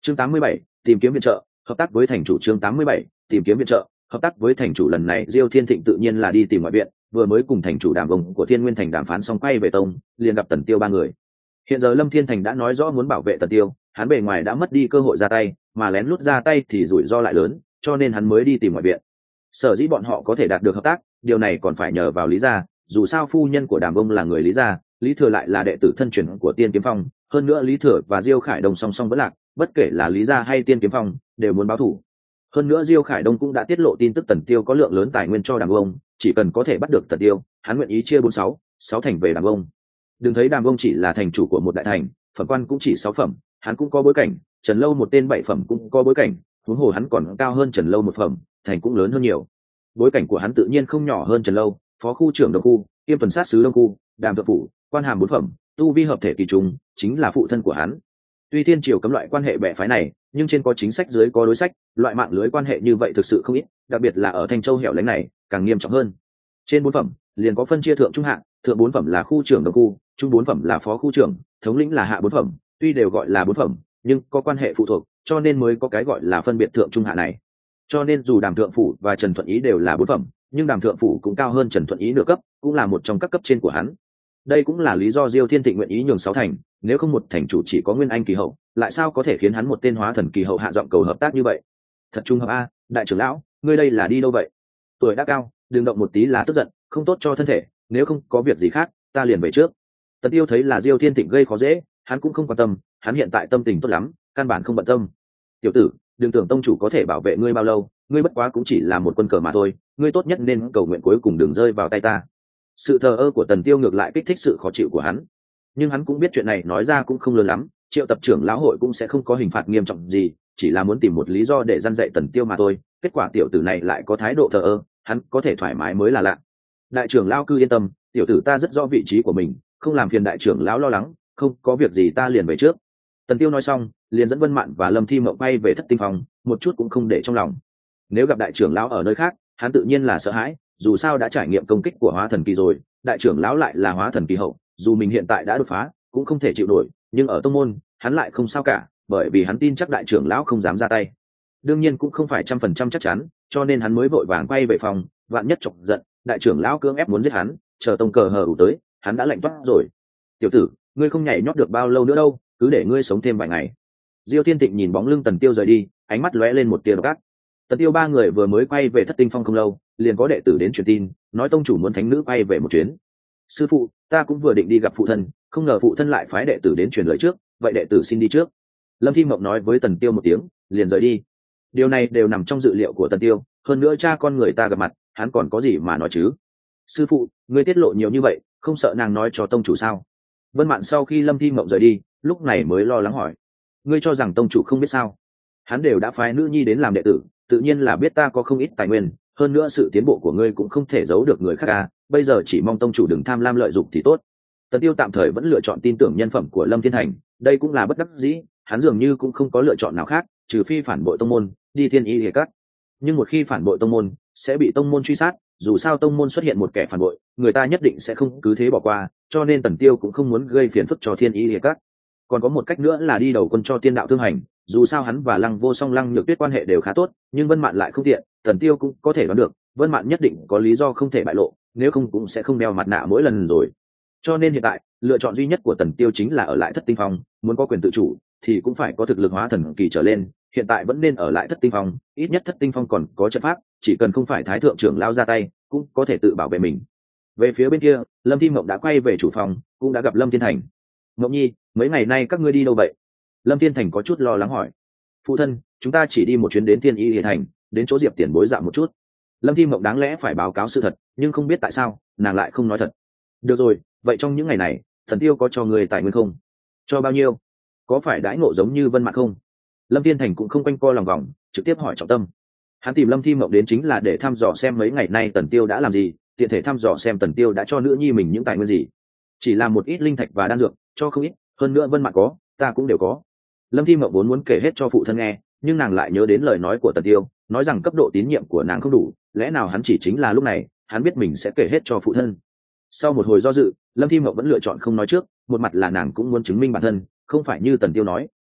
Chương 87, tìm kiếm viện trợ, hợp tác với thành chủ. Chương 87, tìm kiếm viện trợ, hợp tác với thành chủ. Lần này Diêu Thiên Thịnh tự nhiên là đi tìm ngoại viện, vừa mới cùng thành chủ Đàm Vông của Thiên Nguyên Thành đàm phán xong quay về tông, liền gặp Tần Tiêu ba người. Hiện giờ Lâm Thiên Thành đã nói rõ muốn bảo vệ Tần Tiêu, hắn bề ngoài đã mất đi cơ hội ra tay, mà lén lút ra tay thì rủi ro lại lớn, cho nên hắn mới đi tìm ngoại viện. Sở dĩ bọn họ có thể đạt được hợp tác, điều này còn phải nhờ vào Lý gia, dù sao phu nhân của Đàm Vông là người Lý gia, Lý Thừa lại là đệ tử thân truyền của Tiên Kiếm Phong, hơn nữa Lý Thừa và Diêu Khải Đông song song vẫn lạc, bất kể là Lý gia hay Tiên Kiếm Phong đều muốn báo thù. Hơn nữa Diêu Khải Đông cũng đã tiết lộ tin tức Tần Tiêu có lượng lớn tài nguyên cho Đàm Vông, chỉ cần có thể bắt được Tần Tiêu, hắn nguyện ý chia 46 thành về Đàm Vông. Đừng thấy Đàm Vông chỉ là thành chủ của một đại thành, phẩm quan cũng chỉ 6 phẩm, hắn cũng có bối cảnh, Trần Lâu một tên 7 phẩm cũng có bối cảnh, huống hồ hắn còn cao hơn Trần Lâu một phẩm, thành cũng lớn hơn nhiều. Bối cảnh của hắn tự nhiên không nhỏ hơn Trần Lâu, phó khu trưởng Đông khu, kiêm tuần sát sứ Đông khu, Đàm Thượng phủ, quan hàm 4 phẩm, tu vi hợp thể kỳ trùng, chính là phụ thân của hắn. Tuy thiên triều cấm loại quan hệ bè phái này, nhưng trên có chính sách dưới có đối sách, loại mạng lưới quan hệ như vậy thực sự không ít, đặc biệt là ở Thanh Châu hẻo lánh này, càng nghiêm trọng hơn. Trên 4 phẩm, liền có phân chia thượng trung hạ, thượng 4 phẩm là khu trưởng Đông khu, trung 4 phẩm là phó khu trưởng, thống lĩnh là hạ 4 phẩm, tuy đều gọi là 4 phẩm, nhưng có quan hệ phụ thuộc, cho nên mới có cái gọi là phân biệt thượng trung hạ này. Cho nên dù Đàm Thượng phủ và Trần Thuận Ý đều là 4 phẩm, nhưng Đàm Thượng phủ cũng cao hơn Trần Thuận Ý nửa cấp, cũng là một trong các cấp trên của hắn. Đây cũng là lý do Diêu Thiên Thịnh nguyện ý nhường 6 thành, nếu không một thành chủ chỉ có Nguyên Anh kỳ hậu, lại sao có thể khiến hắn một tên hóa thần kỳ hậu hạ giọng cầu hợp tác như vậy? Thật trùng hợp a, đại trưởng lão, ngươi đây là đi đâu vậy? Tuổi đã cao, đừng động một tí là tức giận, không tốt cho thân thể, nếu không có việc gì khác, ta liền về trước. Tần Tiêu thấy là Diêu Thiên Thịnh gây khó dễ, hắn cũng không quan tâm, hắn hiện tại tâm tình tốt lắm, căn bản không bận tâm. Tiểu tử, đừng tưởng tông chủ có thể bảo vệ ngươi bao lâu, ngươi bất quá cũng chỉ là một quân cờ mà thôi, ngươi tốt nhất nên cầu nguyện cuối cùng đừng rơi vào tay ta. Sự thờ ơ của Tần Tiêu ngược lại kích thích sự khó chịu của hắn, nhưng hắn cũng biết chuyện này nói ra cũng không lớn lắm, Triệu tập trưởng lão hội cũng sẽ không có hình phạt nghiêm trọng gì, chỉ là muốn tìm một lý do để răn dạy Tần Tiêu mà thôi. Kết quả tiểu tử này lại có thái độ thờ ơ, hắn có thể thoải mái mới là lạ. Đại trưởng lão cứ yên tâm, tiểu tử ta rất rõ vị trí của mình, không làm phiền đại trưởng lão lo lắng, không có việc gì ta liền về trước. Tần Tiêu nói xong, liền dẫn Vân Mạn và Lâm Thi Mộng quay về Thất Tinh Phong, một chút cũng không để trong lòng. Nếu gặp đại trưởng lão ở nơi khác, hắn tự nhiên là sợ hãi, dù sao đã trải nghiệm công kích của hóa thần kỳ rồi, đại trưởng lão lại là hóa thần kỳ hậu, dù mình hiện tại đã đột phá, cũng không thể chịu nổi, nhưng ở tông môn, hắn lại không sao cả, bởi vì hắn tin chắc đại trưởng lão không dám ra tay. Đương nhiên cũng không phải 100% chắc chắn, cho nên hắn mới vội vàng quay về phòng, vạn nhất chọc giận, đại trưởng lão cưỡng ép muốn giết hắn, chờ tông cờ hờ ủ tới, hắn đã lạnh toát rồi. Tiểu tử, ngươi không nhảy nhót được bao lâu nữa đâu, cứ để ngươi sống thêm vài ngày. Diêu Thiên Thịnh nhìn bóng lưng Tần Tiêu rời đi, ánh mắt lóe lên một tia độc ác. Tần Tiêu ba người vừa mới quay về Thất Tinh Phong không lâu, liền có đệ tử đến truyền tin, nói tông chủ muốn thánh nữ quay về một chuyến. Sư phụ, ta cũng vừa định đi gặp phụ thân, không ngờ phụ thân lại phái đệ tử đến truyền lời trước, vậy đệ tử xin đi trước. Lâm Thi Mộng nói với Tần Tiêu một tiếng, liền rời đi. Điều này đều nằm trong dự liệu của Tần Tiêu, hơn nữa cha con người ta gặp mặt, hắn còn có gì mà nói chứ? Sư phụ, ngươi tiết lộ nhiều như vậy, không sợ nàng nói cho tông chủ sao? Vân Mạn sau khi Lâm Thi Mộng rời đi, lúc này mới lo lắng hỏi, ngươi cho rằng tông chủ không biết sao? Hắn đều đã phái nữ nhi đến làm đệ tử, tự nhiên là biết ta có không ít tài nguyên, hơn nữa sự tiến bộ của ngươi cũng không thể giấu được người khác à, bây giờ chỉ mong tông chủ đừng tham lam lợi dụng thì tốt. Tần Tiêu tạm thời vẫn lựa chọn tin tưởng nhân phẩm của Lâm Thiên Hành, đây cũng là bất đắc dĩ, hắn dường như cũng không có lựa chọn nào khác, trừ phi phản bội tông môn, đi Thiên Y Liệt Các. Nhưng một khi phản bội tông môn, sẽ bị tông môn truy sát, dù sao tông môn xuất hiện một kẻ phản bội, người ta nhất định sẽ không cứ thế bỏ qua, cho nên Tần Tiêu cũng không muốn gây phiền phức cho Thiên Y Liệt Các. Còn có một cách nữa là đi đầu quân cho Tiên Đạo Thương Hành, dù sao hắn và Lăng Vô Song Lăng Nhược Tuyết quan hệ đều khá tốt, nhưng Vân Mạn lại không tiện, Tần Tiêu cũng có thể đoán được, Vân Mạn nhất định có lý do không thể bại lộ, nếu không cũng sẽ không đeo mặt nạ mỗi lần rồi. Cho nên hiện tại, lựa chọn duy nhất của Tần Tiêu chính là ở lại Thất Tinh Phong, muốn có quyền tự chủ thì cũng phải có thực lực hóa thần kỳ trở lên, hiện tại vẫn nên ở lại Thất Tinh Phong, ít nhất Thất Tinh Phong còn có trận pháp, chỉ cần không phải thái thượng trưởng lao ra tay, cũng có thể tự bảo vệ mình. Về phía bên kia, Lâm Thi Mộng đã quay về chủ phòng, cũng đã gặp Lâm Thiên Thành. Mộng nhi, mấy ngày nay các ngươi đi đâu vậy? Lâm Thiên Thành có chút lo lắng hỏi. Phụ thân, chúng ta chỉ đi một chuyến đến Thiên Y Liệt Thành, đến chỗ Diệp tiền bối dạo một chút. Lâm Thi Mộng đáng lẽ phải báo cáo sự thật, nhưng không biết tại sao nàng lại không nói thật. Được rồi, vậy trong những ngày này, Thần Tiêu có cho người tài nguyên không? Cho bao nhiêu? Có phải đãi ngộ giống như Vân Mạn không? Lâm Thiên Thành cũng không quanh co lòng vòng, trực tiếp hỏi trọng tâm. Hắn tìm Lâm Thi Mộng đến chính là để thăm dò xem mấy ngày nay Tần Tiêu đã làm gì, tiện thể thăm dò xem Tần Tiêu đã cho nữ nhi mình những tài nguyên gì. Chỉ là một ít linh thạch và đan dược, cho không ít, hơn nữa Vân Mạn có, ta cũng đều có. Lâm Thi Mộng vốn muốn kể hết cho phụ thân nghe, nhưng nàng lại nhớ đến lời nói của Tần Tiêu, nói rằng cấp độ tín nhiệm của nàng không đủ, lẽ nào hắn chỉ chính là lúc này, hắn biết mình sẽ kể hết cho phụ thân. Sau một hồi do dự, Lâm Thi Mộng vẫn lựa chọn không nói trước, một mặt là nàng cũng muốn chứng minh bản thân, không phải như Tần Tiêu nói,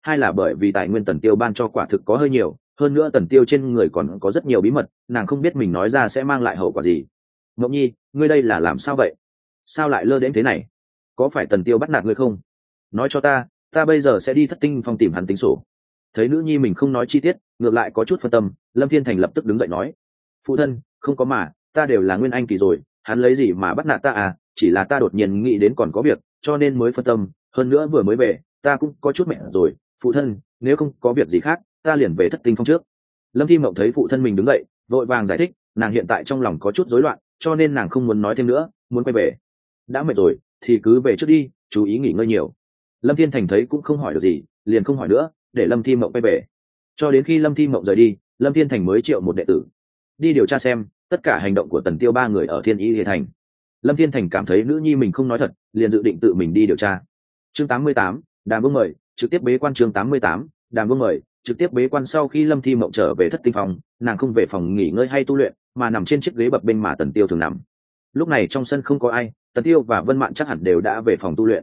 hai là bởi vì tài nguyên Tần Tiêu ban cho quả thực có hơi nhiều, hơn nữa Tần Tiêu trên người còn có rất nhiều bí mật, nàng không biết mình nói ra sẽ mang lại hậu quả gì. Ngọc Nhi, ngươi đây là làm sao vậy? Sao lại lơ đễnh thế này? Có phải Tần Tiêu bắt nạt ngươi không? Nói cho ta bây giờ sẽ đi Thất Tinh Phong tìm hắn tính sổ. Thấy nữ nhi mình không nói chi tiết, ngược lại có chút phân tâm, Lâm Thiên Thành lập tức đứng dậy nói: phụ thân, không có mà, ta đều là Nguyên Anh kỳ rồi, hắn lấy gì mà bắt nạt ta à? Chỉ là ta đột nhiên nghĩ đến còn có việc, cho nên mới phân tâm, hơn nữa vừa mới về, ta cũng có chút mệt rồi. Phụ thân, nếu không có việc gì khác, ta liền về Thất Tinh Phong trước. Lâm Thi Mộng thấy phụ thân mình đứng dậy, vội vàng giải thích, nàng hiện tại trong lòng có chút rối loạn, cho nên nàng không muốn nói thêm nữa, muốn quay về. Đã mệt rồi thì cứ về trước đi, chú ý nghỉ ngơi nhiều. Lâm Thiên Thành thấy cũng không hỏi được gì, liền không hỏi nữa, để Lâm Thi Mộng quay về. Cho đến khi Lâm Thi Mộng rời đi, Lâm Thiên Thành mới triệu một đệ tử đi điều tra xem tất cả hành động của Tần Tiêu ba người ở Thiên Y Lìa Thành. Lâm Thiên Thành cảm thấy nữ nhi mình không nói thật, liền dự định tự mình đi điều tra. Chương 88, Đàm Vương mời, trực tiếp bế quan. Chương 88, Đàm Vương mời, trực tiếp bế quan. Sau khi Lâm Thi Mộng trở về Thất Tinh Phòng, nàng không về phòng nghỉ ngơi hay tu luyện, mà nằm trên chiếc ghế bập bênh mà Tần Tiêu thường nằm. Lúc này trong sân không có ai, Tần Tiêu và Vân Mạn chắc hẳn đều đã về phòng tu luyện.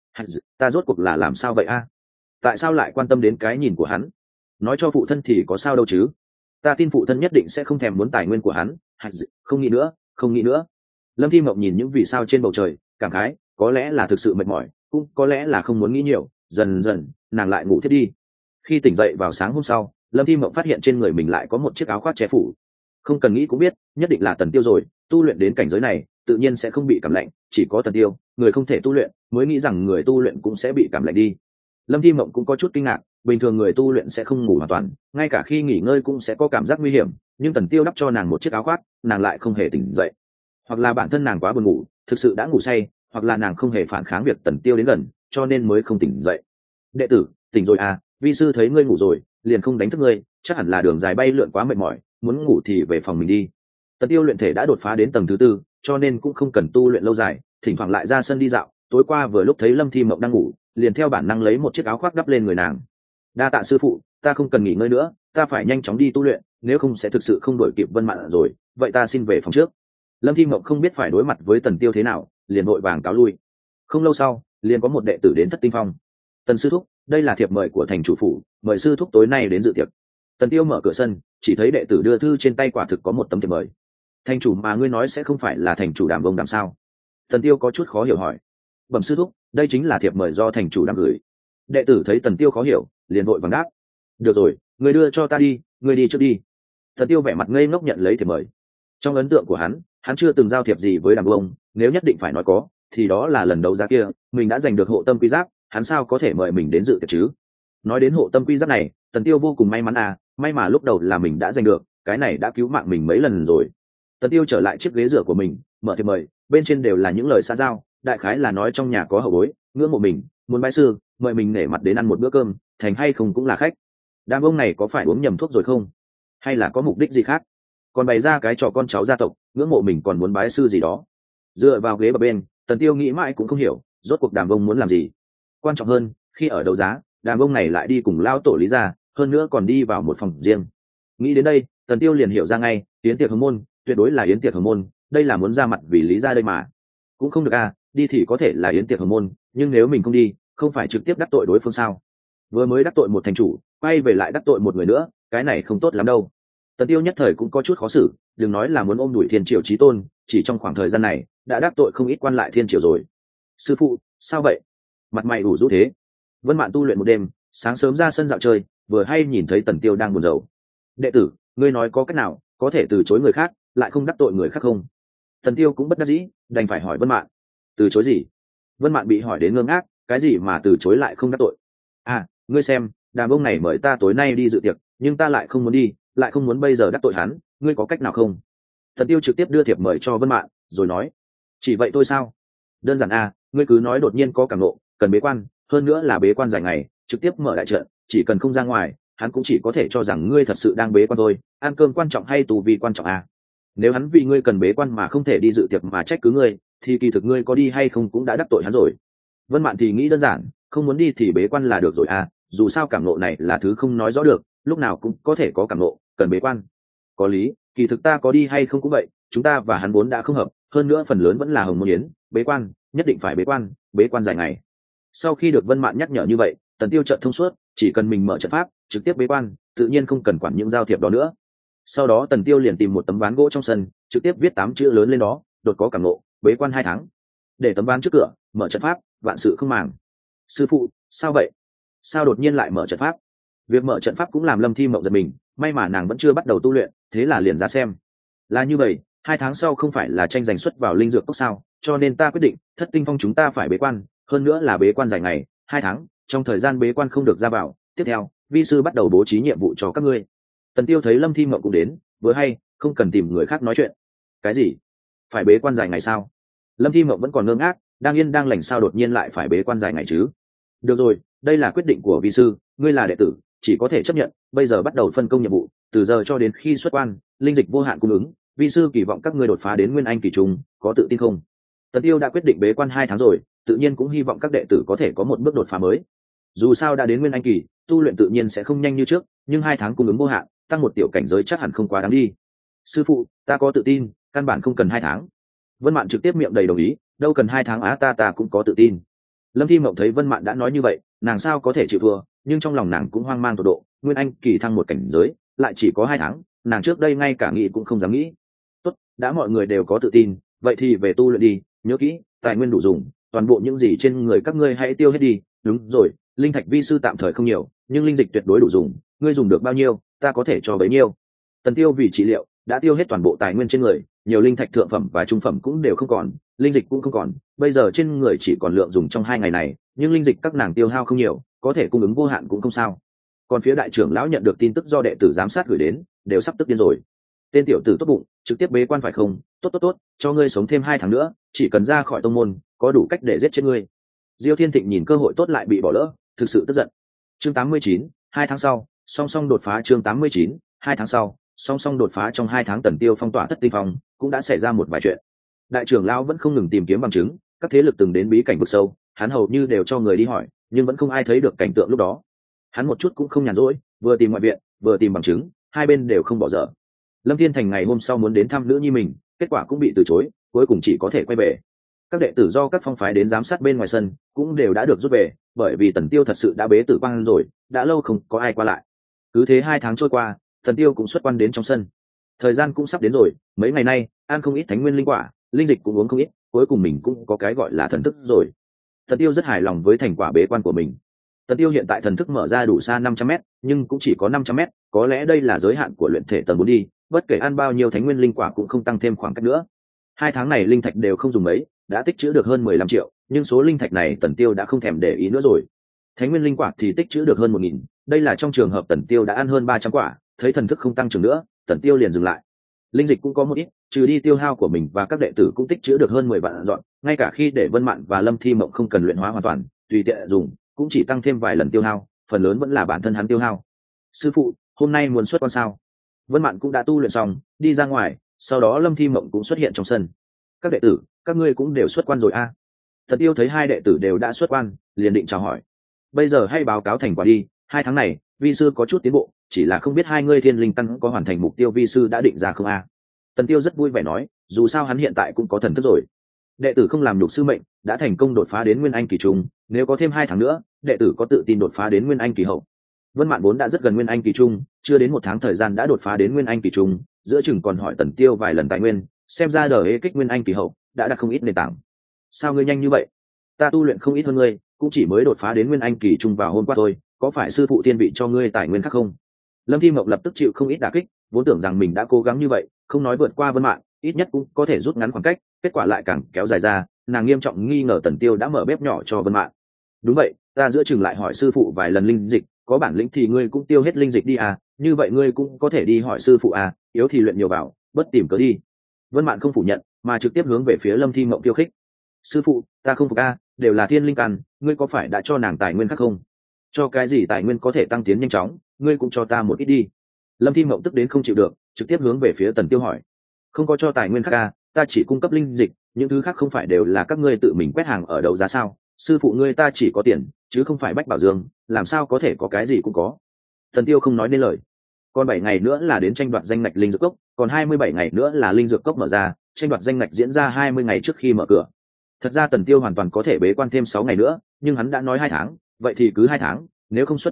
Ta rốt cuộc là làm sao vậy a? Tại sao lại quan tâm đến cái nhìn của hắn? Nói cho phụ thân thì có sao đâu chứ? Ta tin phụ thân nhất định sẽ không thèm muốn tài nguyên của hắn. Không nghĩ nữa, không nghĩ nữa. Lâm Thi Mộng nhìn những vì sao trên bầu trời, cảm khái, có lẽ là thực sự mệt mỏi, cũng có lẽ là không muốn nghĩ nhiều. Dần dần nàng lại ngủ thiếp đi. Khi tỉnh dậy vào sáng hôm sau, Lâm Thi Mộng phát hiện trên người mình lại có một chiếc áo khoác che phủ. Không cần nghĩ cũng biết, nhất định là Tần Tiêu rồi. Tu luyện đến cảnh giới này, tự nhiên sẽ không bị cảm lạnh. Chỉ có Tần Tiêu, người không thể tu luyện, mới nghĩ rằng người tu luyện cũng sẽ bị cảm lạnh đi. Lâm Thi Mộng cũng có chút kinh ngạc, bình thường người tu luyện sẽ không ngủ hoàn toàn, ngay cả khi nghỉ ngơi cũng sẽ có cảm giác nguy hiểm, nhưng Tần Tiêu đắp cho nàng một chiếc áo khoác, nàng lại không hề tỉnh dậy. Hoặc là bản thân nàng quá buồn ngủ, thực sự đã ngủ say, hoặc là nàng không hề phản kháng việc Tần Tiêu đến gần, cho nên mới không tỉnh dậy. Đệ tử, tỉnh rồi à? Vi sư thấy ngươi ngủ rồi, liền không đánh thức ngươi, chắc hẳn là đường dài bay lượn quá mệt mỏi, muốn ngủ thì về phòng mình đi. Tần Tiêu luyện thể đã đột phá đến tầng thứ 4, cho nên cũng không cần tu luyện lâu dài, thỉnh thoảng lại ra sân đi dạo. Tối qua vừa lúc thấy Lâm Thi Mộng đang ngủ, liền theo bản năng lấy một chiếc áo khoác đắp lên người nàng. Đa tạ sư phụ, ta không cần nghỉ ngơi nữa, ta phải nhanh chóng đi tu luyện, nếu không sẽ thực sự không đuổi kịp Vân Mạn rồi. Vậy ta xin về phòng trước. Lâm Thi Mộng không biết phải đối mặt với Tần Tiêu thế nào, liền vội vàng cáo lui. Không lâu sau, liền có một đệ tử đến Thất Tinh Phong. Tần sư thúc, đây là thiệp mời của thành chủ phủ, mời sư thúc tối nay đến dự tiệc. Tần Tiêu mở cửa sân, chỉ thấy đệ tử đưa thư trên tay, quả thực có một tấm thiệp mời. Thành chủ mà ngươi nói sẽ không phải là thành chủ Đàm Vông Đàm sao? Tần Tiêu có chút khó hiểu hỏi. Bẩm sư thúc, đây chính là thiệp mời do thành chủ Đàm gửi. Đệ tử thấy Tần Tiêu khó hiểu, liền vội vàng đáp. Được rồi, ngươi đưa cho ta đi, ngươi đi trước đi. Tần Tiêu vẻ mặt ngây ngốc nhận lấy thiệp mời. Trong ấn tượng của hắn chưa từng giao thiệp gì với Đàm Vông, nếu nhất định phải nói có, thì đó là lần đấu giá kia, mình đã giành được hộ tâm quy giáp, hắn sao có thể mời mình đến dự tiệc chứ? Nói đến hộ tâm quy giáp này, Tần Tiêu vô cùng may mắn à, may mà lúc đầu là mình đã giành được, cái này đã cứu mạng mình mấy lần rồi. Tần Tiêu trở lại chiếc ghế rửa của mình, mở thiệp mời, bên trên đều là những lời xã giao, đại khái là nói trong nhà có hậu bối, ngưỡng mộ mình, muốn bái sư, mời mình nể mặt đến ăn một bữa cơm, thành hay không cũng là khách. Đám ông này có phải uống nhầm thuốc rồi không? Hay là có mục đích gì khác? Còn bày ra cái trò con cháu gia tộc, ngưỡng mộ mình còn muốn bái sư gì đó. Dựa vào ghế bập bên, Tần Tiêu nghĩ mãi cũng không hiểu, rốt cuộc Đàm Vông muốn làm gì. Quan trọng hơn, khi ở đấu giá, Đàm Vông này lại đi cùng lao tổ Lý gia, hơn nữa còn đi vào một phòng riêng. Nghĩ đến đây, Tần Tiêu liền hiểu ra ngay, yến tiệc hồng môn, tuyệt đối là yến tiệc hồng môn, đây là muốn ra mặt vì Lý gia đây mà. Cũng không được à, đi thì có thể là yến tiệc hồng môn, nhưng nếu mình không đi, không phải trực tiếp đắc tội đối phương sao? Vừa mới đắc tội một thành chủ, quay về lại đắc tội một người nữa, cái này không tốt lắm đâu. Tần Tiêu nhất thời cũng có chút khó xử, đừng nói là muốn ôm đuổi Thiên Triều chí tôn, chỉ trong khoảng thời gian này đã đắc tội không ít quan lại Thiên Triều rồi. Sư phụ, sao vậy? Mặt mày ủ rũ thế. Vân Mạn tu luyện một đêm, sáng sớm ra sân dạo chơi, vừa hay nhìn thấy Tần Tiêu đang buồn rầu. Đệ tử, ngươi nói có cách nào có thể từ chối người khác, lại không đắc tội người khác không? Tần Tiêu cũng bất đắc dĩ, đành phải hỏi Vân Mạn. Từ chối gì? Vân Mạn bị hỏi đến ngơ ngác, cái gì mà từ chối lại không đắc tội? À, ngươi xem, Đàm ông này mời ta tối nay đi dự tiệc, nhưng ta lại không muốn đi, lại không muốn bây giờ đắc tội hắn, ngươi có cách nào không? Tần Tiêu trực tiếp đưa thiệp mời cho Vân Mạn, rồi nói. Chỉ vậy thôi sao? Đơn giản à, ngươi cứ nói đột nhiên có cảm ngộ, cần bế quan, hơn nữa là bế quan dài ngày, trực tiếp mở đại trận, chỉ cần không ra ngoài, hắn cũng chỉ có thể cho rằng ngươi thật sự đang bế quan thôi. Ăn cơm quan trọng hay tù vì quan trọng à? Nếu hắn vì ngươi cần bế quan mà không thể đi dự tiệc mà trách cứ ngươi, thì kỳ thực ngươi có đi hay không cũng đã đắc tội hắn rồi. Vân Mạn thì nghĩ đơn giản, không muốn đi thì bế quan là được rồi à, dù sao cảm ngộ này là thứ không nói rõ được, lúc nào cũng có thể có cảm ngộ, cần bế quan. Có lý, kỳ thực ta có đi hay không cũng vậy, chúng ta và hắn vốn đã không hợp, hơn nữa phần lớn vẫn là hồng môn yến, bế quan, nhất định phải bế quan dài ngày. Sau khi được Vân Mạn nhắc nhở như vậy, Tần Tiêu chợt thông suốt, chỉ cần mình mở trận pháp trực tiếp bế quan tự nhiên không cần quản những giao thiệp đó nữa. Sau đó Tần Tiêu liền tìm một tấm ván gỗ trong sân, trực tiếp viết 8 chữ lớn lên đó: đột có cảm ngộ, bế quan 2 tháng. Để tấm ván trước cửa, mở trận pháp, vạn sự không màng. Sư phụ, sao vậy? Sao đột nhiên lại mở trận pháp? Việc mở trận pháp cũng làm Lâm Thi Mộng giật mình, may mà nàng vẫn chưa bắt đầu tu luyện, thế là liền ra xem. Là như vậy, 2 tháng sau không phải là tranh giành xuất vào linh dược cốc sao, cho nên ta quyết định, Thất Tinh Phong chúng ta phải bế quan, hơn nữa là bế quan dài ngày, 2 tháng, trong thời gian bế quan không được ra vào. Tiếp theo, vi sư bắt đầu bố trí nhiệm vụ cho các ngươi. Tần Tiêu thấy Lâm Thi Mộng cũng đến, vừa hay, không cần tìm người khác nói chuyện. Cái gì? Phải bế quan dài ngày sao? Lâm Thi Mộng vẫn còn ngơ ngác, đang yên đang lành sao đột nhiên lại phải bế quan dài ngày chứ? Được rồi, đây là quyết định của vi sư, ngươi là đệ tử, chỉ có thể chấp nhận. Bây giờ bắt đầu phân công nhiệm vụ, từ giờ cho đến khi xuất quan, linh dịch vô hạn cung ứng, vi sư kỳ vọng các ngươi đột phá đến nguyên anh kỳ trung, có tự tin không? Tần Tiêu đã quyết định bế quan 2 tháng rồi, tự nhiên cũng hy vọng các đệ tử có thể có một bước đột phá mới. Dù sao đã đến nguyên anh kỳ, tu luyện tự nhiên sẽ không nhanh như trước, nhưng 2 tháng cung ứng vô hạn, tăng một tiểu cảnh giới chắc hẳn không quá đáng đi. Sư phụ, ta có tự tin, căn bản không cần 2 tháng. Vân Mạn trực tiếp miệng đầy đồng ý, đâu cần 2 tháng á, ta cũng có tự tin. Lâm Thi Mộng thấy Vân Mạn đã nói như vậy, nàng sao có thể chịu thua, nhưng trong lòng nàng cũng hoang mang tột độ, nguyên anh kỳ thăng một cảnh giới, lại chỉ có 2 tháng, nàng trước đây ngay cả nghĩ cũng không dám nghĩ. Tốt, đã mọi người đều có tự tin, vậy thì về tu luyện đi, nhớ kỹ, tài nguyên đủ dùng, toàn bộ những gì trên người các ngươi hãy tiêu hết đi. Đúng rồi, linh thạch vi sư tạm thời không nhiều, nhưng linh dịch tuyệt đối đủ dùng, ngươi dùng được bao nhiêu, ta có thể cho bấy nhiêu. Tần Tiêu vì trị liệu đã tiêu hết toàn bộ tài nguyên trên người, nhiều linh thạch thượng phẩm và trung phẩm cũng đều không còn, linh dịch cũng không còn, bây giờ trên người chỉ còn lượng dùng trong 2 ngày này, nhưng linh dịch các nàng tiêu hao không nhiều, có thể cung ứng vô hạn cũng không sao. Còn phía đại trưởng lão nhận được tin tức do đệ tử giám sát gửi đến, đều sắp tức điên rồi. Tên tiểu tử tốt bụng, trực tiếp bế quan phải không? Tốt, cho ngươi sống thêm 2 tháng nữa, chỉ cần ra khỏi tông môn, có đủ cách để giết chết ngươi. Diêu Thiên Thịnh nhìn cơ hội tốt lại bị bỏ lỡ, thực sự tức giận. Chương 89, 2 tháng sau, song song đột phá. Chương 89, 2 tháng sau, song song đột phá. Trong 2 tháng Tần Tiêu phong tỏa Thất Tinh Phong, cũng đã xảy ra một vài chuyện. Đại trưởng lão vẫn không ngừng tìm kiếm bằng chứng, các thế lực từng đến bí cảnh vực sâu, hắn hầu như đều cho người đi hỏi, nhưng vẫn không ai thấy được cảnh tượng lúc đó. Hắn một chút cũng không nhàn rỗi, vừa tìm ngoại viện, vừa tìm bằng chứng, hai bên đều không bỏ dở. Lâm Thiên Thành ngày hôm sau muốn đến thăm nữ nhi mình, kết quả cũng bị từ chối, cuối cùng chỉ có thể quay về. Các đệ tử do các phong phái đến giám sát bên ngoài sân cũng đều đã được rút về, bởi vì Tần Tiêu thật sự đã bế tử quan rồi, đã lâu không có ai qua lại. Cứ thế 2 tháng trôi qua, Tần Tiêu cũng xuất quan đến trong sân. Thời gian cũng sắp đến rồi, mấy ngày nay ăn không ít thánh nguyên linh quả, linh dịch cũng uống không ít, cuối cùng mình cũng có cái gọi là thần thức rồi. Tần Tiêu rất hài lòng với thành quả bế quan của mình. Tần Tiêu hiện tại thần thức mở ra đủ xa 500m, nhưng cũng chỉ có 500m, có lẽ đây là giới hạn của luyện thể tầng 4 đi, bất kể ăn bao nhiêu thánh nguyên linh quả cũng không tăng thêm khoảng cách nữa. 2 tháng này linh thạch đều không dùng mấy, đã tích trữ được hơn 15 triệu, nhưng số linh thạch này Tần Tiêu đã không thèm để ý nữa rồi. Thánh nguyên linh quả thì tích trữ được hơn 1000, đây là trong trường hợp Tần Tiêu đã ăn hơn 300 quả, thấy thần thức không tăng trưởng nữa, Tần Tiêu liền dừng lại. Linh dịch cũng có một ít, trừ đi tiêu hao của mình và các đệ tử cũng tích trữ được hơn 10 vạn dọn, ngay cả khi để Vân Mạn và Lâm Thi Mộng không cần luyện hóa hoàn toàn, tùy tiện dùng, cũng chỉ tăng thêm vài lần tiêu hao, phần lớn vẫn là bản thân hắn tiêu hao. Sư phụ, hôm nay muốn xuất quan sao? Vân Mạn cũng đã tu luyện xong, đi ra ngoài, sau đó Lâm Thi Mộng cũng xuất hiện trong sân. Các đệ tử, các ngươi cũng đều xuất quan rồi a? Tần Tiêu thấy 2 đệ tử đều đã xuất quan, liền định chào hỏi. Bây giờ hãy báo cáo thành quả đi, 2 tháng này, vi sư có chút tiến bộ, chỉ là không biết 2 ngươi thiên linh căn có hoàn thành mục tiêu vi sư đã định ra không a? Tần Tiêu rất vui vẻ nói, dù sao hắn hiện tại cũng có thần thức rồi. Đệ tử không làm nhục sư mệnh, đã thành công đột phá đến nguyên anh kỳ trung, nếu có thêm 2 tháng nữa, đệ tử có tự tin đột phá đến nguyên anh kỳ hậu. Vân Mạn vốn đã rất gần nguyên anh kỳ trung, chưa đến 1 tháng thời gian đã đột phá đến nguyên anh kỳ trung, giữa chừng còn hỏi Tần Tiêu vài lần tài nguyên, xem ra đời ê kích nguyên anh kỳ hậu đã đặt không ít nền tảng. Sao ngươi nhanh như vậy? Ta tu luyện không ít hơn ngươi, cũng chỉ mới đột phá đến nguyên anh kỳ trung vào hôm qua thôi, có phải sư phụ tiên vị cho ngươi tài nguyên khác không? Lâm Thi Mộng lập tức chịu không ít đả kích, vốn tưởng rằng mình đã cố gắng như vậy, không nói vượt qua Vân Mạn, ít nhất cũng có thể rút ngắn khoảng cách, kết quả lại càng kéo dài ra, nàng nghiêm trọng nghi ngờ Tần Tiêu đã mở bếp nhỏ cho Vân Mạn. Đúng vậy, ta giữa chừng lại hỏi sư phụ vài lần linh dịch, có bản lĩnh thì ngươi cũng tiêu hết linh dịch đi à, như vậy ngươi cũng có thể đi hỏi sư phụ à, yếu thì luyện nhiều vào, bất tìm cớ đi. Vân Mạn không phủ nhận, mà trực tiếp hướng về phía Lâm Thi Mộng khiêu khích. Sư phụ, ta không phục a, đều là thiên linh căn, ngươi có phải đã cho nàng tài nguyên khác không? Cho cái gì tài nguyên có thể tăng tiến nhanh chóng, ngươi cũng cho ta một ít đi. Lâm Thi Mộng tức đến không chịu được, trực tiếp hướng về phía Tần Tiêu hỏi. Không có cho tài nguyên khác a, ta chỉ cung cấp linh dịch, những thứ khác không phải đều là các ngươi tự mình quét hàng ở đấu giá sao? Sư phụ ngươi ta chỉ có tiền, chứ không phải Bách Bảo Dương, làm sao có thể có cái gì cũng có. Tần Tiêu không nói nên lời. Còn 7 ngày nữa là đến tranh đoạt danh ngạch linh dược cốc, còn 27 ngày nữa là linh dược cốc mở ra, tranh đoạt danh ngạch diễn ra 20 ngày trước khi mở cửa. Thật ra Tần Tiêu hoàn toàn có thể bế quan thêm 6 ngày nữa, nhưng hắn đã nói 2 tháng, vậy thì cứ 2 tháng, nếu không xuất quan,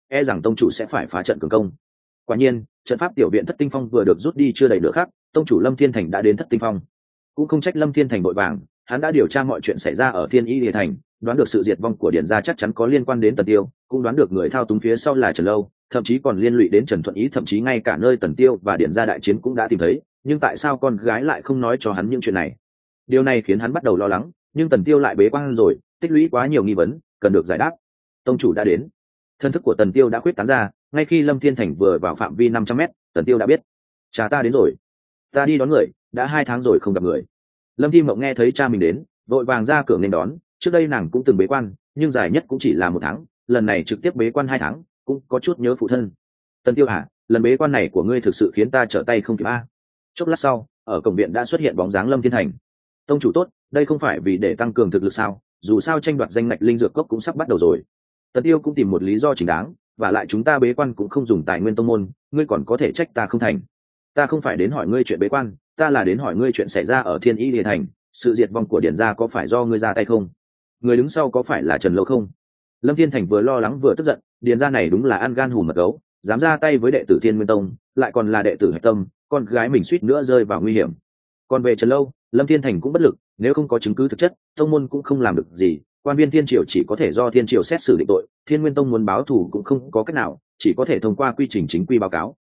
e rằng tông chủ sẽ phải phá trận cường công. Quả nhiên, trận pháp tiểu viện Thất Tinh Phong vừa được rút đi chưa đầy nửa khắc, tông chủ Lâm Thiên Thành đã đến Thất Tinh Phong. Cũng không trách Lâm Thiên Thành vội vàng, hắn đã điều tra mọi chuyện xảy ra ở Thiên Y Lìa Thành, đoán được sự diệt vong của Điền gia chắc chắn có liên quan đến Tần Tiêu, cũng đoán được người thao túng phía sau là Trần Lâu, thậm chí còn liên lụy đến Trần Thuận Ý, thậm chí ngay cả nơi Tần Tiêu và Điền gia đại chiến cũng đã tìm thấy, nhưng tại sao con gái lại không nói cho hắn những chuyện này? Điều này khiến hắn bắt đầu lo lắng, nhưng Tần Tiêu lại bế quan rồi, tích lũy quá nhiều nghi vấn, cần được giải đáp. Tông chủ đã đến. Thân thức của Tần Tiêu đã khuyết tán ra, ngay khi Lâm Thiên Thành vừa vào phạm vi 500m, Tần Tiêu đã biết, cha ta đến rồi. Ta đi đón người, đã 2 tháng rồi không gặp người. Lâm Thi Mộng nghe thấy cha mình đến, vội vàng ra cửa nên đón. Trước đây nàng cũng từng bế quan, nhưng dài nhất cũng chỉ là 1 tháng, lần này trực tiếp bế quan 2 tháng, cũng có chút nhớ phụ thân. Tần Tiêu hả, lần bế quan này của ngươi thực sự khiến ta trở tay không kịp a. Chốc lát sau, ở cổng viện đã xuất hiện bóng dáng Lâm Thiên Thành. Tông chủ tốt, đây không phải vì để tăng cường thực lực sao? Dù sao tranh đoạt danh ngạch linh dược cốc cũng sắp bắt đầu rồi. Tần Tiêu cũng tìm một lý do chính đáng, và lại chúng ta bế quan cũng không dùng tài nguyên tông môn, ngươi còn có thể trách ta không thành. Ta không phải đến hỏi ngươi chuyện bế quan, ta là đến hỏi ngươi chuyện xảy ra ở Thiên Y Lìa Thành, sự diệt vong của Điền gia có phải do ngươi ra tay không? Người đứng sau có phải là Trần Lâu không? Lâm Thiên Thành vừa lo lắng vừa tức giận, Điền gia này đúng là ăn gan hùm mật gấu, dám ra tay với đệ tử Thiên Nguyên Tông, lại còn là đệ tử Hạch Tâm, con gái mình suýt nữa rơi vào nguy hiểm. Còn về Trần Lâu, Lâm Thiên Thành cũng bất lực, nếu không có chứng cứ thực chất, tông môn cũng không làm được gì, quan viên Thiên Triều chỉ có thể do Thiên Triều xét xử định tội, Thiên Nguyên Tông muốn báo thù cũng không có cách nào, chỉ có thể thông qua quy trình chính quy báo cáo.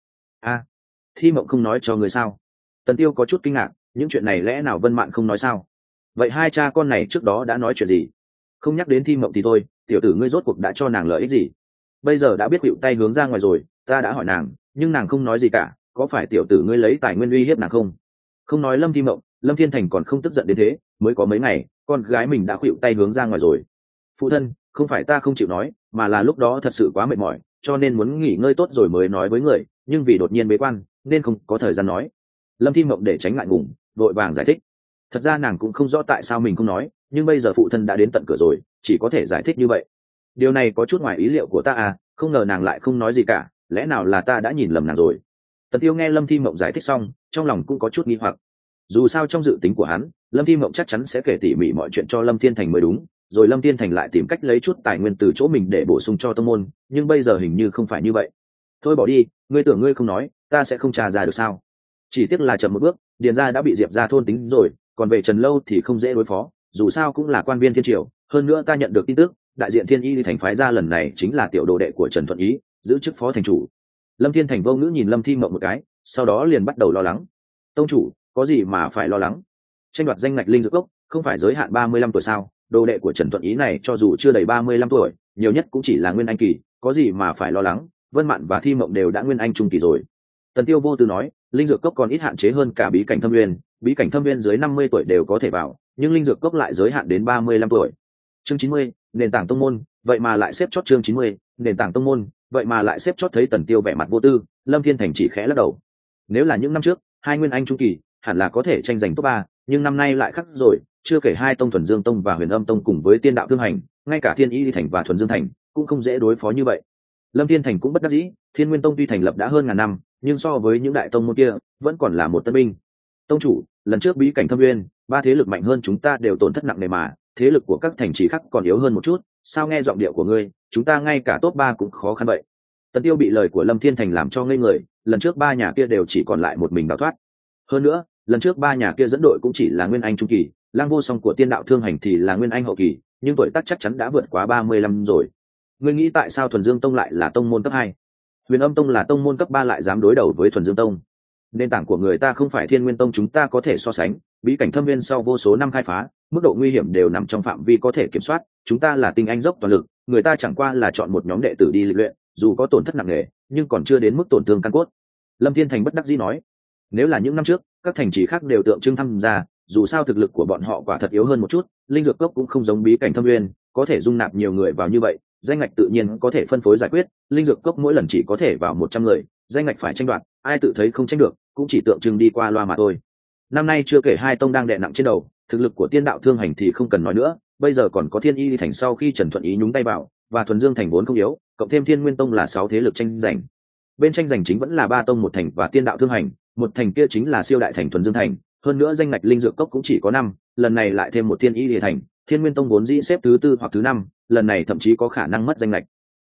Thi Mộng không nói cho người sao? Tần Tiêu có chút kinh ngạc, những chuyện này lẽ nào Vân Mạn không nói sao? Vậy hai cha con này trước đó đã nói chuyện gì? Không nhắc đến Thi Mộng thì thôi, tiểu tử ngươi rốt cuộc đã cho nàng lợi ích gì? Bây giờ đã biết khuỵu tay hướng ra ngoài rồi, ta đã hỏi nàng, nhưng nàng không nói gì cả, có phải tiểu tử ngươi lấy tài nguyên uy hiếp nàng không? Không nói Lâm Thi Mộng, Lâm Thiên Thành còn không tức giận đến thế, mới có mấy ngày, con gái mình đã khuỵu tay hướng ra ngoài rồi. Phụ thân, không phải ta không chịu nói, mà là lúc đó thật sự quá mệt mỏi, cho nên muốn nghỉ ngơi tốt rồi mới nói với người, nhưng vì đột nhiên bế quan, nên không có thời gian nói. Lâm Thi Mộng để tránh ngại ngùng, vội vàng giải thích. Thật ra nàng cũng không rõ tại sao mình không nói, nhưng bây giờ phụ thân đã đến tận cửa rồi, chỉ có thể giải thích như vậy. Điều này có chút ngoài ý liệu của ta à, không ngờ nàng lại không nói gì cả, lẽ nào là ta đã nhìn lầm nàng rồi? Tần Tiêu nghe Lâm Thi Mộng giải thích xong, trong lòng cũng có chút nghi hoặc. Dù sao trong dự tính của hắn, Lâm Thi Mộng chắc chắn sẽ kể tỉ mỉ mọi chuyện cho Lâm Thiên Thành mới đúng, rồi Lâm Thiên Thành lại tìm cách lấy chút tài nguyên từ chỗ mình để bổ sung cho tông môn, nhưng bây giờ hình như không phải như vậy. Thôi bỏ đi, ngươi tưởng ngươi không nói, ta sẽ không tra ra được sao? Chỉ tiếc là chậm một bước, Điền gia đã bị Diệp gia thôn tính rồi, còn về Trần Lâu thì không dễ đối phó, dù sao cũng là quan viên Thiên Triều, hơn nữa ta nhận được tin tức, đại diện Thiên Y thành phái gia lần này chính là tiểu đồ đệ của Trần Thuận Ý, giữ chức phó thành chủ. Lâm Thiên Thành vô ngữ nhìn Lâm Thi Mộng một cái, sau đó liền bắt đầu lo lắng. Tông chủ, có gì mà phải lo lắng? Tranh đoạt danh ngạch linh dược cốc, không phải giới hạn 35 tuổi sao? Đồ đệ của Trần Thuận Ý này cho dù chưa đầy 35 tuổi, nhiều nhất cũng chỉ là nguyên anh kỳ, có gì mà phải lo lắng? Vân Mạn và Thi Mộng đều đã nguyên anh trung kỳ rồi. Tần Tiêu vô tư nói, linh dược cốc còn ít hạn chế hơn cả bí cảnh thâm nguyên, bí cảnh thâm nguyên dưới 50 tuổi đều có thể vào, nhưng linh dược cốc lại giới hạn đến 35 tuổi. Chương 90, nền tảng tông môn, vậy mà lại xếp chót chương 90, nền tảng tông môn, vậy mà lại xếp chót. Thấy Tần Tiêu vẻ mặt vô tư, Lâm Thiên Thành chỉ khẽ lắc đầu. Nếu là những năm trước, hai nguyên anh trung kỳ hẳn là có thể tranh giành top 3, nhưng năm nay lại khác rồi, chưa kể hai tông Thuần Dương Tông và Huyền Âm Tông cùng với Tiên Đạo Thương Hành, ngay cả Thiên Y Thành và Thuần Dương Thành cũng không dễ đối phó như vậy. Lâm Thiên Thành cũng bất đắc dĩ, Thiên Nguyên Tông tuy thành lập đã hơn ngàn năm, nhưng so với những đại tông môn kia, vẫn còn là một tân binh. Tông chủ, lần trước bí cảnh thâm nguyên, ba thế lực mạnh hơn chúng ta đều tổn thất nặng nề mà, thế lực của các thành trì khác còn yếu hơn một chút, sao nghe giọng điệu của ngươi, chúng ta ngay cả top 3 cũng khó khăn vậy. Tần Tiêu bị lời của Lâm Thiên Thành làm cho ngây người, lần trước ba nhà kia đều chỉ còn lại một mình đào thoát. Hơn nữa, lần trước ba nhà kia dẫn đội cũng chỉ là nguyên anh trung kỳ, Lang Vô Song của Tiên Đạo Thương Hành thì là nguyên anh hậu kỳ, nhưng tuổi tác chắc chắn đã vượt quá 35 rồi. Ngươi nghĩ tại sao Thuần Dương Tông lại là tông môn cấp 2? Huyền Âm Tông là tông môn cấp 3 lại dám đối đầu với Thuần Dương Tông. Nền tảng của người ta không phải Thiên Nguyên Tông chúng ta có thể so sánh, bí cảnh thâm viên sau vô số năm khai phá, mức độ nguy hiểm đều nằm trong phạm vi có thể kiểm soát, chúng ta là tinh anh dốc toàn lực, người ta chẳng qua là chọn một nhóm đệ tử đi luyện, dù có tổn thất nặng nề, nhưng còn chưa đến mức tổn thương căn cốt. Lâm Thiên Thành bất đắc dĩ nói, nếu là những năm trước, các thành trì khác đều tượng trưng tham gia, dù sao thực lực của bọn họ quả thật yếu hơn một chút, linh dược cốc cũng không giống bí cảnh thâm viên, có thể dung nạp nhiều người vào như vậy, danh ngạch tự nhiên có thể phân phối giải quyết, linh dược cốc mỗi lần chỉ có thể vào 100 người, danh ngạch phải tranh đoạt, ai tự thấy không tranh được, cũng chỉ tượng trưng đi qua loa mà thôi. Năm nay chưa kể hai tông đang đè nặng trên đầu, thực lực của Tiên Đạo Thương Hành thì không cần nói nữa, bây giờ còn có Thiên Y Thành sau khi Trần Thuận Ý nhúng tay vào, và Thuần Dương Thành vốn không yếu, cộng thêm Thiên Nguyên Tông là 6 thế lực tranh giành. Bên tranh giành chính vẫn là ba tông một thành và Tiên Đạo Thương Hành, một thành kia chính là siêu đại thành Thuần Dương Thành, hơn nữa danh ngạch linh dược cốc cũng chỉ có 5, lần này lại thêm một Thiên Y Thành, Thiên Nguyên Tông vốn dĩ xếp thứ 4 hoặc thứ 5, lần này thậm chí có khả năng mất danh ngạch.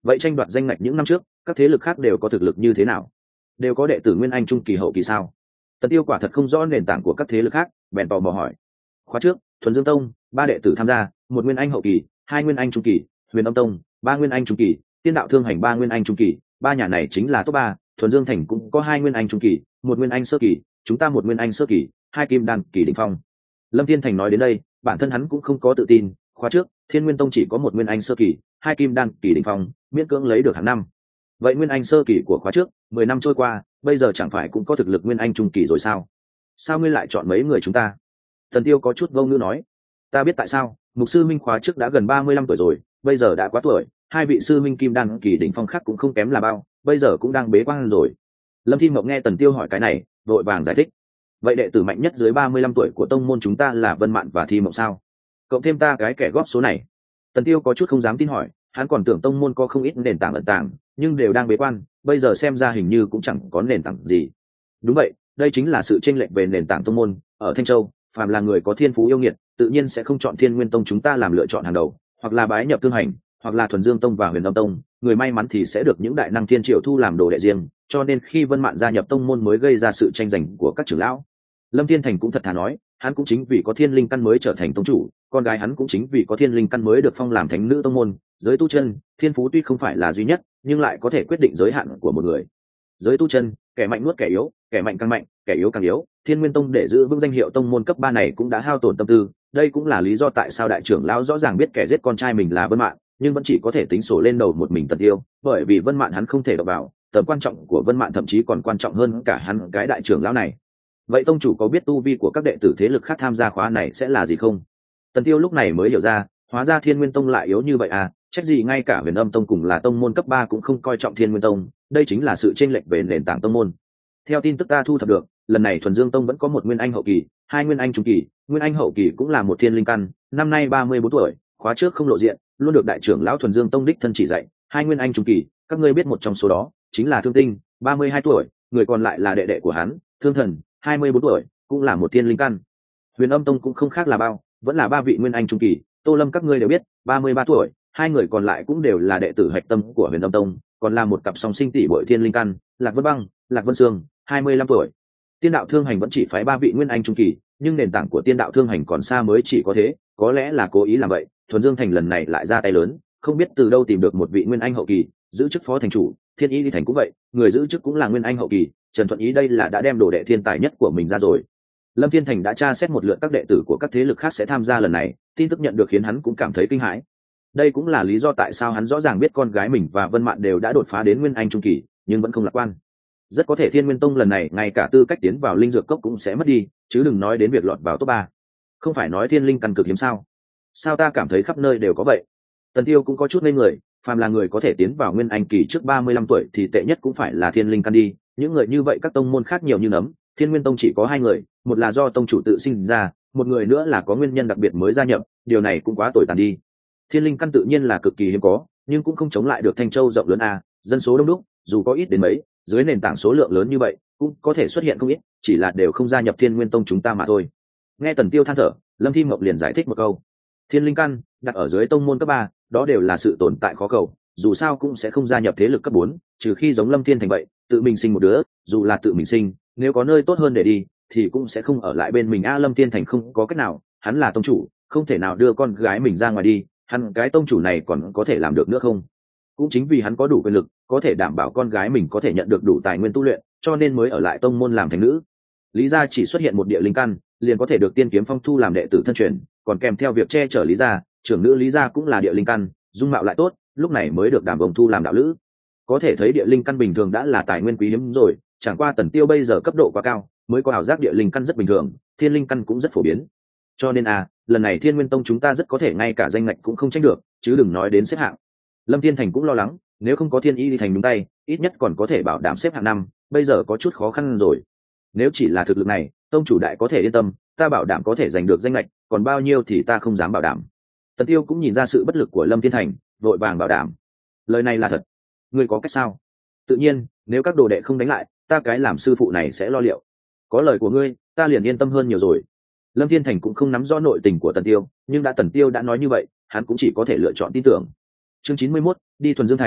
vậy tranh đoạt danh ngạch những năm trước các thế lực khác đều có thực lực như thế nào, đều có đệ tử nguyên anh trung kỳ hậu kỳ sao? Tần Tiêu quả thật không rõ nền tảng của các thế lực khác, bèn tò mò hỏi. Khóa trước Thuần Dương Tông 3 đệ tử tham gia, 1 nguyên anh hậu kỳ, 2 nguyên anh trung kỳ; Huyền Âm Tông 3 nguyên anh trung kỳ, Tiên Đạo Thương Hành 3 nguyên anh trung kỳ. Ba nhà này chính là top 3. Thuần Dương Thành cũng có 2 nguyên anh trung kỳ, 1 nguyên anh sơ kỳ, chúng ta 1 nguyên anh sơ kỳ, 2 kim đan kỳ đỉnh phong. Lâm Thiên Thành nói đến đây, bản thân hắn cũng không có tự tin. Khóa trước Thiên Nguyên Tông chỉ có 1 nguyên anh sơ kỳ, 2 kim đan kỳ đỉnh phong, miễn cưỡng lấy được hạng năm. Vậy nguyên anh sơ kỳ của khóa trước 10 năm trôi qua, bây giờ chẳng phải cũng có thực lực nguyên anh trung kỳ rồi sao? Sao ngươi lại chọn mấy người chúng ta? Tần Tiêu có chút vô ngữ nói. Ta biết tại sao, mục sư minh khóa trước đã gần 35 tuổi rồi, bây giờ đã quá tuổi, 2 vị sư minh kim đan kỳ đỉnh phong khác cũng không kém là bao, bây giờ cũng đang bế quan rồi. Lâm Thi Mộng nghe Tần Tiêu hỏi cái này, vội vàng giải thích. Vậy đệ tử mạnh nhất dưới 35 tuổi của tông môn chúng ta là Vân Mạn và Thi Mộng sao? Cộng thêm ta cái kẻ góp số này. Tần Tiêu có chút không dám tin hỏi, hắn còn tưởng tông môn có không ít nền tảng ẩn tàng, nhưng đều đang bế quan, bây giờ xem ra hình như cũng chẳng có nền tảng gì. Đúng vậy, đây chính là sự chênh lệch về nền tảng tông môn. Ở Thanh Châu, phàm là người có thiên phú yêu nghiệt, tự nhiên sẽ không chọn Thiên Nguyên Tông chúng ta làm lựa chọn hàng đầu, hoặc là bái nhập Thương Hành, hoặc là Thuần Dương Tông và Huyền Âm Tông, người may mắn thì sẽ được những đại năng thiên triều thu làm đồ đệ riêng, cho nên khi Vân Mạn gia nhập tông môn mới gây ra sự tranh giành của các trưởng lão. Lâm Thiên Thành cũng thật thà nói, hắn cũng chính vì có thiên linh căn mới trở thành tông chủ, con gái hắn cũng chính vì có thiên linh căn mới được phong làm thánh nữ tông môn. Giới tu chân, thiên phú tuy không phải là duy nhất, nhưng lại có thể quyết định giới hạn của một người. Giới tu chân, kẻ mạnh nuốt kẻ yếu, kẻ mạnh càng mạnh, kẻ yếu càng yếu. Thiên Nguyên Tông để giữ vững danh hiệu tông môn cấp 3 này cũng đã hao tổn tâm tư, đây cũng là lý do tại sao đại trưởng lão rõ ràng biết kẻ giết con trai mình là Vân Mạn, nhưng vẫn chỉ có thể tính sổ lên đầu một mình Tần Tiêu, bởi vì Vân Mạn hắn không thể đụng vào, tầm quan trọng của Vân Mạn thậm chí còn quan trọng hơn cả hắn cái đại trưởng lão này. Vậy tông chủ có biết tu vi của các đệ tử thế lực khác tham gia khóa này sẽ là gì không? Tần Tiêu lúc này mới hiểu ra, hóa ra Thiên Nguyên Tông lại yếu như vậy à, trách gì ngay cả Huyền Âm Tông cùng là tông môn cấp 3 cũng không coi trọng Thiên Nguyên Tông, đây chính là sự chênh lệch về nền tảng tông môn. Theo tin tức ta thu thập được, lần này Thuần Dương Tông vẫn có 1 nguyên anh hậu kỳ, 2 nguyên anh trung kỳ, nguyên anh hậu kỳ cũng là một thiên linh căn, năm nay 34 tuổi, khóa trước không lộ diện, luôn được đại trưởng lão Thuần Dương Tông đích thân chỉ dạy. 2 nguyên anh trung kỳ, các ngươi biết một trong số đó chính là Thương Tinh, 32 tuổi, người còn lại là đệ đệ của hắn, Thương Thần, 24 tuổi, cũng là một thiên linh căn. Huyền Âm Tông cũng không khác là bao, vẫn là 3 vị nguyên anh trung kỳ, Tô Lâm các ngươi đều biết, 33 tuổi, 2 người còn lại cũng đều là đệ tử hạch tâm của Huyền Âm Tông, còn là một cặp song sinh tỷ muội thiên linh căn, Lạc Vân Băng, Lạc Vân Sương, 25 tuổi. Tiên Đạo Thương Hành vẫn chỉ phái 3 vị nguyên anh trung kỳ, nhưng nền tảng của Tiên Đạo Thương Hành còn xa mới chỉ có thế, có lẽ là cố ý làm vậy. Thuần Dương Thành lần này lại ra tay lớn, không biết từ đâu tìm được một vị nguyên anh hậu kỳ, giữ chức phó thành chủ. Thiên Y Đi Thành cũng vậy, người giữ chức cũng là nguyên anh hậu kỳ, Trần Thuận Ý đây là đã đem đồ đệ thiên tài nhất của mình ra rồi. Lâm Thiên Thành đã tra xét một lượt các đệ tử của các thế lực khác sẽ tham gia lần này, tin tức nhận được khiến hắn cũng cảm thấy kinh hãi. Đây cũng là lý do tại sao hắn rõ ràng biết con gái mình và Vân Mạn đều đã đột phá đến nguyên anh trung kỳ, nhưng vẫn không lạc quan. Rất có thể Thiên Nguyên Tông lần này ngay cả tư cách tiến vào linh dược cốc cũng sẽ mất đi, chứ đừng nói đến việc lọt vào top 3. Không phải nói thiên linh căn cực hiếm sao? Sao ta cảm thấy khắp nơi đều có vậy? Tần Tiêu cũng có chút ngây người, phàm là người có thể tiến vào nguyên anh kỳ trước 35 tuổi thì tệ nhất cũng phải là thiên linh căn đi, những người như vậy các tông môn khác nhiều như nấm, Thiên Nguyên Tông chỉ có 2 người, một là do tông chủ tự sinh ra, một người nữa là có nguyên nhân đặc biệt mới gia nhập, điều này cũng quá tồi tàn đi. Thiên linh căn tự nhiên là cực kỳ hiếm có, nhưng cũng không chống lại được Thanh Châu rộng lớn a, dân số đông đúc, dù có ít đến mấy, dưới nền tảng số lượng lớn như vậy, cũng có thể xuất hiện không ít, chỉ là đều không gia nhập Thiên Nguyên Tông chúng ta mà thôi. Nghe Tần Tiêu than thở, Lâm Thi Mộng liền giải thích một câu. Thiên linh căn đặt ở dưới tông môn cấp 3, đó đều là sự tồn tại khó cầu, dù sao cũng sẽ không gia nhập thế lực cấp 4, trừ khi giống Lâm Thiên Thành vậy, tự mình sinh một đứa, dù là tự mình sinh, nếu có nơi tốt hơn để đi thì cũng sẽ không ở lại bên mình. Lâm Thiên Thành không có cách nào, hắn là tông chủ, không thể nào đưa con gái mình ra ngoài đi, hắn cái tông chủ này còn có thể làm được nữa không? Cũng chính vì hắn có đủ quyền lực, có thể đảm bảo con gái mình có thể nhận được đủ tài nguyên tu luyện, cho nên mới ở lại tông môn làm thánh nữ. Lý gia chỉ xuất hiện một địa linh căn, liền có thể được Tiên Kiếm Phong thu làm đệ tử thân truyền, còn kèm theo việc che chở Lý gia, trưởng nữ Lý gia cũng là địa linh căn, dung mạo lại tốt, lúc này mới được đảm bồng thu làm đạo lữ. Có thể thấy địa linh căn bình thường đã là tài nguyên quý hiếm rồi, chẳng qua Tần Tiêu bây giờ cấp độ quá cao, mới có ảo giác địa linh căn rất bình thường, thiên linh căn cũng rất phổ biến. Cho nên lần này Thiên Nguyên Tông chúng ta rất có thể ngay cả danh ngạch cũng không tranh được, chứ đừng nói đến xếp hạng. Lâm Thiên Thành cũng lo lắng, nếu không có Thiên Y Đi Thành đúng tay, ít nhất còn có thể bảo đảm xếp hạng 5, bây giờ có chút khó khăn rồi. Nếu chỉ là thực lực này, tông chủ đại có thể yên tâm, ta bảo đảm có thể giành được danh ngạch, còn bao nhiêu thì ta không dám bảo đảm. Tần Tiêu cũng nhìn ra sự bất lực của Lâm Thiên Thành, vội vàng bảo đảm. Lời này là thật. Ngươi có cách sao? Tự nhiên, nếu các đồ đệ không đánh lại, ta cái làm sư phụ này sẽ lo liệu. Có lời của ngươi, ta liền yên tâm hơn nhiều rồi. Lâm Thiên Thành cũng không nắm rõ nội tình của Tần Tiêu, nhưng Tần Tiêu đã nói như vậy, hắn cũng chỉ có thể lựa chọn tin tưởng. Chương 91, đi Thuần Dương Thành,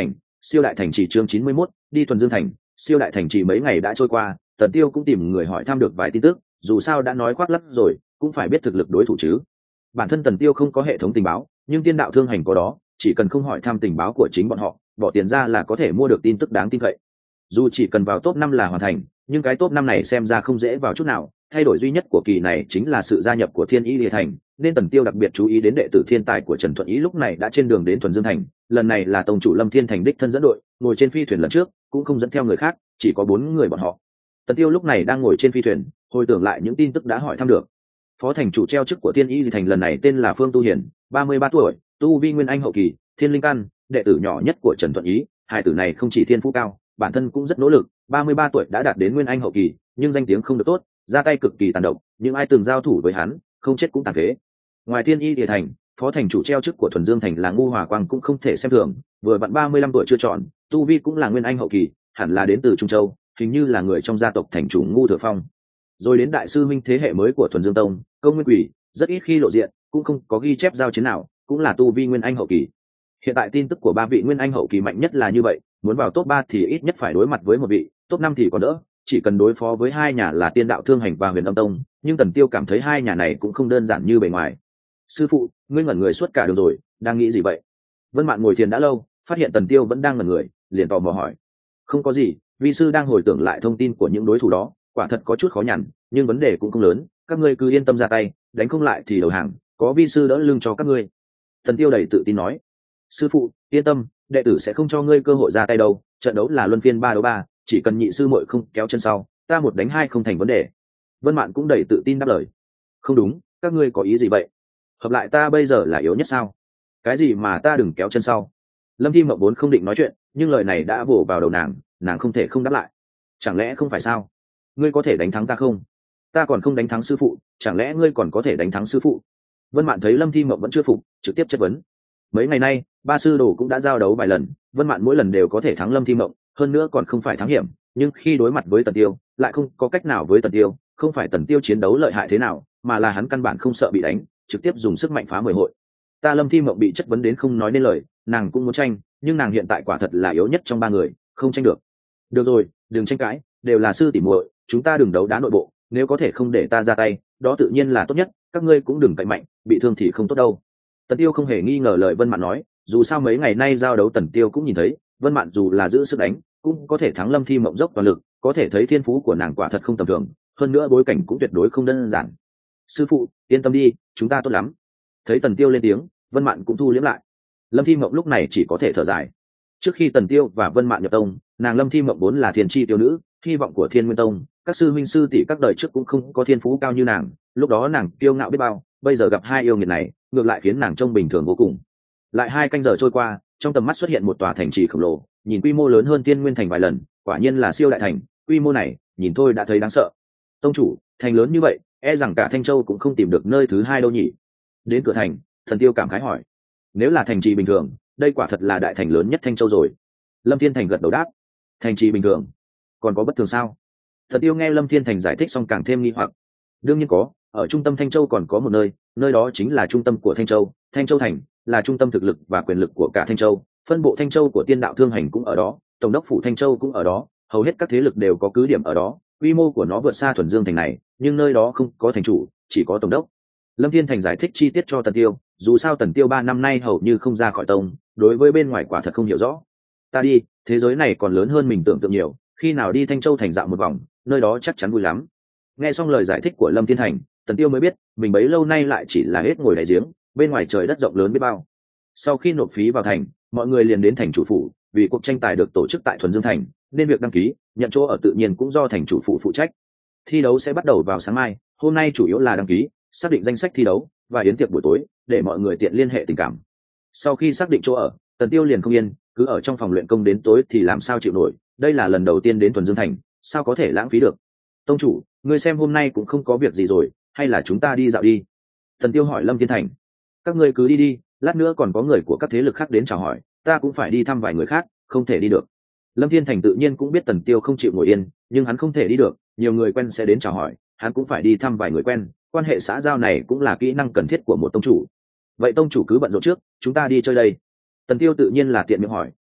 Siêu đại thành trì chương 91, đi Thuần Dương thành. Siêu đại thành trì mấy ngày đã trôi qua, Tần Tiêu cũng tìm người hỏi thăm được vài tin tức, dù sao đã nói khoác lác rồi, cũng phải biết thực lực đối thủ chứ. Bản thân Tần Tiêu không có hệ thống tình báo, nhưng Tiên đạo thương hành có đó, chỉ cần không hỏi thăm tình báo của chính bọn họ, bỏ tiền ra là có thể mua được tin tức đáng tin cậy. Dù chỉ cần vào top 5 là hoàn thành, nhưng cái top 5 này xem ra không dễ vào chút nào, thay đổi duy nhất của kỳ này chính là sự gia nhập của Thiên Y Lìa Thành, nên Tần Tiêu đặc biệt chú ý đến đệ tử thiên tài của Trần Thuận Ý lúc này đã trên đường đến Thuần Dương thành, lần này là tông chủ Lâm Thiên Thành đích thân dẫn đội, ngồi trên phi thuyền lần trước, cũng không dẫn theo người khác, chỉ có 4 người bọn họ. Tần Tiêu lúc này đang ngồi trên phi thuyền, hồi tưởng lại những tin tức đã hỏi thăm được. Phó thành chủ treo chức của Thiên Y Thành lần này tên là Phương Tu Hiển, 33 tuổi, tu vi nguyên anh hậu kỳ, thiên linh căn, đệ tử nhỏ nhất của Trần Thuận Ý, hai tử này không chỉ thiên phú cao, bản thân cũng rất nỗ lực, 33 tuổi đã đạt đến nguyên anh hậu kỳ, nhưng danh tiếng không được tốt, ra tay cực kỳ tàn độc, nhưng ai từng giao thủ với hắn, không chết cũng tàn phế. Ngoài Thiên Y Địa Thành, phó thành chủ treo chức của Thuần Dương thành là Ngu Hòa Quang cũng không thể xem thường, vừa vặn 35 tuổi chưa chọn, tu vi cũng là nguyên anh hậu kỳ, hẳn là đến từ Trung Châu, hình như là người trong gia tộc thành chủ Ngu Thừa Phong. Rồi đến đại sư minh thế hệ mới của Thuần Dương tông, Câu Nguyên Quỷ, rất ít khi lộ diện, cũng không có ghi chép giao chiến nào, cũng là tu vi nguyên anh hậu kỳ. Hiện tại tin tức của 3 vị nguyên anh hậu kỳ mạnh nhất là như vậy, muốn vào top 3 thì ít nhất phải đối mặt với một vị, top 5 thì còn đỡ, chỉ cần đối phó với hai nhà là Tiên đạo thương hành và Huyền Âm tông, nhưng Tần Tiêu cảm thấy hai nhà này cũng không đơn giản như bề ngoài. Sư phụ, ngươi ngẩn người suốt cả đường rồi, đang nghĩ gì vậy? Vân Mạn ngồi thiền đã lâu, phát hiện Tần Tiêu vẫn đang ngẩn người, liền tò mò hỏi. Không có gì, vi sư đang hồi tưởng lại thông tin của những đối thủ đó, quả thật có chút khó nhằn, nhưng vấn đề cũng không lớn, các ngươi cứ yên tâm ra tay, đánh không lại thì đầu hàng, có vi sư đỡ lưng cho các ngươi. Tần Tiêu đầy tự tin nói. Sư phụ yên tâm, đệ tử sẽ không cho ngươi cơ hội ra tay đâu, trận đấu là luân phiên 3 đấu 3, chỉ cần nhị sư muội không kéo chân sau, ta 1 đánh 2 không thành vấn đề. Vân Mạn cũng đầy tự tin đáp lời. Không đúng, các ngươi có ý gì vậy? Hợp lại ta bây giờ là yếu nhất sao? Cái gì mà ta đừng kéo chân sau? Lâm Thi Mộng vốn không định nói chuyện, nhưng lời này đã vồ vào đầu nàng không thể không đáp lại. Chẳng lẽ không phải sao? Ngươi có thể đánh thắng ta không? Ta còn không đánh thắng sư phụ, chẳng lẽ ngươi còn có thể đánh thắng sư phụ? Vân Mạn thấy Lâm Thi Mộng vẫn chưa phục, trực tiếp chất vấn. Mấy ngày nay, ba sư đồ cũng đã giao đấu vài lần, Vân Mạn mỗi lần đều có thể thắng Lâm Thi Mộng, hơn nữa còn không phải thắng hiểm, nhưng khi đối mặt với Tần Tiêu, lại không có cách nào với Tần Tiêu, không phải Tần Tiêu chiến đấu lợi hại thế nào, mà là hắn căn bản không sợ bị đánh, trực tiếp dùng sức mạnh phá 10 hội. Ta Lâm Thi Mộng bị chất vấn đến không nói nên lời, nàng cũng muốn tranh, nhưng nàng hiện tại quả thật là yếu nhất trong 3 người, không tranh được. Được rồi, đừng tranh cãi, đều là sư tỷ muội, chúng ta đừng đấu đá nội bộ, nếu có thể không để ta ra tay, đó tự nhiên là tốt nhất, các ngươi cũng đừng cậy mạnh, bị thương thì không tốt đâu. Tần Tiêu không hề nghi ngờ lời Vân Mạn nói, dù sao mấy ngày nay giao đấu Tần Tiêu cũng nhìn thấy, Vân Mạn dù là giữ sức đánh, cũng có thể thắng Lâm Thi Mộng dốc toàn lực, có thể thấy thiên phú của nàng quả thật không tầm thường, hơn nữa bối cảnh cũng tuyệt đối không đơn giản. Sư phụ, yên tâm đi, chúng ta tốt lắm. Thấy Tần Tiêu lên tiếng, Vân Mạn cũng thu liễm lại. Lâm Thi Mộng lúc này chỉ có thể thở dài. Trước khi Tần Tiêu và Vân Mạn nhập tông, nàng Lâm Thi Mộng vốn là thiên chi tiêu nữ, hy vọng của Thiên Nguyên tông, các sư minh sư tỷ các đời trước cũng không có thiên phú cao như nàng, lúc đó nàng kiêu ngạo biết bao, bây giờ gặp hai yêu nghiệt này, ngược lại khiến nàng trông bình thường vô cùng. Lại 2 canh giờ trôi qua, trong tầm mắt xuất hiện một tòa thành trì khổng lồ, nhìn quy mô lớn hơn Tiên Nguyên thành vài lần, quả nhiên là siêu đại thành, quy mô này, nhìn thôi đã thấy đáng sợ. Tông chủ, thành lớn như vậy, e rằng cả Thanh Châu cũng không tìm được nơi thứ hai đâu nhỉ? Đến cửa thành, Thần Tiêu cảm khái hỏi. Nếu là thành trì bình thường, đây quả thật là đại thành lớn nhất Thanh Châu rồi. Lâm Thiên Thành gật đầu đáp. Thành trì bình thường, còn có bất thường sao? Thần Tiêu nghe Lâm Thiên Thành giải thích xong càng thêm nghi hoặc. Đương nhiên có, ở trung tâm Thanh Châu còn có một nơi, nơi đó chính là trung tâm của Thanh Châu, Thanh Châu thành là trung tâm thực lực và quyền lực của cả Thanh Châu, phân bộ Thanh Châu của Tiên đạo thương hành cũng ở đó, tổng đốc phủ Thanh Châu cũng ở đó, hầu hết các thế lực đều có cứ điểm ở đó, quy mô của nó vượt xa Thuần Dương thành này, nhưng nơi đó không có thành chủ, chỉ có tổng đốc. Lâm Thiên Thành giải thích chi tiết cho Tần Tiêu, dù sao Tần Tiêu 3 năm nay hầu như không ra khỏi tông, đối với bên ngoài quả thật không hiểu rõ. Ta đi, thế giới này còn lớn hơn mình tưởng tượng nhiều, khi nào đi Thanh Châu thành dạo một vòng, nơi đó chắc chắn vui lắm. Nghe xong lời giải thích của Lâm Thiên Thành, Tần Tiêu mới biết mình bấy lâu nay lại chỉ là hết ngồi đáy giếng, bên ngoài trời đất rộng lớn biết bao. Sau khi nộp phí vào thành, mọi người liền đến thành chủ phủ, vì cuộc tranh tài được tổ chức tại Thuần Dương thành, nên việc đăng ký, nhận chỗ ở tự nhiên cũng do thành chủ phủ phụ trách. Thi đấu sẽ bắt đầu vào sáng mai, hôm nay chủ yếu là đăng ký, xác định danh sách thi đấu và yến tiệc buổi tối, để mọi người tiện liên hệ tình cảm. Sau khi xác định chỗ ở, Tần Tiêu liền không yên, cứ ở trong phòng luyện công đến tối thì làm sao chịu nổi, đây là lần đầu tiên đến Thuần Dương thành, sao có thể lãng phí được. Tông chủ, ngươi xem hôm nay cũng không có việc gì rồi, hay là chúng ta đi dạo đi? Tần Tiêu hỏi Lâm Thiên Thành. Các ngươi cứ đi đi, lát nữa còn có người của các thế lực khác đến chào hỏi, ta cũng phải đi thăm vài người khác, không thể đi được. Lâm Thiên Thành tự nhiên cũng biết Tần Tiêu không chịu ngồi yên, nhưng hắn không thể đi được, nhiều người quen sẽ đến chào hỏi, hắn cũng phải đi thăm vài người quen, quan hệ xã giao này cũng là kỹ năng cần thiết của một tông chủ. Vậy tông chủ cứ bận rộn trước, chúng ta đi chơi đây. Tần Tiêu tự nhiên là tiện miệng hỏi,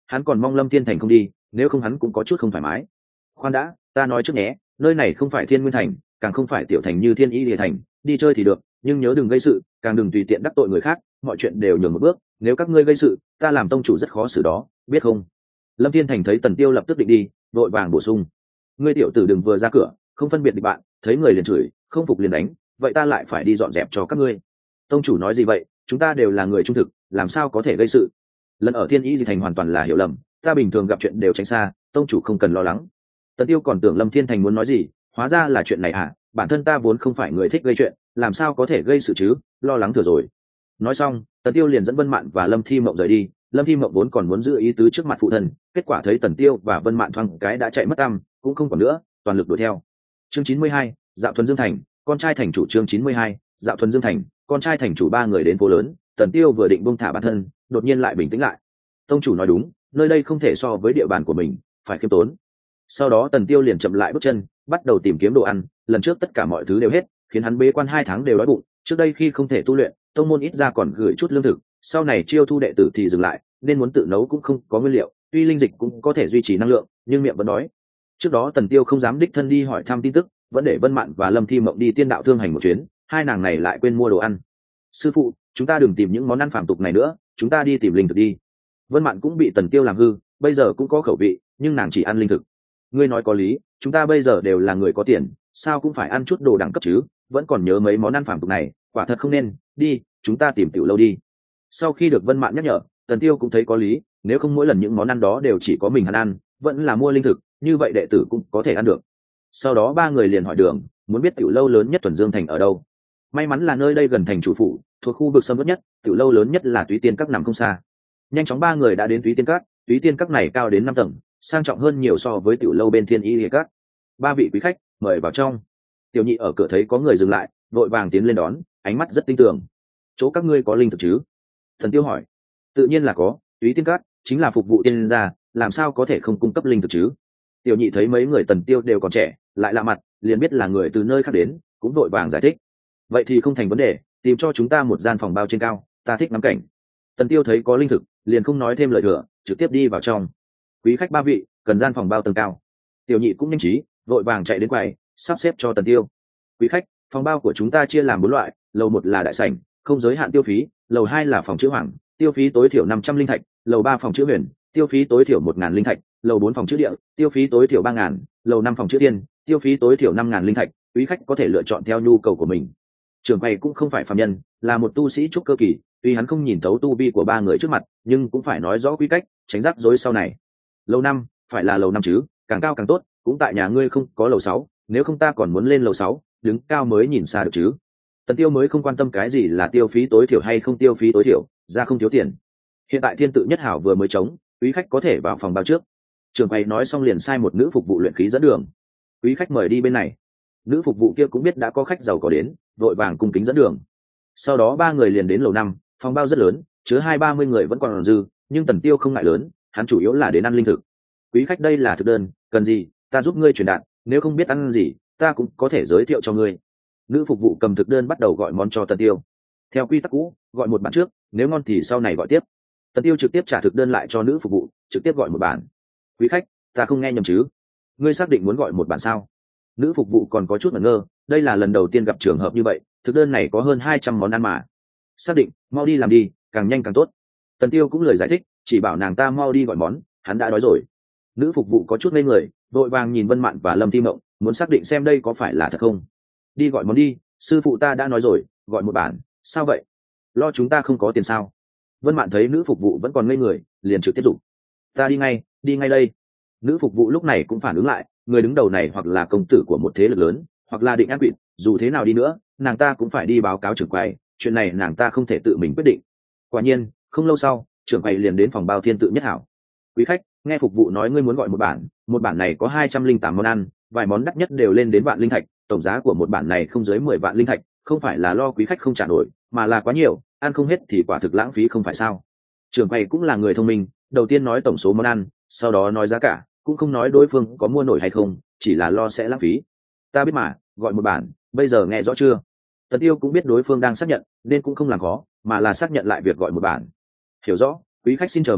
hắn còn mong Lâm Thiên Thành không đi, nếu không hắn cũng có chút không thoải mái. Khoan đã, ta nói trước nhé, nơi này không phải Thiên Nguyên Thành, càng không phải tiểu thành như Thiên Y Lìa Thành, đi chơi thì được, nhưng nhớ đừng gây sự, càng đừng tùy tiện đắc tội người khác, mọi chuyện đều nhường một bước, nếu các ngươi gây sự, ta làm tông chủ rất khó xử đó, biết không? Lâm Thiên Thành thấy Tần Tiêu lập tức định đi, vội vàng bổ sung: ngươi tiểu tử đừng vừa ra cửa, không phân biệt địch bạn, thấy người liền chửi, không phục liền đánh, vậy ta lại phải đi dọn dẹp cho các ngươi. Tông chủ nói gì vậy, chúng ta đều là người trung thực, làm sao có thể gây sự? Lần ở Thiên Y Di Thành hoàn toàn là hiểu lầm, ta bình thường gặp chuyện đều tránh xa, tông chủ không cần lo lắng. Tần Tiêu còn tưởng Lâm Thiên Thành muốn nói gì, hóa ra là chuyện này à, bản thân ta vốn không phải người thích gây chuyện, làm sao có thể gây sự chứ, lo lắng thừa rồi. Nói xong, Tần Tiêu liền dẫn Vân Mạn và Lâm Thi Mộng rời đi. Lâm Thi Mộng vốn còn muốn giữ ý tứ trước mặt phụ thân, kết quả thấy Tần Tiêu và Vân Mạn thoáng cái đã chạy mất tăm, cũng không còn nữa, toàn lực đuổi theo. Chương 92, Dạo Thuần Dương Thành, con trai thành chủ. Chương 92, Dạo Thuần Dương Thành, con trai thành chủ. Ba người đến phố lớn, Tần Tiêu vừa định buông thả bản thân, đột nhiên lại bình tĩnh lại. Tông chủ nói đúng, nơi đây không thể so với địa bàn của mình, phải khiêm tốn. Sau đó Tần Tiêu liền chậm lại bước chân, bắt đầu tìm kiếm đồ ăn. Lần trước tất cả mọi thứ đều hết, khiến hắn bế quan 2 tháng đều đói bụng. Trước đây khi không thể tu luyện, tông môn ít ra còn gửi chút lương thực, sau này chiêu thu đệ tử thì dừng lại, nên muốn tự nấu cũng không có nguyên liệu. Tuy linh dịch cũng có thể duy trì năng lượng, nhưng miệng vẫn đói. Trước đó Tần Tiêu không dám đích thân đi hỏi thăm tin tức, vẫn để Vân Mạn và Lâm Thi Mộng đi Tiên Đạo Thương hành một chuyến, hai nàng này lại quên mua đồ ăn. Sư phụ, chúng ta đừng tìm những món ăn phàm tục này nữa, chúng ta đi tìm linh thực đi. Vân Mạn cũng bị Tần Tiêu làm hư, bây giờ cũng có khẩu vị, nhưng nàng chỉ ăn linh thực. Ngươi nói có lý, chúng ta bây giờ đều là người có tiền, sao cũng phải ăn chút đồ đẳng cấp chứ, vẫn còn nhớ mấy món ăn phàm tục này, quả thật không nên. Đi, chúng ta tìm tiểu lâu đi. Sau khi được Vân Mạn nhắc nhở, Tần Tiêu cũng thấy có lý, nếu không mỗi lần những món ăn đó đều chỉ có mình hắn ăn, vẫn là mua linh thực, như vậy đệ tử cũng có thể ăn được. Sau đó ba người liền hỏi đường, muốn biết tiểu lâu lớn nhất Thuần Dương Thành ở đâu. May mắn là nơi đây gần thành chủ phủ, thuộc khu vực sâm uất nhất, tiểu lâu lớn nhất là Túy Tiên Các nằm không xa. Nhanh chóng ba người đã đến Túy Tiên Các. Túy Tiên Các này cao đến 5 tầng, sang trọng hơn nhiều so với tiểu lâu bên Thiên Y Lìa Các. Ba vị quý khách mời vào trong. Tiểu nhị ở cửa thấy có người dừng lại, vội vàng tiến lên đón, ánh mắt rất tinh tường. Chỗ các ngươi có linh thực chứ? Thần Tiêu hỏi. Tự nhiên là có, Túy Tiên Các chính là phục vụ tiên gia, làm sao có thể không cung cấp linh thực chứ? Tiểu nhị thấy mấy người Tần Tiêu đều còn trẻ, lại lạ mặt, liền biết là người từ nơi khác đến, cũng vội vàng giải thích. Vậy thì không thành vấn đề, tìm cho chúng ta một gian phòng bao trên cao, ta thích ngắm cảnh. Tần Tiêu thấy có linh thực, liền không nói thêm lời thừa, trực tiếp đi vào trong. Quý khách ba vị, cần gian phòng bao tầng cao. Tiểu nhị cũng nhanh trí, vội vàng chạy đến quầy, sắp xếp cho Tần Tiêu. Quý khách, phòng bao của chúng ta chia làm 4 loại, lầu 1 là đại sảnh, không giới hạn tiêu phí, lầu 2 là phòng chữ hoàng, tiêu phí tối thiểu 500 linh thạch, lầu 3 phòng chữ huyền, tiêu phí tối thiểu 1000 linh thạch, lầu 4 phòng chữ địa, tiêu phí tối thiểu 3000, lầu 5 phòng chữ tiên, tiêu phí tối thiểu 5000 linh thạch, quý khách có thể lựa chọn theo nhu cầu của mình. Trưởng quầy cũng không phải phàm nhân, là một tu sĩ trúc cơ kỳ, tuy hắn không nhìn thấu tu vi của ba người trước mặt, nhưng cũng phải nói rõ quy cách, tránh rắc rối sau này. Lầu 5, phải là lầu 5 chứ, càng cao càng tốt, cũng tại nhà ngươi không có lầu 6, nếu không ta còn muốn lên lầu 6, đứng cao mới nhìn xa được chứ. Tần Tiêu mới không quan tâm cái gì là tiêu phí tối thiểu hay không tiêu phí tối thiểu, ra không thiếu tiền. Hiện tại Thiên Tự Nhất Hảo vừa mới trống, quý khách có thể vào phòng bao trước. Trưởng quầy nói xong liền sai một nữ phục vụ luyện khí dẫn đường. Quý khách mời đi bên này. Nữ phục vụ kia cũng biết đã có khách giàu có đến, vội vàng cung kính dẫn đường. Sau đó ba người liền đến lầu 5, phòng bao rất lớn, chứa 20-30 người vẫn còn dư, nhưng Tần Tiêu không ngại lớn, hắn chủ yếu là đến ăn linh thực. Quý khách đây là thực đơn, cần gì, ta giúp ngươi truyền đạt, nếu không biết ăn gì, ta cũng có thể giới thiệu cho ngươi. Nữ phục vụ cầm thực đơn bắt đầu gọi món cho Tần Tiêu. Theo quy tắc cũ, gọi một bản trước, nếu ngon thì sau này gọi tiếp. Tần Tiêu trực tiếp trả thực đơn lại cho nữ phục vụ, trực tiếp gọi một bản. Quý khách, ta không nghe nhầm chứ? Ngươi xác định muốn gọi một bản sao? Nữ phục vụ còn có chút ngẩn ngơ, đây là lần đầu tiên gặp trường hợp như vậy, thực đơn này có hơn 200 món ăn mà. Xác định, mau đi làm đi, càng nhanh càng tốt. Tần Tiêu cũng lời giải thích, chỉ bảo nàng ta mau đi gọi món, hắn đã đói rồi. Nữ phục vụ có chút ngây người, vội vàng nhìn Vân Mạn và Lâm Thi Mộng, muốn xác định xem đây có phải là thật không. Đi gọi món đi, sư phụ ta đã nói rồi, gọi một bản. Sao vậy? Lo chúng ta không có tiền sao? Vân Mạn thấy nữ phục vụ vẫn còn ngây người, liền trực tiếp rủ. Ta đi ngay đây. Nữ phục vụ lúc này cũng phản ứng lại, người đứng đầu này hoặc là công tử của một thế lực lớn, hoặc là định ăn quỵt, dù thế nào đi nữa, nàng ta cũng phải đi báo cáo trưởng quầy, chuyện này nàng ta không thể tự mình quyết định. Quả nhiên, không lâu sau, trưởng quầy liền đến phòng bao Thiên Tự Nhất Hảo. Quý khách, nghe phục vụ nói ngươi muốn gọi một bản này có 208 món ăn, vài món đắt nhất đều lên đến vạn linh thạch, tổng giá của một bản này không dưới 10 vạn linh thạch, không phải là lo quý khách không trả nổi, mà là quá nhiều, ăn không hết thì quả thực lãng phí không phải sao? Trưởng quầy cũng là người thông minh, đầu tiên nói tổng số món ăn, sau đó nói giá cả, cũng không nói đối phương có mua nổi hay không, chỉ là lo sẽ lãng phí. Ta biết mà, gọi một bản, bây giờ nghe rõ chưa? Tần Tiêu cũng biết đối phương đang xác nhận, nên cũng không làm khó, mà là xác nhận lại việc gọi một bản. Hiểu rõ, quý khách xin chờ một lát,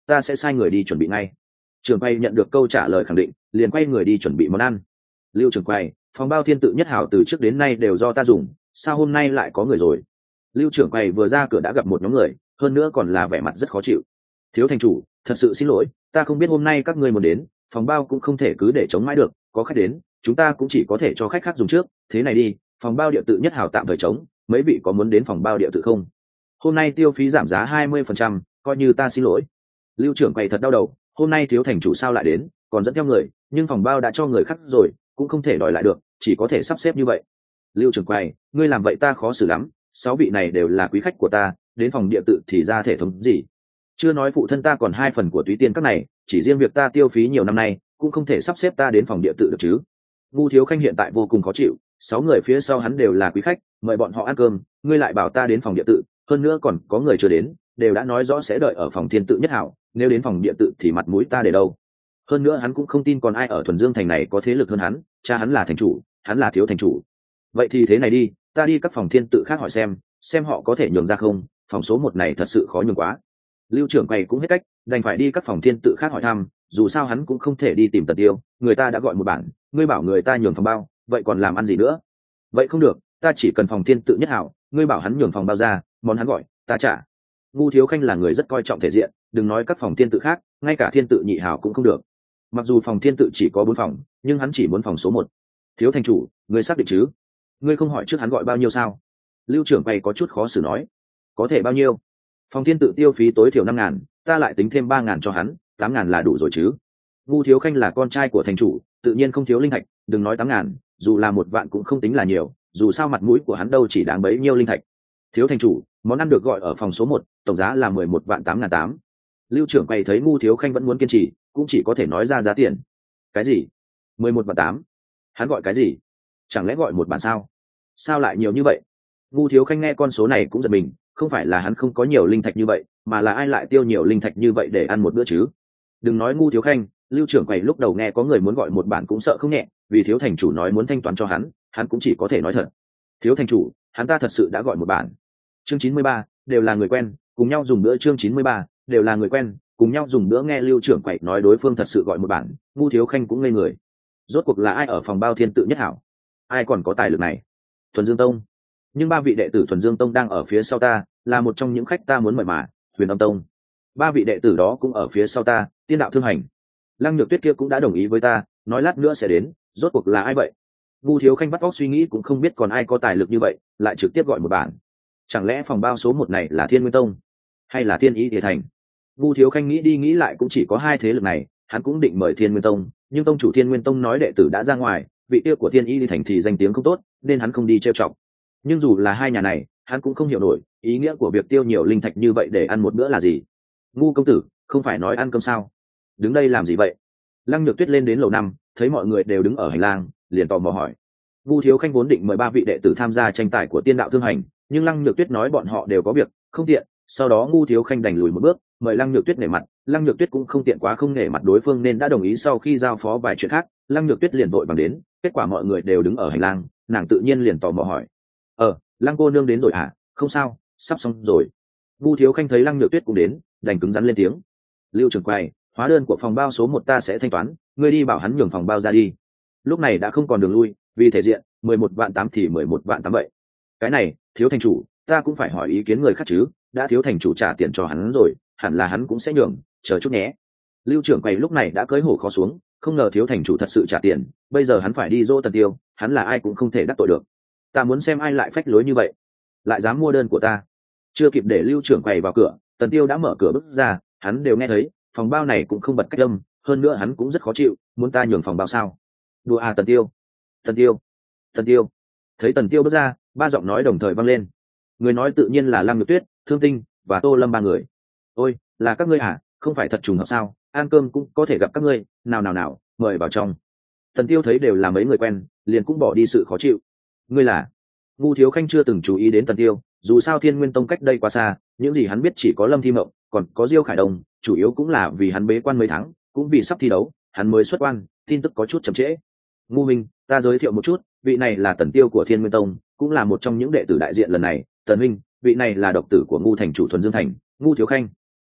ta sẽ sai người đi chuẩn bị ngay. Trưởng quầy nhận được câu trả lời khẳng định, liền quay người đi chuẩn bị món ăn. Lưu trưởng quầy, phòng bao thiên tự nhất hảo từ trước đến nay đều do ta dùng, sao hôm nay lại có người rồi? Lưu trưởng quầy vừa ra cửa đã gặp một nhóm người, hơn nữa còn là vẻ mặt rất khó chịu. Thiếu thành chủ, thật sự xin lỗi, ta không biết hôm nay các ngươi muốn đến, phòng bao cũng không thể cứ để chống mãi được, có khách đến chúng ta cũng chỉ có thể cho khách khác dùng trước. Thế này đi, phòng bao địa tự nhất hảo tạm thời chống, mấy vị có muốn đến phòng bao địa tự không? Hôm nay tiêu phí giảm giá 20%, coi như ta xin lỗi. Lưu trưởng quầy thật đau đầu, hôm nay thiếu thành chủ sao lại đến, còn dẫn theo người, nhưng phòng bao đã cho người khác rồi, cũng không thể đòi lại được, chỉ có thể sắp xếp như vậy. Lưu trưởng quầy, ngươi làm vậy ta khó xử lắm, 6 vị này đều là quý khách của ta, đến phòng địa tự thì ra thể thống gì? Chưa nói phụ thân ta còn 2 phần của túy tiên các này, chỉ riêng việc ta tiêu phí nhiều năm nay, cũng không thể sắp xếp ta đến phòng địa tự được chứ. Ngu thiếu khanh hiện tại vô cùng khó chịu, 6 người phía sau hắn đều là quý khách, mời bọn họ ăn cơm, ngươi lại bảo ta đến phòng địa tự, hơn nữa còn có người chưa đến, đều đã nói rõ sẽ đợi ở phòng thiên tự nhất hảo, nếu đến phòng địa tự thì mặt mũi ta để đâu? Hơn nữa hắn cũng không tin còn ai ở Thuần Dương thành này có thế lực hơn hắn, cha hắn là thành chủ, hắn là thiếu thành chủ. Vậy thì thế này đi, ta đi các phòng thiên tự khác hỏi xem họ có thể nhường ra không, phòng số 1 này thật sự khó nhường quá. Lưu trưởng quầy cũng hết cách, đành phải đi các phòng thiên tự khác hỏi thăm, dù sao hắn cũng không thể đi tìm Tần Tiêu, người ta đã gọi một bản, ngươi bảo người ta nhường phòng bao, vậy còn làm ăn gì nữa? Vậy không được, ta chỉ cần phòng thiên tự nhất hảo, ngươi bảo hắn nhường phòng bao ra, món hắn gọi, ta trả. Ngu thiếu khanh là người rất coi trọng thể diện, đừng nói các phòng thiên tự khác, ngay cả thiên tự nhị hảo cũng không được. Mặc dù phòng thiên tự chỉ có 4 phòng, nhưng hắn chỉ muốn phòng số 1. Thiếu thành chủ, ngươi xác định chứ? Ngươi không hỏi trước hắn gọi bao nhiêu sao? Lưu trưởng quầy có chút khó xử nói. Có thể bao nhiêu? Phòng thiên tự tiêu phí tối thiểu 5.000, ta lại tính thêm 3.000 cho hắn, 8.000 là đủ rồi chứ? Ngu thiếu khanh là con trai của thành chủ, tự nhiên không thiếu linh thạch, đừng nói 8.000, dù là 1 vạn cũng không tính là nhiều, dù sao mặt mũi của hắn đâu chỉ đáng bấy nhiêu linh thạch. Thiếu thành chủ, món ăn được gọi ở phòng số 1, tổng giá là 11 vạn 8.800. Lưu trưởng quầy thấy Ngu thiếu khanh vẫn muốn kiên trì, cũng chỉ có thể nói ra giá tiền. Cái gì? 11 vạn 8? Hắn gọi cái gì? Chẳng lẽ gọi một bản sao? Sao lại nhiều như vậy? Ngu thiếu khanh nghe con số này cũng giật mình, không phải là hắn không có nhiều linh thạch như vậy, mà là ai lại tiêu nhiều linh thạch như vậy để ăn một bữa chứ? Đừng nói Ngu thiếu khanh, Lưu trưởng quầy lúc đầu nghe có người muốn gọi một bản cũng sợ không nhẹ, vì thiếu thành chủ nói muốn thanh toán cho hắn cũng chỉ có thể nói thật. Thiếu thành chủ, hắn ta thật sự đã gọi một bản. Chương 93, đều là người quen, cùng nhau dùng bữa. Chương 93, đều là người quen, cùng nhau dùng bữa. Nghe Lưu trưởng quầy nói đối phương thật sự gọi một bản, Ngu thiếu khanh cũng ngây người. Rốt cuộc là ai ở phòng bao thiên tự nhất hảo? Ai còn có tài lực này? Thuần Dương Tông. Nhưng 3 vị đệ tử Thuần Dương Tông đang ở phía sau ta, là một trong những khách ta muốn mời mà. Huyền Âm Tông. 3 vị đệ tử đó cũng ở phía sau ta, Tiên Đạo Thương Hành. Lăng Nhược Tuyết kia cũng đã đồng ý với ta, nói lát nữa sẽ đến, rốt cuộc là ai vậy? Ngu thiếu khanh bắt óc suy nghĩ cũng không biết còn ai có tài lực như vậy, lại trực tiếp gọi một bản. Chẳng lẽ phòng bao số 1 này là Thiên Nguyên Tông, hay là Thiên Ý Địa Thành? Ngu thiếu khanh nghĩ đi nghĩ lại cũng chỉ có 2 thế lực này, hắn cũng định mời Thiên Nguyên Tông, nhưng tông chủ Thiên Nguyên Tông nói đệ tử đã ra ngoài, vị tiêu của Thiên Ý Địa Thành thì danh tiếng không tốt, nên hắn không đi trêu chọc. Nhưng dù là 2 nhà này, hắn cũng không hiểu nổi ý nghĩa của việc tiêu nhiều linh thạch như vậy để ăn một bữa là gì. Ngu công tử, không phải nói ăn cơm sao? Đứng đây làm gì vậy? Lăng Nhược Tuyết lên đến lầu 5, thấy mọi người đều đứng ở hành lang, liền tò mò hỏi. Ngu thiếu khanh vốn định mời 3 vị đệ tử tham gia tranh tài của Tiên Đạo Thương Hành, nhưng Lăng Nhược Tuyết nói bọn họ đều có việc, không tiện. Sau đó Ngu thiếu khanh đành lùi một bước, mời Lăng Nhược Tuyết nể mặt. Lăng Nhược Tuyết cũng không tiện quá không nể mặt đối phương nên đã đồng ý. Sau khi giao phó vài chuyện khác, Lăng Nhược Tuyết liền vội bằng đến. Kết quả mọi người đều đứng ở hành lang, nàng tự nhiên liền tò mò hỏi. Lăng cô nương đến rồi hả? Không sao, sắp xong rồi. Ngu thiếu khanh thấy Lăng Nhược Tuyết cũng đến, đành cứng rắn lên tiếng. Lưu trưởng quầy, hóa đơn của phòng bao số 1 ta sẽ thanh toán, ngươi đi bảo hắn nhường phòng bao ra đi. Lúc này đã không còn đường lui, vì thể diện, 11 vạn 8 thì 11 vạn 8 vậy. Cái này, thiếu thành chủ, ta cũng phải hỏi ý kiến người khác chứ, đã thiếu thành chủ trả tiền cho hắn rồi, hẳn là hắn cũng sẽ nhường, chờ chút nhé. Lưu trưởng quầy lúc này đã cưỡi hổ khó xuống, không ngờ thiếu thành chủ thật sự trả tiền, bây giờ hắn phải đi dỗ Tần Tiêu, hắn là ai cũng không thể đắc tội được. Ta muốn xem ai lại phách lối như vậy, lại dám mua đơn của ta. Chưa kịp để Lưu trưởng quầy vào cửa, Tần Tiêu đã mở cửa bước ra, hắn đều nghe thấy, phòng bao này cũng không bật cách âm, hơn nữa hắn cũng rất khó chịu, muốn ta nhường phòng bao sao? Đùa à Tần Tiêu, Tần Tiêu, Tần Tiêu. Thấy Tần Tiêu bước ra, 3 giọng nói đồng thời vang lên. Người nói tự nhiên là Lam Nhược Tuyết, Thương Tinh và Tô Lâm 3 người. Ôi, là các ngươi à? Không phải thật trùng hợp sao? Ăn cơm cũng có thể gặp các ngươi, nào, mời vào trong. Tần Tiêu thấy đều là mấy người quen, liền cũng bỏ đi sự khó chịu. Ngươi là? Ngu thiếu khanh chưa từng chú ý đến Tần Tiêu, dù sao Thiên Nguyên Tông cách đây quá xa, những gì hắn biết chỉ có Lâm Thi Mộng, còn có Diêu Khải Đông, chủ yếu cũng là vì hắn bế quan mấy tháng, cũng vì sắp thi đấu, hắn mới xuất quan, tin tức có chút chậm trễ. Ngu Minh, ta giới thiệu một chút, vị này là Tần Tiêu của Thiên Nguyên Tông, cũng là một trong những đệ tử đại diện lần này. Tần Minh, vị này là độc tử của Ngu thành chủ Thuần Dương thành, Ngu thiếu khanh.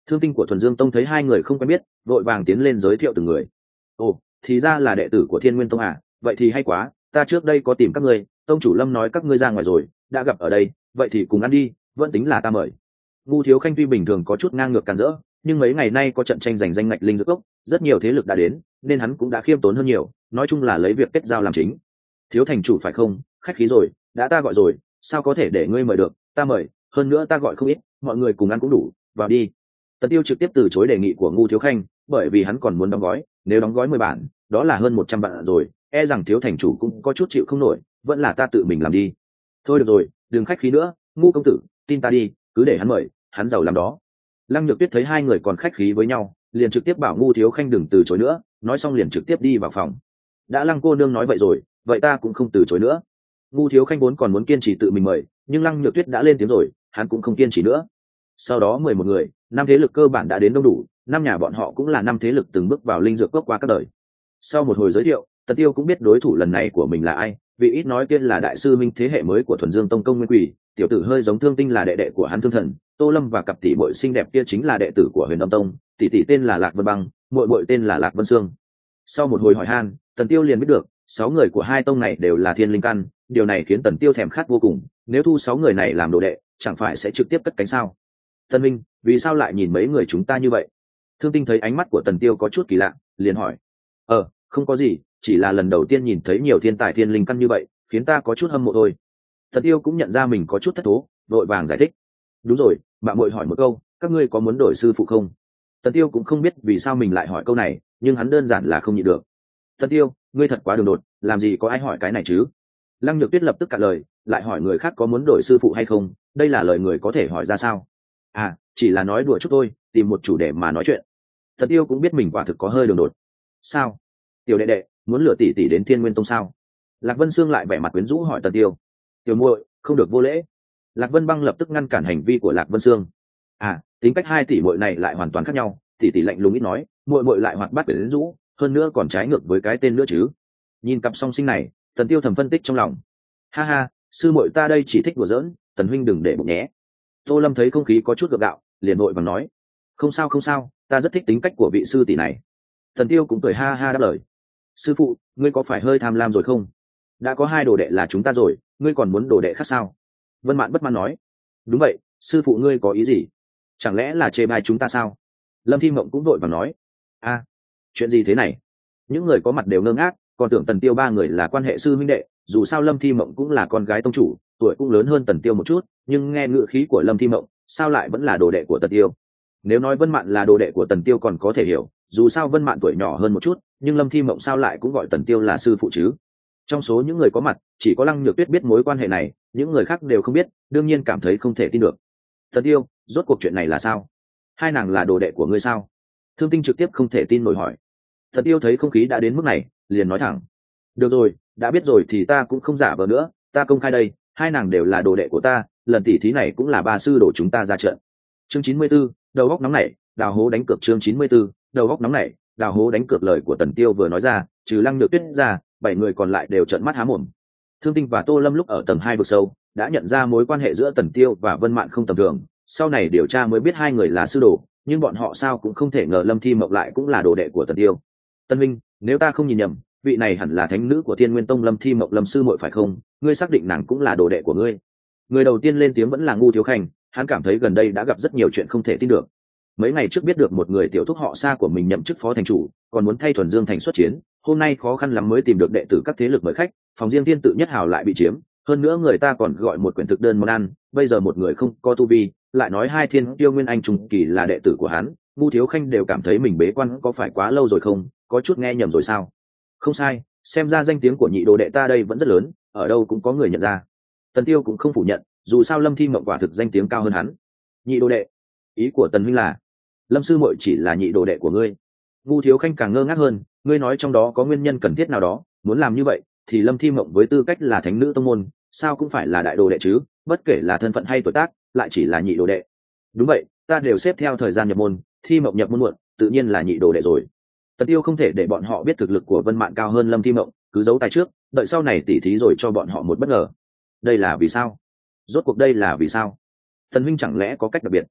Thương Tinh của Thuần Dương Tông thấy hai người không quen biết, vội vàng tiến lên giới thiệu từng người. Ồ, thì ra là đệ tử của Thiên Nguyên Tông à, vậy thì hay quá, ta trước đây có tìm các ngươi, tông chủ Lâm nói các ngươi ra ngoài rồi, đã gặp ở đây, vậy thì cùng ăn đi, vẫn tính là ta mời. Ngu Thiếu Khanh tuy bình thường có chút ngang ngược càn rỡ, nhưng mấy ngày nay có trận tranh giành danh ngạch linh dược cốc, rất nhiều thế lực đã đến, nên hắn cũng đã khiêm tốn hơn nhiều, nói chung là lấy việc kết giao làm chính. Thiếu thành chủ phải không, khách khí rồi, đã ta gọi rồi, sao có thể để ngươi mời được, ta mời, hơn nữa ta gọi không ít, mọi người cùng ăn cũng đủ, vào đi. Tần Tiêu trực tiếp từ chối đề nghị của Ngu Thiếu Khanh, bởi vì hắn còn muốn đóng gói, nếu đóng gói 10 bản, đó là hơn 100 vạn rồi, e rằng thiếu thành chủ cũng có chút chịu không nổi, vẫn là ta tự mình làm đi. Thôi được rồi, đừng khách khí nữa, Ngu công tử, tin ta đi, cứ để hắn mời, hắn giàu làm đó. Lăng Nhược Tuyết thấy hai người còn khách khí với nhau, liền trực tiếp bảo Ngu Thiếu Khanh đừng từ chối nữa, nói xong liền trực tiếp đi vào phòng. Đã Lăng cô nương nói vậy rồi, vậy ta cũng không từ chối nữa. Ngu Thiếu Khanh vốn còn muốn kiên trì tự mình mời, nhưng Lăng Nhược Tuyết đã lên tiếng rồi, hắn cũng không kiên trì nữa. Sau đó 11 người, 5 thế lực cơ bản đã đến đông đủ, 5 nhà bọn họ cũng là 5 thế lực từng bước vào linh dược cốc qua các đời. Sau một hồi giới thiệu, Tần Tiêu cũng biết đối thủ lần này của mình là ai, vì ít nói kia là đại sư minh thế hệ mới của Thuần Dương Tông Công Nguyên Quỷ, tiểu tử hơi giống Thương Tinh là đệ đệ của hắn Thương Thần, Tô Lâm và cặp tỷ muội xinh đẹp kia chính là đệ tử của Huyền Âm Tông, tỷ tỷ tên là Lạc Vân Băng, muội muội tên là Lạc Vân Sương. Sau một hồi hỏi han, Tần Tiêu liền biết được, 6 người của hai tông này đều là thiên linh căn, điều này khiến Tần Tiêu thèm khát vô cùng, nếu thu 6 người này làm đồ đệ, chẳng phải sẽ trực tiếp cất cánh sao? Tân Minh, vì sao lại nhìn mấy người chúng ta như vậy? Thương Tinh thấy ánh mắt của Tần Tiêu có chút kỳ lạ, liền hỏi. Không có gì, chỉ là lần đầu tiên nhìn thấy nhiều thiên tài thiên linh căn như vậy, khiến ta có chút hâm mộ thôi. Tần Tiêu cũng nhận ra mình có chút thất thố, vội vàng giải thích. Đúng rồi, bạn muội hỏi một câu, các ngươi có muốn đổi sư phụ không? Tần Tiêu cũng không biết vì sao mình lại hỏi câu này, nhưng hắn đơn giản là không nhịn được. Tần Tiêu, ngươi thật quá đường đột, làm gì có ai hỏi cái này chứ? Lăng Nhược Tuyết lập tức cạn lời, lại hỏi người khác có muốn đổi sư phụ hay không, đây là lời người có thể hỏi ra sao? À, chỉ là nói đùa chút thôi, tìm một chủ đề mà nói chuyện. Tần Tiêu cũng biết mình quả thực có hơi đường đột. Sao? Tiểu đệ đệ, muốn lừa tỷ tỷ đến Thiên Nguyên Tông sao? Lạc Vân Sương lại vẻ mặt quyến rũ hỏi Tần Tiêu. Tiểu muội, không được vô lễ. Lạc Vân Băng lập tức ngăn cản hành vi của Lạc Vân Sương. À, tính cách hai tỷ muội này lại hoàn toàn khác nhau, tỷ tỷ lạnh lùng ít nói, muội muội lại hoạt bát quyến rũ, hơn nữa còn trái ngược với cái tên nữa chứ. Nhìn cặp song sinh này, Tần Tiêu thầm phân tích trong lòng. Ha ha, sư muội ta đây chỉ thích đùa giỡn, Tần huynh đừng để bụng nhé. Tô Lâm thấy không khí có chút gượng gạo, liền vội vàng nói. Không sao không sao, ta rất thích tính cách của vị sư tỷ này. Tần Tiêu cũng cười ha ha đáp lời. Sư phụ, ngươi có phải hơi tham lam rồi không? Đã có 2 đồ đệ là chúng ta rồi, ngươi còn muốn đồ đệ khác sao? Vân Mạn bất mãn nói. Đúng vậy, sư phụ ngươi có ý gì? Chẳng lẽ là chê bai chúng ta sao? Lâm Thi Mộng cũng vội vàng nói. A, chuyện gì thế này? Những người có mặt đều ngơ ngác, còn tưởng Tần Tiêu 3 người là quan hệ sư huynh đệ, dù sao Lâm Thi Mộng cũng là con gái tông chủ, tuổi cũng lớn hơn Tần Tiêu một chút, nhưng nghe ngữ khí của Lâm Thi Mộng, sao lại vẫn là đồ đệ của Tần Tiêu? Nếu nói Vân Mạn là đồ đệ của Tần Tiêu còn có thể hiểu, dù sao Vân Mạn tuổi nhỏ hơn một chút, nhưng Lâm Thi Mộng sao lại cũng gọi Tần Tiêu là sư phụ chứ? Trong số những người có mặt, chỉ có Lăng Nhược Tuyết biết mối quan hệ này, những người khác đều không biết, đương nhiên cảm thấy không thể tin được. Tần Tiêu, rốt cuộc chuyện này là sao? Hai nàng là đồ đệ của ngươi sao? Thương Tinh trực tiếp không thể tin nổi hỏi. Tần Tiêu thấy không khí đã đến mức này, liền nói thẳng. Được rồi, đã biết rồi thì ta cũng không giả vờ nữa, ta công khai đây, hai nàng đều là đồ đệ của ta, lần tỉ thí này cũng là 3 sư đồ chúng ta ra trận. Chương 94, đầu góc nóng nảy, đào hố đánh cược. Chương 94, đầu góc nóng nảy, đào hố đánh cược. Lời của Tần Tiêu vừa nói ra, trừ Lăng Nhược Tuyết ra, 7 người còn lại đều trợn mắt há mồm. Thương Tinh và Tô Lâm lúc ở tầng 2 vực sâu, đã nhận ra mối quan hệ giữa Tần Tiêu và Vân Mạn không tầm thường, sau này điều tra mới biết hai người là sư đồ, nhưng bọn họ sao cũng không thể ngờ Lâm Thi Mộng lại cũng là đồ đệ của Tần Tiêu. Tân Minh, nếu ta không nhìn nhầm, vị này hẳn là thánh nữ của Thiên Nguyên Tông Lâm Thi Mộng Lâm sư muội phải không? Ngươi xác định nàng cũng là đồ đệ của ngươi? Người đầu tiên lên tiếng vẫn là Ngu Thiếu Khanh, hắn cảm thấy gần đây đã gặp rất nhiều chuyện không thể tin được. Mấy ngày trước biết được một người tiểu thúc họ xa của mình nhậm chức phó thành chủ, còn muốn thay Thuần Dương thành xuất chiến, hôm nay khó khăn lắm mới tìm được đệ tử các thế lực mời khách, phòng riêng Thiên Tự Nhất Hào lại bị chiếm, hơn nữa người ta còn gọi một quyển thực đơn món ăn, bây giờ một người không có tu vi, lại nói hai Thiên Tiêu Nguyên Anh trùng kỳ là đệ tử của hắn, Ngu Thiếu Khanh đều cảm thấy mình bế quan có phải quá lâu rồi không, có chút nghe nhầm rồi sao? Không sai, xem ra danh tiếng của nhị đồ đệ ta đây vẫn rất lớn, ở đâu cũng có người nhận ra. Tần Tiêu cũng không phủ nhận, dù sao Lâm Thi Mộng quả thực danh tiếng cao hơn hắn. Nhị đồ đệ? Ý của Tần huynh là Lâm sư muội chỉ là nhị đồ đệ của ngươi? Ngu Thiếu Khanh càng ngơ ngác hơn, ngươi nói trong đó có nguyên nhân cần thiết nào đó, muốn làm như vậy thì Lâm Thi Mộng với tư cách là thánh nữ tông môn, sao cũng phải là đại đồ đệ chứ, bất kể là thân phận hay tuổi tác, lại chỉ là nhị đồ đệ. Đúng vậy, ta đều xếp theo thời gian nhập môn, Thi Mộng nhập môn muộn, tự nhiên là nhị đồ đệ rồi. Tần Tiêu không thể để bọn họ biết thực lực của Vân Mạn cao hơn Lâm Thi Mộng, cứ giấu tài trước, đợi sau này tỉ thí rồi cho bọn họ một bất ngờ. Đây là vì sao? Rốt cuộc đây là vì sao? Tần huynh chẳng lẽ có cách đặc biệt?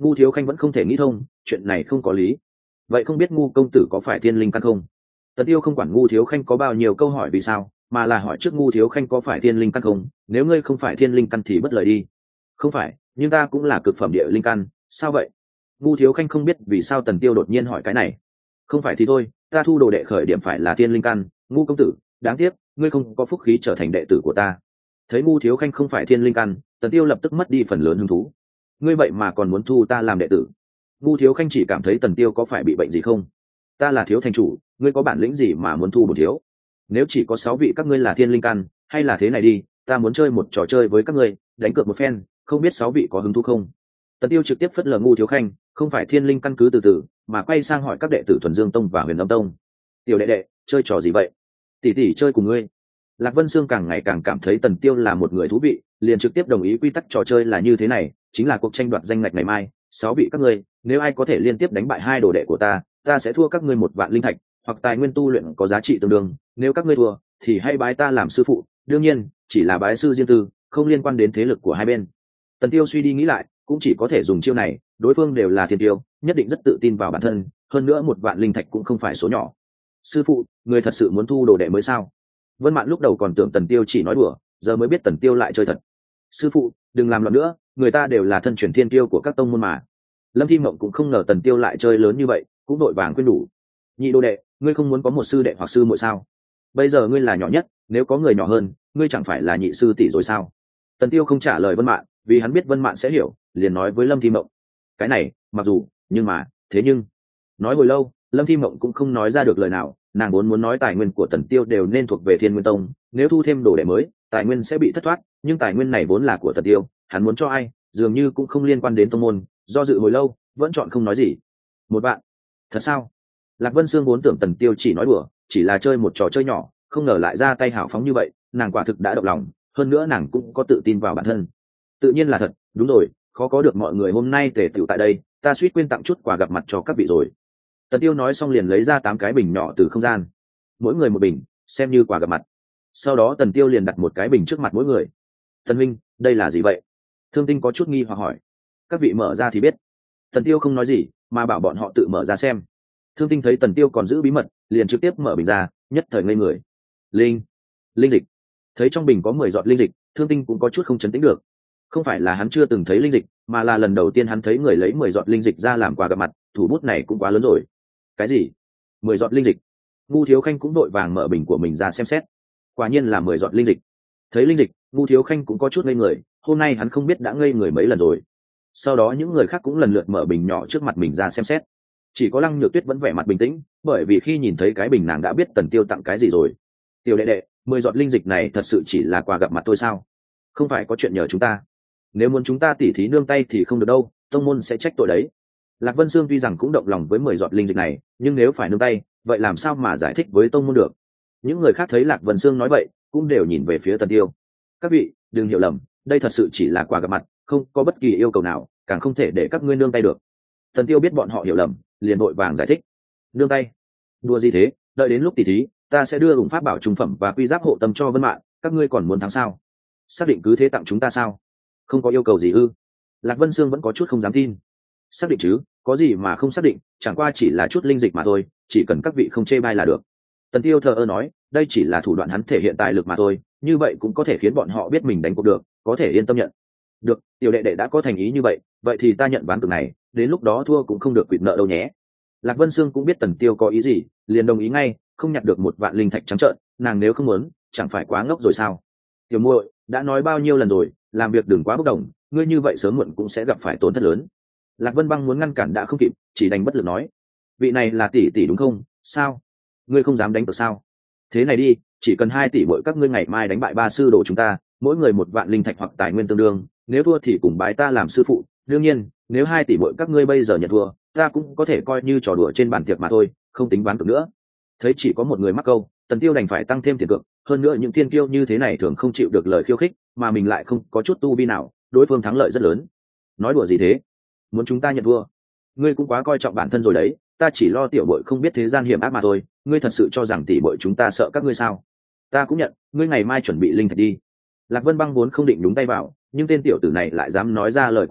Ngu Thiếu Khanh vẫn không thể nghĩ thông, chuyện này không có lý. Vậy không biết Ngu công tử có phải thiên linh căn không? Tần Tiêu không quản Ngu Thiếu Khanh có bao nhiêu câu hỏi vì sao, mà là hỏi trước Ngu Thiếu Khanh có phải thiên linh căn không, nếu ngươi không phải thiên linh căn thì bất lợi đi. Không phải, nhưng ta cũng là cực phẩm địa linh căn, sao vậy? Ngu Thiếu Khanh không biết vì sao Tần Tiêu đột nhiên hỏi cái này. Không phải thì thôi, ta thu đồ đệ khởi điểm phải là thiên linh căn, Ngu công tử, đáng tiếc, ngươi không có phúc khí trở thành đệ tử của ta. Thấy Ngu Thiếu Khanh không phải thiên linh căn, Tần Tiêu lập tức mất đi phần lớn hứng thú. Ngươi vậy mà còn muốn thu ta làm đệ tử? Ngu Thiếu Khanh chỉ cảm thấy Tần Tiêu có phải bị bệnh gì không? Ta là thiếu thành chủ, ngươi có bản lĩnh gì mà muốn thu một thiếu? Nếu chỉ có 6 vị các ngươi là thiên linh căn, hay là thế này đi, ta muốn chơi một trò chơi với các ngươi, đánh cược một phen, không biết 6 vị có hứng thú không? Tần Tiêu trực tiếp phất lờ Ngu Thiếu Khanh, không phải thiên linh căn cứ từ từ, mà quay sang hỏi các đệ tử Thuần Dương Tông và Huyền Âm Tông. Tiểu đệ đệ, chơi trò gì vậy? Tỷ tỷ chơi cùng ngươi. Lạc Vân Sương càng ngày càng cảm thấy Tần Tiêu là một người thú vị, liền trực tiếp đồng ý quy tắc trò chơi là như thế này, chính là cuộc tranh đoạt danh ngạch ngày mai, 6 vị các ngươi, nếu ai có thể liên tiếp đánh bại 2 đồ đệ của ta sẽ thua các ngươi 1 vạn linh thạch, hoặc tài nguyên tu luyện có giá trị tương đương, nếu các ngươi thua, thì hãy bái ta làm sư phụ, đương nhiên, chỉ là bái sư riêng tư, không liên quan đến thế lực của hai bên. Tần Tiêu suy đi nghĩ lại, cũng chỉ có thể dùng chiêu này, đối phương đều là thiên tiêu, nhất định rất tự tin vào bản thân, hơn nữa 1 vạn linh thạch cũng không phải số nhỏ. Sư phụ, người thật sự muốn thu đồ đệ mới sao? Vân Mạn lúc đầu còn tưởng Tần Tiêu chỉ nói đùa, giờ mới biết Tần Tiêu lại chơi thật. Sư phụ, đừng làm loạn nữa, người ta đều là thân truyền thiên tiêu của các tông môn mà. Lâm Thi Mộng cũng không ngờ Tần Tiêu lại chơi lớn như vậy, cũng đội vàng khuyên đủ. Nhị đồ đệ, ngươi không muốn có một sư đệ hoặc sư muội sao? Bây giờ ngươi là nhỏ nhất, nếu có người nhỏ hơn, ngươi chẳng phải là nhị sư tỷ rồi sao? Tần Tiêu không trả lời Vân Mạn, vì hắn biết Vân Mạn sẽ hiểu, liền nói với Lâm Thi Mộng. Cái này, mặc dù, nhưng mà, thế nhưng. Nói hồi lâu, Lâm Thi Mộng cũng không nói ra được lời nào, nàng vốn muốn nói tài nguyên của Tần Tiêu đều nên thuộc về Thiên Nguyên Tông, nếu thu thêm đồ đệ mới, tài nguyên sẽ bị thất thoát, nhưng tài nguyên này vốn là của Tần Tiêu, hắn muốn cho ai, dường như cũng không liên quan đến tông môn, do dự hồi lâu, vẫn chọn không nói gì. 1 vạn? Thật sao? Lạc Vân Sương vốn tưởng Tần Tiêu chỉ nói đùa, chỉ là chơi một trò chơi nhỏ, không ngờ lại ra tay hào phóng như vậy, nàng quả thực đã động lòng, hơn nữa nàng cũng có tự tin vào bản thân. Tự nhiên là thật, đúng rồi, khó có được mọi người hôm nay tề tựu tại đây, ta suýt quên tặng chút quà gặp mặt cho các vị rồi. Tần Tiêu nói xong liền lấy ra 8 cái bình nhỏ từ không gian, mỗi người một bình, xem như quà gặp mặt. Sau đó Tần Tiêu liền đặt một cái bình trước mặt mỗi người. Tần huynh, đây là gì vậy? Thương Tinh có chút nghi hoặc hỏi. Các vị mở ra thì biết. Tần Tiêu không nói gì, mà bảo bọn họ tự mở ra xem. Thương Tinh thấy Tần Tiêu còn giữ bí mật, liền trực tiếp mở bình ra, nhất thời ngây người. Linh dịch. Thấy trong bình có 10 giọt linh dịch, Thương Tinh cũng có chút không chấn tĩnh được. Không phải là hắn chưa từng thấy linh dịch, mà là lần đầu tiên hắn thấy người lấy 10 giọt linh dịch ra làm quà gặp mặt, thủ bút này cũng quá lớn rồi. Cái gì? 10 giọt linh dịch? Ngu Thiếu Khanh cũng đội vàng mở bình của mình ra xem xét. Quả nhiên là 10 giọt linh dịch. Thấy linh dịch, Ngu Thiếu Khanh cũng có chút ngây người, hôm nay hắn không biết đã ngây người mấy lần rồi. Sau đó những người khác cũng lần lượt mở bình nhỏ trước mặt mình ra xem xét. Chỉ có Lăng Nhược Tuyết vẫn vẻ mặt bình tĩnh, bởi vì khi nhìn thấy cái bình nàng đã biết Tần Tiêu tặng cái gì rồi. Tiểu đệ đệ, 10 giọt linh dịch này thật sự chỉ là quà gặp mặt thôi sao? Không phải có chuyện nhờ chúng ta. Nếu muốn chúng ta tỉ thí nương tay thì không được đâu, tông môn sẽ trách tội đấy. Lạc Vân Sương tuy rằng cũng động lòng với 10 giọt linh dịch này, nhưng nếu phải nương tay, vậy làm sao mà giải thích với tông môn được? Những người khác thấy Lạc Vân Sương nói vậy, cũng đều nhìn về phía Tần Tiêu. Các vị, đừng hiểu lầm, đây thật sự chỉ là quà gặp mặt, không có bất kỳ yêu cầu nào, càng không thể để các ngươi nương tay được. Tần Tiêu biết bọn họ hiểu lầm, liền vội vàng giải thích. Nương tay? Đùa gì thế, đợi đến lúc tỉ thí, ta sẽ đưa ủng pháp bảo trung phẩm và quy giáp hộ tâm cho Vân Mạn, các ngươi còn muốn thắng sao? Xác định cứ thế tặng chúng ta sao? Không có yêu cầu gì ư? Lạc Vân Sương vẫn có chút không dám tin. Xác định chứ, có gì mà không xác định, chẳng qua chỉ là chút linh dịch mà thôi, chỉ cần các vị không chê bai là được. Tần Tiêu thờ ơ nói, đây chỉ là thủ đoạn hắn thể hiện tài lực mà thôi, như vậy cũng có thể khiến bọn họ biết mình đánh cuộc được, có thể yên tâm nhận. Được, tiểu đệ đệ đã có thành ý như vậy, vậy thì ta nhận ván cược này, đến lúc đó thua cũng không được quỵt nợ đâu nhé. Lạc Vân Sương cũng biết Tần Tiêu có ý gì, liền đồng ý ngay, không nhặt được 1 vạn linh thạch trắng trợn, nàng nếu không muốn, chẳng phải quá ngốc rồi sao? Tiểu muội, đã nói bao nhiêu lần rồi, làm việc đừng quá bốc đồng, ngươi như vậy sớm muộn cũng sẽ gặp phải tổn thất lớn. Lạc Vân Băng muốn ngăn cản đã không kịp, chỉ đành bất lực nói, vị này là tỷ tỷ đúng không? Sao? Ngươi không dám đánh cược sao? Thế này đi, chỉ cần 2 tỷ mỗi các ngươi ngày mai đánh bại 3 sư đồ chúng ta, mỗi người 1 vạn linh thạch hoặc tài nguyên tương đương, nếu thua thì cùng bái ta làm sư phụ, đương nhiên, nếu 2 tỷ mỗi các ngươi bây giờ nhận thua, ta cũng có thể coi như trò đùa trên bàn tiệc mà thôi, không tính ván cược nữa. Thấy chỉ có một người mắc câu, Tần Tiêu đành phải tăng thêm tiền cược, hơn nữa những thiên kiêu như thế này thường không chịu được lời khiêu khích, mà mình lại không có chút tu vi nào, đối phương thắng lợi rất lớn. Nói đùa gì thế? Muốn chúng ta nhận thua? Ngươi cũng quá coi trọng bản thân rồi đấy, ta chỉ lo tiểu bội không biết thế gian hiểm ác mà thôi, ngươi thật sự cho rằng tỷ bội chúng ta sợ các ngươi sao? Ta cũng nhận, ngươi ngày mai chuẩn bị linh thạch đi. Lạc Vân Băng vốn không định đúng tay vào, nhưng tên tiểu tử này lại dám nói ra lời của nôn,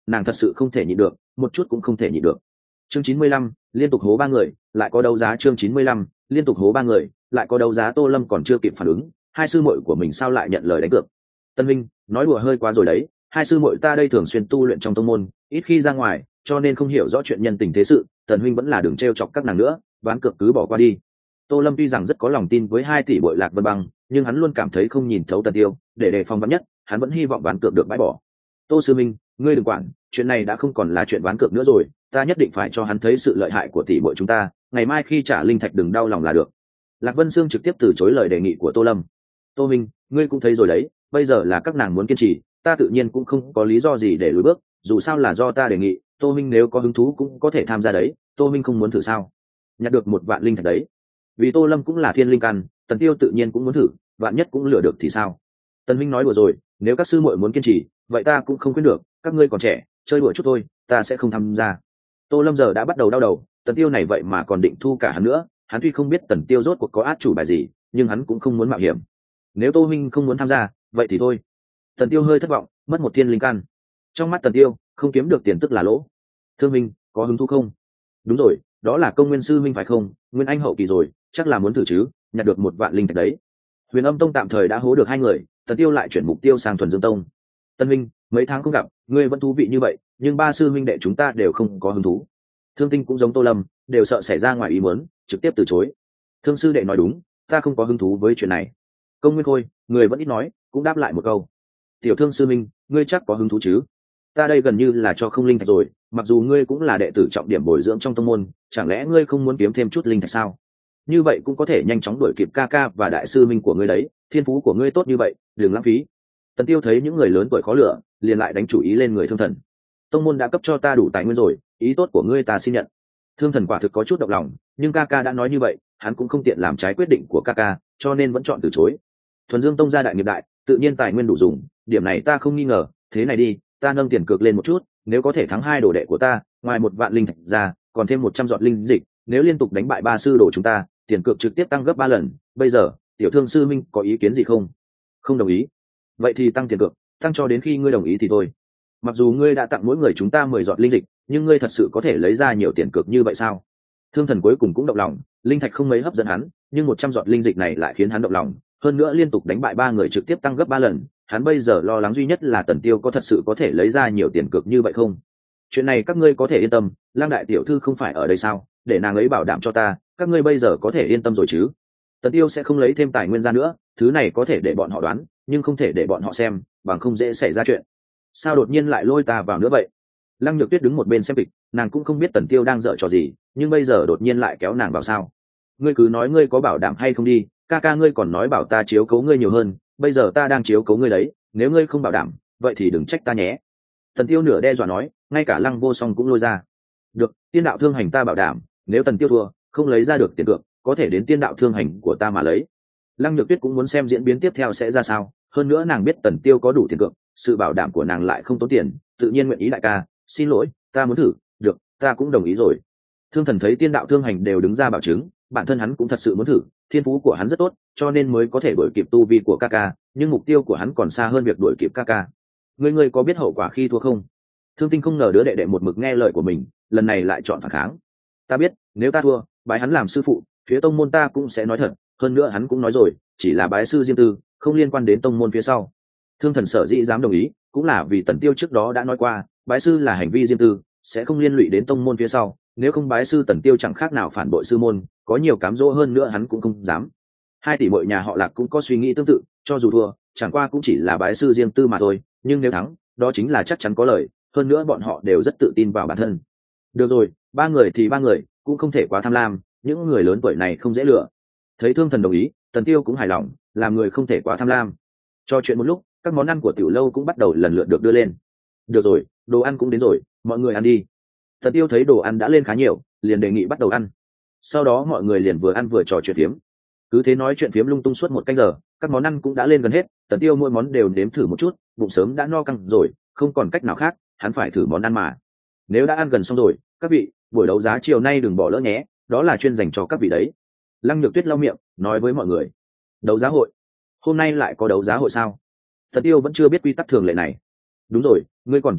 nàng thật sự không thể nhịn được, một chút cũng không thể nhịn được. Chương 95, liên tục hố ba người, lại có đấu giá. Chương 95, liên tục hố ba người, lại có đấu giá. Tô Lâm còn chưa kịp phản ứng, hai sư muội của mình sao lại nhận lời đánh cược. Tân Minh, nói đùa hơi quá rồi đấy, hai sư muội ta đây thường xuyên tu luyện trong tông môn, ít khi ra ngoài, cho nên không hiểu rõ chuyện nhân tình thế sự. Tần huynh vẫn là đừng trêu chọc các nàng nữa, ván cược cứ bỏ qua đi. Tô Lâm tuy rằng rất có lòng tin với 2 tỷ bội Lạc Vân Băng, nhưng hắn luôn cảm thấy không nhìn thấu Tần Tiêu, để đề phòng vắn nhất, hắn vẫn hy vọng ván cược được bãi bỏ. Tô sư minh, ngươi đừng quản, chuyện này đã không còn là chuyện ván cược nữa rồi, ta nhất định phải cho hắn thấy sự lợi hại của tỷ bội chúng ta, ngày mai khi trả linh thạch đừng đau lòng là được. Lạc Vân Sương trực tiếp từ chối lời đề nghị của Tô Lâm. Tô minh, ngươi cũng thấy rồi đấy, bây giờ là các nàng muốn kiên trì, ta tự nhiên cũng không có lý do gì để lùi bước, dù sao là do ta đề nghị, Tô minh nếu có hứng thú cũng có thể tham gia đấy, Tô minh không muốn thử sao? Nhặt được 1 vạn linh thạch đấy. Vì Tô Lâm cũng là thiên linh căn, Tần Tiêu tự nhiên cũng muốn thử, vạn nhất cũng lừa được thì sao? Tần Minh nói đùa rồi, nếu các sư muội muốn kiên trì, vậy ta cũng không khuyên được, các ngươi còn trẻ, chơi đùa chút thôi, ta sẽ không tham gia. Tô Lâm giờ đã bắt đầu đau đầu, Tần Tiêu này vậy mà còn định thu cả hắn nữa, hắn tuy không biết Tần Tiêu rốt cuộc có át chủ bài gì, nhưng hắn cũng không muốn mạo hiểm. Nếu Tô Minh không muốn tham gia, vậy thì thôi. Tần Tiêu hơi thất vọng, mất một thiên linh căn. Trong mắt Tần Tiêu, không kiếm được tiền tức là lỗ. Thương Minh, có hứng thú không? Đúng rồi, đó là Công Nguyên sư minh phải không? Nguyên Anh hậu kỳ rồi, chắc là muốn thử chứ, nhặt được 1 vạn linh thạch đấy. Huyền Âm Tông tạm thời đã hố được 2 người, Tần Tiêu lại chuyển mục tiêu sang Thuần Dương Tông. Tân Minh, mấy tháng không gặp, ngươi vẫn thú vị như vậy, nhưng 3 sư minh đệ chúng ta đều không có hứng thú. Thương Tinh cũng giống Tô Lâm, đều sợ xảy ra ngoài ý muốn, trực tiếp từ chối. Thương sư đệ nói đúng, ta không có hứng thú với chuyện này. Công Nguyên Khôi, người vẫn ít nói, cũng đáp lại một câu. Tiểu Thương sư minh, ngươi chắc có hứng thú chứ? Ta đây gần như là cho không linh thạch rồi, mặc dù ngươi cũng là đệ tử trọng điểm bồi dưỡng trong tông môn, chẳng lẽ ngươi không muốn kiếm thêm chút linh thạch sao? Như vậy cũng có thể nhanh chóng đuổi kịp ca ca và đại sư minh của ngươi đấy, thiên phú của ngươi tốt như vậy, đừng lãng phí. Tần Tiêu thấy những người lớn tuổi khó lựa, liền lại đánh chủ ý lên người Thương Thần. Tông môn đã cấp cho ta đủ tài nguyên rồi, ý tốt của ngươi ta xin nhận. Thương Thần quả thực có chút động lòng, nhưng ca ca đã nói như vậy, hắn cũng không tiện làm trái quyết định của ca ca, cho nên vẫn chọn từ chối. Thuần Dương Tông gia đại nghiệp đại, tự nhiên tài nguyên đủ dùng, điểm này ta không nghi ngờ. Thế này đi, ta nâng tiền cược lên một chút, nếu có thể thắng 2 đồ đệ của ta, ngoài 1 vạn linh thạch ra, còn thêm 100 giọt linh dịch, nếu liên tục đánh bại 3 sư đồ chúng ta, tiền cược trực tiếp tăng gấp 3 lần. Bây giờ, Tiểu Thương sư minh có ý kiến gì không? Không đồng ý. Vậy thì tăng tiền cược, tăng cho đến khi ngươi đồng ý thì thôi. Mặc dù ngươi đã tặng mỗi người chúng ta 10 giọt linh dịch, nhưng ngươi thật sự có thể lấy ra nhiều tiền cược như vậy sao? Thương Thần cuối cùng cũng động lòng, linh thạch không mấy hấp dẫn hắn, nhưng 100 giọt linh dịch này lại khiến hắn động lòng, hơn nữa liên tục đánh bại 3 người trực tiếp tăng gấp 3 lần, hắn bây giờ lo lắng duy nhất là Tần Tiêu có thật sự có thể lấy ra nhiều tiền cược như vậy không? Chuyện này các ngươi có thể yên tâm, Lang đại tiểu thư không phải ở đây sao, để nàng ấy bảo đảm cho ta, các ngươi bây giờ có thể yên tâm rồi chứ? Tần Tiêu sẽ không lấy thêm tài nguyên ra nữa, thứ này có thể để bọn họ đoán, nhưng không thể để bọn họ xem, bằng không dễ xảy ra chuyện. Sao đột nhiên lại lôi ta vào nữa vậy? Lăng Nhược Tuyết đứng một bên xem kịch, nàng cũng không biết Tần Tiêu đang giở trò gì, nhưng bây giờ đột nhiên lại kéo nàng vào sao? Ngươi cứ nói ngươi có bảo đảm hay không đi, ca ca ngươi còn nói bảo ta chiếu cố ngươi nhiều hơn, bây giờ ta đang chiếu cố ngươi đấy, nếu ngươi không bảo đảm, vậy thì đừng trách ta nhé. Tần Tiêu nửa đe dọa nói, ngay cả Lăng Vô Song cũng lôi ra. Được, tiên đạo thương hành ta bảo đảm, nếu Tần Tiêu thua, không lấy ra được tiền cược, có thể đến tiên đạo thương hành của ta mà lấy. Lăng Nhược Tuyết cũng muốn xem diễn biến tiếp theo sẽ ra sao, hơn nữa nàng biết Tần Tiêu có đủ tiền cược, sự bảo đảm của nàng lại không tốn tiền, tự nhiên nguyện ý. Đại ca, xin lỗi, ta muốn thử. Được, ta cũng đồng ý rồi. Thương Thần thấy tiên đạo thương hành đều đứng ra bảo chứng, bản thân hắn cũng thật sự muốn thử, thiên phú của hắn rất tốt, cho nên mới có thể đuổi kịp tu vi của Kaka, nhưng mục tiêu của hắn còn xa hơn việc đuổi kịp Kaka. Ngươi có biết hậu quả khi thua không? Thương Tinh không ngờ đứa đệ đệ một mực nghe lời của mình, lần này lại chọn phản kháng. Ta biết, nếu ta thua, bái hắn làm sư phụ, phía tông môn ta cũng sẽ nói thật, hơn nữa hắn cũng nói rồi, chỉ là bái sư riêng tư, không liên quan đến tông môn phía sau. Thương Thần sở dĩ dám đồng ý, cũng là vì Tần Tiêu trước đó đã nói qua, bái sư là hành vi riêng tư, sẽ không liên lụy đến tông môn phía sau, nếu không bái sư Tần Tiêu chẳng khác nào phản bội sư môn, có nhiều cám dỗ hơn nữa hắn cũng không dám. 2 tỷ muội nhà họ Lạc cũng có suy nghĩ tương tự, cho dù thua, chẳng qua cũng chỉ là bái sư riêng tư mà thôi, nhưng nếu thắng, đó chính là chắc chắn có lời, hơn nữa bọn họ đều rất tự tin vào bản thân. Được rồi, 3 người thì 3 người, cũng không thể quá tham lam, những người lớn tuổi này không dễ lừa. Thấy Thương Thần đồng ý, Tần Tiêu cũng hài lòng, làm người không thể quá tham lam. Cho chuyện một lúc, các món ăn của tiểu lâu cũng bắt đầu lần lượt được đưa lên. Được rồi, đồ ăn cũng đến rồi, mọi người ăn đi. Tần Tiêu thấy đồ ăn đã lên khá nhiều, liền đề nghị bắt đầu ăn. Sau đó mọi người liền vừa ăn vừa trò chuyện phiếm. Cứ thế nói chuyện phiếm lung tung suốt 1 canh giờ, các món ăn cũng đã lên gần hết, Tần Tiêu mỗi món đều nếm thử một chút, bụng sớm đã no căng rồi, không còn cách nào khác, hắn phải thử món ăn mà. Nếu đã ăn gần xong rồi, các vị, buổi đấu giá chiều nay đừng bỏ lỡ nhé, đó là chuyên dành cho các vị đấy. Lăng Nhược Tuyết lau miệng, nói với mọi người. Đấu giá hội? Hôm nay lại có đấu giá hội sao? Tần Tiêu vẫn chưa biết quy tắc thường lệ này. Đúng rồi, ngươi còn chưa biết,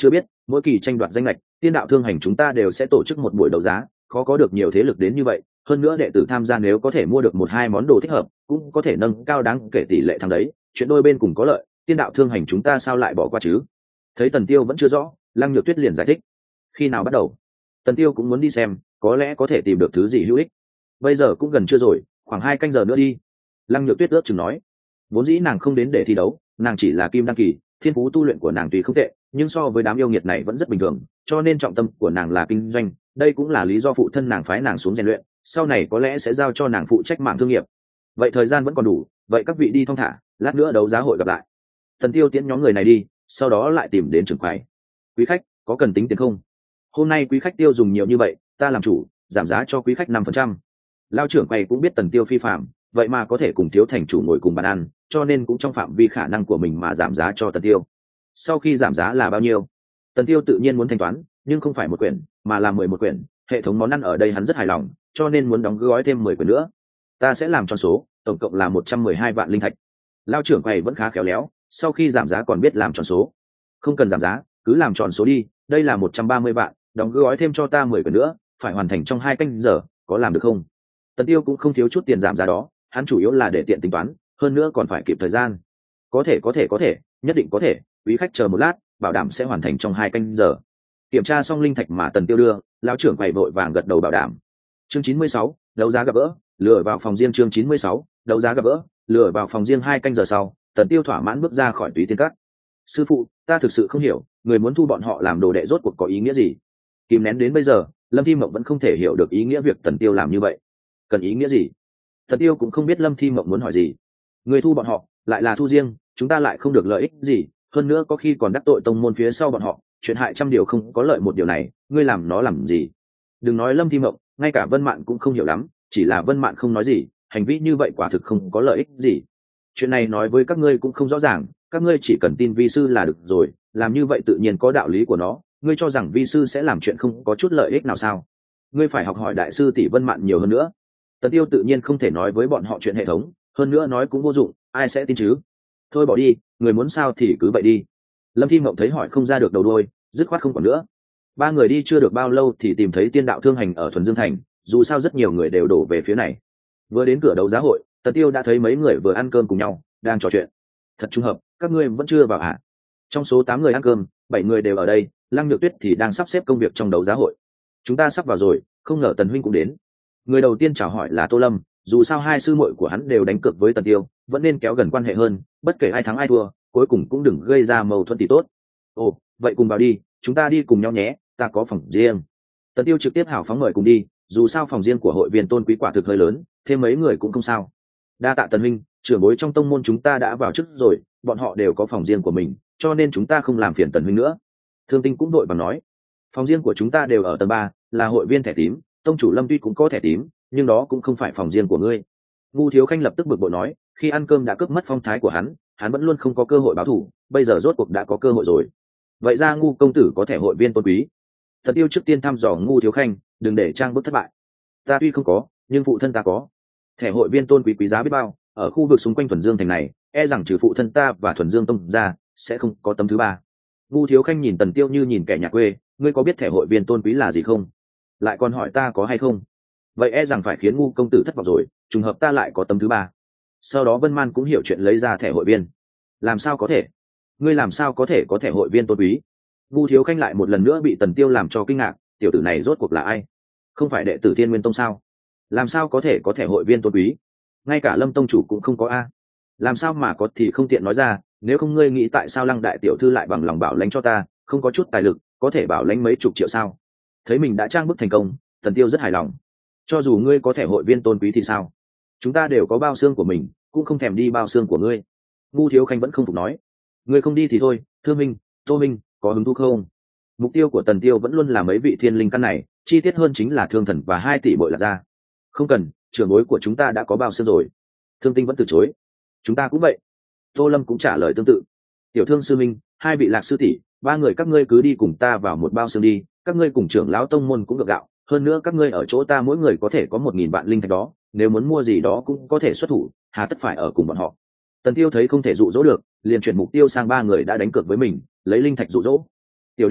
mỗi kỳ tranh đoạt danh lệch tiên đạo thương hành chúng ta đều sẽ tổ chức một buổi đấu giá, khó có được nhiều thế lực đến như vậy. Hơn nữa đệ tử tham gia nếu có thể mua được một hai món đồ thích hợp cũng có thể nâng cao đáng kể tỷ lệ thắng đấy, chuyện đôi bên cùng có lợi, tiên đạo thương hành chúng ta sao lại bỏ qua chứ? Thấy Tần Tiêu vẫn chưa rõ, Lăng Nhược Tuyết liền giải thích. Khi nào bắt đầu? Tần Tiêu cũng muốn đi xem, có lẽ có thể tìm được thứ gì hữu ích. Bây giờ cũng gần trưa rồi, khoảng 2 canh giờ nữa đi. Lăng Nhược Tuyết ước chừng nói. Vốn dĩ nàng không đến để thi đấu, nàng chỉ là kim đăng kỳ, thiên phú tu luyện của nàng tuy không tệ, nhưng so với đám yêu nghiệt này vẫn rất bình thường, cho nên trọng tâm của nàng là kinh doanh, đây cũng là lý do phụ thân nàng phái nàng xuống rèn luyện, sau này có lẽ sẽ giao cho nàng phụ trách mảng thương nghiệp. Vậy thời gian vẫn còn đủ, vậy các vị đi thong thả, lát nữa đấu giá hội gặp lại. Tần Tiêu tiễn nhóm người này đi, sau đó lại tìm đến trưởng quầy. Quý khách, có cần tính tiền không? Hôm nay quý khách tiêu dùng nhiều như vậy, ta làm chủ, giảm giá cho quý khách 5%. Lao trưởng quầy cũng biết Tần Tiêu phi phạm, vậy mà có thể cùng thiếu thành chủ ngồi cùng bàn ăn, cho nên cũng trong phạm vi khả năng của mình mà giảm giá cho Tần Tiêu. Sau khi giảm giá là bao nhiêu? Tần Tiêu tự nhiên muốn thanh toán, nhưng không phải một quyển, mà là 11 quyển. Hệ thống món ăn ở đây hắn rất hài lòng, cho nên muốn đóng gói thêm 10 quyển nữa. Ta sẽ làm cho số, tổng cộng là 112 vạn linh thạch. Lao trưởng quầy vẫn khá khéo léo, sau khi giảm giá còn biết làm tròn số. Không cần giảm giá, cứ làm tròn số đi, đây là 130 vạn, đóng gói thêm cho ta 10 quyển nữa, phải hoàn thành trong 2 canh giờ, có làm được không? Tần Tiêu cũng không thiếu chút tiền giảm giá đó, hắn chủ yếu là để tiện tính toán, hơn nữa còn phải kịp thời gian. Có thể, nhất định có thể, quý khách chờ một lát, bảo đảm sẽ hoàn thành trong 2 canh giờ. Kiểm tra xong linh thạch mà Tần Tiêu đưa, lão trưởng quầy vội vàng gật đầu bảo đảm. Chương 96, đấu giá gặp gỡ, lừa vào phòng riêng. Chương 96, đấu giá gặp gỡ, lừa vào phòng riêng. 2 canh giờ sau, Tần Tiêu thỏa mãn bước ra khỏi Túy Tiên Các. Sư phụ, ta thực sự không hiểu, người muốn thu bọn họ làm đồ đệ rốt cuộc có ý nghĩa gì? Kìm nén đến bây giờ, Lâm Thi Mộng vẫn không thể hiểu được ý nghĩa việc Tần Tiêu làm như vậy. Cần ý nghĩa gì? Tần Tiêu cũng không biết Lâm Thi Mộng muốn hỏi gì. Người thu bọn họ, lại là thu riêng, chúng ta lại không được lợi ích gì, hơn nữa có khi còn đắc tội tông môn phía sau bọn họ, chuyện hại trăm điều không có lợi một điều này, ngươi làm nó làm gì? Đừng nói Lâm Thi Mộng, ngay cả Vân Mạn cũng không hiểu lắm, chỉ là Vân Mạn không nói gì, hành vi như vậy quả thực không có lợi ích gì. Chuyện này nói với các ngươi cũng không rõ ràng, các ngươi chỉ cần tin vi sư là được rồi, làm như vậy tự nhiên có đạo lý của nó, ngươi cho rằng vi sư sẽ làm chuyện không có chút lợi ích nào sao? Ngươi phải học hỏi đại sư tỷ Vân Mạn nhiều hơn nữa. Tần Tiêu tự nhiên không thể nói với bọn họ chuyện hệ thống, hơn nữa nói cũng vô dụng, ai sẽ tin chứ? Thôi bỏ đi, người muốn sao thì cứ vậy đi. Lâm Thi Mộng thấy hỏi không ra được đầu đuôi, dứt khoát không còn nữa. Ba người đi chưa được bao lâu thì tìm thấy tiên đạo thương hành ở Thuần Dương Thành, dù sao rất nhiều người đều đổ về phía này. Vừa đến cửa đấu giá hội, Tần Tiêu đã thấy mấy người vừa ăn cơm cùng nhau, đang trò chuyện. Thật trùng hợp, các ngươi vẫn chưa vào hả? Trong số 8 người ăn cơm, 7 người đều ở đây, Lăng Nhược Tuyết thì đang sắp xếp công việc trong đấu giá hội. Chúng ta sắp vào rồi, không ngờ Tần huynh cũng đến. Người đầu tiên chào hỏi là Tô Lâm, dù sao hai sư muội của hắn đều đánh cược với Tần Tiêu, vẫn nên kéo gần quan hệ hơn, bất kể ai thắng ai thua, cuối cùng cũng đừng gây ra mâu thuẫn thì tốt. Ồ, vậy cùng vào đi, chúng ta đi cùng nhau nhé, ta có phòng riêng. Tần Tiêu trực tiếp hào phóng mời cùng đi, dù sao phòng riêng của hội viên Tôn Quý quả thực hơi lớn, thêm mấy người cũng không sao. Đa tạ Tần huynh, trưởng bối trong tông môn chúng ta đã vào trước rồi, bọn họ đều có phòng riêng của mình, cho nên chúng ta không làm phiền Tần huynh nữa. Thương Tinh cũng đội bằng nói, phòng riêng của chúng ta đều ở tầng 3, là hội viên thẻ tím, tông chủ Lâm tuy cũng có thẻ tím, nhưng đó cũng không phải phòng riêng của ngươi. Ngu Thiếu Khanh lập tức bực bội nói, khi ăn cơm đã cướp mất phong thái của hắn vẫn luôn không có cơ hội báo thù, bây giờ rốt cuộc đã có cơ hội rồi. Vậy ra Ngu công tử có thẻ hội viên Tôn Quý? Thật yêu trước tiên thăm dò Ngu Thiếu Khanh, đừng để trang bức thất bại. Ta tuy không có, nhưng phụ thân ta có. Thẻ hội viên Tôn Quý quý giá biết bao, ở khu vực xung quanh Thuần Dương thành này, e rằng trừ phụ thân ta và Thuần Dương tông ra, sẽ không có tấm thứ ba. Ngu Thiếu Khanh nhìn Tần Tiêu như nhìn kẻ nhà quê, ngươi có biết thẻ hội viên Tôn Quý là gì không? Lại còn hỏi ta có hay không? Vậy e rằng phải khiến Ngu công tử thất vọng rồi, trùng hợp ta lại có tấm thứ ba. Sau đó Vân Man cũng hiểu chuyện lấy ra thẻ hội viên. Làm sao có thể? Ngươi làm sao có thể có thẻ hội viên Tôn Quý? Ngu Thiếu Khanh lại một lần nữa bị Tần Tiêu làm cho kinh ngạc, tiểu tử này rốt cuộc là ai? Không phải đệ tử Thiên Nguyên tông sao? Làm sao có thể có thẻ hội viên Tôn Quý? Ngay cả Lâm tông chủ cũng không có a. Làm sao mà có thì không tiện nói ra, nếu không ngươi nghĩ tại sao Lăng đại tiểu thư lại bằng lòng bảo lãnh cho ta, không có chút tài lực, có thể bảo lãnh mấy chục triệu sao? Thấy mình đã trang bức thành công, Tần Tiêu rất hài lòng. Cho dù ngươi có thẻ hội viên Tôn Quý thì sao? Chúng ta đều có bao xương của mình, cũng không thèm đi bao xương của ngươi. Ngu Thiếu Khanh vẫn không phục nói, ngươi không đi thì thôi. Thương Minh, Tô Minh, có hứng thú không? Mục tiêu của Tần Tiêu vẫn luôn là mấy vị thiên linh căn này, chi tiết hơn chính là Thương Thần và 2 tỷ bội Lạc Gia. Không cần, trưởng bối của chúng ta đã có bao xương rồi. Thương Tinh vẫn từ chối. Chúng ta cũng vậy. Tô Lâm cũng trả lời tương tự. Tiểu Thương sư minh, 2 vị Lạc sư tỷ, 3 người các ngươi cứ đi cùng ta vào một bao xương đi, các ngươi cùng trưởng lão tông môn cũng được gạo, hơn nữa các ngươi ở chỗ ta mỗi người có thể có 1000 vạn linh thạch đó, nếu muốn mua gì đó cũng có thể xuất thủ, hà tất phải ở cùng bọn họ. Tần Tiêu thấy không thể dụ dỗ được, liền chuyển mục tiêu sang 3 người đã đánh cược với mình, lấy linh thạch dụ dỗ. Tiểu đệ đệ,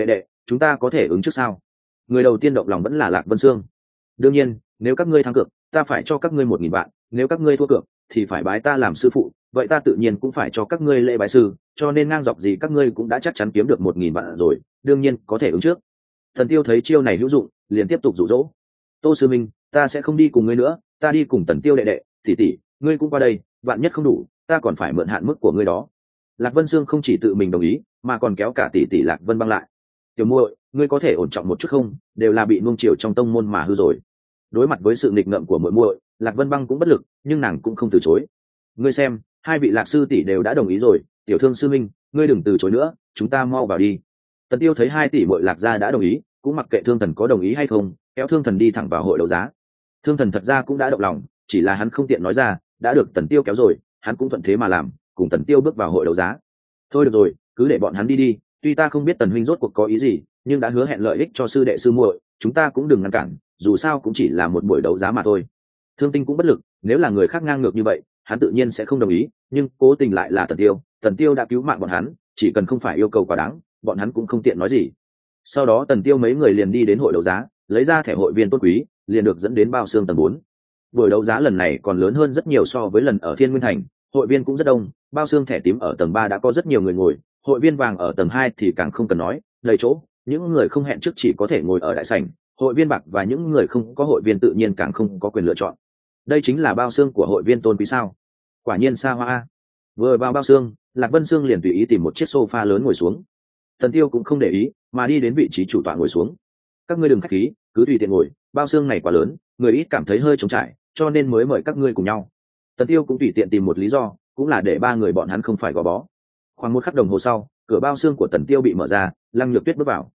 chúng ta có thể ứng trước sao? Người đầu tiên động lòng vẫn là Lạc Vân Xương. Đương nhiên, nếu các ngươi thắng cược, ta phải cho các ngươi 1.000 vạn, nếu các ngươi thua cược thì phải bái ta làm sư phụ, vậy ta tự nhiên cũng phải cho các ngươi lễ bái sư, cho nên ngang dọc gì các ngươi cũng đã chắc chắn kiếm được 1.000 vạn rồi, đương nhiên có thể ứng trước. Thần Tiêu thấy chiêu này hữu dụng, liền tiếp tục dụ dỗ. Tô sư minh, ta sẽ không đi cùng ngươi nữa, ta đi cùng Tần Tiêu đệ đệ, tỷ tỷ, ngươi cũng qua đây, vạn nhất không đủ, ta còn phải mượn hạn mức của ngươi đó. Lạc Vân Xương không chỉ tự mình đồng ý, mà còn kéo cả tỷ tỷ Lạc Vân Băng lại. Tiểu muội, ngươi có thể ổn trọng một chút không? Đều là bị nuông chiều trong tông môn mà hư rồi. Đối mặt với sự nghịch ngợm của muội muội, Lạc Vân Băng cũng bất lực, nhưng nàng cũng không từ chối. Ngươi xem, hai vị Lạc sư tỷ đều đã đồng ý rồi, tiểu thương sư minh, ngươi đừng từ chối nữa, chúng ta mau vào đi. Tần Tiêu thấy hai tỷ muội Lạc gia đã đồng ý, cũng mặc kệ Thương Thần có đồng ý hay không, kéo Thương Thần đi thẳng vào hội đấu giá. Thương Thần thật ra cũng đã động lòng, chỉ là hắn không tiện nói ra, đã được Tần Tiêu kéo rồi, hắn cũng thuận thế mà làm, cùng Tần Tiêu bước vào hội đấu giá. Thôi được rồi, cứ để bọn hắn đi đi, tuy ta không biết Tần huynh rốt cuộc có ý gì, nhưng đã hứa hẹn lợi ích cho sư đệ sư muội, chúng ta cũng đừng ngăn cản, dù sao cũng chỉ là một buổi đấu giá mà thôi. Thương Tinh cũng bất lực, nếu là người khác ngang ngược như vậy, hắn tự nhiên sẽ không đồng ý, nhưng cố tình lại là Tần Tiêu đã cứu mạng bọn hắn, chỉ cần không phải yêu cầu quá đáng, bọn hắn cũng không tiện nói gì. Sau đó Tần Tiêu mấy người liền đi đến hội đấu giá, lấy ra thẻ hội viên tôn quý, liền được dẫn đến bao xương tầng 4. Buổi đấu giá lần này còn lớn hơn rất nhiều so với lần ở Thiên Nguyên Thành, hội viên cũng rất đông, bao xương thẻ tím ở tầng 3 đã có rất nhiều người ngồi, hội viên vàng ở tầng 2 thì càng không cần nói, đầy chỗ, những người không hẹn trước chỉ có thể ngồi ở đại sảnh, hội viên bạc và những người không có hội viên tự nhiên càng không có quyền lựa chọn. Đây chính là bao xương của hội viên tôn quý sao? Quả nhiên xa hoa. Vừa vào bao xương, Lạc Vân Xương liền tùy ý tìm một chiếc sofa lớn ngồi xuống. Tần Tiêu cũng không để ý, mà đi đến vị trí chủ tọa ngồi xuống. Các ngươi đừng khách khí, cứ tùy tiện ngồi, bao xương này quá lớn, người ít cảm thấy hơi trống trải, cho nên mới mời các ngươi cùng nhau. Tần Tiêu cũng tùy tiện tìm một lý do, cũng là để ba người bọn hắn không phải gò bó. Khoảng một khắc đồng hồ sau, cửa bao xương của Tần Tiêu bị mở ra, Lăng Nhược Tuyết bước vào.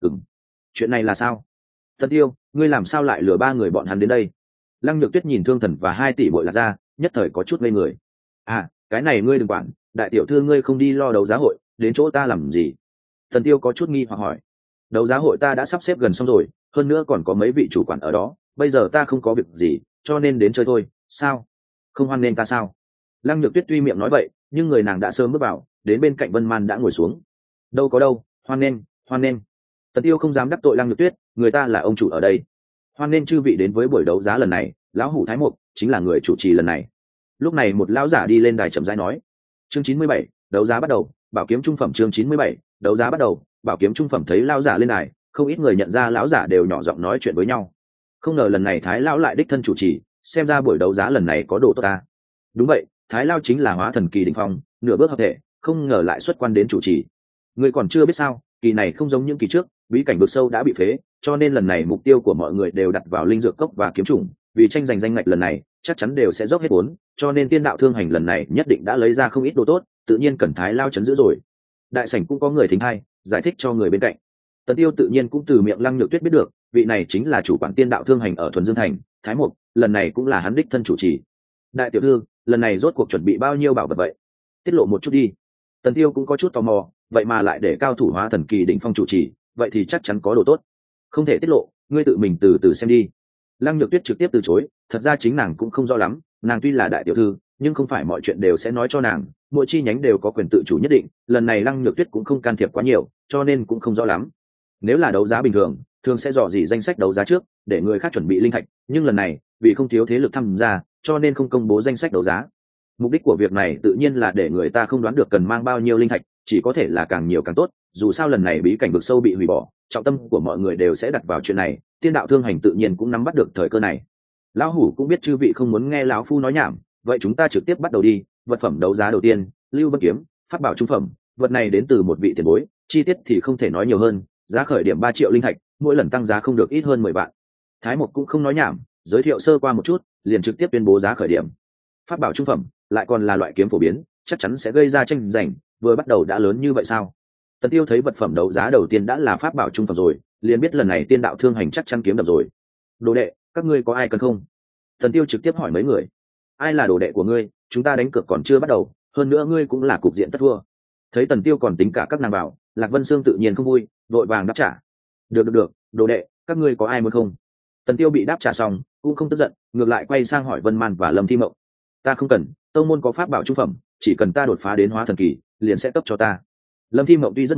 Chuyện này là sao? Tần Tiêu, ngươi làm sao lại lừa ba người bọn hắn đến đây? Lăng Nhược Tuyết nhìn Thương Thần và hai tỷ muội Lạc gia, nhất thời có chút ngây người. À, cái này ngươi đừng quản, đại tiểu thư ngươi không đi lo đấu giá hội, đến chỗ ta làm gì? Tần Tiêu có chút nghi hoặc hỏi. Đấu giá hội ta đã sắp xếp gần xong rồi, hơn nữa còn có mấy vị chủ quản ở đó, bây giờ ta không có việc gì, cho nên đến chơi thôi. Sao? Không hoan nghênh ta sao? Lăng Nhược Tuyết tuy miệng nói vậy, nhưng người nàng đã sớm bước vào, đến bên cạnh Vân Man đã ngồi xuống. Đâu có đâu, hoan nghênh, hoan nghênh. Tần Tiêu không dám đắc tội Lăng Nhược Tuyết, người ta là ông chủ ở đây. Hoan nghênh chư vị đến với buổi đấu giá lần này, lão hủ Thái Mục chính là người chủ trì lần này. Lúc này một lão giả đi lên đài chậm rãi nói. Chương 97, đấu giá bắt đầu, bảo kiếm trung phẩm. Chương 97, đấu giá bắt đầu, bảo kiếm trung phẩm. Thấy lão giả lên đài, không ít người nhận ra lão giả đều nhỏ giọng nói chuyện với nhau. Không ngờ lần này Thái lão lại đích thân chủ trì, xem ra buổi đấu giá lần này có đồ tốt ta. Đúng vậy, Thái lão chính là hóa thần kỳ đỉnh phong, nửa bước hợp thể, không ngờ lại xuất quan đến chủ trì. Người còn chưa biết sao, kỳ này không giống những kỳ trước, bí cảnh vực sâu đã bị phế, cho nên lần này mục tiêu của mọi người đều đặt vào linh dược cốc và kiếm trùng, vì tranh giành danh ngạch lần này chắc chắn đều sẽ dốc hết vốn, cho nên tiên đạo thương hành lần này nhất định đã lấy ra không ít đồ tốt, tự nhiên cần Thái lao chấn giữ rồi. Đại sảnh cũng có người thính hay giải thích cho người bên cạnh. Tần Tiêu tự nhiên cũng từ miệng Lăng Nhược Tuyết biết được, vị này chính là chủ quản tiên đạo thương hành ở Thuần Dương Thành, Thái Mục, lần này cũng là hắn đích thân chủ trì. Đại tiểu thư, lần này rốt cuộc chuẩn bị bao nhiêu bảo vật vậy? Tiết lộ một chút đi. Tần Tiêu cũng có chút tò mò, vậy mà lại để cao thủ hóa thần kỳ đỉnh phong chủ trì, vậy thì chắc chắn có đồ tốt. Không thể tiết lộ, ngươi tự mình từ từ xem đi. Lăng Nhược Tuyết trực tiếp từ chối, thật ra chính nàng cũng không rõ lắm, nàng tuy là đại tiểu thư, nhưng không phải mọi chuyện đều sẽ nói cho nàng, mỗi chi nhánh đều có quyền tự chủ nhất định, lần này Lăng Nhược Tuyết cũng không can thiệp quá nhiều, cho nên cũng không rõ lắm. Nếu là đấu giá bình thường, thường sẽ dò dỉ danh sách đấu giá trước, để người khác chuẩn bị linh thạch, nhưng lần này, vì không thiếu thế lực tham gia, cho nên không công bố danh sách đấu giá. Mục đích của việc này tự nhiên là để người ta không đoán được cần mang bao nhiêu linh thạch, chỉ có thể là càng nhiều càng tốt, dù sao lần này bí cảnh vực sâu bị hủy bỏ, trọng tâm của mọi người đều sẽ đặt vào chuyện này, tiên đạo thương hành tự nhiên cũng nắm bắt được thời cơ này. Lão hủ cũng biết chư vị không muốn nghe lão phu nói nhảm, vậy chúng ta trực tiếp bắt đầu đi. Vật phẩm đấu giá đầu tiên, Lưu Vân kiếm, pháp bảo trung phẩm, vật này đến từ một vị tiền bối, chi tiết thì không thể nói nhiều hơn, giá khởi điểm 3 triệu linh thạch, mỗi lần tăng giá không được ít hơn 10 vạn. Thái Mục cũng không nói nhảm, giới thiệu sơ qua một chút, liền trực tiếp tuyên bố giá khởi điểm. Pháp bảo trung phẩm, lại còn là loại kiếm phổ biến, chắc chắn sẽ gây ra tranh giành, vừa bắt đầu đã lớn như vậy sao? Tần Tiêu thấy vật phẩm đấu giá đầu tiên đã là pháp bảo trung phẩm rồi, liền biết lần này tiên đạo thương hành chắc chắn kiếm đập rồi. Đồ đệ, các ngươi có ai cần không? Tần Tiêu trực tiếp hỏi mấy người. Ai là đồ đệ của ngươi? Chúng ta đánh cược còn chưa bắt đầu, hơn nữa ngươi cũng là cục diện tất thua. Thấy Tần Tiêu còn tính cả các nàng bảo, Lạc Vân Xương tự nhiên không vui, vội vàng đáp trả. Được, đồ đệ, các ngươi có ai muốn không? Tần Tiêu bị đáp trả xong, cũng không tức giận, ngược lại quay sang hỏi Vân Man và Lâm Thi Mộng. Ta không cần, tông môn có pháp bảo trung phẩm, chỉ cần ta đột phá đến hóa thần kỳ, liền sẽ cấp cho ta. Lâm Thi Mộng tuy rất muốn,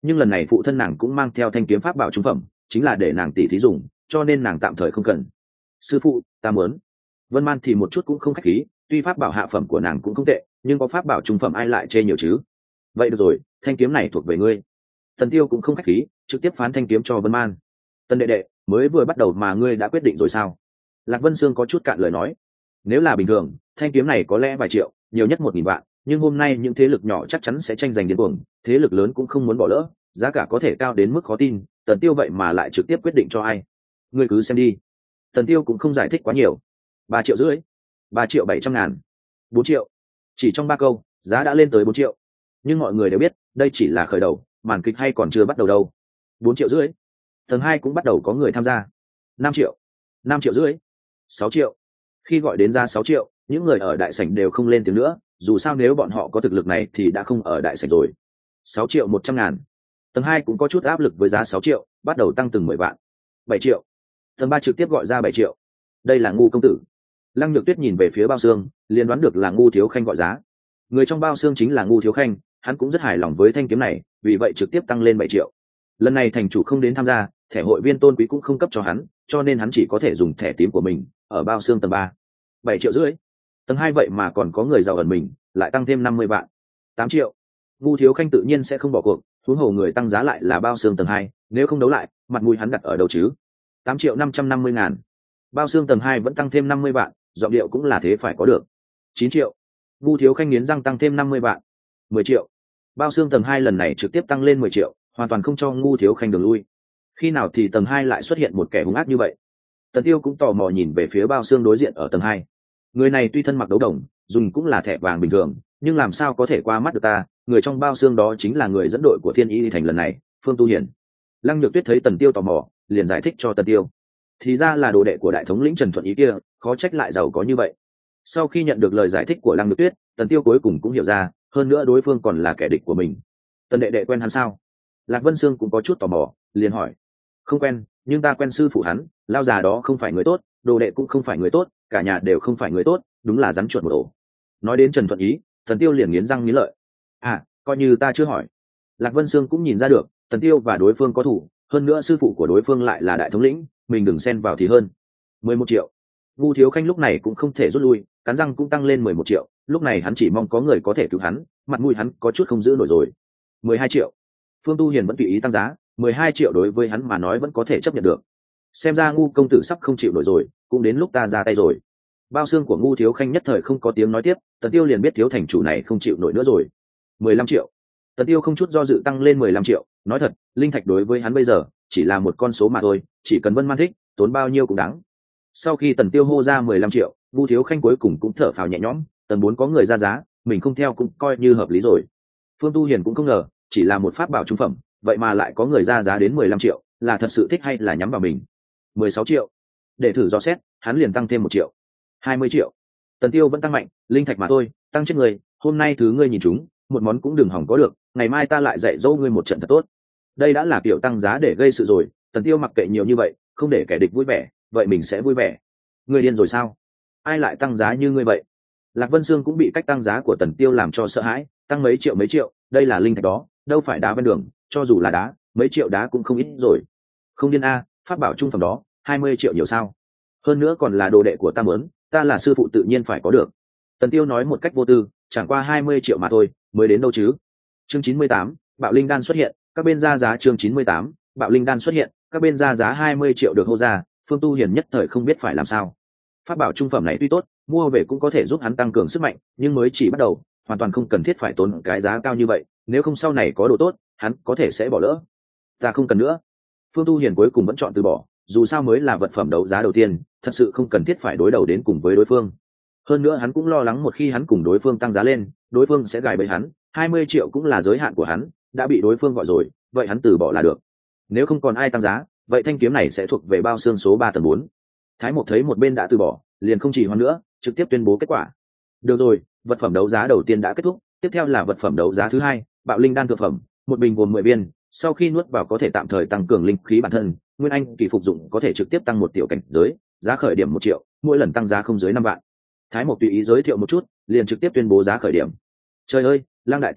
nhưng lần này phụ thân nàng cũng mang theo thanh kiếm pháp bảo trung phẩm, chính là để nàng tỷ thí dùng, cho nên nàng tạm thời không cần. Sư phụ, ta muốn. Vân Man thì một chút cũng không khách khí, tuy pháp bảo hạ phẩm của nàng cũng không tệ, nhưng có pháp bảo trung phẩm ai lại chê nhiều chứ. Vậy được rồi, thanh kiếm này thuộc về ngươi. Tần Tiêu cũng không khách khí, trực tiếp phán thanh kiếm cho Vân Man. Tần đệ đệ, mới vừa bắt đầu mà ngươi đã quyết định rồi sao? Lạc Vân Sương có chút cạn lời nói. Nếu là bình thường, thanh kiếm này có lẽ vài triệu, nhiều nhất 1.000 vạn, nhưng hôm nay những thế lực nhỏ chắc chắn sẽ tranh giành điên cuồng, thế lực lớn cũng không muốn bỏ lỡ, giá cả có thể cao đến mức khó tin. Tần Tiêu vậy mà lại trực tiếp quyết định cho ai? Ngươi cứ xem đi. Tần Tiêu cũng không giải thích quá nhiều. 3,5 triệu, 3.700.000, 4 triệu. Chỉ trong 3 câu, giá đã lên tới 4 triệu. Nhưng mọi người đều biết, đây chỉ là khởi đầu, màn kịch hay còn chưa bắt đầu đâu. 4,5 triệu. Tầng 2 cũng bắt đầu có người tham gia. 5 triệu, 5,5 triệu, 6 triệu. Khi gọi đến giá 6 triệu, những người ở đại sảnh đều không lên tiếng nữa, dù sao nếu bọn họ có thực lực này thì đã không ở đại sảnh rồi. 6.100.000. Tầng 2 cũng có chút áp lực với giá 6 triệu, bắt đầu tăng từng 10 vạn. 7 triệu. Tầng 3 trực tiếp gọi ra 7 triệu. Đây là Ngu công tử. Lăng Nhược Tuyết nhìn về phía Bao Xương, liền đoán được là Ngu Thiếu Khanh gọi giá. Người trong Bao Xương chính là Ngu Thiếu Khanh, hắn cũng rất hài lòng với thanh kiếm này, vì vậy trực tiếp tăng lên 7 triệu. Lần này thành chủ không đến tham gia, thẻ hội viên tôn quý cũng không cấp cho hắn, cho nên hắn chỉ có thể dùng thẻ tím của mình ở Bao Xương tầng 3. 7,5 triệu. Tầng 2 vậy mà còn có người giàu ẩn mình, lại tăng thêm 50 vạn. 8 triệu. Ngu Thiếu Khanh tự nhiên sẽ không bỏ cuộc, huống hồ người tăng giá lại là Bao Xương tầng 2, nếu không đấu lại, mặt mũi hắn đặt ở đâu chứ? 8.550.000. Bao Xương tầng 2 vẫn tăng thêm 50 vạn, giọng điệu cũng là thế phải có được. 9 triệu. Ngu Thiếu Khanh nghiến răng tăng thêm 50 vạn. 10 triệu. Bao Xương tầng 2 lần này trực tiếp tăng lên 10 triệu, hoàn toàn không cho Ngu Thiếu Khanh đường lui. Khi nào thì tầng 2 lại xuất hiện một kẻ hung ác như vậy? Tần Tiêu cũng tò mò nhìn về phía Bao Xương đối diện ở tầng 2. Người này tuy thân mặc đấu đồng, dùng cũng là thẻ vàng bình thường, nhưng làm sao có thể qua mắt được ta? Người trong Bao Xương đó chính là người dẫn đội của Thiên Y Thành lần này, Phương Tu Hiển. Lăng Nhược Tuyết thấy Tần Tiêu tò mò, liền giải thích cho Tần Tiêu. Thì ra là đồ đệ của đại thống lĩnh Trần Thuận Ý kia, khó trách lại giàu có như vậy. Sau khi nhận được lời giải thích của Lăng Nhược Tuyết, Tần Tiêu cuối cùng cũng hiểu ra, hơn nữa đối phương còn là kẻ địch của mình. Tần đệ đệ quen hắn sao? Lạc Vân Sương cũng có chút tò mò, liền hỏi. Không quen, nhưng ta quen sư phụ hắn, lao già đó không phải người tốt, đồ đệ cũng không phải người tốt, cả nhà đều không phải người tốt, đúng là rắn chuột một ổ. Nói đến Trần Thuận Ý, Tần Tiêu liền nghiến răng nghiến lợi. À, coi như ta chưa hỏi. Lạc Vân Sương cũng nhìn ra được, Tần Tiêu và đối phương có thủ, hơn nữa sư phụ của đối phương lại là đại thống lĩnh, mình đừng xen vào thì hơn. 11 triệu. Ngu Thiếu Khanh lúc này cũng không thể rút lui, cắn răng cũng tăng lên 11 triệu, lúc này hắn chỉ mong có người có thể cứu hắn, mặt mũi hắn có chút không giữ nổi rồi. 12 triệu. Phương Tu Hiền vẫn tùy ý tăng giá, 12 triệu đối với hắn mà nói vẫn có thể chấp nhận được. Xem ra Ngu công tử sắp không chịu nổi rồi, cũng đến lúc ta ra tay rồi. Bao xương của Ngu Thiếu Khanh nhất thời không có tiếng nói tiếp, Tần Tiêu liền biết thiếu thành chủ này không chịu nổi nữa rồi. 15 triệu. Tần Tiêu không chút do dự tăng lên 15 triệu, nói thật, linh thạch đối với hắn bây giờ chỉ là một con số mà thôi, chỉ cần Vân Man thích, tốn bao nhiêu cũng đáng. Sau khi Tần Tiêu hô ra 15 triệu, Ngu Thiếu Khanh cuối cùng cũng thở phào nhẹ nhõm, tầng 4 có người ra giá, mình không theo cũng coi như hợp lý rồi. Phương Tu Hiền cũng không ngờ, chỉ là một pháp bảo trung phẩm, vậy mà lại có người ra giá đến 15 triệu, là thật sự thích hay là nhắm vào mình. 16 triệu. Để thử dò xét, hắn liền tăng thêm 1 triệu. 20 triệu. Tần Tiêu vẫn tăng mạnh, linh thạch mà thôi, tăng chết người, hôm nay thứ ngươi nhìn chúng, một món cũng đừng hỏng có được, ngày mai ta lại dạy dỗ ngươi một trận thật tốt. Đây đã là kiểu tăng giá để gây sự rồi, Tần Tiêu mặc kệ nhiều như vậy, không để kẻ địch vui vẻ, vậy mình sẽ vui vẻ. Ngươi điên rồi sao? Ai lại tăng giá như ngươi vậy? Lạc Vân Sương cũng bị cách tăng giá của Tần Tiêu làm cho sợ hãi, tăng mấy triệu, đây là linh thạch đó, đâu phải đá ven đường, cho dù là đá, mấy triệu đá cũng không ít rồi. Không điên a, pháp bảo trung phẩm đó, 20 triệu nhiều sao? Hơn nữa còn là đồ đệ của ta muốn, ta là sư phụ tự nhiên phải có được. Tần Tiêu nói một cách vô tư, chẳng qua 20 triệu mà thôi, mới đến đâu chứ. Chương 98, Bạo Linh Đan xuất hiện, các bên ra giá. Chương 98, Bạo Linh Đan xuất hiện, các bên ra giá 20 triệu được hô ra, Phương Tu Hiền nhất thời không biết phải làm sao. Pháp bảo trung phẩm này tuy tốt, mua về cũng có thể giúp hắn tăng cường sức mạnh, nhưng mới chỉ bắt đầu, hoàn toàn không cần thiết phải tốn cái giá cao như vậy, nếu không sau này có đồ tốt, hắn có thể sẽ bỏ lỡ. Ta không cần nữa. Phương Tu Hiền cuối cùng vẫn chọn từ bỏ, dù sao mới là vật phẩm đấu giá đầu tiên, thật sự không cần thiết phải đối đầu đến cùng với đối phương. Hơn nữa hắn cũng lo lắng một khi hắn cùng đối phương tăng giá lên, đối phương sẽ gài bẫy hắn, 20 triệu cũng là giới hạn của hắn, đã bị đối phương gọi rồi, vậy hắn từ bỏ là được. Nếu không còn ai tăng giá, vậy thanh kiếm này sẽ thuộc về Bao Xương số 3 tầng 4. Thái Mộc thấy một bên đã từ bỏ, liền không chỉ hoãn nữa, trực tiếp tuyên bố kết quả. Được rồi, vật phẩm đấu giá đầu tiên đã kết thúc, tiếp theo là vật phẩm đấu giá thứ hai, Bạo Linh Đan thượng phẩm, một bình gồm 10 viên, sau khi nuốt vào có thể tạm thời tăng cường linh khí bản thân, nguyên anh kỳ phục dụng có thể trực tiếp tăng một tiểu cảnh giới, giá khởi điểm 1 triệu, mỗi lần tăng giá không dưới 5 vạn. Thái Mộc tùy ý giới thiệu một chút, liền trực tiếp tuyên bố giá khởi điểm. Trời ơi, Lang đại tiểu thư,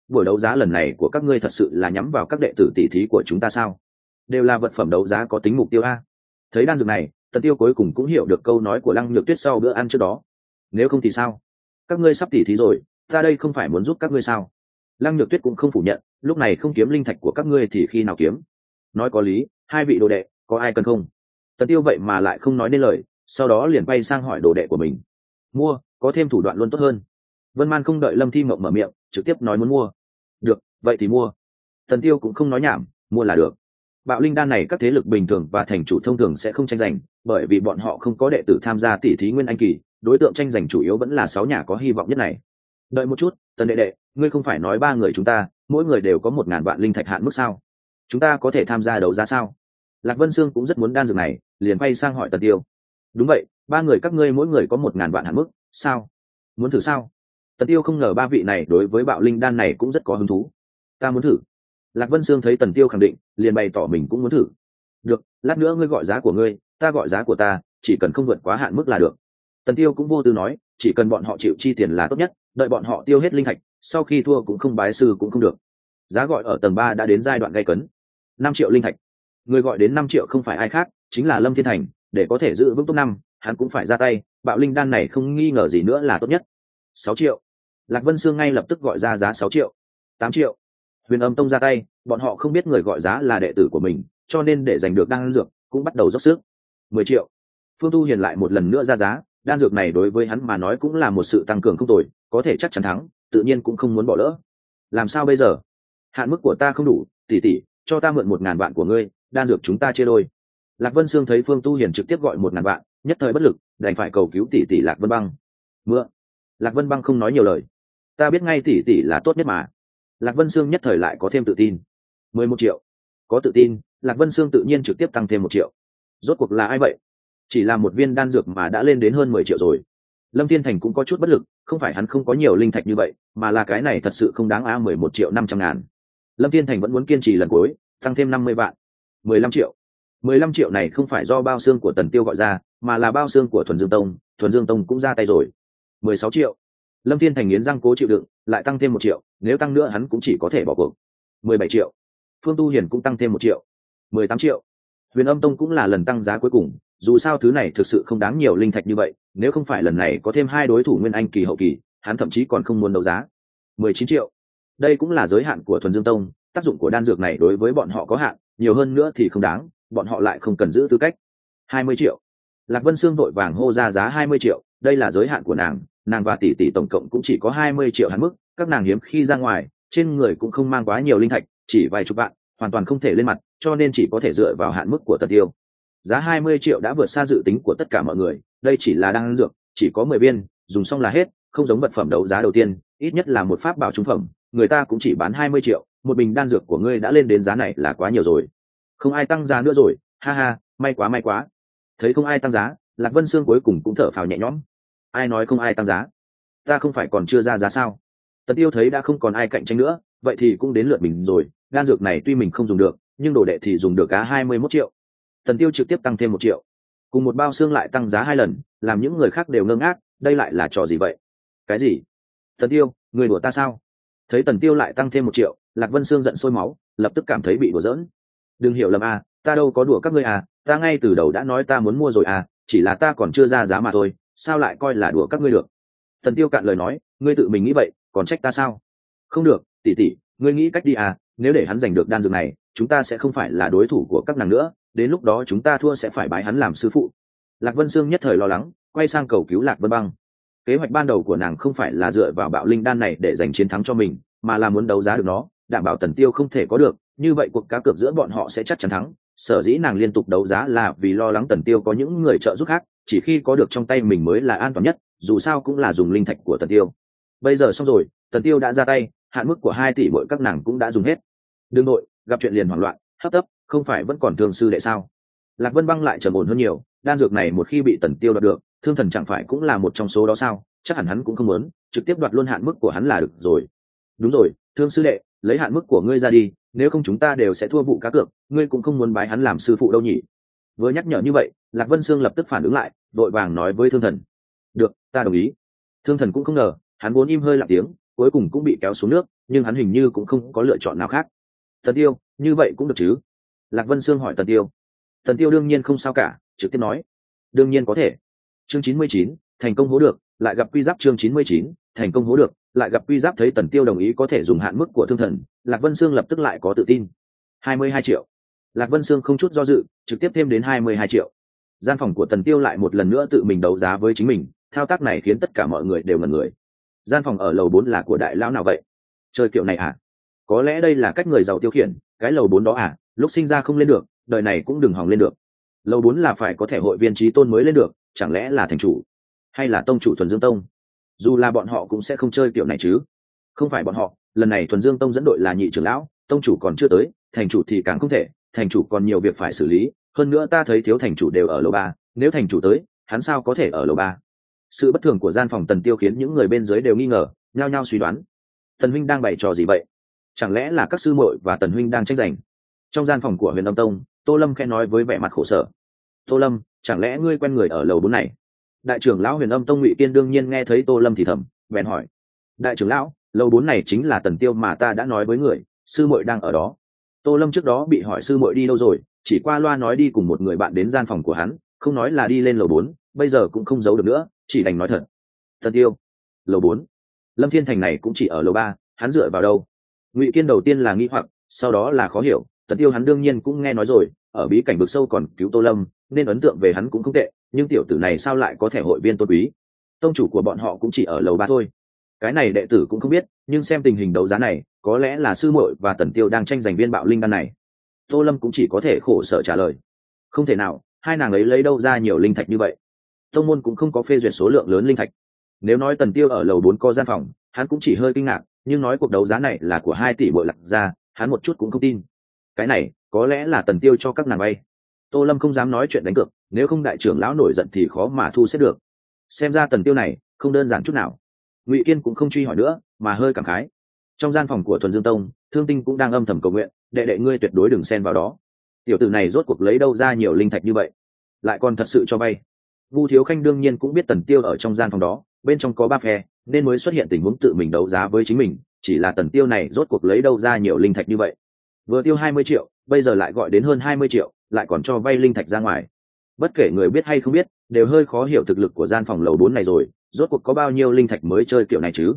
buổi đấu giá lần này của các ngươi thật sự là nhắm vào các đệ tử tỷ thí của chúng ta sao? Đều là vật phẩm đấu giá có tính mục tiêu a. Thấy đan dược này, Tần Tiêu cuối cùng cũng hiểu được câu nói của Lăng Nhược Tuyết sau bữa ăn trước đó. Nếu không thì sao? Các ngươi sắp tỷ thí rồi, ta đây không phải muốn giúp các ngươi sao? Lăng Nhược Tuyết cũng không phủ nhận, lúc này không kiếm linh thạch của các ngươi thì khi nào kiếm? Nói có lý, hai vị đồ đệ, có ai cần không? Tần Tiêu vậy mà lại không nói nên lời, sau đó liền bay sang hỏi đồ đệ của mình. Mua, có thêm thủ đoạn luôn tốt hơn. Vân Man không đợi Lâm Thi Mộng mở miệng, trực tiếp nói muốn mua. Được, vậy thì mua. Tần Tiêu cũng không nói nhảm, mua là được. Bạo linh đan này các thế lực bình thường và thành chủ thông thường sẽ không tranh giành, bởi vì bọn họ không có đệ tử tham gia tỷ thí nguyên anh kỳ, đối tượng tranh giành chủ yếu vẫn là 6 nhà có hy vọng nhất này. Đợi một chút, Tần đệ đệ, ngươi không phải nói 3 người chúng ta, mỗi người đều có 1000 vạn linh thạch hạn mức sao? Chúng ta có thể tham gia đấu giá sao? Lạc Vân Sương cũng rất muốn đan dược này, liền quay sang hỏi Tần Tiêu. Đúng vậy, 3 người các ngươi mỗi người có 1000 vạn hạn mức, sao? Muốn thử sao? Tần Tiêu không ngờ 3 vị này đối với bạo linh đan này cũng rất có hứng thú. Ta muốn thử. Lạc Vân Sương thấy Tần Tiêu khẳng định, liền bày tỏ mình cũng muốn thử. Được, lát nữa ngươi gọi giá của ngươi, ta gọi giá của ta, chỉ cần không vượt quá hạn mức là được. Tần Tiêu cũng vô tư nói, chỉ cần bọn họ chịu chi tiền là tốt nhất, đợi bọn họ tiêu hết linh thạch, sau khi thua cũng không bái sư cũng không được. Giá gọi ở tầng 3 đã đến giai đoạn gay cấn. 5 triệu linh thạch. Người gọi đến 5 triệu không phải ai khác, chính là Lâm Thiên Thành, để có thể giữ vững top 5, hắn cũng phải ra tay, bạo linh đan này không nghi ngờ gì nữa là tốt nhất. 6 triệu. Lạc Vân Sương ngay lập tức gọi ra giá 6 triệu. 8 triệu. Huyền Âm Tông ra tay, bọn họ không biết người gọi giá là đệ tử của mình, cho nên để giành được đan dược, cũng bắt đầu dốc sức. 10 triệu. Phương Tu Hiền lại một lần nữa ra giá, đan dược này đối với hắn mà nói cũng là một sự tăng cường không tồi, có thể chắc chắn thắng, tự nhiên cũng không muốn bỏ lỡ. Làm sao bây giờ? Hạn mức của ta không đủ, tỷ tỷ, cho ta mượn 1000 vạn của ngươi, đan dược chúng ta chia đôi. Lạc Vân Sương thấy Phương Tu Hiền trực tiếp gọi 1000 vạn, nhất thời bất lực, đành phải cầu cứu tỷ tỷ Lạc Vân Băng. Mượn. Lạc Vân Băng không nói nhiều lời. Ta biết ngay tỷ tỷ là tốt nhất mà. Lạc Vân Sương nhất thời lại có thêm tự tin. 11 triệu. Có tự tin, Lạc Vân Sương tự nhiên trực tiếp tăng thêm 1 triệu. Rốt cuộc là ai vậy? Chỉ là một viên đan dược mà đã lên đến hơn 10 triệu rồi. Lâm Thiên Thành cũng có chút bất lực, không phải hắn không có nhiều linh thạch như vậy, mà là cái này thật sự không đáng 11 triệu 500 ngàn. Lâm Thiên Thành vẫn muốn kiên trì lần cuối, tăng thêm 50 vạn. 15 triệu. 15 triệu này không phải do bao xương của Tần Tiêu gọi ra, mà là bao xương của Thuần Dương Tông cũng ra tay rồi. 16 triệu. Lâm Thiên Thành nghiến răng cố chịu đựng, lại tăng thêm 1 triệu, nếu tăng nữa hắn cũng chỉ có thể bỏ cuộc. 17 triệu. Phương Tu Hiền cũng tăng thêm 1 triệu. 18 triệu. Huyền Âm Tông cũng là lần tăng giá cuối cùng, dù sao thứ này thực sự không đáng nhiều linh thạch như vậy, nếu không phải lần này có thêm 2 đối thủ nguyên anh kỳ hậu kỳ, hắn thậm chí còn không muốn đấu giá. 19 triệu. Đây cũng là giới hạn của Thuần Dương Tông, tác dụng của đan dược này đối với bọn họ có hạn, nhiều hơn nữa thì không đáng, bọn họ lại không cần giữ tư cách. 20 triệu. Lạc Vân Sương vội vàng hô ra giá 20 triệu, đây là giới hạn của nàng và tỷ tỷ tổng cộng cũng chỉ có 20 triệu hạn mức, các nàng hiếm khi ra ngoài, trên người cũng không mang quá nhiều linh thạch, chỉ vài chục vạn, hoàn toàn không thể lên mặt, cho nên chỉ có thể dựa vào hạn mức của Tần Tiêu. Giá 20 triệu đã vượt xa dự tính của tất cả mọi người, đây chỉ là đan dược, chỉ có 10 viên, dùng xong là hết, không giống vật phẩm đấu giá đầu tiên, ít nhất là một pháp bảo trung phẩm, người ta cũng chỉ bán 20 triệu, một bình đan dược của ngươi đã lên đến giá này là quá nhiều rồi. Không ai tăng giá nữa rồi, ha ha, may quá. Thấy không ai tăng giá, Lạc Vân Sương cuối cùng cũng thở phào nhẹ nhõm. Ai nói không ai tăng giá? Ta không phải còn chưa ra giá sao? Tần Tiêu thấy đã không còn ai cạnh tranh nữa, vậy thì cũng đến lượt mình rồi, đan dược này tuy mình không dùng được, nhưng đồ đệ thì dùng được cả 21 triệu. Tần Tiêu trực tiếp tăng thêm 1 triệu. Cùng một bao xương lại tăng giá 2 lần, làm những người khác đều ngơ ngác, đây lại là trò gì vậy? Cái gì? Tần Tiêu, người đùa ta sao? Thấy Tần Tiêu lại tăng thêm 1 triệu, Lạc Vân Sương giận sôi máu, lập tức cảm thấy bị đùa giỡn. Đừng hiểu lầm à, ta đâu có đùa các ngươi à, ta ngay từ đầu đã nói ta muốn mua rồi à, chỉ là ta còn chưa ra giá mà thôi, sao lại coi là đùa các ngươi được? Tần Tiêu cạn lời nói, ngươi tự mình nghĩ vậy, còn trách ta sao? Không được, tỷ tỷ, ngươi nghĩ cách đi à, nếu để hắn giành được đan dược này, chúng ta sẽ không phải là đối thủ của các nàng nữa, đến lúc đó chúng ta thua sẽ phải bái hắn làm sư phụ. Lạc Vân Sương nhất thời lo lắng, quay sang cầu cứu Lạc Vân Băng. Kế hoạch ban đầu của nàng không phải là dựa vào bạo linh đan này để giành chiến thắng cho mình, mà là muốn đấu giá được nó, đảm bảo Tần Tiêu không thể có được, như vậy cuộc cá cược giữa bọn họ sẽ chắc chắn thắng. Sở dĩ nàng liên tục đấu giá là vì lo lắng Tần Tiêu có những người trợ giúp khác, chỉ khi có được trong tay mình mới là an toàn nhất, dù sao cũng là dùng linh thạch của Tần Tiêu. Bây giờ xong rồi, Tần Tiêu đã ra tay, hạn mức của 2 tỷ mỗi các nàng cũng đã dùng hết. Đương nội, gặp chuyện liền hoảng loạn, hấp tấp, không phải vẫn còn thương sư đệ sao? Lạc Vân Băng lại trầm ổn hơn nhiều, đan dược này một khi bị Tần Tiêu đoạt được, Thương Thần chẳng phải cũng là một trong số đó sao? Chắc hẳn hắn cũng không muốn, trực tiếp đoạt luôn hạn mức của hắn là được rồi. Đúng rồi, Thương sư đệ, lấy hạn mức của ngươi ra đi, nếu không chúng ta đều sẽ thua vụ cá cược, ngươi cũng không muốn bái hắn làm sư phụ đâu nhỉ? Vừa nhắc nhở như vậy, Lạc Vân Sương lập tức phản ứng lại, vội vàng nói với Thương Thần. Được, ta đồng ý. Thương Thần cũng không ngờ, hắn vốn im hơi lặng tiếng, cuối cùng cũng bị kéo xuống nước, nhưng hắn hình như cũng không có lựa chọn nào khác. Tần Tiêu, như vậy cũng được chứ? Lạc Vân Sương hỏi Tần Tiêu. Tần Tiêu đương nhiên không sao cả, trực tiếp nói, đương nhiên có thể. Chương 99, thành công hố được, lại gặp quy giáp. Chương 99, thành công hố được, lại gặp quy giáp. Thấy Tần Tiêu đồng ý có thể dùng hạn mức của thương thần, Lạc Vân Sương lập tức lại có tự tin. 22 triệu. Lạc Vân Sương không chút do dự, trực tiếp thêm đến 22 triệu. Gian phòng của Tần Tiêu lại một lần nữa tự mình đấu giá với chính mình, thao tác này khiến tất cả mọi người đều ngẩn người. Gian phòng ở lầu 4 là của đại lão nào vậy? Chơi kiểu này à? Có lẽ đây là cách người giàu tiêu khiển, cái lầu 4 đó à, lúc sinh ra không lên được, đời này cũng đừng hòng lên được. Lầu 4 là phải có thẻ hội viên trí tôn mới lên được, chẳng lẽ là thành chủ hay là tông chủ Thuần Dương Tông? Dù là bọn họ cũng sẽ không chơi kiểu này chứ. Không phải bọn họ, lần này Thuần Dương Tông dẫn đội là nhị trưởng lão, tông chủ còn chưa tới, thành chủ thì càng không thể, thành chủ còn nhiều việc phải xử lý, hơn nữa ta thấy thiếu thành chủ đều ở lầu 3, nếu thành chủ tới, hắn sao có thể ở lầu 3? Sự bất thường của gian phòng Tần Tiêu khiến những người bên dưới đều nghi ngờ, nhao nhao suy đoán. Tần huynh đang bày trò gì vậy? Chẳng lẽ là các sư muội và Tần huynh đang tranh giành? Trong gian phòng của Huyền Âm Tông, Tô Lâm khẽ nói với vẻ mặt khổ sở. Tô Lâm, chẳng lẽ ngươi quen người ở lầu 4 này? Đại trưởng lão Huyền Âm Tông Ngụy Kiên đương nhiên nghe thấy Tô Lâm thì thầm, bèn hỏi. Đại trưởng lão, lầu 4 này chính là Tần Tiêu mà ta đã nói với người, sư muội đang ở đó. Tô Lâm trước đó bị hỏi sư muội đi đâu rồi, chỉ qua loa nói đi cùng một người bạn đến gian phòng của hắn, không nói là đi lên lầu 4, bây giờ cũng không giấu được nữa, chỉ đành nói thật. Tần Tiêu, lầu 4. Lâm Thiên Thành này cũng chỉ ở lầu 3, hắn dựa vào đâu? Ngụy Kiên đầu tiên là nghi hoặc, sau đó là khó hiểu, Tần Tiêu hắn đương nhiên cũng nghe nói rồi, ở bí cảnh vực sâu còn cứu Tô Lâm, nên ấn tượng về hắn cũng không tệ, nhưng tiểu tử này sao lại có thể hội viên tôn quý? Tông chủ của bọn họ cũng chỉ ở lầu 3 thôi. Cái này đệ tử cũng không biết, nhưng xem tình hình đấu giá này, có lẽ là sư muội và Tần Tiêu đang tranh giành viên bạo linh đan này. Tô Lâm cũng chỉ có thể khổ sở trả lời. Không thể nào, hai nàng ấy lấy đâu ra nhiều linh thạch như vậy? Tông môn cũng không có phê duyệt số lượng lớn linh thạch. Nếu nói Tần Tiêu ở lầu 4 có gian phòng, hắn cũng chỉ hơi kinh ngạc, nhưng nói cuộc đấu giá này là của 2 tỷ bội Lạc gia, hắn một chút cũng không tin. Cái này, có lẽ là Tần Tiêu cho các nàng bay. Tô Lâm không dám nói chuyện đánh cược, nếu không đại trưởng lão nổi giận thì khó mà thu xếp được. Xem ra Tần Tiêu này không đơn giản chút nào. Ngụy Kiên cũng không truy hỏi nữa, mà hơi cảm khái. Trong gian phòng của Thuần Dương Tông, Thương Tinh cũng đang âm thầm cầu nguyện, đệ đệ ngươi tuyệt đối đừng xen vào đó. Tiểu tử này rốt cuộc lấy đâu ra nhiều linh thạch như vậy, lại còn thật sự cho vay. Vu Thiếu Khanh đương nhiên cũng biết Tần Tiêu ở trong gian phòng đó, bên trong có 3 phe, nên mới xuất hiện tình huống tự mình đấu giá với chính mình, chỉ là Tần Tiêu này rốt cuộc lấy đâu ra nhiều linh thạch như vậy. Vừa tiêu 20 triệu, bây giờ lại gọi đến hơn 20 triệu, lại còn cho vay linh thạch ra ngoài. Bất kể người biết hay không biết, đều hơi khó hiểu thực lực của gian phòng lầu 4 này rồi, rốt cuộc có bao nhiêu linh thạch mới chơi kiểu này chứ?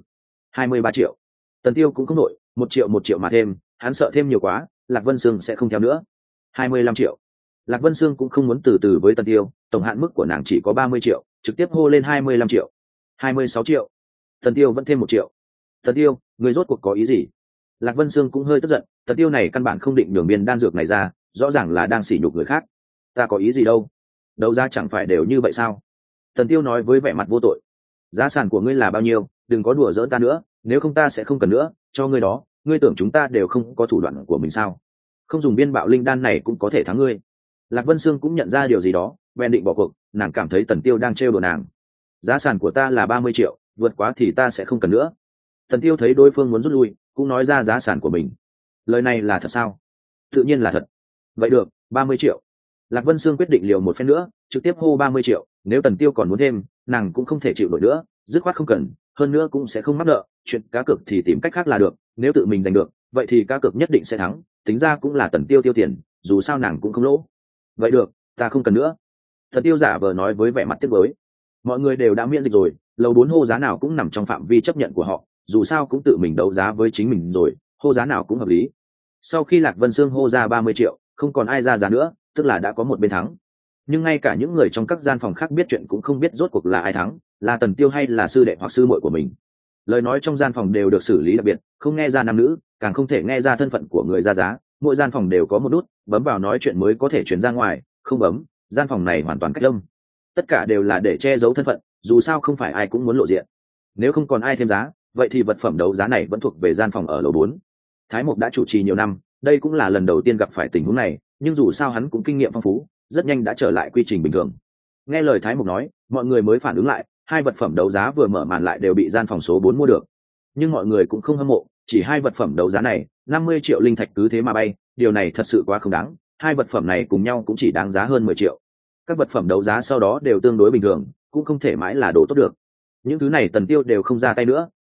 23 triệu. Tần Tiêu cũng không nổi, 1 triệu mà thêm, hắn sợ thêm nhiều quá, Lạc Vân Sương sẽ không theo nữa. 25 triệu. Lạc Vân Sương cũng không muốn từ từ với Tần Tiêu, tổng hạn mức của nàng chỉ có 30 triệu, trực tiếp hô lên 25 triệu. 26 triệu. Tần Tiêu vẫn thêm 1 triệu. Tần Tiêu, người rốt cuộc có ý gì? Lạc Vân Sương cũng hơi tức giận, Tần Tiêu này căn bản không định đường biên đan dược này ra, rõ ràng là đang sỉ nhục người khác. Ta có ý gì đâu? Đấu giá chẳng phải đều như vậy sao? Tần Tiêu nói với vẻ mặt vô tội. Giá sản của ngươi là bao nhiêu, đừng có đùa giỡn ta nữa, nếu không ta sẽ không cần nữa, cho ngươi đó, ngươi tưởng chúng ta đều không có thủ đoạn của mình sao? Không dùng biên bạo linh đan này cũng có thể thắng ngươi. Lạc Vân Sương cũng nhận ra điều gì đó, bèn định bỏ cuộc, nàng cảm thấy Tần Tiêu đang trêu đùa nàng. Giá sản của ta là 30 triệu, vượt quá thì ta sẽ không cần nữa. Tần Tiêu thấy đối phương muốn rút lui, cũng nói ra giá sản của mình. Lời này là thật sao? Tự nhiên là thật. Vậy được, 30 triệu. Lạc Vân Sương quyết định liều một phen nữa, trực tiếp hô 30 triệu, nếu Tần Tiêu còn muốn thêm, nàng cũng không thể chịu nổi nữa, dứt khoát không cần, hơn nữa cũng sẽ không mắc nợ, chuyện cá cược thì tìm cách khác là được, nếu tự mình giành được, vậy thì cá cược nhất định sẽ thắng, tính ra cũng là Tần Tiêu tiêu tiền, dù sao nàng cũng không lỗ. Vậy được, ta không cần nữa. Tần Tiêu giả vờ nói với vẻ mặt tiếc nuối. Mọi người đều đã miễn dịch rồi, lầu 4 hô giá nào cũng nằm trong phạm vi chấp nhận của họ, dù sao cũng tự mình đấu giá với chính mình rồi, hô giá nào cũng hợp lý. Sau khi Lạc Vân Sương hô ra 30 triệu, không còn ai ra giá nữa, tức là đã có một bên thắng. Nhưng ngay cả những người trong các gian phòng khác biết chuyện cũng không biết rốt cuộc là ai thắng, là Tần Tiêu hay là sư đệ hoặc sư muội của mình. Lời nói trong gian phòng đều được xử lý đặc biệt, không nghe ra nam nữ, càng không thể nghe ra thân phận của người ra giá, mỗi gian phòng đều có một nút, bấm vào nói chuyện mới có thể truyền ra ngoài, không bấm, gian phòng này hoàn toàn cách âm. Tất cả đều là để che giấu thân phận, dù sao không phải ai cũng muốn lộ diện. Nếu không còn ai thêm giá, vậy thì vật phẩm đấu giá này vẫn thuộc về gian phòng ở lầu 4. Thái Mục đã chủ trì nhiều năm, đây cũng là lần đầu tiên gặp phải tình huống này, nhưng dù sao hắn cũng kinh nghiệm phong phú, rất nhanh đã trở lại quy trình bình thường. Nghe lời Thái Mục nói, mọi người mới phản ứng lại, hai vật phẩm đấu giá vừa mở màn lại đều bị gian phòng số 4 mua được. Nhưng mọi người cũng không hâm mộ, chỉ hai vật phẩm đấu giá này, 50 triệu linh thạch cứ thế mà bay, điều này thật sự quá không đáng, hai vật phẩm này cùng nhau cũng chỉ đáng giá hơn 10 triệu. Các vật phẩm đấu giá sau đó đều tương đối bình thường, cũng không thể mãi là đồ tốt được. Những thứ này Tần Tiêu đều không ra tay nữa,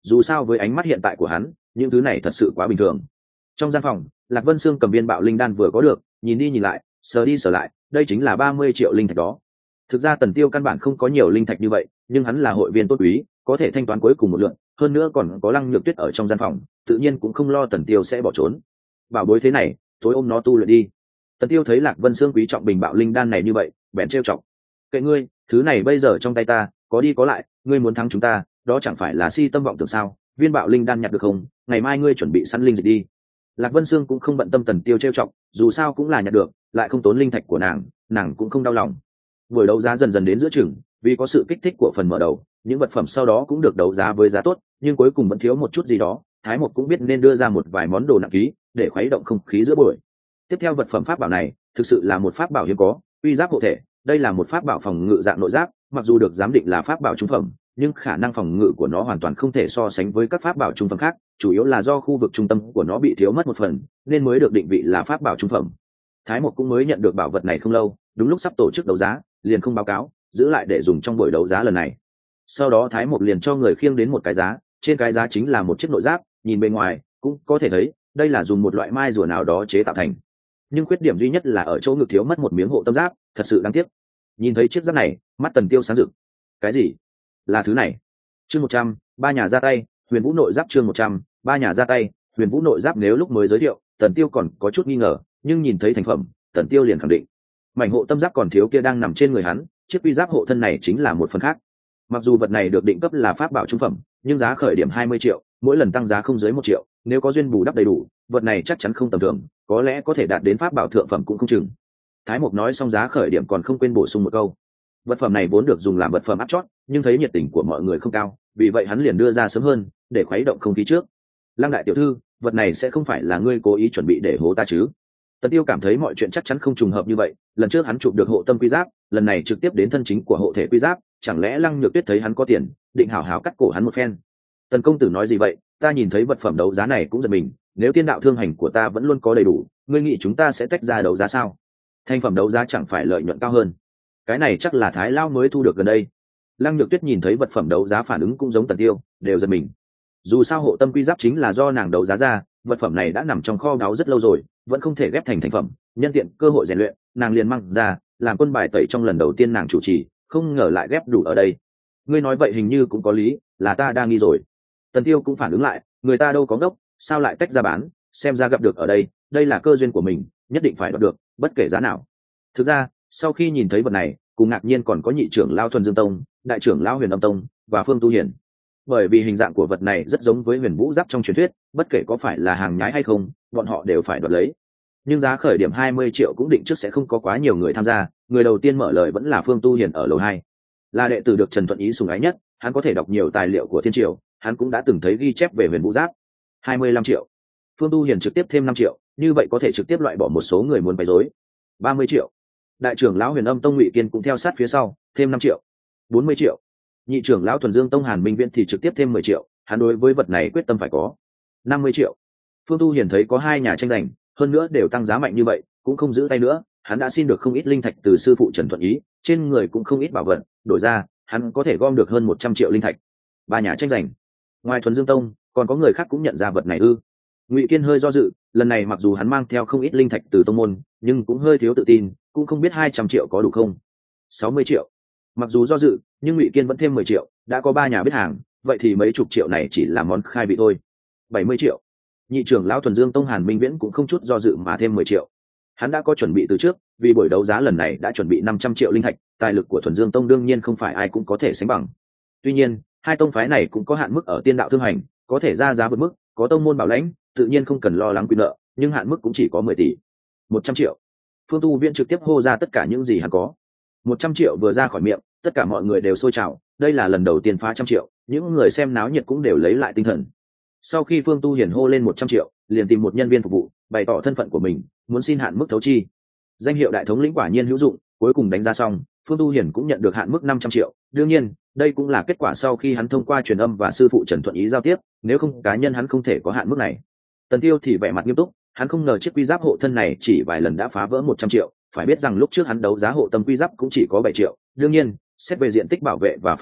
dù sao với ánh mắt hiện tại của hắn những thứ này thật sự quá bình thường. Trong gian phòng, Lạc Vân Sương cầm viên bạo linh đan vừa có được, nhìn đi nhìn lại, sờ đi sờ lại, đây chính là 30 triệu linh thạch đó. Thực ra Tần Tiêu căn bản không có nhiều linh thạch như vậy, nhưng hắn là hội viên tốt quý, có thể thanh toán cuối cùng một lượng, hơn nữa còn có Lăng Nhược Tuyết ở trong gian phòng, tự nhiên cũng không lo Tần Tiêu sẽ bỏ trốn. Bảo bối thế này, tối ôm nó tu luyện đi. Tần Tiêu thấy Lạc Vân Sương quý trọng bình bạo linh đan này như vậy, bèn trêu chọc. Kệ ngươi, thứ này bây giờ trong tay ta, có đi có lại, ngươi muốn thắng chúng ta, đó chẳng phải là si tâm vọng tưởng sao? Viên bạo linh đan nhặt được không? Ngày mai ngươi chuẩn bị săn linh dịch đi. Lạc Vân Sương cũng không bận tâm Tần Tiêu trêu chọc, dù sao cũng là nhặt được, lại không tốn linh thạch của nàng cũng không đau lòng. Buổi đấu giá dần dần đến giữa chừng, vì có sự kích thích của phần mở đầu, những vật phẩm sau đó cũng được đấu giá với giá tốt, nhưng cuối cùng vẫn thiếu một chút gì đó. Thái Mộc cũng biết nên đưa ra một vài món đồ nặng ký để khuấy động không khí giữa buổi. Tiếp theo vật phẩm pháp bảo này, thực sự là một pháp bảo hiếm có, uy giáp hộ thể. Đây là một pháp bảo phòng ngự dạng nội giáp, mặc dù được giám định là pháp bảo trung phẩm, nhưng khả năng phòng ngự của nó hoàn toàn không thể so sánh với các pháp bảo trung phẩm khác, chủ yếu là do khu vực trung tâm của nó bị thiếu mất một phần, nên mới được định vị là pháp bảo trung phẩm. Thái Mộc cũng mới nhận được bảo vật này không lâu, đúng lúc sắp tổ chức đấu giá, liền không báo cáo, giữ lại để dùng trong buổi đấu giá lần này. Sau đó Thái Mộc liền cho người khiêng đến một cái giá, trên cái giá chính là một chiếc nội giáp, nhìn bên ngoài cũng có thể thấy đây là dùng một loại mai rùa nào đó chế tạo thành, nhưng khuyết điểm duy nhất là ở chỗ ngực thiếu mất một miếng hộ tâm giáp, thật sự đáng tiếc. Nhìn thấy chiếc giáp này, mắt Tần Tiêu sáng rực. Cái gì? Là thứ này? Chương 100, ba nhà ra tay, Huyền Vũ nội giáp. Chương 100, ba nhà ra tay, Huyền Vũ nội giáp. Nếu lúc mới giới thiệu, Tần Tiêu còn có chút nghi ngờ, nhưng nhìn thấy thành phẩm, Tần Tiêu liền khẳng định, mảnh hộ tâm giáp còn thiếu kia đang nằm trên người hắn, chiếc quy giáp hộ thân này chính là một phần khác. Mặc dù vật này được định cấp là pháp bảo trung phẩm, nhưng giá khởi điểm 20 triệu, mỗi lần tăng giá không dưới 1 triệu, nếu có duyên bù đắp đầy đủ, vật này chắc chắn không tầm thường, có lẽ có thể đạt đến pháp bảo thượng phẩm cũng không chừng. Thái Mộc nói xong giá khởi điểm còn không quên bổ sung một câu, vật phẩm này vốn được dùng làm vật phẩm áp chót, nhưng thấy nhiệt tình của mọi người không cao, vì vậy hắn liền đưa ra sớm hơn để khuấy động không khí trước. Lăng đại tiểu thư, vật này sẽ không phải là ngươi cố ý chuẩn bị để hố ta chứ? Tần Tiêu cảm thấy mọi chuyện chắc chắn không trùng hợp như vậy, lần trước hắn chụp được hộ tâm quy giáp, lần này trực tiếp đến thân chính của hộ thể quy giáp, chẳng lẽ Lăng Nhược Tuyết thấy hắn có tiền, định hảo hảo cắt cổ hắn một phen? Tần công tử nói gì vậy? Ta nhìn thấy vật phẩm đấu giá này cũng giật mình, nếu tiên đạo thương hành của ta vẫn luôn có đầy đủ, ngươi nghĩ chúng ta sẽ tách ra đấu giá sao? Thành phẩm đấu giá chẳng phải lợi nhuận cao hơn? Cái này chắc là Thái Lao mới thu được gần đây. Lăng Nhược Tuyết nhìn thấy vật phẩm đấu giá phản ứng cũng giống Tần Tiêu, đều giật mình. Dù sao hộ tâm quy giáp chính là do nàng đấu giá ra, vật phẩm này đã nằm trong kho báu rất lâu rồi, vẫn không thể ghép thành thành phẩm, nhân tiện cơ hội rèn luyện, nàng liền mang ra làm quân bài tẩy trong lần đầu tiên nàng chủ trì, không ngờ lại ghép đủ ở đây. Ngươi nói vậy hình như cũng có lý, là ta đang nghi rồi. Tần Tiêu cũng phản ứng lại, người ta đâu có ngốc, sao lại tách ra bán, xem ra gặp được ở đây, đây là cơ duyên của mình, nhất định phải đoạt được, bất kể giá nào. Thực ra, sau khi nhìn thấy vật này, cùng ngạc nhiên còn có nhị trưởng lão Thuần Dương Tông, đại trưởng lão Huyền Âm Tông và Phương Tu Hiển. Bởi vì hình dạng của vật này rất giống với Huyền Vũ giáp trong truyền thuyết, bất kể có phải là hàng nhái hay không, bọn họ đều phải đoạt lấy. Nhưng giá khởi điểm 20 triệu cũng định trước sẽ không có quá nhiều người tham gia, người đầu tiên mở lời vẫn là Phương Tu Hiển ở lầu 2. Là đệ tử được Trần Thuận Ý sủng ái nhất, hắn có thể đọc nhiều tài liệu của thiên triều, hắn cũng đã từng thấy ghi chép về Huyền Vũ giáp. 25 triệu. Phương Tu Hiển trực tiếp thêm 5 triệu, như vậy có thể trực tiếp loại bỏ một số người muốn bày rối. 30 triệu. Đại trưởng lão Huyền Âm Tông Ngụy Kiên cũng theo sát phía sau, thêm 5 triệu. 40 triệu. Nhị trưởng lão Thuần Dương Tông Hàn Minh Viễn thì trực tiếp thêm 10 triệu, hắn đối với vật này quyết tâm phải có. 50 triệu. Phương Tu Hiển thấy có hai nhà tranh giành, hơn nữa đều tăng giá mạnh như vậy, cũng không giữ tay nữa, hắn đã xin được không ít linh thạch từ sư phụ Trần Thuận Ý, trên người cũng không ít bảo vật, đổi ra, hắn có thể gom được hơn 100 triệu linh thạch. Ba nhà tranh giành. Ngoài Thuần Dương Tông, còn có người khác cũng nhận ra vật này ư? Ngụy Kiên hơi do dự, lần này mặc dù hắn mang theo không ít linh thạch từ tông môn, nhưng cũng hơi thiếu tự tin, cũng không biết 200 triệu có đủ không. 60 triệu. Mặc dù do dự, nhưng Ngụy Kiên vẫn thêm 10 triệu, đã có ba nhà biết hàng, vậy thì mấy chục triệu này chỉ là món khai vị thôi. 70 triệu. Nhị trưởng lão Thuần Dương Tông Hàn Minh Viễn cũng không chút do dự mà thêm 10 triệu. Hắn đã có chuẩn bị từ trước, vì buổi đấu giá lần này đã chuẩn bị 500 triệu linh thạch, tài lực của Thuần Dương Tông đương nhiên không phải ai cũng có thể sánh bằng. Tuy nhiên, hai tông phái này cũng có hạn mức ở tiên đạo thương hành, có thể ra giá vượt mức, có tông môn bảo lãnh, tự nhiên không cần lo lắng quyền nợ, nhưng hạn mức cũng chỉ có 10 tỷ. 100 triệu. Phương Tu Viễn trực tiếp hô ra tất cả những gì hắn có. 100 triệu vừa ra khỏi miệng, tất cả mọi người đều sôi trào, đây là lần đầu tiên phá 100 triệu, những người xem náo nhiệt cũng đều lấy lại tinh thần. Sau khi Phương Tu Hiển hô lên 100 triệu, liền tìm một nhân viên phục vụ, bày tỏ thân phận của mình, muốn xin hạn mức thấu chi. Danh hiệu đại thống lĩnh quả nhiên hữu dụng, cuối cùng đánh giá xong, Phương Tu Hiển cũng nhận được hạn mức 500 triệu, đương nhiên, đây cũng là kết quả sau khi hắn thông qua truyền âm và sư phụ Trần Thuận Ý giao tiếp, nếu không cá nhân hắn không thể có hạn mức này. Tần Tiêu thì vẻ mặt nghiêm túc, hắn không ngờ chiếc quy giáp hộ thân này chỉ vài lần đã phá vỡ 100 triệu, phải biết rằng lúc trước hắn đấu giá hộ tâm quy giáp cũng chỉ có 7 triệu, đương nhiên, xét về diện tích bảo vệ và phẩm cấp,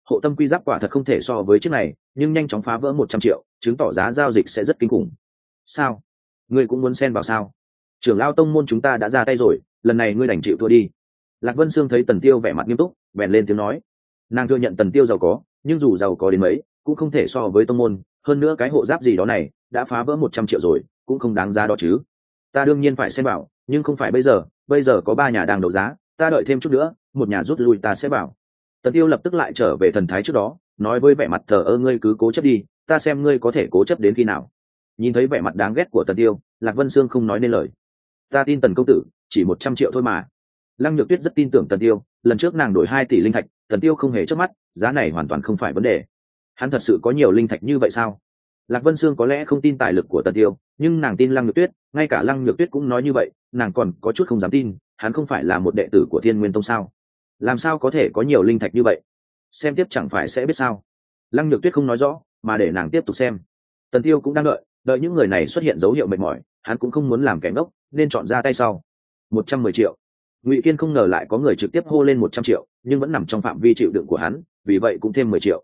hộ tâm quy giáp quả thật không thể so với chiếc này, nhưng nhanh chóng phá vỡ 100 triệu, chứng tỏ giá giao dịch sẽ rất kinh khủng. Sao? Ngươi cũng muốn xen vào sao? Trưởng lão tông môn chúng ta đã ra tay rồi, lần này ngươi đành chịu thua đi. Lạc Vân Sương thấy Tần Tiêu vẻ mặt nghiêm túc, bèn lên tiếng nói. Nàng thừa nhận Tần Tiêu giàu có, nhưng dù giàu có đến mấy, cũng không thể so với tông môn, hơn nữa cái hộ giáp gì đó này đã phá vỡ 100 triệu rồi, cũng không đáng giá đó chứ. Ta đương nhiên phải xen vào, nhưng không phải bây giờ có 3 nhà đang đấu giá, ta đợi thêm chút nữa, một nhà rút lui ta sẽ bảo. Tần Tiêu lập tức lại trở về thần thái trước đó, nói với vẻ mặt thờ ơ, ngươi cứ cố chấp đi, ta xem ngươi có thể cố chấp đến khi nào. Nhìn thấy vẻ mặt đáng ghét của Tần Tiêu, Lạc Vân Sương không nói nên lời. Ta tin Tần công tử, chỉ 100 triệu thôi mà. Lăng Nhược Tuyết rất tin tưởng Tần Tiêu, lần trước nàng đổi 2 tỷ linh thạch, Tần Tiêu không hề chớp mắt, giá này hoàn toàn không phải vấn đề. Hắn thật sự có nhiều linh thạch như vậy sao? Lạc Vân Sương có lẽ không tin tài lực của Tần Tiêu, nhưng nàng tin Lăng Nhược Tuyết, ngay cả Lăng Nhược Tuyết cũng nói như vậy, nàng còn có chút không dám tin, hắn không phải là một đệ tử của Thiên Nguyên Tông sao? Làm sao có thể có nhiều linh thạch như vậy? Xem tiếp chẳng phải sẽ biết sao? Lăng Nhược Tuyết không nói rõ, mà để nàng tiếp tục xem. Tần Tiêu cũng đang đợi những người này xuất hiện dấu hiệu mệt mỏi, hắn cũng không muốn làm kẻ ngốc, nên chọn ra tay sau. 110 triệu. Ngụy Kiên không ngờ lại có người trực tiếp hô lên 100 triệu, nhưng vẫn nằm trong phạm vi chịu đựng của hắn, vì vậy cũng thêm 10 triệu.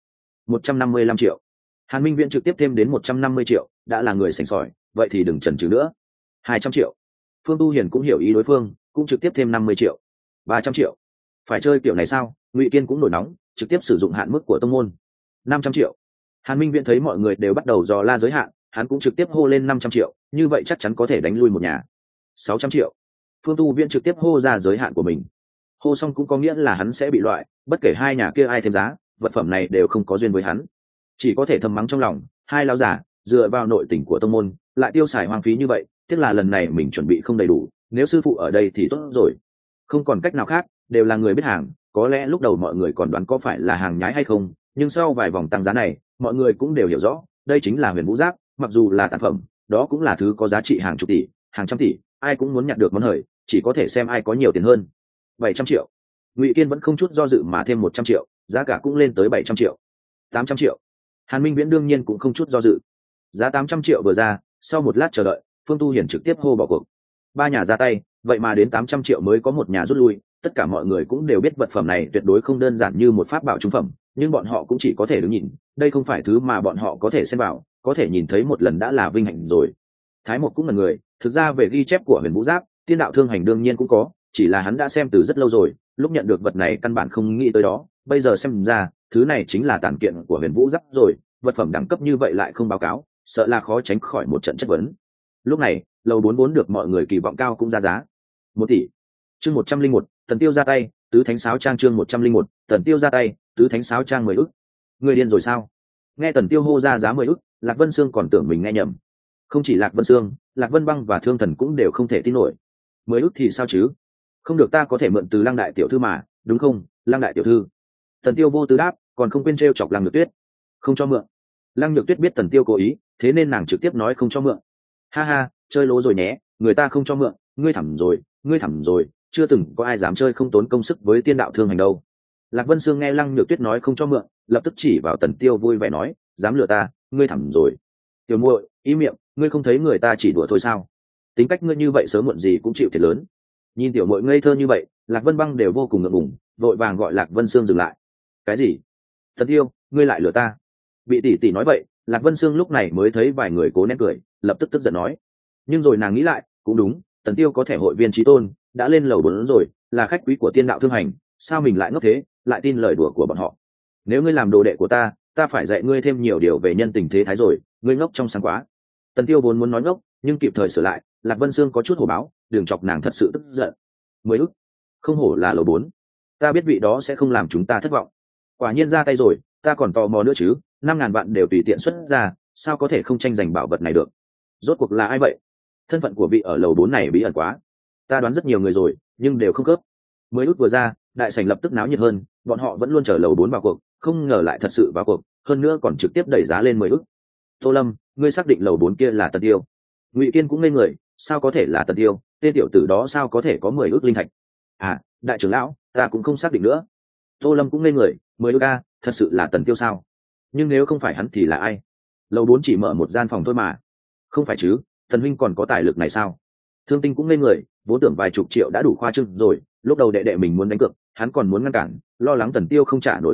155 triệu. Hàn Minh Viễn trực tiếp thêm đến 150 triệu, đã là người sành sỏi, vậy thì đừng chần chừ nữa. 200 triệu. Phương Tu Hiền cũng hiểu ý đối phương, cũng trực tiếp thêm 50 triệu. 300 triệu. Phải chơi kiểu này sao? Ngụy Kiên cũng nổi nóng, trực tiếp sử dụng hạn mức của tông môn. 500 triệu. Hàn Minh Viễn thấy mọi người đều bắt đầu dò la giới hạn, hắn cũng trực tiếp hô lên 500 triệu, như vậy chắc chắn có thể đánh lui một nhà. 600 triệu. Phương Tu Viễn trực tiếp hô ra giới hạn của mình. Hô xong cũng có nghĩa là hắn sẽ bị loại, bất kể hai nhà kia ai thêm giá, vật phẩm này đều không có duyên với hắn. Chỉ có thể thầm mắng trong lòng, hai lão giả dựa vào nội tình của tông môn, lại tiêu xài hoang phí như vậy, tiếc là lần này mình chuẩn bị không đầy đủ, nếu sư phụ ở đây thì tốt rồi. Không còn cách nào khác, đều là người biết hàng, có lẽ lúc đầu mọi người còn đoán có phải là hàng nhái hay không, nhưng sau vài vòng tăng giá này, mọi người cũng đều hiểu rõ, đây chính là Huyền Vũ Giáp, mặc dù là tạp phẩm, đó cũng là thứ có giá trị hàng chục tỷ, hàng trăm tỷ, ai cũng muốn nhặt được món hời, chỉ có thể xem ai có nhiều tiền hơn. 700 triệu. Ngụy Kiên vẫn không chút do dự mà thêm 100 triệu, giá cả cũng lên tới 700 triệu. 800 triệu. Hàn Minh Viễn đương nhiên cũng không chút do dự. Giá 800 triệu vừa ra, sau một lát chờ đợi, Phương Tu Hiển trực tiếp hô bỏ cuộc. Ba nhà ra tay, vậy mà đến 800 triệu mới có một nhà rút lui, tất cả mọi người cũng đều biết vật phẩm này tuyệt đối không đơn giản như một pháp bảo trung phẩm, nhưng bọn họ cũng chỉ có thể đứng nhìn, đây không phải thứ mà bọn họ có thể xem vào, có thể nhìn thấy một lần đã là vinh hạnh rồi. Thái Mộc cũng là người, thực ra về ghi chép của Huyền Vũ Giáp, Tiên Đạo Thương Hành đương nhiên cũng có, chỉ là hắn đã xem từ rất lâu rồi, lúc nhận được vật này căn bản không nghĩ tới đó, bây giờ xem ra, thứ này chính là tản kiện của Huyền Vũ Giáp rồi, vật phẩm đẳng cấp như vậy lại không báo cáo, sợ là khó tránh khỏi một trận chất vấn. Lúc này, lầu 44 được mọi người kỳ vọng cao cũng ra giá. 1 tỷ. Chương 101, Tần Tiêu ra tay, tứ thánh sáo trang chương 101, Tần Tiêu ra tay, tứ thánh sáo trang 10 ức. Người điên rồi sao? Nghe Tần Tiêu hô ra giá 10 ức, Lạc Vân Sương còn tưởng mình nghe nhầm. Không chỉ Lạc Vân Sương, Lạc Vân Băng và Thương Thần cũng đều không thể tin nổi. 10 ức thì sao chứ? Không được, ta có thể mượn từ Lăng đại tiểu thư mà, đúng không, Lăng đại tiểu thư? Tần Tiêu vô tư đáp, còn không quên trêu chọc Lăng Nhược Tuyết. Không cho mượn. Lăng Nhược Tuyết biết Tần Tiêu cố ý, thế nên nàng trực tiếp nói không cho mượn. Ha ha, chơi lố rồi nhé, người ta không cho mượn, ngươi thẳm rồi, chưa từng có ai dám chơi không tốn công sức với Tiên Đạo Thương Hành đâu. Lạc Vân Sương nghe Lăng Nhược Tuyết nói không cho mượn, lập tức chỉ vào Tần Tiêu vui vẻ nói, dám lừa ta, ngươi thẳm rồi. Tiểu muội, ý miệng, ngươi không thấy người ta chỉ đùa thôi sao? Tính cách ngươi như vậy sớm muộn gì cũng chịu thiệt lớn. Nhìn tiểu muội ngây thơ như vậy, Lạc Vân Băng đều vô cùng ngượng ngùng, vội vàng gọi Lạc Vân Sương dừng lại. Cái gì? Tần Tiêu, ngươi lại lừa ta? Bị tỷ tỷ nói vậy, Lạc Vân Sương lúc này mới thấy vài người cố nén cười, lập tức tức giận nói. Nhưng rồi nàng nghĩ lại, cũng đúng, Tần Tiêu có thể hội viên chí tôn, đã lên lầu 4 rồi, là khách quý của Tiên Đạo Thương Hành, sao mình lại ngốc thế, lại tin lời đùa của bọn họ? Nếu ngươi làm đồ đệ của ta, ta phải dạy ngươi thêm nhiều điều về nhân tình thế thái rồi, ngươi ngốc trong sáng quá. Tần Tiêu vốn muốn nói ngốc, nhưng kịp thời sửa lại, Lạc Vân Sương có chút hổ báo, đừng chọc nàng thật sự tức giận. 10 ức, không hổ là lầu 4, ta biết vị đó sẽ không làm chúng ta thất vọng. Quả nhiên ra tay rồi, ta còn tò mò nữa chứ, 5.000 vạn đều tùy tiện xuất ra, sao có thể không tranh giành bảo vật này được? Rốt cuộc là ai vậy? Thân phận của vị ở lầu 4 này bí ẩn quá, ta đoán rất nhiều người rồi, nhưng đều không khớp. 10 ức vừa ra, đại sảnh lập tức náo nhiệt hơn, bọn họ vẫn luôn chờ lầu 4 vào cuộc, không ngờ lại thật sự vào cuộc, hơn nữa còn trực tiếp đẩy giá lên 10 ức. Tô Lâm, ngươi xác định lầu 4 kia là Tần Tiêu? Ngụy Kiên cũng ngây người, sao có thể là Tần Tiêu, tên tiểu tử đó sao có thể có 10 ức linh thạch? À, đại trưởng lão, ta cũng không xác định nữa. Tô Lâm cũng ngây người, 10 ức a, thật sự là Tần Tiêu sao? Nhưng nếu không phải hắn thì là ai? Lầu 4 chỉ mở một gian phòng thôi mà. Không phải chứ, Thần huynh còn có tài lực này sao? Thương Tinh cũng ngây người, vốn tưởng vài chục triệu đã đủ khoa trương rồi, lúc đầu đệ đệ mình muốn đánh cược, hắn còn muốn ngăn cản, lo lắng Tần Tiêu không trả nổi tiền cược,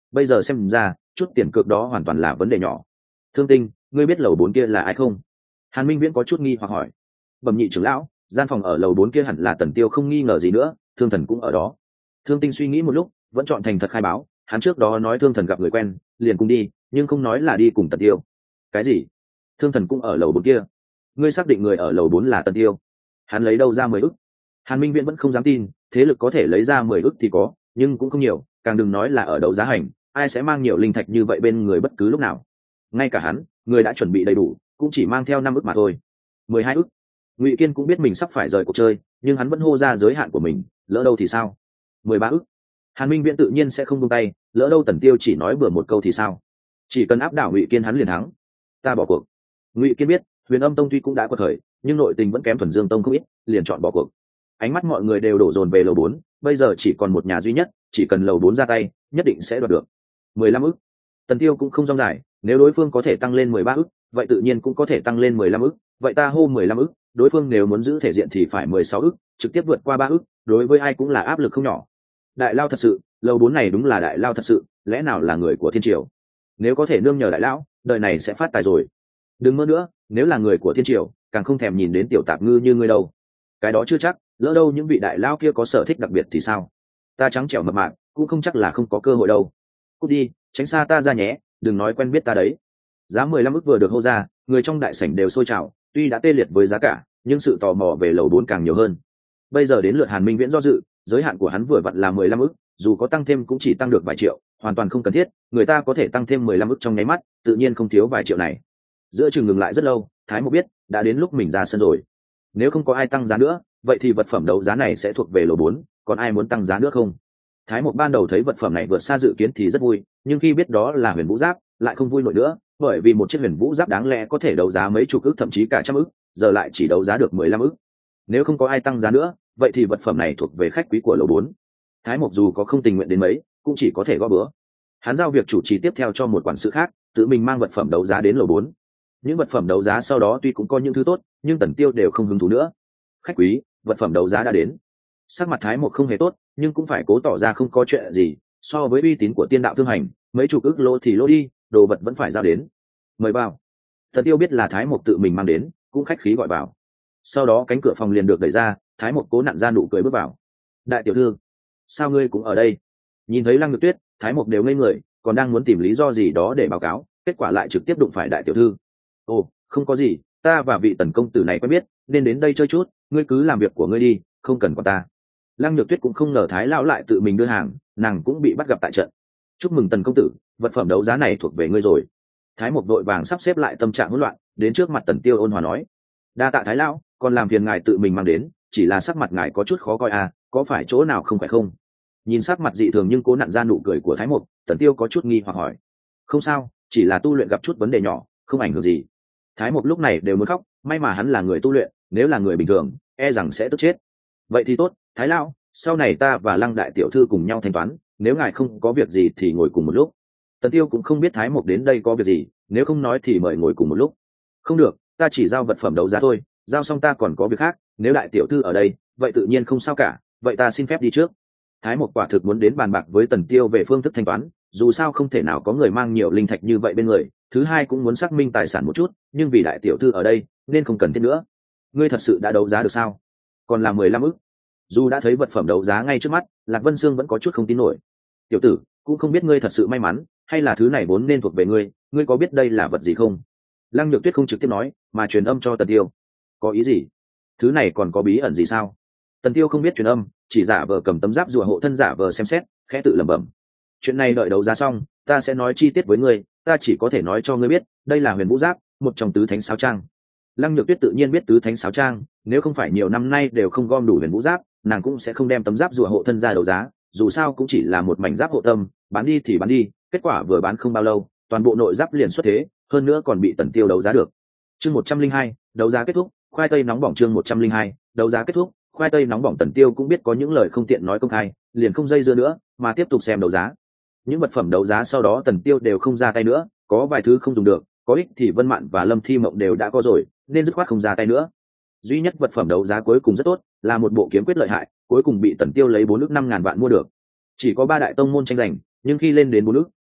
bây giờ xem ra chút tiền cược đó hoàn toàn là vấn đề nhỏ. Thương Tinh, ngươi biết lầu 4 kia là ai không? Hàn Minh Viễn có chút nghi hoặc hỏi. Bẩm nhị trưởng lão, gian phòng ở lầu 4 kia hẳn là Tần Tiêu không nghi ngờ gì nữa, Thương Thần cũng ở đó. Thương Tinh suy nghĩ một lúc, vẫn chọn thành thật khai báo, hắn trước đó nói Thương Thần gặp người quen, liền cùng đi, nhưng không nói là đi cùng Tần Tiêu. Cái gì? Thương Thần cũng ở lầu 4 kia? Ngươi xác định người ở lầu 4 là Tần Tiêu? Hắn lấy đâu ra 10 ức? Hàn Minh Viễn vẫn không dám tin, thế lực có thể lấy ra 10 ức thì có, nhưng cũng không nhiều, càng đừng nói là ở đấu giá hành, ai sẽ mang nhiều linh thạch như vậy bên người bất cứ lúc nào. Ngay cả hắn, người đã chuẩn bị đầy đủ, cũng chỉ mang theo 5 ức mà thôi. 12 ức. Ngụy Kiên cũng biết mình sắp phải rời cuộc chơi, nhưng hắn vẫn hô ra giới hạn của mình, lỡ đâu thì sao? 13 ức. Hàn Minh Viễn tự nhiên sẽ không buông tay, lỡ đâu Tần Tiêu chỉ nói bừa một câu thì sao? Chỉ cần áp đảo Ngụy Kiên hắn liền thắng. Ta bỏ cuộc. Ngụy Kiên biết, Huyền Âm Tông tuy cũng đã quật khởi, nhưng nội tình vẫn kém Thuần Dương Tông không ít, liền chọn bỏ cuộc. Ánh mắt mọi người đều đổ dồn về lầu 4, bây giờ chỉ còn một nhà duy nhất, chỉ cần lầu 4 ra tay, nhất định sẽ đoạt được. 15 ức. Tần Tiêu cũng không rong dài, nếu đối phương có thể tăng lên 13 ức, vậy tự nhiên cũng có thể tăng lên 15 ức, vậy ta hô 15 ức, đối phương nếu muốn giữ thể diện thì phải 16 ức, trực tiếp vượt qua 3 ức, đối với ai cũng là áp lực không nhỏ. Đại lao thật sự, lầu 4 này đúng là đại lao thật sự, lẽ nào là người của Thiên Triều? Nếu có thể nương nhờ đại lão, đời này sẽ phát tài rồi. Đừng mơ nữa, nếu là người của Thiên Triều, càng không thèm nhìn đến tiểu tạp ngư như ngươi đâu. Cái đó chưa chắc, lỡ đâu những vị đại lao kia có sở thích đặc biệt thì sao? Ta trắng trẻo mập mạp, cũng không chắc là không có cơ hội đâu. Cút đi, tránh xa ta ra nhé, đừng nói quen biết ta đấy. Giá 15 ức vừa được hô ra, người trong đại sảnh đều sôi trào, tuy đã tê liệt với giá cả, nhưng sự tò mò về lầu 4 càng nhiều hơn. Bây giờ đến lượt Hàn Minh Viễn do dự, giới hạn của hắn vừa vặn là 15 ức, dù có tăng thêm cũng chỉ tăng được vài triệu, hoàn toàn không cần thiết, người ta có thể tăng thêm 15 ức trong nháy mắt, tự nhiên không thiếu vài triệu này. Giữa chừng ngừng lại rất lâu, Thái Mộc biết, đã đến lúc mình ra sân rồi. Nếu không có ai tăng giá nữa, vậy thì vật phẩm đấu giá này sẽ thuộc về lầu 4, còn ai muốn tăng giá nữa không? Thái Mộc ban đầu thấy vật phẩm này vượt xa dự kiến thì rất vui, nhưng khi biết đó là Huyền Vũ Giáp, lại không vui nổi nữa, bởi vì một chiếc Huyền Vũ Giáp đáng lẽ có thể đấu giá mấy chục ức thậm chí cả trăm ức, giờ lại chỉ đấu giá được 15 ức. Nếu không có ai tăng giá nữa, vậy thì vật phẩm này thuộc về khách quý của lầu 4. Thái Mộc dù có không tình nguyện đến mấy, cũng chỉ có thể gõ bữa. Hắn giao việc chủ trì tiếp theo cho một quản sự khác, tự mình mang vật phẩm đấu giá đến lầu 4. Những vật phẩm đấu giá sau đó tuy cũng có những thứ tốt, nhưng Tần Tiêu đều không hứng thú nữa. Khách quý, vật phẩm đấu giá đã đến. Sắc mặt Thái Mộc không hề tốt, nhưng cũng phải cố tỏ ra không có chuyện gì, so với uy tín của Tiên Đạo Thương Hành, mấy chục ức lô thì lô đi, đồ vật vẫn phải giao đến. Mời vào. Tần Tiêu biết là Thái Mộc tự mình mang đến, cũng khách khí gọi vào. Sau đó cánh cửa phòng liền được đẩy ra, Thái Mộc cố nặn ra nụ cười bước vào. Đại tiểu thư, sao ngươi cũng ở đây? Nhìn thấy Lăng Nhược Tuyết, Thái Mộc đều ngây người, còn đang muốn tìm lý do gì đó để báo cáo, kết quả lại trực tiếp đụng phải đại tiểu thư. Ồ, không có gì, ta và vị Tần công tử này quen biết, nên đến đây chơi chút, ngươi cứ làm việc của ngươi đi, không cần quản ta. Lăng Nhược Tuyết cũng không ngờ Thái lão lại tự mình đưa hàng, nàng cũng bị bắt gặp tại trận. Chúc mừng Tần công tử, vật phẩm đấu giá này thuộc về ngươi rồi. Thái Mộc vội vàng sắp xếp lại tâm trạng hỗn loạn, đến trước mặt Tần Tiêu ôn hòa nói: đa tạ Thái lão, còn làm phiền ngài tự mình mang đến, chỉ là sắc mặt ngài có chút khó coi à, có phải chỗ nào không khỏe không? Nhìn sắc mặt dị thường nhưng cố nặn ra nụ cười của Thái Mộc, Tần Tiêu có chút nghi hoặc hỏi: không sao, chỉ là tu luyện gặp chút vấn đề nhỏ, không ảnh hưởng gì. Thái Mộc lúc này đều muốn khóc, may mà hắn là người tu luyện, nếu là người bình thường, e rằng sẽ tức chết. Vậy thì tốt, Thái lão, sau này ta và Lăng đại tiểu thư cùng nhau thanh toán, nếu ngài không có việc gì thì ngồi cùng một lúc. Tần Tiêu cũng không biết Thái Mộc đến đây có việc gì, nếu không nói thì mời ngồi cùng một lúc. Không được, ta chỉ giao vật phẩm đấu giá thôi, giao xong ta còn có việc khác, nếu đại tiểu thư ở đây, vậy tự nhiên không sao cả, vậy ta xin phép đi trước. Thái Mộc quả thực muốn đến bàn bạc với Tần Tiêu về phương thức thanh toán, dù sao không thể nào có người mang nhiều linh thạch như vậy bên người, thứ hai cũng muốn xác minh tài sản một chút, nhưng vì đại tiểu thư ở đây, nên không cần thiết nữa. Ngươi thật sự đã đấu giá được sao? Còn là 15 ức. Dù đã thấy vật phẩm đấu giá ngay trước mắt, Lạc Vân Sương vẫn có chút không tin nổi. Tiểu tử, cũng không biết ngươi thật sự may mắn, hay là thứ này vốn nên thuộc về ngươi, ngươi có biết đây là vật gì không? Lăng Nhược Tuyết không trực tiếp nói, mà truyền âm cho Tần Tiêu. Có ý gì? Thứ này còn có bí ẩn gì sao? Tần Tiêu không biết truyền âm, chỉ giả vờ cầm tấm giáp rùa hộ thân giả vờ xem xét, khẽ tự lẩm bẩm. Chuyện này đợi đấu giá xong, ta sẽ nói chi tiết với ngươi, ta chỉ có thể nói cho ngươi biết, đây là Huyền Vũ Giáp, một trong tứ thánh sáo trang. Lăng Nhược Tuyết tự nhiên biết tứ thánh sáo trang, nếu không phải nhiều năm nay đều không gom đủ Huyền Vũ Giáp, nàng cũng sẽ không đem tấm giáp rùa hộ thân ra đấu giá, dù sao cũng chỉ là một mảnh giáp hộ tâm, bán đi thì bán đi, kết quả vừa bán không bao lâu, toàn bộ nội giáp liền xuất thế, hơn nữa còn bị Tần Tiêu đấu giá được. Chương 102, đấu giá kết thúc, khoai tây nóng bỏng. Chương 102, đấu giá kết thúc, khoai tây nóng bỏng. Tần Tiêu cũng biết có những lời không tiện nói công khai, liền không dây dưa nữa, mà tiếp tục xem đấu giá. Những vật phẩm đấu giá sau đó Tần Tiêu đều không ra tay nữa, có vài thứ không dùng được, có ích thì Vân Mạn và Lâm Thi Mộng đều đã có rồi, nên dứt khoát không ra tay nữa. Duy nhất vật phẩm đấu giá cuối cùng rất tốt, là một bộ kiếm quyết lợi hại, cuối cùng bị Tần Tiêu lấy 4 ức 5 ngàn vạn mua được. Chỉ có 3 đại tông môn tranh giành, nhưng khi lên đến 4 ức,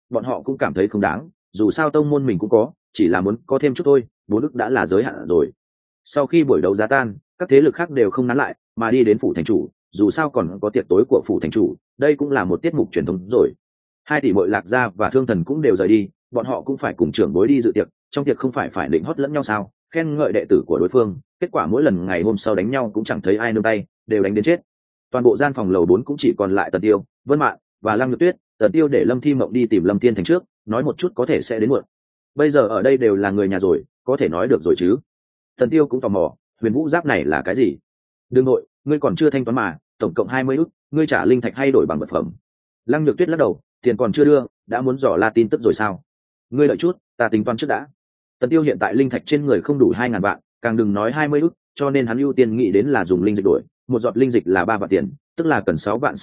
bọn họ cũng cảm thấy không đáng, dù sao tông môn mình cũng có, chỉ là muốn có thêm chút thôi, 4 ức đã là giới hạn rồi. Sau khi buổi đấu giá tan, các thế lực khác đều không nán lại mà đi đến phủ thành chủ, dù sao còn có tiệc tối của phủ thành chủ, đây cũng là một tiết mục truyền thống rồi. 2 tỷ muội Lạc Gia và Thương Thần cũng đều rời đi, bọn họ cũng phải cùng trưởng bối đi dự tiệc, trong tiệc không phải định hót lẫn nhau sao, khen ngợi đệ tử của đối phương, kết quả mỗi lần ngày hôm sau đánh nhau cũng chẳng thấy ai nương tay, đều đánh đến chết. Toàn bộ gian phòng lầu 4 cũng chỉ còn lại Tần Tiêu, Vân Mạn và Lăng Nhược Tuyết. Tần Tiêu để Lâm Thi Mộng đi tìm Lâm Tiên Thành trước, nói một chút có thể sẽ đến muộn. Bây giờ ở đây đều là người nhà rồi, có thể nói được rồi chứ. Tần Tiêu cũng tò mò, huyền vũ giáp này là cái gì? Đừng nội, ngươi còn chưa thanh toán mà, tổng cộng 20 ức, ngươi trả linh thạch hay đổi bằng vật phẩm? Lăng Nhược Tuyết lắc đầu, tiền còn chưa đưa, đã muốn dò la tin tức rồi sao? Ngươi đợi chút, ta tính toán trước đã. Tần Tiêu hiện tại linh thạch trên người không đủ 2.000 vạn, càng đừng nói 20 ức, cho nên hắn ưu tiên nghĩ đến là dùng linh dịch đổi, một giọt linh dịch là 3 vạn tiền, tức là cần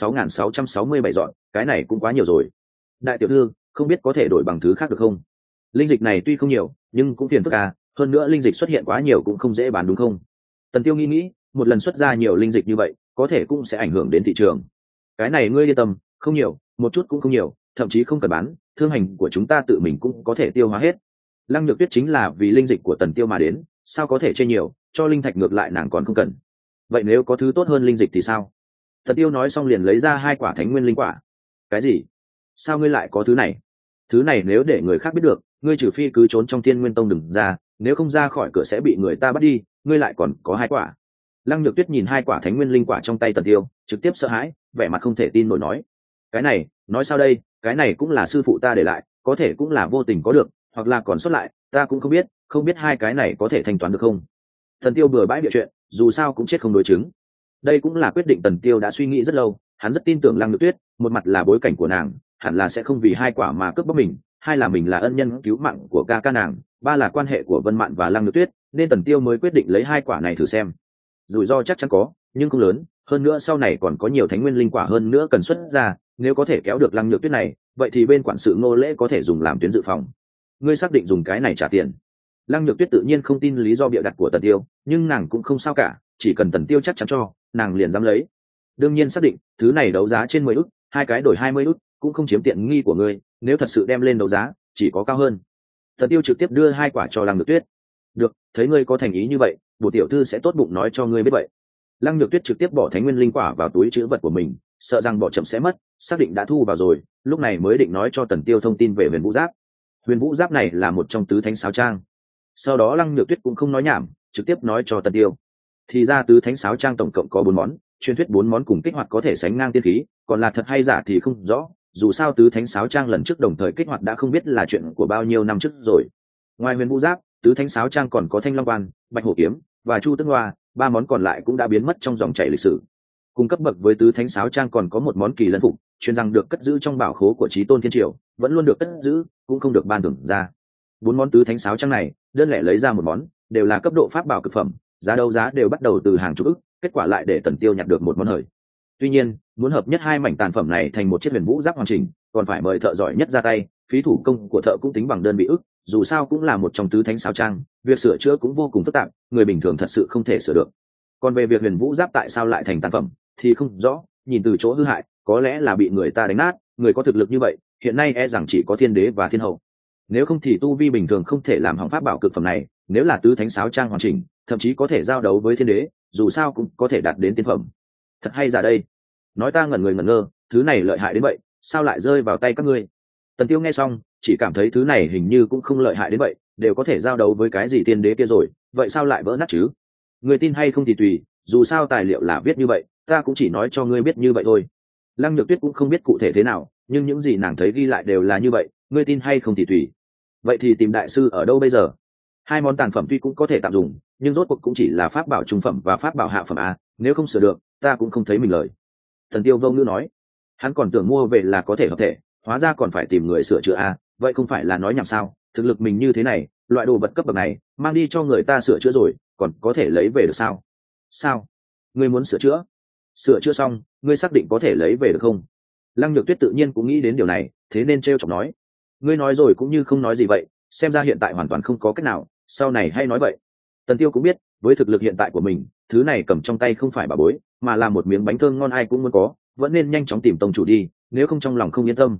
6.667 giọt, cái này cũng quá nhiều rồi. Đại tiểu thư, không biết có thể đổi bằng thứ khác được không? Linh dịch này tuy không nhiều, nhưng cũng phiền phức à, hơn nữa linh dịch xuất hiện quá nhiều cũng không dễ bán đúng không? Tần Tiêu nghĩ, một lần xuất ra nhiều linh dịch như vậy, có thể cũng sẽ ảnh hưởng đến thị trường. Cái này ngươi yên tâm, không nhiều, một chút cũng không nhiều, thậm chí không cần bán, thương hành của chúng ta tự mình cũng có thể tiêu hóa hết. Lăng Nhược Tuyết chính là vì linh dịch của Tần Tiêu mà đến, sao có thể chê nhiều, cho linh thạch ngược lại nàng còn không cần. Vậy nếu có thứ tốt hơn linh dịch thì sao? Tần Tiêu nói xong liền lấy ra 2 quả Thánh Nguyên linh quả. Cái gì? Sao ngươi lại có thứ này? Thứ này nếu để người khác biết được, ngươi trừ phi cứ trốn trong Thiên Nguyên Tông đừng ra, nếu không ra khỏi cửa sẽ bị người ta bắt đi, ngươi lại còn có 2 quả. Lăng Nhược Tuyết nhìn 2 quả Thánh Nguyên linh quả trong tay Tần Tiêu, trực tiếp sợ hãi, vẻ mặt không thể tin nổi nói: cái này, nói sao đây, cái này cũng là sư phụ ta để lại, có thể cũng là vô tình có được, hoặc là còn sót lại, ta cũng không biết 2 cái này có thể thanh toán được không. Tần Tiêu bừa bãi bịa chuyện, dù sao cũng chết không đối chứng. Đây cũng là quyết định Tần Tiêu đã suy nghĩ rất lâu, hắn rất tin tưởng Lăng Nhược Tuyết, một mặt là bối cảnh của nàng, hẳn là sẽ không vì 2 quả mà cướp bóc mình, hai là mình là ân nhân cứu mạng của ca ca nàng, ba là quan hệ của Vân Mạn và Lăng Nhược Tuyết, nên Tần Tiêu mới quyết định lấy 2 quả này thử xem. Rủi ro chắc chắn có, nhưng không lớn, hơn nữa sau này còn có nhiều Thánh Nguyên linh quả hơn nữa cần xuất ra, nếu có thể kéo được Lăng Nhược Tuyết này, vậy thì bên quản sự Ngô Lễ có thể dùng làm tuyến dự phòng. Ngươi xác định dùng cái này trả tiền? Lăng Nhược Tuyết tự nhiên không tin lý do bịa đặt của Tần Tiêu, nhưng nàng cũng không sao cả, chỉ cần Tần Tiêu chắc chắn cho, nàng liền dám lấy. Đương nhiên xác định, thứ này đấu giá trên 10 ức, 2 cái đổi 20 ức, cũng không chiếm tiện nghi của ngươi, nếu thật sự đem lên đấu giá, chỉ có cao hơn. Tần Tiêu trực tiếp đưa 2 quả cho Lăng Nhược Tuyết. Được, thấy ngươi có thành ý như vậy, bổ tiểu thư sẽ tốt bụng nói cho ngươi biết vậy. Lăng Nhược Tuyết trực tiếp bỏ Thánh Nguyên linh quả vào túi trữ vật của mình, sợ rằng bỏ chậm sẽ mất, xác định đã thu vào rồi, lúc này mới định nói cho Tần Tiêu thông tin về Huyền Vũ Giáp. Huyền Vũ Giáp này là một trong tứ thánh sáo trang. Sau đó Lăng Nhược Tuyết cũng không nói nhảm, trực tiếp nói cho Tần Tiêu. Thì ra tứ thánh sáo trang tổng cộng có 4 món, truyền thuyết 4 món cùng kích hoạt có thể sánh ngang tiên khí, còn là thật hay giả thì không rõ, dù sao tứ thánh sáo trang lần trước đồng thời kích hoạt đã không biết là chuyện của bao nhiêu năm trước rồi. Ngoài Huyền Vũ Giáp, tứ thánh sáo trang còn có Thanh Long Quan, Bạch Hổ Kiếm và Chu Tức Hoa, 3 món còn lại cũng đã biến mất trong dòng chảy lịch sử. Cùng cấp bậc với tứ thánh sáo trang còn có một món kỳ lân phục, truyền rằng được cất giữ trong bảo khố của Chí Tôn Thiên Triều, vẫn luôn được cất giữ, cũng không được ban thưởng ra. 4 món tứ thánh sáo trang này, đơn lẻ lấy ra một món, đều là cấp độ pháp bảo cực phẩm, giá đấu giá đều bắt đầu từ hàng chục ức, kết quả lại để Tần Tiêu nhặt được một món hời. Tuy nhiên, muốn hợp nhất 2 mảnh tàn phẩm này thành một chiếc Huyền Vũ Giáp hoàn chỉnh, còn phải mời thợ giỏi nhất ra tay, phí thủ công của thợ cũng tính bằng đơn vị ức, dù sao cũng là một trong tứ thánh sáo trang, việc sửa chữa cũng vô cùng phức tạp, người bình thường thật sự không thể sửa được. Còn về việc Huyền Vũ Giáp tại sao lại thành tàn phẩm thì không rõ, nhìn từ chỗ hư hại, có lẽ là bị người ta đánh nát, người có thực lực như vậy, hiện nay e rằng chỉ có Thiên Đế và Thiên Hậu. Nếu không thì tu vi bình thường không thể làm hỏng pháp bảo cực phẩm này, nếu là tứ thánh sáo trang hoàn chỉnh, thậm chí có thể giao đấu với Thiên Đế, dù sao cũng có thể đạt đến tiên phẩm. Thật hay giả đây? Nói ta ngẩn người ngẩn ngơ, thứ này lợi hại đến vậy, sao lại rơi vào tay các ngươi? Tần Tiêu nghe xong, chỉ cảm thấy thứ này hình như cũng không lợi hại đến vậy, đều có thể giao đấu với cái gì Thiên Đế kia rồi, vậy sao lại vỡ nát chứ? Người tin hay không thì tùy, dù sao tài liệu là viết như vậy, ta cũng chỉ nói cho ngươi biết như vậy thôi. Lăng Nhược Tuyết cũng không biết cụ thể thế nào, nhưng những gì nàng thấy ghi lại đều là như vậy, ngươi tin hay không thì tùy. Vậy thì tìm đại sư ở đâu bây giờ? 2 món tàn phẩm tuy cũng có thể tạm dùng, nhưng rốt cuộc cũng chỉ là pháp bảo trung phẩm và pháp bảo hạ phẩm a, nếu không sửa được, ta cũng không thấy mình lời. Thần Tiêu vô ngữ nói, hắn còn tưởng mua về là có thể hợp thể, hóa ra còn phải tìm người sửa chữa a, vậy không phải là nói nhảm sao? Thực lực mình như thế này, loại đồ vật cấp bậc này, mang đi cho người ta sửa chữa rồi, còn có thể lấy về được sao? Sao? Ngươi muốn sửa chữa? Sửa chữa xong, ngươi xác định có thể lấy về được không? Lăng Nhược Tuyết tự nhiên cũng nghĩ đến điều này, thế nên trêu chọc nói, ngươi nói rồi cũng như không nói gì vậy, xem ra hiện tại hoàn toàn không có cách nào, sau này hay nói vậy. Tần Tiêu cũng biết, với thực lực hiện tại của mình, thứ này cầm trong tay không phải bà bối, mà là một miếng bánh thơm ngon ai cũng muốn có, vẫn nên nhanh chóng tìm tông chủ đi, nếu không trong lòng không yên tâm.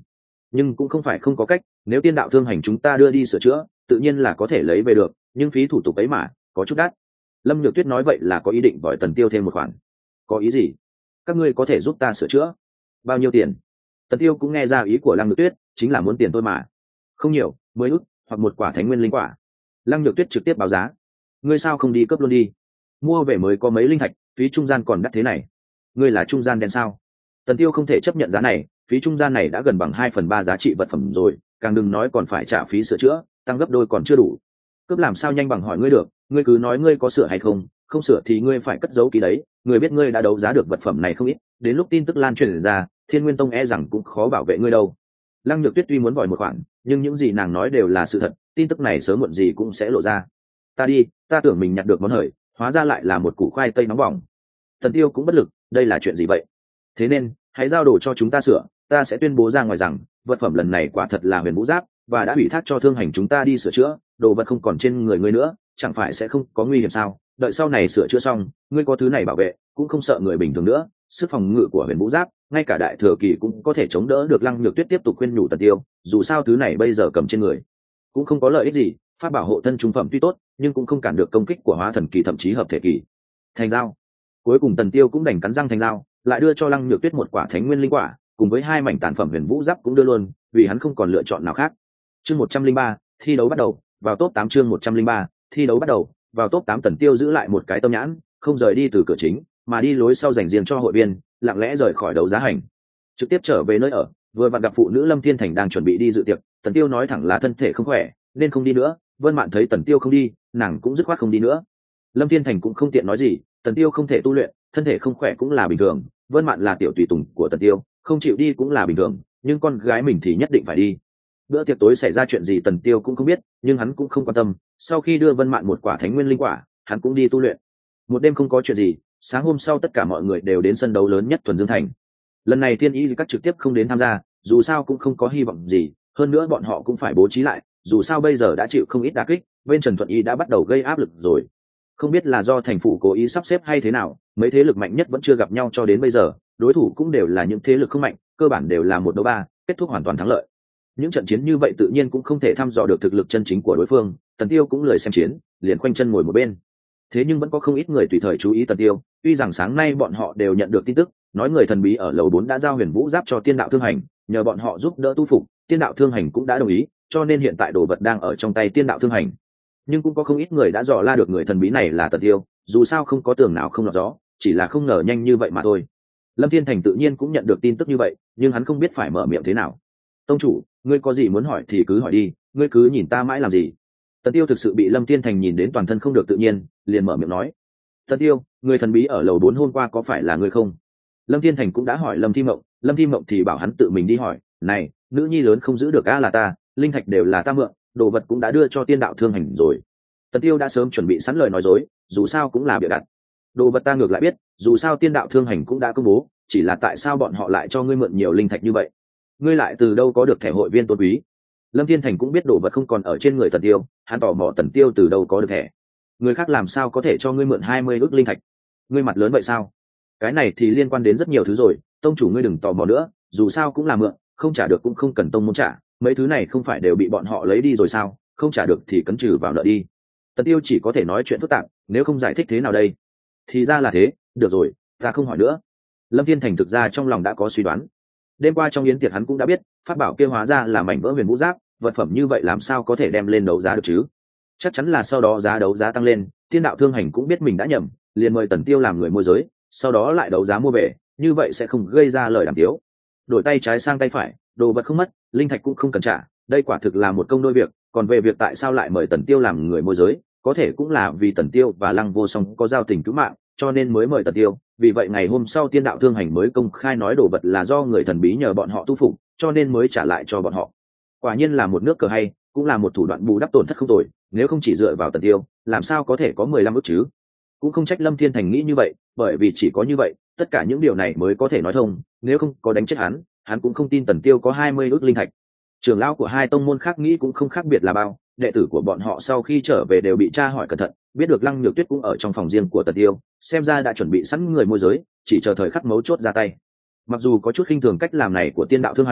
nhưng cũng không phải không có cách, nếu tiên đạo thương hành chúng ta đưa đi sửa chữa tự nhiên là có thể lấy về được, nhưng phí thủ tục ấy mà có chút đắt. Lâm Nhược Tuyết nói vậy là có ý định gọi Tần Tiêu thêm một khoản. Có ý gì? Các ngươi có thể giúp ta sửa chữa. Bao nhiêu tiền? Tần Tiêu cũng nghe ra ý của Lăng Nhược Tuyết, chính là muốn tiền thôi mà. Không nhiều, 10 ức, hoặc một quả Thánh Nguyên linh quả. Lăng Nhược Tuyết trực tiếp báo giá. Ngươi sao không đi cướp luôn đi? Mua về mới có mấy linh thạch, phí trung gian còn đắt thế này. Ngươi là trung gian đen sao? Tần Tiêu không thể chấp nhận giá này, phí trung gian này đã gần bằng 2/3 giá trị vật phẩm rồi, càng đừng nói còn phải trả phí sửa chữa, tăng gấp đôi còn chưa đủ. Cướp làm sao nhanh bằng hỏi ngươi được, ngươi cứ nói ngươi có sửa hay không, không sửa thì ngươi phải cất giấu kỹ đấy, người biết ngươi đã đấu giá được vật phẩm này không ít, đến lúc tin tức lan truyền ra, Thiên Nguyên Tông e rằng cũng khó bảo vệ ngươi đâu. Lăng Nhược Tuyết tuy muốn vòi một khoản, nhưng những gì nàng nói đều là sự thật, tin tức này sớm muộn gì cũng sẽ lộ ra. Ta đi, ta tưởng mình nhặt được món hời, hóa ra lại là một củ khoai tây nóng bỏng. Tần Tiêu cũng bất lực, đây là chuyện gì vậy? Thế nên, hãy giao đồ cho chúng ta sửa, ta sẽ tuyên bố ra ngoài rằng, vật phẩm lần này quả thật là Huyền Vũ Giáp, và đã ủy thác cho thương hành chúng ta đi sửa chữa, đồ vật không còn trên người ngươi nữa, chẳng phải sẽ không có nguy hiểm sao? Đợi sau này sửa chữa xong, ngươi có thứ này bảo vệ, cũng không sợ người bình thường nữa. Sức phòng ngự của Huyền Vũ Giáp, ngay cả đại thừa kỳ cũng có thể chống đỡ được. Lăng Nhược Tuyết tiếp tục khuyên nhủ Tần Tiêu, dù sao thứ này bây giờ cầm trên người cũng không có lợi ích gì, pháp bảo hộ thân trung phẩm tuy tốt, nhưng cũng không cản được công kích của hóa thần kỳ thậm chí hợp thể kỳ. Thành giao. Cuối cùng Tần Tiêu cũng đành cắn răng thành giao, lại đưa cho Lăng Nhược Tuyết một quả Thánh Nguyên linh quả, cùng với 2 mảnh tàn phẩm Huyền Vũ Giáp cũng đưa luôn, vì hắn không còn lựa chọn nào khác. Chương 103, thi đấu bắt đầu, vào top 8. Chương 103, thi đấu bắt đầu, vào top 8. Tần Tiêu giữ lại một cái tâm nhãn, không rời đi từ cửa chính, mà đi lối sau dành riêng cho hội viên, lặng lẽ rời khỏi đấu giá hành, trực tiếp trở về nơi ở. Vừa vặn gặp phụ nữ Lâm Thiên Thành đang chuẩn bị đi dự tiệc, Tần Tiêu nói thẳng là thân thể không khỏe nên không đi nữa. Vân Mạn thấy Tần Tiêu không đi, nàng cũng dứt khoát không đi nữa. Lâm Thiên Thành cũng không tiện nói gì, Tần Tiêu không thể tu luyện, thân thể không khỏe cũng là bình thường. Vân Mạn là tiểu tùy tùng của Tần Tiêu, không chịu đi cũng là bình thường, nhưng con gái mình thì nhất định phải đi. Bữa tiệc tối xảy ra chuyện gì Tần Tiêu cũng không biết, nhưng hắn cũng không quan tâm. Sau khi đưa Vân Mạn một quả Thánh Nguyên linh quả, hắn cũng đi tu luyện. Một đêm không có chuyện gì, sáng hôm sau tất cả mọi người đều đến sân đấu lớn nhất Thuần Dương Thành. Lần này Thiên Y các trực tiếp không đến tham gia, dù sao cũng không có hy vọng gì, hơn nữa bọn họ cũng phải bố trí lại, dù sao bây giờ đã chịu không ít đả kích, bên Trần Thuận Y đã bắt đầu gây áp lực rồi. Không biết là do thành phủ cố ý sắp xếp hay thế nào, mấy thế lực mạnh nhất vẫn chưa gặp nhau cho đến bây giờ, đối thủ cũng đều là những thế lực không mạnh, cơ bản đều là 1-3, kết thúc hoàn toàn thắng lợi. Những trận chiến như vậy tự nhiên cũng không thể thăm dò được thực lực chân chính của đối phương, Tần Tiêu cũng lười xem chiến, liền khoanh chân ngồi một bên. Thế nhưng vẫn có không ít người tùy thời chú ý Tần Tiêu, tuy rằng sáng nay bọn họ đều nhận được tin tức, nói người thần bí ở lầu 4 đã giao Huyền Vũ Giáp cho Tiên Đạo Thương Hành, nhờ bọn họ giúp đỡ tu phục, Tiên Đạo Thương Hành cũng đã đồng ý, cho nên hiện tại đồ vật đang ở trong tay Tiên Đạo Thương Hành. Nhưng cũng có không ít người đã dò la được người thần bí này là Tần Tiêu, dù sao không có tường nào không lọt gió, chỉ là không ngờ nhanh như vậy mà thôi. Lâm Thiên Thành tự nhiên cũng nhận được tin tức như vậy, nhưng hắn không biết phải mở miệng thế nào. Tông chủ, ngươi có gì muốn hỏi thì cứ hỏi đi, ngươi cứ nhìn ta mãi làm gì? Tần Tiêu thực sự bị Lâm Thiên Thành nhìn đến toàn thân không được tự nhiên, liền mở miệng nói. Tần Tiêu, người thần bí ở lầu 4 hôm qua có phải là ngươi không? Lâm Thiên Thành cũng đã hỏi Lâm Thi Mộng, Lâm Thi Mộng thì bảo hắn tự mình đi hỏi. Này, nữ nhi lớn không giữ được a là ta, linh thạch đều là ta mượn, đồ vật cũng đã đưa cho Tiên Đạo Thương Hành rồi. Tần Tiêu đã sớm chuẩn bị sẵn lời nói dối, dù sao cũng là bịa đặt. Đồ vật ta ngược lại biết, dù sao Tiên Đạo Thương Hành cũng đã công bố, chỉ là tại sao bọn họ lại cho ngươi mượn nhiều linh thạch như vậy? Ngươi lại từ đâu có được thẻ hội viên tôn quý? Lâm Thiên Thành cũng biết đồ vật không còn ở trên người Tần Tiêu, hắn tò mò Tần Tiêu từ đâu có được thẻ. Người khác làm sao có thể cho ngươi mượn 20 ức linh thạch? Ngươi mặt lớn vậy sao? Cái này thì liên quan đến rất nhiều thứ rồi, tông chủ ngươi đừng tò mò nữa, dù sao cũng là mượn, không trả được cũng không cần tông muốn trả, mấy thứ này không phải đều bị bọn họ lấy đi rồi sao? Không trả được thì cấn trừ vào nợ đi. Tần Tiêu chỉ có thể nói chuyện phức tạp, nếu không giải thích thế nào đây? Thì ra là thế, được rồi, ta không hỏi nữa. Lâm Thiên Thành thực ra trong lòng đã có suy đoán. Đêm qua trong yến tiệc hắn cũng đã biết, pháp bảo kia hóa ra là mảnh vỡ Huyền Vũ Giáp, vật phẩm như vậy làm sao có thể đem lên đấu giá được chứ? Chắc chắn là sau đó giá đấu giá tăng lên, Tiên Đạo Thương Hành cũng biết mình đã nhầm, liền mời Tần Tiêu làm người môi giới, sau đó lại đấu giá mua về, như vậy sẽ không gây ra lời đàm tiếu. Đổi tay trái sang tay phải, đồ vật không mất, linh thạch cũng không cần trả, đây quả thực là một công đôi việc. Còn về việc tại sao lại mời Tần Tiêu làm người môi giới, có thể cũng là vì Tần Tiêu và Lăng Vô Song có giao tình cứu mạng, cho nên mới mời Tần Tiêu. Vì vậy ngày hôm sau Tiên Đạo Thương Hành mới công khai nói đồ vật là do người thần bí nhờ bọn họ tu phục, cho nên mới trả lại cho bọn họ. Quả nhiên là một nước cờ hay, cũng là một thủ đoạn bù đắp tổn thất không tồi, nếu không chỉ dựa vào Tần Tiêu, làm sao có thể có 15 ức chứ? Cũng không trách Lâm Thiên Thành nghĩ như vậy, bởi vì chỉ có như vậy, tất cả những điều này mới có thể nói thông, nếu không có đánh chết hắn cũng không tin Tần Tiêu có 20 ức linh thạch. Trưởng lão của hai tông môn khác nghĩ cũng không khác biệt là bao, đệ tử của bọn họ sau khi trở về đều bị tra hỏi cẩn thận, biết được Lăng Nhược Tuyết cũng ở trong phòng riêng của Tần Tiêu, xem ra đã chuẩn bị sẵn người môi giới, chỉ chờ thời khắc mấu chốt ra tay. Mặc dù có chút khinh thường cách làm này của Tiên Đạo Thương Hành,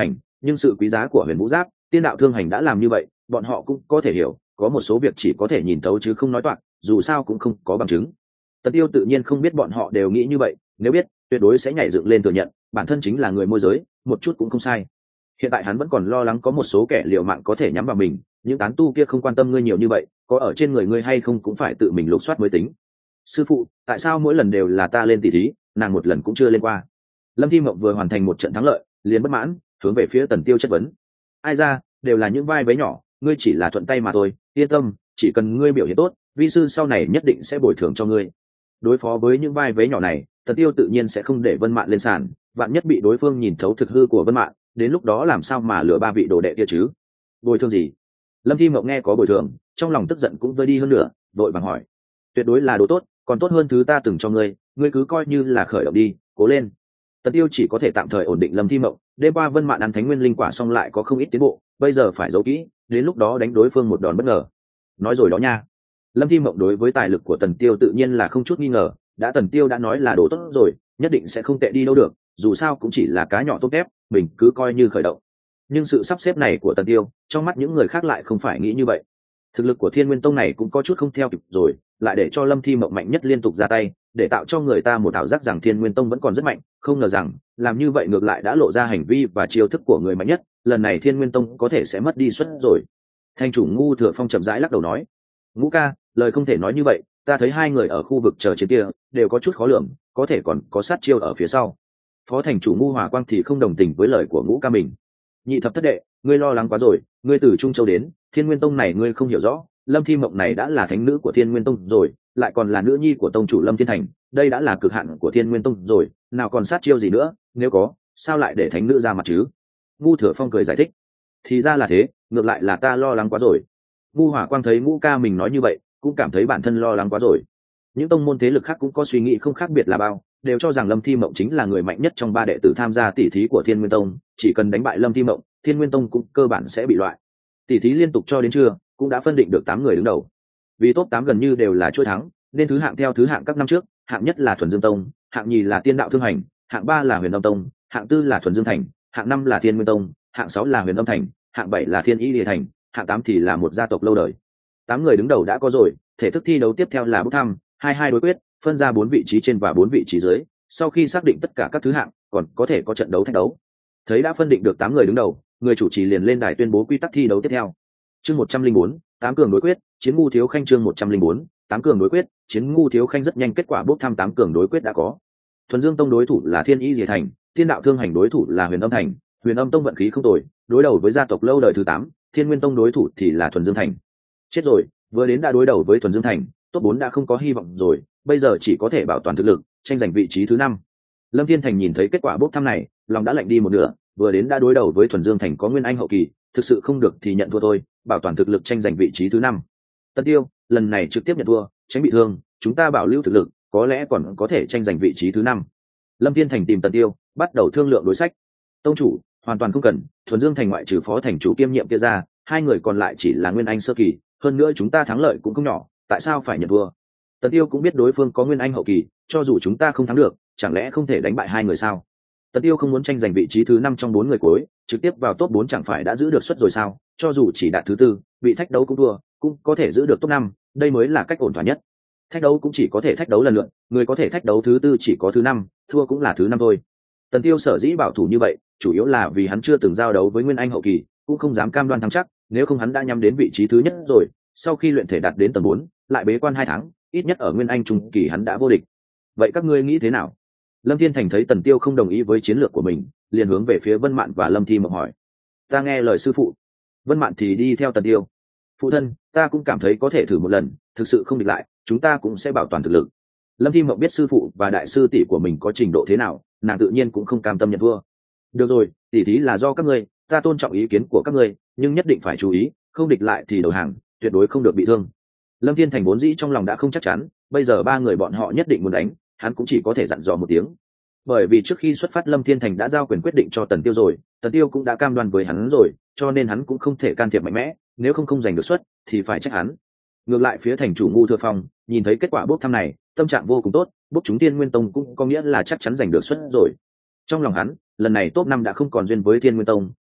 nhưng sự quý giá của huyền vũ giáp, tiên đạo thương hành đã làm như vậy, bọn họ cũng có thể hiểu, có một số việc chỉ có thể nhìn thấu chứ không nói toạc, dù sao cũng không có bằng chứng. Tần Tiêu tự nhiên không biết bọn họ đều nghĩ như vậy, nếu biết tuyệt đối sẽ nhảy dựng lên thừa nhận bản thân chính là người môi giới, một chút cũng không sai. Hiện tại hắn vẫn còn lo lắng có một số kẻ liều mạng có thể nhắm vào mình, những tán tu kia không quan tâm ngươi nhiều như vậy, có ở trên người ngươi hay không cũng phải tự mình lục soát mới tính. Sư phụ, tại sao mỗi lần đều là ta lên tỷ thí, nàng một lần cũng chưa lên qua? Lâm Thi Mộng vừa hoàn thành một trận thắng lợi, liền bất mãn, hướng về phía Tần Tiêu chất vấn. Ai ra, đều là những vai vế nhỏ, ngươi chỉ là thuận tay mà thôi, yên tâm, chỉ cần ngươi biểu hiện tốt, vi sư sau này nhất định sẽ bồi thường cho ngươi. Đối phó với những vai vế nhỏ này, Tần Tiêu tự nhiên sẽ không để Vân Mạn lên sàn, vạn nhất bị đối phương nhìn thấu thực hư của Vân Mạn, đến lúc đó làm sao mà lừa ba vị đồ đệ kia chứ? Bồi thường gì? Lâm Thi Mộng nghe có bồi thường, trong lòng tức giận cũng vơi đi hơn nữa, vội vàng hỏi. Tuyệt đối là đồ tốt, còn tốt hơn thứ ta từng cho ngươi, ngươi cứ coi như là khởi động đi, cố lên. Tần Tiêu chỉ có thể tạm thời ổn định Lâm Thi Mộng, đêm qua Vân Mạn ăn Thánh Nguyên linh quả xong lại có không ít tiến bộ, bây giờ phải giấu kỹ, đến lúc đó đánh đối phương một đòn bất ngờ. Nói rồi đó nha. Lâm Thi Mộng đối với tài lực của Tần Tiêu tự nhiên là không chút nghi ngờ, đã Tần Tiêu đã nói là đồ tốt rồi, nhất định sẽ không tệ đi đâu được, dù sao cũng chỉ là cá nhỏ tốt ép, mình cứ coi như khởi động. Nhưng sự sắp xếp này của Tần Tiêu, trong mắt những người khác lại không phải nghĩ như vậy. Thực lực của Thiên Nguyên Tông này cũng có chút không theo kịp rồi, lại để cho Lâm Thi Mộng mạnh nhất liên tục ra tay, để tạo cho người ta một ảo giác rằng Thiên Nguyên Tông vẫn còn rất mạnh, không ngờ rằng làm như vậy ngược lại đã lộ ra hành vi và chiêu thức của người mạnh nhất, lần này Thiên Nguyên Tông có thể sẽ mất đi suất rồi. Thành chủ Ngu Thừa Phong chậm rãi lắc đầu nói, Ngũ ca, lời không thể nói như vậy, ta thấy hai người ở khu vực chờ chiến kia đều có chút khó lường, có thể còn có sát chiêu ở phía sau. Phó thành chủ Ngu Hòa Quang thì không đồng tình với lời của Ngũ ca mình. Nhị thập thất đệ, ngươi lo lắng quá rồi, ngươi từ Trung Châu đến, Thiên Nguyên Tông này ngươi không hiểu rõ, Lâm Thi Mộng này đã là thánh nữ của Thiên Nguyên Tông rồi, lại còn là nữ nhi của tông chủ Lâm Thiên Thành, đây đã là cực hạn của Thiên Nguyên Tông rồi, nào còn sát chiêu gì nữa, nếu có, sao lại để thánh nữ ra mặt chứ? Ngu Thừa Phong cười giải thích. Thì ra là thế, ngược lại là ta lo lắng quá rồi. Ngu Hỏa Quang thấy Ngũ ca mình nói như vậy, cũng cảm thấy bản thân lo lắng quá rồi. Những tông môn thế lực khác cũng có suy nghĩ không khác biệt là bao, đều cho rằng Lâm Thi Mộng chính là người mạnh nhất trong ba đệ tử tham gia tỷ thí của Thiên Nguyên Tông, chỉ cần đánh bại Lâm Thi Mộng, Thiên Nguyên Tông cũng cơ bản sẽ bị loại. Tỷ thí liên tục cho đến trưa, cũng đã phân định được 8 người đứng đầu. Vì top 8 gần như đều là chuỗi thắng, nên thứ hạng theo thứ hạng các năm trước, hạng nhất là Thuần Dương Tông, hạng nhì là Tiên Đạo Thương Hành, hạng 3 là Huyền Âm Tông, hạng 4 là Thuần Dương Thành, hạng 5 là Thiên Nguyên Tông, hạng 6 là Huyền Âm Thành, hạng 7 là Thiên Y Lìa Thành, hạng 8 thì là một gia tộc lâu đời. 8 người đứng đầu đã có rồi, thể thức thi đấu tiếp theo là bốc thăm, 22 đối quyết, phân ra 4 vị trí trên và 4 vị trí dưới, sau khi xác định tất cả các thứ hạng, còn có thể có trận đấu thách đấu. Thấy đã phân định được 8 người đứng đầu, người chủ trì liền lên đài tuyên bố quy tắc thi đấu tiếp theo. Chương 104, 8 cường đối quyết, chiến Ngu Thiếu Khanh. Chương 104, 8 cường đối quyết, chiến Ngu Thiếu Khanh. Rất nhanh kết quả bốc thăm 8 cường đối quyết đã có. Thuần Dương Tông đối thủ là Thiên Y Diệt Thành, Tiên Đạo Thương Hành đối thủ là Huyền Âm Thành, Huyền Âm Tông vận khí không tồi, đối đầu với gia tộc lâu đời thứ 8, Thiên Nguyên Tông đối thủ thì là Thuần Dương Thành. Chết rồi, vừa đến đã đối đầu với Thuần Dương Thành, top 4 đã không có hy vọng rồi, bây giờ chỉ có thể bảo toàn thực lực, tranh giành vị trí thứ 5. Lâm Thiên Thành nhìn thấy kết quả bốc thăm này, lòng đã lạnh đi một nửa, vừa đến đã đối đầu với Thuần Dương Thành có Nguyên Anh hậu kỳ, thực sự không được thì nhận thua thôi, bảo toàn thực lực tranh giành vị trí thứ 5. Tân Tiêu, lần này trực tiếp nhận thua, tránh bị thương, chúng ta bảo lưu thực lực, có lẽ còn có thể tranh giành vị trí thứ 5. Lâm Thiên Thành tìm Tần Tiêu, bắt đầu thương lượng đối sách. Tông chủ, hoàn toàn không cần, Thuần Dương Thành ngoại trừ phó thành chủ kiêm nhiệm kia ra, hai người còn lại chỉ là Nguyên Anh sơ kỳ, hơn nữa chúng ta thắng lợi cũng không nhỏ, tại sao phải nhận thua? Tần Tiêu cũng biết đối phương có Nguyên Anh hậu kỳ, cho dù chúng ta không thắng được, chẳng lẽ không thể đánh bại hai người sao? Tần Tiêu không muốn tranh giành vị trí thứ 5 trong 4 người cuối, trực tiếp vào top 4 chẳng phải đã giữ được suất rồi sao? Cho dù chỉ đạt thứ 4, bị thách đấu cũng thua, cũng có thể giữ được top 5, đây mới là cách ổn thỏa nhất. Thách đấu cũng chỉ có thể thách đấu lần lượt, người có thể thách đấu thứ 4 chỉ có thứ 5, thua cũng là thứ 5 thôi. Tần Tiêu sở dĩ bảo thủ như vậy, chủ yếu là vì hắn chưa từng giao đấu với Nguyên Anh hậu kỳ, cũng không dám cam đoan thắng chắc, nếu không hắn đã nhắm đến vị trí thứ nhất rồi, sau khi luyện thể đạt đến tầng 4, lại bế quan 2 tháng, ít nhất ở Nguyên Anh trung kỳ hắn đã vô địch. Vậy các ngươi nghĩ thế nào? Lâm Thiên Thành thấy Tần Tiêu không đồng ý với chiến lược của mình, liền hướng về phía Vân Mạn và Lâm Thi Mộng hỏi. Ta nghe lời sư phụ. Vân Mạn thì đi theo Tần Tiêu. Phụ thân, ta cũng cảm thấy có thể thử một lần, thực sự không địch lại, chúng ta cũng sẽ bảo toàn thực lực. Lâm Thi Mộng biết sư phụ và đại sư tỷ của mình có trình độ thế nào, nàng tự nhiên cũng không cam tâm nhận thua. Được rồi, tỷ thí là do các ngươi, ta tôn trọng ý kiến của các ngươi, nhưng nhất định phải chú ý, không địch lại thì đầu hàng, tuyệt đối không được bị thương. Lâm Thiên Thành vốn dĩ trong lòng đã không chắc chắn, bây giờ ba người bọn họ nhất định muốn đánh, hắn cũng chỉ có thể dặn dò một tiếng. Bởi vì trước khi xuất phát Lâm Thiên Thành đã giao quyền quyết định cho Tần Tiêu rồi, Tần Tiêu cũng đã cam đoan với hắn rồi, cho nên hắn cũng không thể can thiệp mạnh mẽ, nếu không giành được suất thì phải trách hắn. Ngược lại phía thành chủ Ngu Thừa Phong, nhìn thấy kết quả bốc thăm này, tâm trạng vô cùng tốt, bốc chúng Thiên Nguyên Tông cũng có nghĩa là chắc chắn giành được suất rồi. Trong lòng hắn, lần này top 5 đã không còn duyên với Thiên Nguyên Tông,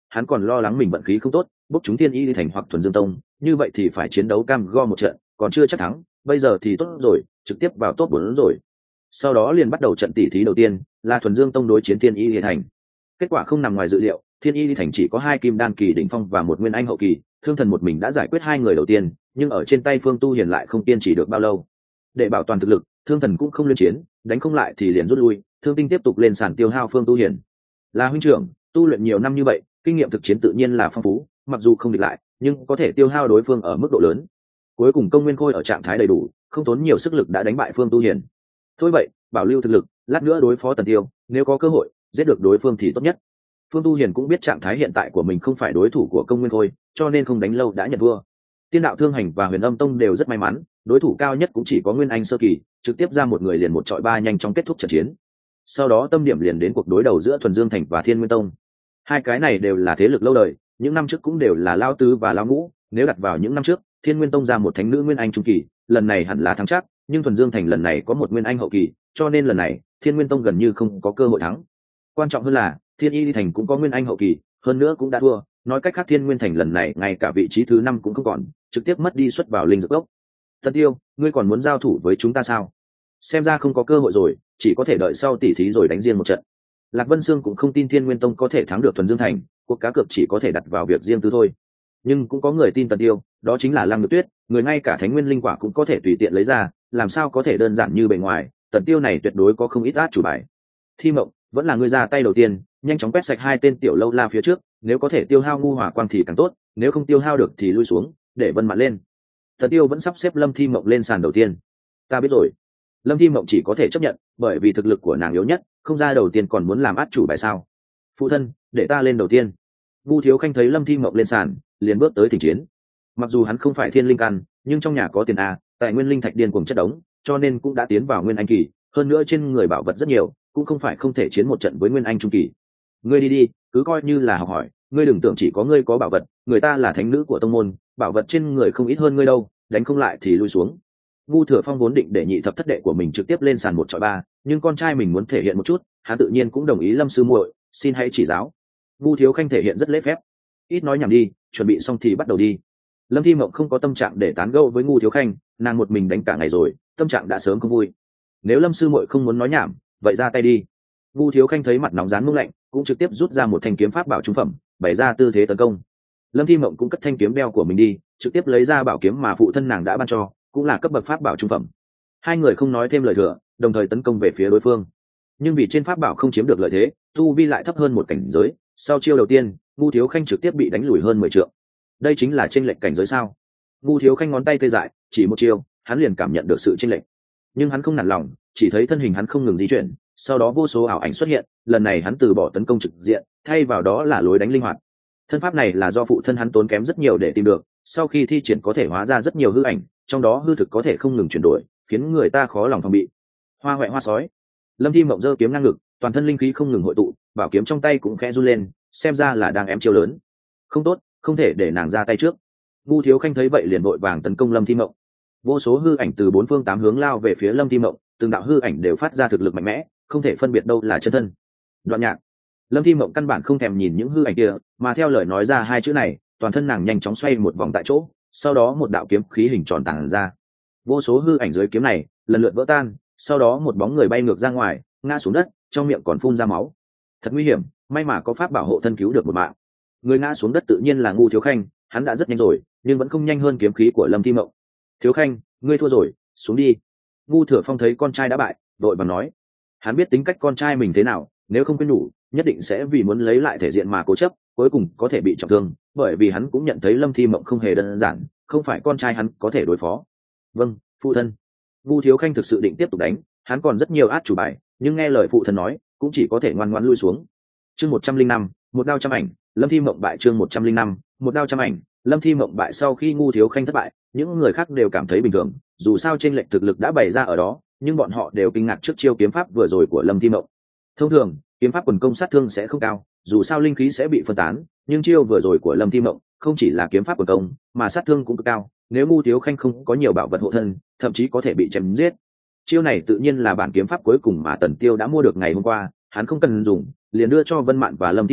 hắn còn lo lắng mình vận khí không tốt bốc chúng thiên y thành hoặc thuần dương tông, như vậy thì phải chiến đấu cam go một trận, còn chưa chắc thắng. Bây giờ thì tốt rồi, trực tiếp vào top 4 rồi. Sau đó liền bắt đầu trận tỉ thí đầu tiên, là thuần dương tông đối chiến thiên y thành. Kết quả không nằm ngoài dự liệu, thiên y thành chỉ có 2 kim đan kỳ đỉnh phong và một nguyên anh hậu kỳ, Thương Thần một mình đã giải quyết 2 người đầu tiên, nhưng ở trên tay Phương Tu Hiền lại không kiên trì được bao lâu. Để bảo toàn thực lực, Thương Thần cũng không liên chiến, đánh không lại thì liền rút lui, Thương Tinh tiếp tục lên sàn tiêu hao Phương Tu Hiền. Là huynh trưởng, tu luyện nhiều năm như vậy, kinh nghiệm thực chiến tự nhiên là phong phú, mặc dù không địch lại, nhưng có thể tiêu hao đối phương ở mức độ lớn. Cuối cùng Công Nguyên Khôi ở trạng thái đầy đủ, không tốn nhiều sức lực đã đánh bại Phương Tu Hiền. Thôi vậy, bảo lưu thực lực, lát nữa đối phó Tần Tiêu, nếu có cơ hội giết được đối phương thì tốt nhất. Phương Tu Hiền cũng biết trạng thái hiện tại của mình không phải đối thủ của Công Nguyên Khôi, cho nên không đánh lâu đã nhận thua. Tiên Đạo Thương Hành và Huyền Âm Tông đều rất may mắn, đối thủ cao nhất cũng chỉ có Nguyên Anh sơ kỳ, trực tiếp ra một người liền một chọi ba nhanh chóng kết thúc trận chiến. Sau đó tâm điểm liền đến cuộc đối đầu giữa Thuần Dương Thành và Thiên Nguyên Tông. Hai cái này đều là thế lực lâu đời, những năm trước cũng đều là lao tứ và lao ngũ, nếu đặt vào những năm trước, Thiên Nguyên Tông ra một thánh nữ Nguyên Anh trung kỳ, lần này hẳn là thắng chắc, nhưng Thuần Dương Thành lần này có một Nguyên Anh hậu kỳ, cho nên lần này Thiên Nguyên Tông gần như không có cơ hội thắng. Quan trọng hơn là Thiên Y Thành cũng có Nguyên Anh hậu kỳ, hơn nữa cũng đã thua, nói cách khác Thiên Nguyên Thành lần này ngay cả vị trí thứ 5 cũng không còn, trực tiếp mất đi xuất vào linh dược gốc. Tần Tiêu, ngươi còn muốn giao thủ với chúng ta sao? Xem ra không có cơ hội rồi, chỉ có thể đợi sau tỉ thí rồi đánh riêng một trận. Lạc Vân Sương cũng không tin Thiên Nguyên Tông có thể thắng được Thuần Dương Thành, cuộc cá cược chỉ có thể đặt vào việc riêng tư thôi. Nhưng cũng có người tin Tần Tiêu, đó chính là Lăng Nhược Tuyết, người ngay cả Thánh Nguyên linh quả cũng có thể tùy tiện lấy ra, làm sao có thể đơn giản như bề ngoài, Tần Tiêu này tuyệt đối có không ít át chủ bài. Thi Mộng, vẫn là người ra tay đầu tiên, nhanh chóng quét sạch 2 tên tiểu lâu la phía trước, nếu có thể tiêu hao ngu hỏa quang thì càng tốt, nếu không tiêu hao được thì lui xuống, để Vân Mạn lên. Tần Tiêu vẫn sắp xếp Lâm Thi Mộng lên sàn đầu tiên. Ta biết rồi. Lâm Thi Mộng chỉ có thể chấp nhận, bởi vì thực lực của nàng yếu nhất, không ra đầu tiên còn muốn làm át chủ bài sao? Phụ thân, để ta lên đầu tiên. Vu Thiếu Khanh thấy Lâm Thi Mộng lên sàn, liền bước tới thỉnh chiến. Mặc dù hắn không phải thiên linh căn, nhưng trong nhà có tiền a, tại nguyên linh thạch điên cuồng chất đống, cho nên cũng đã tiến vào nguyên anh kỳ, hơn nữa trên người bảo vật rất nhiều, cũng không phải không thể chiến một trận với nguyên anh trung kỳ. Ngươi đi đi, cứ coi như là học hỏi, ngươi đừng tưởng chỉ có ngươi có bảo vật, người ta là thánh nữ của tông môn, bảo vật trên người không ít hơn ngươi đâu, đánh không lại thì lui xuống. Vu Thừa Phong vốn định để nhị thập thất đệ của mình trực tiếp lên sàn 1-3, nhưng con trai mình muốn thể hiện một chút, hắn tự nhiên cũng đồng ý. Lâm sư muội, xin hãy chỉ giáo. Vu Thiếu Khanh thể hiện rất lễ phép. Ít nói nhảm đi, chuẩn bị xong thì bắt đầu đi. Lâm Thi Mộng không có tâm trạng để tán gẫu với Vu Thiếu Khanh, nàng một mình đánh cả ngày rồi, tâm trạng đã sớm không vui. Nếu Lâm sư muội không muốn nói nhảm, vậy ra tay đi. Vu Thiếu Khanh thấy mặt nóng rán mông lạnh, cũng trực tiếp rút ra một thanh kiếm pháp bảo trung phẩm, bày ra tư thế tấn công. Lâm Thi Mộng cũng cất thanh kiếm đeo của mình đi, trực tiếp lấy ra bảo kiếm mà phụ thân nàng đã ban cho, cũng là cấp bậc pháp bảo trung phẩm. Hai người không nói thêm lời thừa, đồng thời tấn công về phía đối phương. Nhưng vì trên pháp bảo không chiếm được lợi thế, tu vi lại thấp hơn một cảnh giới, sau chiêu đầu tiên, Vu Thiếu Khanh trực tiếp bị đánh lùi hơn 10 trượng. Đây chính là chênh lệch cảnh giới sao? Vu Thiếu Khanh ngón tay tê dại, chỉ một chiêu, hắn liền cảm nhận được sự chênh lệch. Nhưng hắn không nản lòng, chỉ thấy thân hình hắn không ngừng di chuyển, sau đó vô số ảo ảnh xuất hiện, lần này hắn từ bỏ tấn công trực diện, thay vào đó là lối đánh linh hoạt. Thân pháp này là do phụ thân hắn tốn kém rất nhiều để tìm được, sau khi thi triển có thể hóa ra rất nhiều hư ảnh, trong đó hư thực có thể không ngừng chuyển đổi, khiến người ta khó lòng phòng bị. Hoa hoẹ hoa sói. Lâm Thi Mộng giơ kiếm ngang ngực, toàn thân linh khí không ngừng hội tụ, bảo kiếm trong tay cũng khẽ run lên, xem ra là đang ém chiêu lớn. Không tốt, không thể để nàng ra tay trước. Vu Thiếu Khanh thấy vậy liền vội vàng tấn công Lâm Thi Mộng. Vô số hư ảnh từ 4 phương 8 hướng lao về phía Lâm Thi Mộng, từng đạo hư ảnh đều phát ra thực lực mạnh mẽ, không thể phân biệt đâu là chân thân. Đoạn Nhạc. Lâm Thi Mộng căn bản không thèm nhìn những hư ảnh kia, mà theo lời nói ra 2 chữ này, toàn thân nàng nhanh chóng xoay một vòng tại chỗ, sau đó một đạo kiếm khí hình tròn tàng ra. Vô số hư ảnh dưới kiếm này lần lượt vỡ tan, sau đó một bóng người bay ngược ra ngoài, ngã xuống đất, trong miệng còn phun ra máu. Thật nguy hiểm, may mà có pháp bảo hộ thân cứu được một mạng. Người ngã xuống đất tự nhiên là Vu Thiếu Khanh, hắn đã rất nhanh rồi, nhưng vẫn không nhanh hơn kiếm khí của Lâm Thi Mộng. Thiếu Khanh, ngươi thua rồi, xuống đi. Vu Thừa Phong thấy con trai đã bại, vội vàng nói. Hắn biết tính cách con trai mình thế nào, nếu không quên nhủ, nhất định sẽ vì muốn lấy lại thể diện mà cố chấp, cuối cùng có thể bị trọng thương, bởi vì hắn cũng nhận thấy Lâm Thi Mộng không hề đơn giản, không phải con trai hắn có thể đối phó. Vâng, phụ thân. Vu Thiếu Khanh thực sự định tiếp tục đánh, hắn còn rất nhiều át chủ bài, nhưng nghe lời phụ thân nói, cũng chỉ có thể ngoan ngoãn lui xuống. Chương 105, một đao trăm ảnh, Lâm Thi Mộng bại. Chương 105, một đao trăm ảnh, Lâm Thi Mộng bại. Sau khi Vu Thiếu Khanh thất bại, những người khác đều cảm thấy bình thường, dù sao trên lệnh thực lực đã bày ra ở đó, nhưng bọn họ đều kinh ngạc trước chiêu kiếm pháp vừa rồi của Lâm Thi Mộng. Thông thường, kiếm pháp quần công sát thương sẽ không cao, dù sao linh khí sẽ bị phân tán, nhưng chiêu vừa rồi của Lâm Thi Mộng không chỉ là kiếm pháp quần công, mà sát thương cũng cực cao, nếu Vu Thiếu Khanh không có nhiều bảo vật hộ thân, thậm chí có thể bị chém giết. Chiêu này tự nhiên là bản kiếm pháp cuối cùng mà Tần Tiêu đã mua được ngày hôm qua, hắn không cần dùng, liền đưa cho Vân Mạn và Lâm Thi Mộng,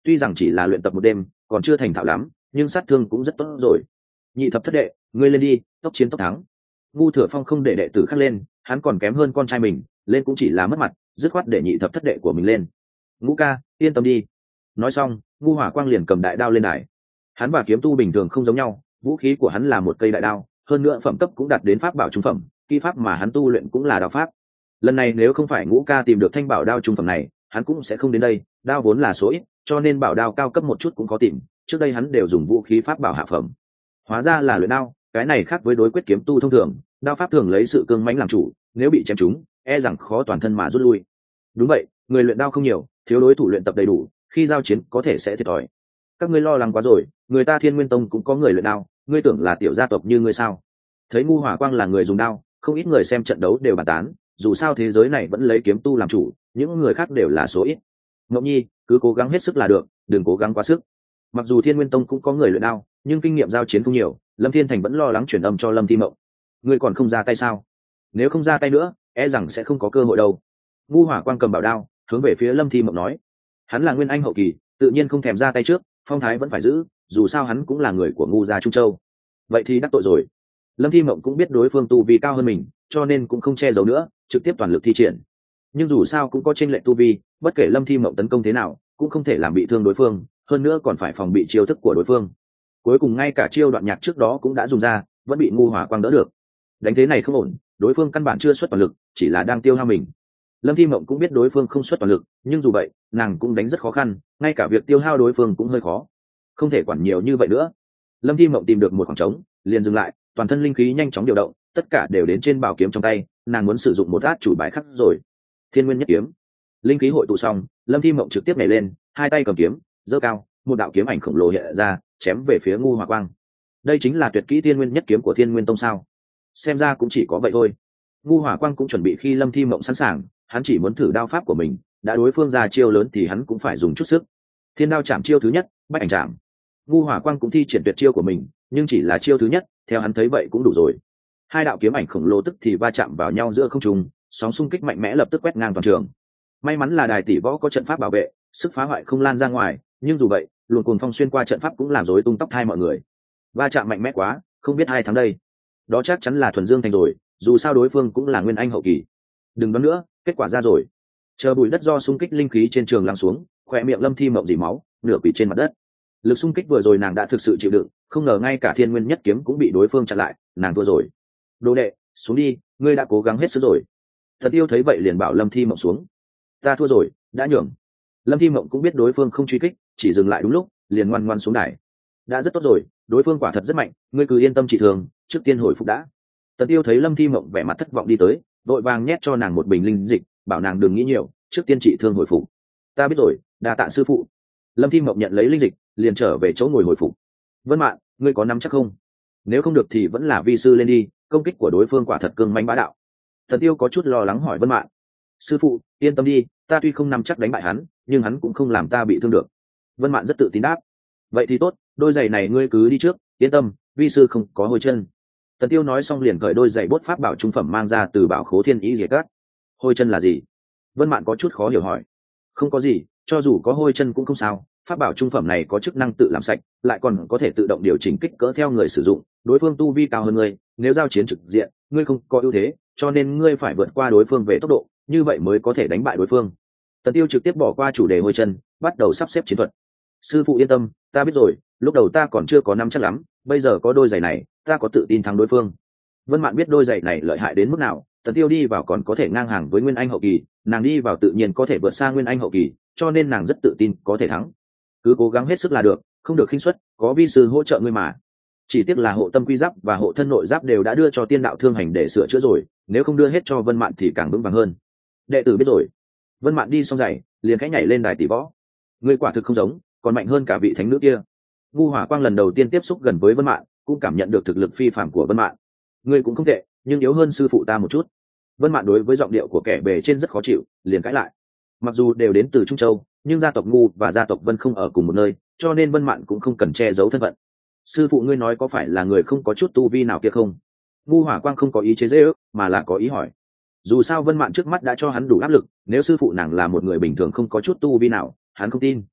tuy rằng chỉ là luyện tập một đêm còn chưa thành thạo lắm nhưng sát thương cũng rất tốt rồi. Nhị thập thất đệ, ngươi lên đi, tốc chiến tốc thắng. Ngu Thừa Phong không để đệ tử khác lên, hắn còn kém hơn con trai mình, lên cũng chỉ là mất mặt, dứt khoát để nhị thập thất đệ của mình lên. Ngũ ca, yên tâm đi. Nói xong, Ngu Hỏa Quang liền cầm đại đao lên đài. Hắn và kiếm tu bình thường không giống nhau, vũ khí của hắn là một cây đại đao, hơn nữa phẩm cấp cũng đạt đến pháp bảo trung phẩm, kỹ pháp mà hắn tu luyện cũng là đao pháp. Lần này nếu không phải Ngũ ca tìm được thanh bảo đao trung phẩm này, hắn cũng sẽ không đến đây, đao vốn là số ít, cho nên bảo đao cao cấp một chút cũng có tìm, trước đây hắn đều dùng vũ khí pháp bảo hạ phẩm. Hóa ra là luyện đao, cái này khác với đối quyết kiếm tu thông thường, đao pháp thường lấy sự cương mãnh làm chủ, nếu bị chém trúng, e rằng khó toàn thân mà rút lui. Đúng vậy, người luyện đao không nhiều, thiếu đối thủ luyện tập đầy đủ, khi giao chiến có thể sẽ thiệt thòi. Các ngươi lo lắng quá rồi, người ta Thiên Nguyên Tông cũng có người luyện đao, ngươi tưởng là tiểu gia tộc như ngươi sao? Thấy Ngu Hỏa Quang là người dùng đao, không ít người xem trận đấu đều bàn tán, dù sao thế giới này vẫn lấy kiếm tu làm chủ, những người khác đều là số ít. Ngọc Nhi, cứ cố gắng hết sức là được, đừng cố gắng quá sức. Mặc dù Thiên Nguyên Tông cũng có người luyện đao, nhưng kinh nghiệm giao chiến không nhiều, Lâm Thiên Thành vẫn lo lắng truyền âm cho Lâm Thi Mộng. Ngươi còn không ra tay sao? Nếu không ra tay nữa, e rằng sẽ không có cơ hội đâu. Ngu Hỏa Quang cầm bảo đao, hướng về phía Lâm Thi Mộng nói. Hắn là nguyên anh hậu kỳ, tự nhiên không thèm ra tay trước, phong thái vẫn phải giữ, dù sao hắn cũng là người của Ngu gia Trung Châu. Vậy thì đắc tội rồi. Lâm Thi Mộng cũng biết đối phương tu vi cao hơn mình, cho nên cũng không che giấu nữa, trực tiếp toàn lực thi triển. Nhưng dù sao cũng có chênh lệch tu vi, bất kể Lâm Thi Mộng tấn công thế nào, cũng không thể làm bị thương đối phương, hơn nữa còn phải phòng bị chiêu thức của đối phương. Cuối cùng ngay cả chiêu đoạn nhạc trước đó cũng đã dùng ra, vẫn bị Ngu Hỏa Quang đỡ được. Đánh thế này không ổn, đối phương căn bản chưa xuất toàn lực, chỉ là đang tiêu hao mình. Lâm Thi Mộng cũng biết đối phương không xuất toàn lực, nhưng dù vậy nàng cũng đánh rất khó khăn, ngay cả việc tiêu hao đối phương cũng hơi khó, không thể quản nhiều như vậy nữa. Lâm Thi Mộng tìm được một khoảng trống, liền dừng lại, toàn thân linh khí nhanh chóng điều động, tất cả đều đến trên bảo kiếm trong tay, nàng muốn sử dụng một át chủ bài khắc rồi. Thiên Nguyên Nhất Kiếm. Linh khí hội tụ xong, Lâm Thi Mộng trực tiếp nhảy lên, hai tay cầm kiếm, giơ cao, một đạo kiếm ảnh khổng lồ hiện ra, chém về phía Ngu Hỏa Quang. Đây chính là tuyệt kỹ Thiên Nguyên Nhất Kiếm của Thiên Nguyên Tông sao? Xem ra cũng chỉ có vậy thôi. Ngu Hỏa Quang cũng chuẩn bị khi Lâm Thi Mộng sẵn sàng, hắn chỉ muốn thử đao pháp của mình, đã đối phương ra chiêu lớn thì hắn cũng phải dùng chút sức. Thiên Đao Chạm chiêu thứ nhất, Bách Ảnh Chạm. Ngu Hỏa Quang cũng thi triển tuyệt chiêu của mình, nhưng chỉ là chiêu thứ nhất, theo hắn thấy vậy cũng đủ rồi. Hai đạo kiếm ảnh khổng lồ tức thì va chạm vào nhau giữa không trung, sóng xung kích mạnh mẽ lập tức quét ngang toàn trường. May mắn là đài tỷ võ có trận pháp bảo vệ, sức phá hoại không lan ra ngoài, nhưng dù vậy, luồng cuồng phong xuyên qua trận pháp cũng làm rối tung tóc hai mọi người. Va chạm mạnh mẽ quá, không biết ai thắng đây. Đó chắc chắn là Thuần Dương Thành rồi, dù sao đối phương cũng là nguyên anh hậu kỳ. Đừng đoán nữa, kết quả ra rồi. Chờ bụi đất do xung kích linh khí trên trường lắng xuống, khóe miệng Lâm Thi Mộng dỉ máu, nửa quỳ trên mặt đất. Lực xung kích vừa rồi nàng đã thực sự chịu đựng, không ngờ ngay cả Thiên Nguyên Nhất Kiếm cũng bị đối phương chặn lại, nàng thua rồi. Đồ đệ, xuống đi, ngươi đã cố gắng hết sức rồi. Thật Yêu thấy vậy liền bảo Lâm Thi Mộng xuống. Ta thua rồi, đã nhường. Lâm Thi Mộng cũng biết đối phương không truy kích, chỉ dừng lại đúng lúc, liền ngoan ngoan xuống đài. Đã rất tốt rồi, đối phương quả thật rất mạnh, ngươi cứ yên tâm trị thương, trước tiên hồi phục đã. Tần Tiêu thấy Lâm Thi Mộng vẻ mặt thất vọng đi tới, vội vàng nhét cho nàng một bình linh dịch, bảo nàng đừng nghĩ nhiều, trước tiên trị thương hồi phục. Ta biết rồi, đa tạ sư phụ. Lâm Thi Mộng nhận lấy linh dịch, liền trở về chỗ ngồi hồi phục. Vân Mạn, ngươi có nắm chắc không? Nếu không được thì vẫn là vi sư lên đi, công kích của đối phương quả thật cương mãnh bá đạo. Tần Tiêu có chút lo lắng hỏi Vân Mạn. Sư phụ, yên tâm đi, ta tuy không nắm chắc đánh bại hắn, nhưng hắn cũng không làm ta bị thương được. Vân Mạn rất tự tin đáp. Vậy thì tốt, đôi giày này ngươi cứ đi trước, yên tâm, vi sư không có hôi chân. Tần Tiêu nói xong liền cởi đôi giày bốt pháp bảo trung phẩm mang ra từ bảo khố Thiên Ý Diệt Cát. Hôi chân là gì? Vân Mạn có chút khó hiểu hỏi. Không có gì, cho dù có hôi chân cũng không sao, pháp bảo trung phẩm này có chức năng tự làm sạch, lại còn có thể tự động điều chỉnh kích cỡ theo người sử dụng, đối phương tu vi cao hơn ngươi, nếu giao chiến trực diện, ngươi không có ưu thế, cho nên ngươi phải vượt qua đối phương về tốc độ, như vậy mới có thể đánh bại đối phương. Tần Tiêu trực tiếp bỏ qua chủ đề hôi chân, bắt đầu sắp xếp chiến thuật. Sư phụ yên tâm, ta biết rồi, lúc đầu ta còn chưa có nắm chắc lắm, bây giờ có đôi giày này, ta có tự tin thắng đối phương. Vân Mạn biết đôi giày này lợi hại đến mức nào, Tần Tiêu đi vào còn có thể ngang hàng với Nguyên Anh hậu kỳ, nàng đi vào tự nhiên có thể vượt xa Nguyên Anh hậu kỳ, cho nên nàng rất tự tin có thể thắng. Cứ cố gắng hết sức là được, không được khinh suất, có vi sư hỗ trợ ngươi mà. Chỉ tiếc là hộ tâm quy giáp và hộ thân nội giáp đều đã đưa cho Tiên đạo thương hành để sửa chữa rồi, nếu không đưa hết cho Vân Mạn thì càng vững vàng hơn. Đệ tử biết rồi. Vân Mạn đi xong giày, liền khẽ nhảy lên đài tỷ võ. Ngươi quả thực không giống, còn mạnh hơn cả vị thánh nữ kia. Ngu Hỏa Quang lần đầu tiên tiếp xúc gần với Vân Mạn, cũng cảm nhận được thực lực phi phàm của Vân Mạn. Ngươi cũng không tệ, nhưng yếu hơn sư phụ ta một chút. Vân Mạn đối với giọng điệu của kẻ bề trên rất khó chịu, liền cãi lại. Mặc dù đều đến từ Trung Châu, nhưng gia tộc Ngu và gia tộc Vân không ở cùng một nơi, cho nên Vân Mạn cũng không cần che giấu thân phận. Sư phụ ngươi nói có phải là người không có chút tu vi nào kia không? Ngu Hỏa Quang không có ý chế giễu, mà là có ý hỏi. Dù sao Vân Mạn trước mắt đã cho hắn đủ áp lực, nếu sư phụ nàng là một người bình thường không có chút tu vi nào, hắn không tin.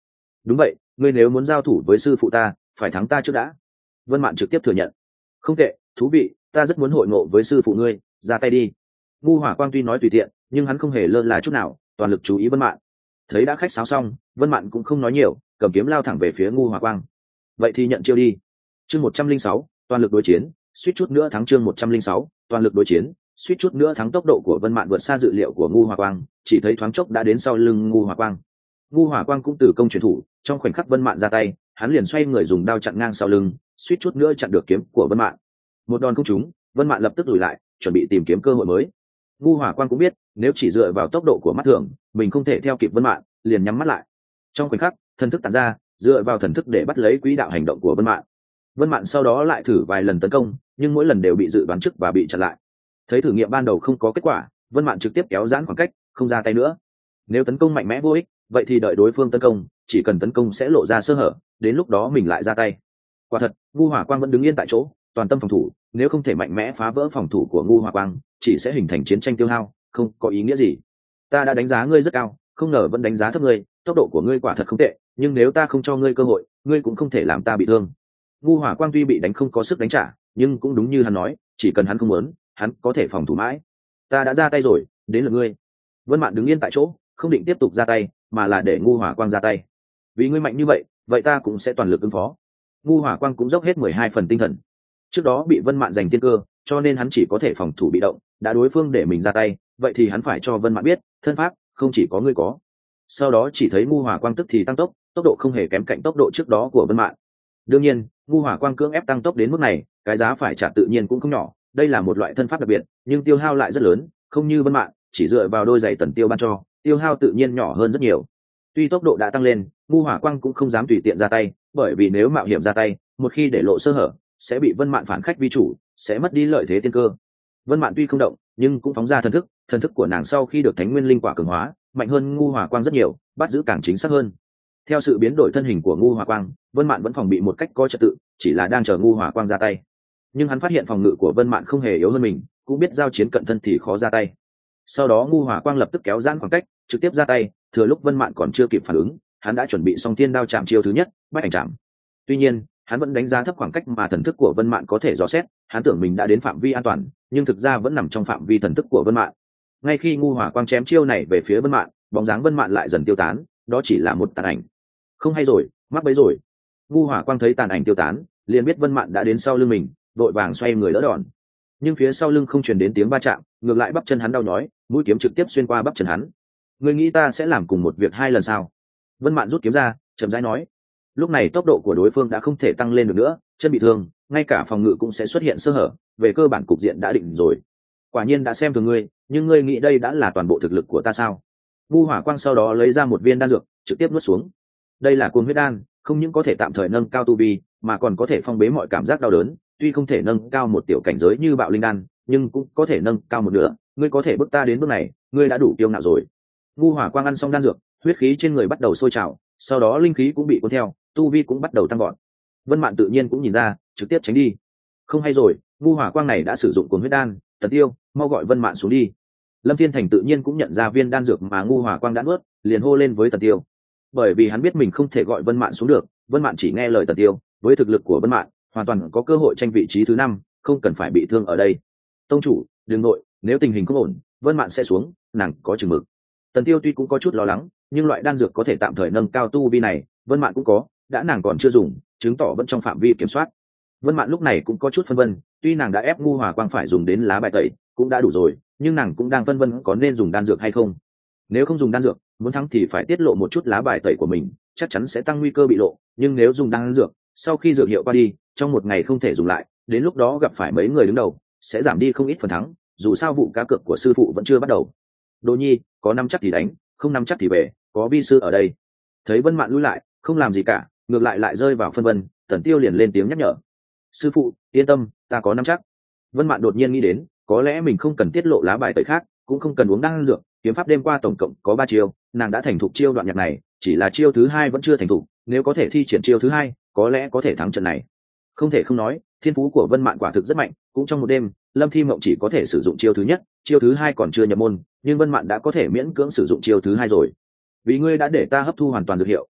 đúng vậy, ngươi nếu muốn giao thủ với sư phụ ta phải thắng ta trước đã. Vân Mạn trực tiếp thừa nhận. Không tệ, thú vị, ta rất muốn hội ngộ với sư phụ ngươi, ra tay đi. Ngu Hỏa Quang tuy nói tùy tiện nhưng hắn không hề lơ là chút nào, toàn lực chú ý Vân Mạn. Thấy đã khách sáo xong, Vân Mạn cũng không nói nhiều, cầm kiếm lao thẳng về phía Ngu Hỏa Quang. Vậy thì nhận chiêu đi. Chương 106, toàn lực đối chiến, suýt chút nữa thắng. Chương 106, toàn lực đối chiến, suýt chút nữa thắng. Tốc độ của Vân Mạn vượt xa dự liệu của Ngu Hỏa Quang, chỉ thấy thoáng chốc đã đến sau lưng Ngu Hỏa Quang. Ngu Hỏa Quang cũng từ công truyền thủ, trong khoảnh khắc Vân Mạn ra tay, hắn liền xoay người dùng đao chặn ngang sau lưng, suýt chút nữa chặn được kiếm của Vân Mạn. Một đòn không trúng, Vân Mạn lập tức lùi lại, chuẩn bị tìm kiếm cơ hội mới. Ngu Hỏa Quang cũng biết, nếu chỉ dựa vào tốc độ của mắt thường, mình không thể theo kịp Vân Mạn, liền nhắm mắt lại. Trong khoảnh khắc, thần thức tản ra, dựa vào thần thức để bắt lấy quỹ đạo hành động của Vân Mạn. Vân Mạn sau đó lại thử vài lần tấn công, nhưng mỗi lần đều bị dự đoán trước và bị chặn lại. Thấy thử nghiệm ban đầu không có kết quả, Vân Mạn trực tiếp kéo giãn khoảng cách, không ra tay nữa. Nếu tấn công mạnh mẽ vô ích, vậy thì đợi đối phương tấn công, chỉ cần tấn công sẽ lộ ra sơ hở, đến lúc đó mình lại ra tay. Quả thật, Ngu Hỏa Quang vẫn đứng yên tại chỗ, toàn tâm phòng thủ, nếu không thể mạnh mẽ phá vỡ phòng thủ của Ngu Hỏa Quang, chỉ sẽ hình thành chiến tranh tiêu hao, không có ý nghĩa gì. Ta đã đánh giá ngươi rất cao, không ngờ vẫn đánh giá thấp ngươi, tốc độ của ngươi quả thật không tệ, nhưng nếu ta không cho ngươi cơ hội, ngươi cũng không thể làm ta bị thương. Ngu Hỏa Quang tuy bị đánh không có sức đánh trả, nhưng cũng đúng như hắn nói, chỉ cần hắn không muốn, hắn có thể phòng thủ mãi. Ta đã ra tay rồi, đến lượt ngươi. Vân Mạn đứng yên tại chỗ, không định tiếp tục ra tay, mà là để Ngu Hỏa Quang ra tay. Vì ngươi mạnh như vậy, vậy ta cũng sẽ toàn lực ứng phó. Ngu Hỏa Quang cũng dốc hết 12 phần tinh thần. Trước đó bị Vân Mạn giành tiên cơ, cho nên hắn chỉ có thể phòng thủ bị động, đã đối phương để mình ra tay, vậy thì hắn phải cho Vân Mạn biết, thân pháp không chỉ có ngươi có. Sau đó chỉ thấy Ngu Hỏa Quang tức thì tăng tốc, tốc độ không hề kém cạnh tốc độ trước đó của Vân Mạn. Đương nhiên, Ngu Hỏa Quang cưỡng ép tăng tốc đến mức này, cái giá phải trả tự nhiên cũng không nhỏ, đây là một loại thân pháp đặc biệt, nhưng tiêu hao lại rất lớn, không như Vân Mạn, chỉ dựa vào đôi giày Tần Tiêu ban cho, tiêu hao tự nhiên nhỏ hơn rất nhiều. Tuy tốc độ đã tăng lên, Ngu Hỏa Quang cũng không dám tùy tiện ra tay, bởi vì nếu mạo hiểm ra tay, một khi để lộ sơ hở, sẽ bị Vân Mạn phản khách vi chủ, sẽ mất đi lợi thế tiên cơ. Vân Mạn tuy không động, nhưng cũng phóng ra thần thức của nàng sau khi được Thánh Nguyên Linh Quả cường hóa, mạnh hơn Ngu Hỏa Quang rất nhiều, bắt giữ càng chính xác hơn. Theo sự biến đổi thân hình của Ngu Hỏa Quang, Vân Mạn vẫn phòng bị một cách có trật tự, chỉ là đang chờ Ngu Hỏa Quang ra tay. Nhưng hắn phát hiện phòng ngự của Vân Mạn không hề yếu hơn mình, cũng biết giao chiến cận thân thì khó ra tay. Sau đó Ngu Hỏa Quang lập tức kéo giãn khoảng cách, trực tiếp ra tay, thừa lúc Vân Mạn còn chưa kịp phản ứng, hắn đã chuẩn bị xong tiên đao chạm chiêu thứ nhất, bách ảnh chạm. Tuy nhiên, hắn vẫn đánh giá thấp khoảng cách mà thần thức của Vân Mạn có thể dò xét, hắn tưởng mình đã đến phạm vi an toàn, nhưng thực ra vẫn nằm trong phạm vi thần thức của Vân Mạn. Ngay khi Ngu Hỏa Quang chém chiêu này về phía Vân Mạn, bóng dáng Vân Mạn lại dần tiêu tán, đó chỉ là một tàn ảnh. Không hay rồi, mắc bẫy rồi. Ngu Hỏa Quang thấy tàn ảnh tiêu tán, liền biết Vân Mạn đã đến sau lưng mình, vội vàng xoay người đỡ đòn. Nhưng phía sau lưng không truyền đến tiếng va chạm, ngược lại bắp chân hắn đau nhói, mũi kiếm trực tiếp xuyên qua bắp chân hắn. Ngươi nghĩ ta sẽ làm cùng một việc hai lần sao? Vân Mạn rút kiếm ra, chậm rãi nói. Lúc này tốc độ của đối phương đã không thể tăng lên được nữa, chân bị thương, ngay cả phòng ngự cũng sẽ xuất hiện sơ hở, về cơ bản cục diện đã định rồi. Quả nhiên đã xem thường ngươi, nhưng ngươi nghĩ đây đã là toàn bộ thực lực của ta sao? Ngu Hỏa Quang sau đó lấy ra một viên đan dược, trực tiếp nuốt xuống. Đây là Cuồng Huyết Đan, không những có thể tạm thời nâng cao tu vi, mà còn có thể phong bế mọi cảm giác đau đớn, tuy không thể nâng cao một tiểu cảnh giới như Bạo Linh Đan, nhưng cũng có thể nâng cao một nửa. Ngươi có thể bước ta đến bước này, ngươi đã đủ kiêu ngạo rồi. Ngu Hỏa Quang ăn xong đan dược, huyết khí trên người bắt đầu sôi trào, sau đó linh khí cũng bị cuốn theo, tu vi cũng bắt đầu tăng vọt. Vân Mạn tự nhiên cũng nhìn ra, trực tiếp tránh đi. Không hay rồi, Ngu Hỏa Quang này đã sử dụng Cuồng Huyết Đan, Tần Tiêu, mau gọi Vân Mạn xuống đi. Lâm Thiên Thành tự nhiên cũng nhận ra viên đan dược mà Ngu Hỏa Quang đã nuốt, liền hô lên với Tần Tiêu. Bởi vì hắn biết mình không thể gọi Vân Mạn xuống được, Vân Mạn chỉ nghe lời Tần Tiêu, với thực lực của Vân Mạn, hoàn toàn có cơ hội tranh vị trí thứ 5, không cần phải bị thương ở đây. Tông chủ, đừng nội, nếu tình hình không ổn, Vân Mạn sẽ xuống, nàng có chừng mực. Tần Tiêu tuy cũng có chút lo lắng, nhưng loại đan dược có thể tạm thời nâng cao tu vi này, Vân Mạn cũng có, đã nàng còn chưa dùng, chứng tỏ vẫn trong phạm vi kiểm soát. Vân Mạn lúc này cũng có chút phân vân, tuy nàng đã ép Ngu Hỏa Quang phải dùng đến lá bài tẩy, cũng đã đủ rồi, nhưng nàng cũng đang phân vân có nên dùng đan dược hay không. Nếu không dùng đan dược, muốn thắng thì phải tiết lộ một chút lá bài tẩy của mình, chắc chắn sẽ tăng nguy cơ bị lộ, nhưng nếu dùng đan dược, sau khi dược hiệu qua đi, trong một ngày không thể dùng lại, đến lúc đó gặp phải mấy người đứng đầu, sẽ giảm đi không ít phần thắng, dù sao vụ cá cược của sư phụ vẫn chưa bắt đầu. Đỗ Nhi, có nắm chắc thì đánh, không nắm chắc thì về, có vi sư ở đây. Thấy Vân Mạn lui lại, không làm gì cả, ngược lại rơi vào phân vân, Tần Tiêu liền lên tiếng nhắc nhở. Sư phụ, yên tâm, ta có nắm chắc. Vân Mạn đột nhiên nghĩ đến, có lẽ mình không cần tiết lộ lá bài tẩy khác, cũng không cần uống đan dược, kiếm pháp đêm qua tổng cộng có 3 chiêu, nàng đã thành thục chiêu đoạn nhạc này, chỉ là chiêu thứ 2 vẫn chưa thành thục, nếu có thể thi triển chiêu thứ 2, có lẽ có thể thắng trận này. Không thể không nói, thiên phú của Vân Mạn quả thực rất mạnh, cũng trong một đêm, Lâm Thi Mộng chỉ có thể sử dụng chiêu thứ nhất, chiêu thứ 2 còn chưa nhập môn, nhưng Vân Mạn đã có thể miễn cưỡng sử dụng chiêu thứ 2 rồi. Vì ngươi đã để ta hấp thu hoàn toàn dược hiệu,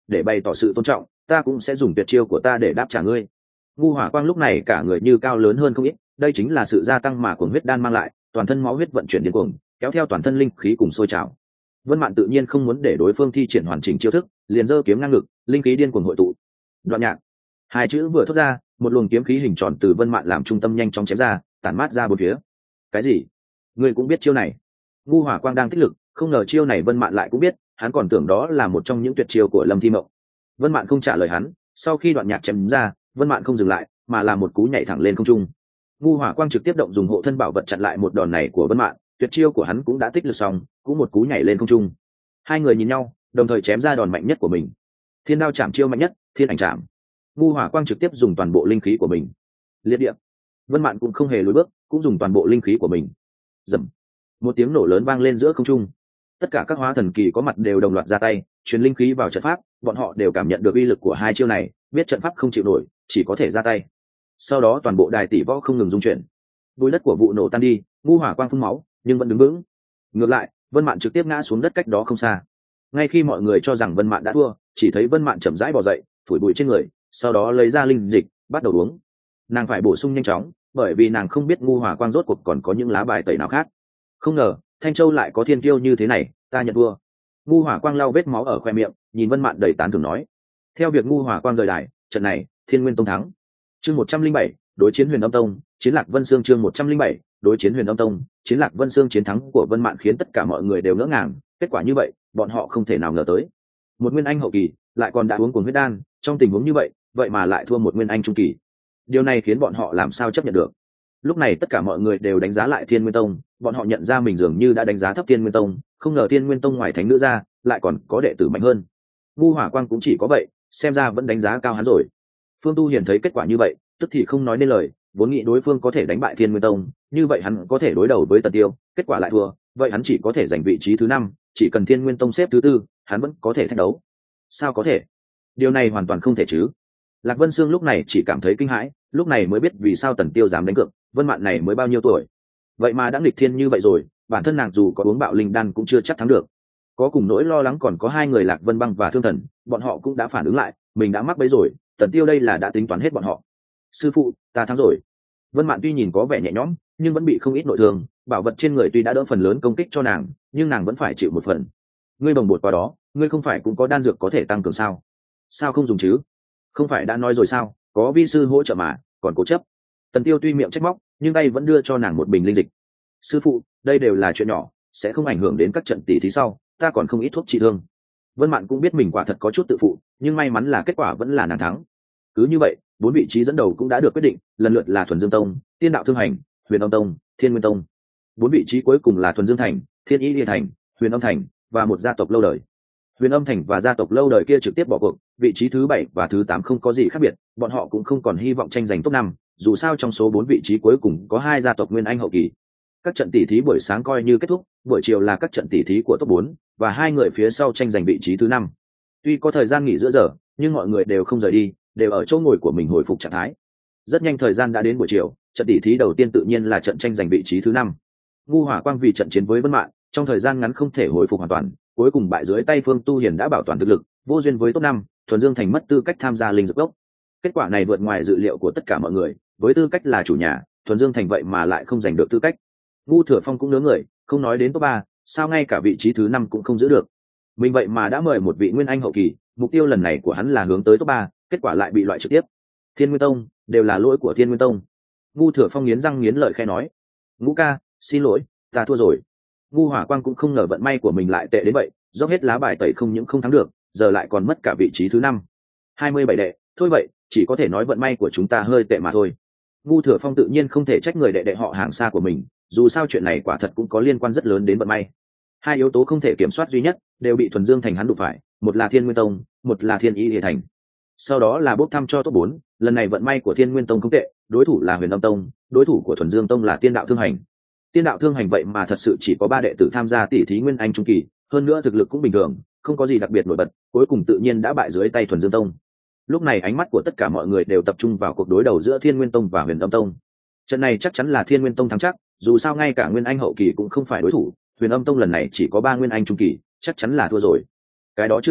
để bày tỏ sự tôn trọng, ta cũng sẽ dùng tuyệt chiêu của ta để đáp trả ngươi. Ngu Hỏa Quang lúc này cả người như cao lớn hơn không ít, đây chính là sự gia tăng mà cuồng huyết đan mang lại, toàn thân máu huyết vận chuyển điên cuồng, kéo theo toàn thân linh khí cùng sôi trào. Vân Mạn tự nhiên không muốn để đối phương thi triển hoàn chỉnh chiêu thức, liền giơ kiếm ngang ngực, linh khí điên cuồng hội tụ. Đoạn nhạc, hai chữ vừa thốt ra, một luồng kiếm khí hình tròn từ Vân Mạn làm trung tâm nhanh chóng chém ra, tản mát ra bốn phía. Cái gì? Ngươi cũng biết chiêu này? Ngu Hỏa Quang đang tích lực, không ngờ chiêu này Vân Mạn lại cũng biết, hắn còn tưởng đó là một trong những tuyệt chiêu của Lâm Thi Mộng. Vân Mạn không trả lời hắn, sau khi đoạn nhạc chém ra, Vân Mạn không dừng lại, mà là một cú nhảy thẳng lên không trung. Ngu Hỏa Quang trực tiếp động dùng hộ thân bảo vật chặn lại một đòn này của Vân Mạn, tuyệt chiêu của hắn cũng đã tích lực xong, cũng một cú nhảy lên không trung. Hai người nhìn nhau, đồng thời chém ra đòn mạnh nhất của mình. Thiên đao chạm chiêu mạnh nhất, Thiên ảnh chạm. Ngu Hỏa Quang trực tiếp dùng toàn bộ linh khí của mình. Liệt địa. Vân Mạn cũng không hề lùi bước, cũng dùng toàn bộ linh khí của mình. Rầm. Một tiếng nổ lớn vang lên giữa không trung. Tất cả các hóa thần kỳ có mặt đều đồng loạt ra tay, truyền linh khí vào trận pháp, bọn họ đều cảm nhận được uy lực của hai chiêu này, biết trận pháp không chịu nổi, chỉ có thể ra tay. Sau đó toàn bộ đài tỷ võ không ngừng rung chuyển. Bùi đất của vụ nổ tan đi, Ngu Hỏa Quang phun máu, nhưng vẫn đứng vững. Ngược lại, Vân Mạn trực tiếp ngã xuống đất cách đó không xa. Ngay khi mọi người cho rằng Vân Mạn đã thua, chỉ thấy Vân Mạn chậm rãi bò dậy, phủi bụi trên người, sau đó lấy ra linh dịch, bắt đầu uống. Nàng phải bổ sung nhanh chóng, bởi vì nàng không biết Ngu Hỏa Quang rốt cuộc còn có những lá bài tẩy nào khác. Không ngờ, Thanh Châu lại có thiên kiêu như thế này, ta nhận thua. Ngu Hỏa Quang lau vết máu ở khoe miệng, nhìn Vân Mạn đầy tán thưởng nói. Theo việc Ngu Hỏa Quang rời đài, trận này, Thiên Nguyên Tông thắng. Chương 107, đối chiến Huyền Âm Tông, chiến Lạc Vân Xương chương 107, đối chiến Huyền Âm Tông, chiến Lạc Vân Xương chiến thắng của Vân Mạn khiến tất cả mọi người đều ngỡ ngàng, kết quả như vậy, bọn họ không thể nào ngờ tới. Một nguyên anh hậu kỳ, lại còn đã uống cuồng huyết đan, trong tình huống như vậy, vậy mà lại thua một nguyên anh trung kỳ. Điều này khiến bọn họ làm sao chấp nhận được. Lúc này tất cả mọi người đều đánh giá lại Thiên Nguyên Tông, bọn họ nhận ra mình dường như đã đánh giá thấp Thiên Nguyên Tông, không ngờ Thiên Nguyên Tông ngoài thánh nữ ra, lại còn có đệ tử mạnh hơn. Ngu Hỏa Quang cũng chỉ có vậy, xem ra vẫn đánh giá cao hắn rồi. Phương Tu Hiền thấy kết quả như vậy, tức thì không nói nên lời, vốn nghĩ đối phương có thể đánh bại Thiên Nguyên Tông, như vậy hắn có thể đối đầu với Tần Tiêu, kết quả lại thua, vậy hắn chỉ có thể giành vị trí thứ 5, chỉ cần Thiên Nguyên Tông xếp thứ 4, hắn vẫn có thể thách đấu. Sao có thể? Điều này hoàn toàn không thể chứ. Lạc Vân Xương lúc này chỉ cảm thấy kinh hãi, lúc này mới biết vì sao Tần Tiêu dám đánh cược, Vân Mạn này mới bao nhiêu tuổi, vậy mà đã nghịch thiên như vậy rồi, bản thân nàng dù có uống bạo linh đan cũng chưa chắc thắng được. Có cùng nỗi lo lắng còn có hai người Lạc Vân Băng và Thương Thần, bọn họ cũng đã phản ứng lại, mình đã mắc bẫy rồi, Tần Tiêu đây là đã tính toán hết bọn họ. Sư phụ, ta thắng rồi. Vân Mạn tuy nhìn có vẻ nhẹ nhõm, nhưng vẫn bị không ít nội thương, bảo vật trên người tuy đã đỡ phần lớn công kích cho nàng, nhưng nàng vẫn phải chịu một phần. Ngươi bồng bột qua đó, ngươi không phải cũng có đan dược có thể tăng cường sao? Sao không dùng chứ? Không phải đã nói rồi sao, có vi sư hỗ trợ mà, còn cố chấp. Tần Tiêu tuy miệng trách móc, nhưng tay vẫn đưa cho nàng một bình linh dịch. Sư phụ, đây đều là chuyện nhỏ, sẽ không ảnh hưởng đến các trận tỷ thí sau, ta còn không ít thuốc trị thương. Vân Mạn cũng biết mình quả thật có chút tự phụ, nhưng may mắn là kết quả vẫn là nàng thắng. Cứ như vậy, 4 vị trí dẫn đầu cũng đã được quyết định, lần lượt là Thuần Dương Tông, Tiên Đạo Thương Hành, Huyền Âm Tông, Thiên Nguyên Tông. 4 vị trí cuối cùng là Thuần Dương Thành, Thiên Y Lìa Thành, Huyền Âm Thành và một gia tộc lâu đời. Huyền Âm Thành và gia tộc lâu đời kia trực tiếp bỏ cuộc, vị trí thứ 7 và thứ 8 không có gì khác biệt, bọn họ cũng không còn hy vọng tranh giành top 5, dù sao trong số 4 vị trí cuối cùng có 2 gia tộc nguyên anh hậu kỳ. Các trận tỷ thí buổi sáng coi như kết thúc, buổi chiều là các trận tỷ thí của top 4 và 2 người phía sau tranh giành vị trí thứ 5. Tuy có thời gian nghỉ giữa giờ, nhưng mọi người đều không rời đi, đều ở chỗ ngồi của mình hồi phục trạng thái. Rất nhanh thời gian đã đến buổi chiều, trận tỷ thí đầu tiên tự nhiên là trận tranh giành vị trí thứ 5. Ngu Hỏa Quang vì trận chiến với Vân Mạn, trong thời gian ngắn không thể hồi phục hoàn toàn, cuối cùng bại dưới tay Phương Tu Hiền đã bảo toàn thực lực, vô duyên với top 5, Thuần Dương Thành mất tư cách tham gia linh dược cốc. Kết quả này vượt ngoài dự liệu của tất cả mọi người, với tư cách là chủ nhà, Thuần Dương Thành vậy mà lại không giành được tư cách. Ngu Thừa Phong cũng ngớ người, không nói đến top 3, sao ngay cả vị trí thứ 5 cũng không giữ được. Mình vậy mà đã mời một vị nguyên anh hậu kỳ, mục tiêu lần này của hắn là hướng tới top 3, kết quả lại bị loại trực tiếp. Thiên Nguyên Tông, đều là lỗi của Thiên Nguyên Tông. Ngu Thừa Phong nghiến răng nghiến lợi khẽ nói, Ngũ ca, xin lỗi, ta thua rồi. Ngu Hỏa Quang cũng không ngờ vận may của mình lại tệ đến vậy, dốc hết lá bài tẩy không những không thắng được, giờ lại còn mất cả vị trí thứ 5. 27 đệ, thôi vậy, chỉ có thể nói vận may của chúng ta hơi tệ mà thôi. Ngu Thừa Phong tự nhiên không thể trách người đệ đệ họ hàng xa của mình, dù sao chuyện này quả thật cũng có liên quan rất lớn đến vận may. Hai yếu tố không thể kiểm soát duy nhất đều bị Thuần Dương Thành hắn đụng phải, một là Thiên Nguyên Tông, một là Thiên Y Lìa Thành. Sau đó là bốc thăm cho top 4, lần này vận may của Thiên Nguyên Tông không tệ, đối thủ là Huyền Âm Tông, đối thủ của Thuần Dương Tông là Tiên Đạo Thương Hành. Tiên Đạo Thương Hành vậy mà thật sự chỉ có 3 đệ tử tham gia tỷ thí nguyên anh trung kỳ, hơn nữa thực lực cũng bình thường, không có gì đặc biệt nổi bật, cuối cùng tự nhiên đã bại dưới tay Thuần Dương Tông. Lúc này ánh mắt của tất cả mọi người đều tập trung vào cuộc đối đầu giữa Thiên Nguyên Tông và Huyền Âm Tông. Trận này chắc chắn là Thiên Nguyên Tông thắng chắc, dù sao ngay cả nguyên anh hậu kỳ cũng không phải đối thủ, Huyền Âm Tông lần này chỉ có 3 nguyên anh trung kỳ, chắc chắn là thua rồi. Cái đó chưa chắc,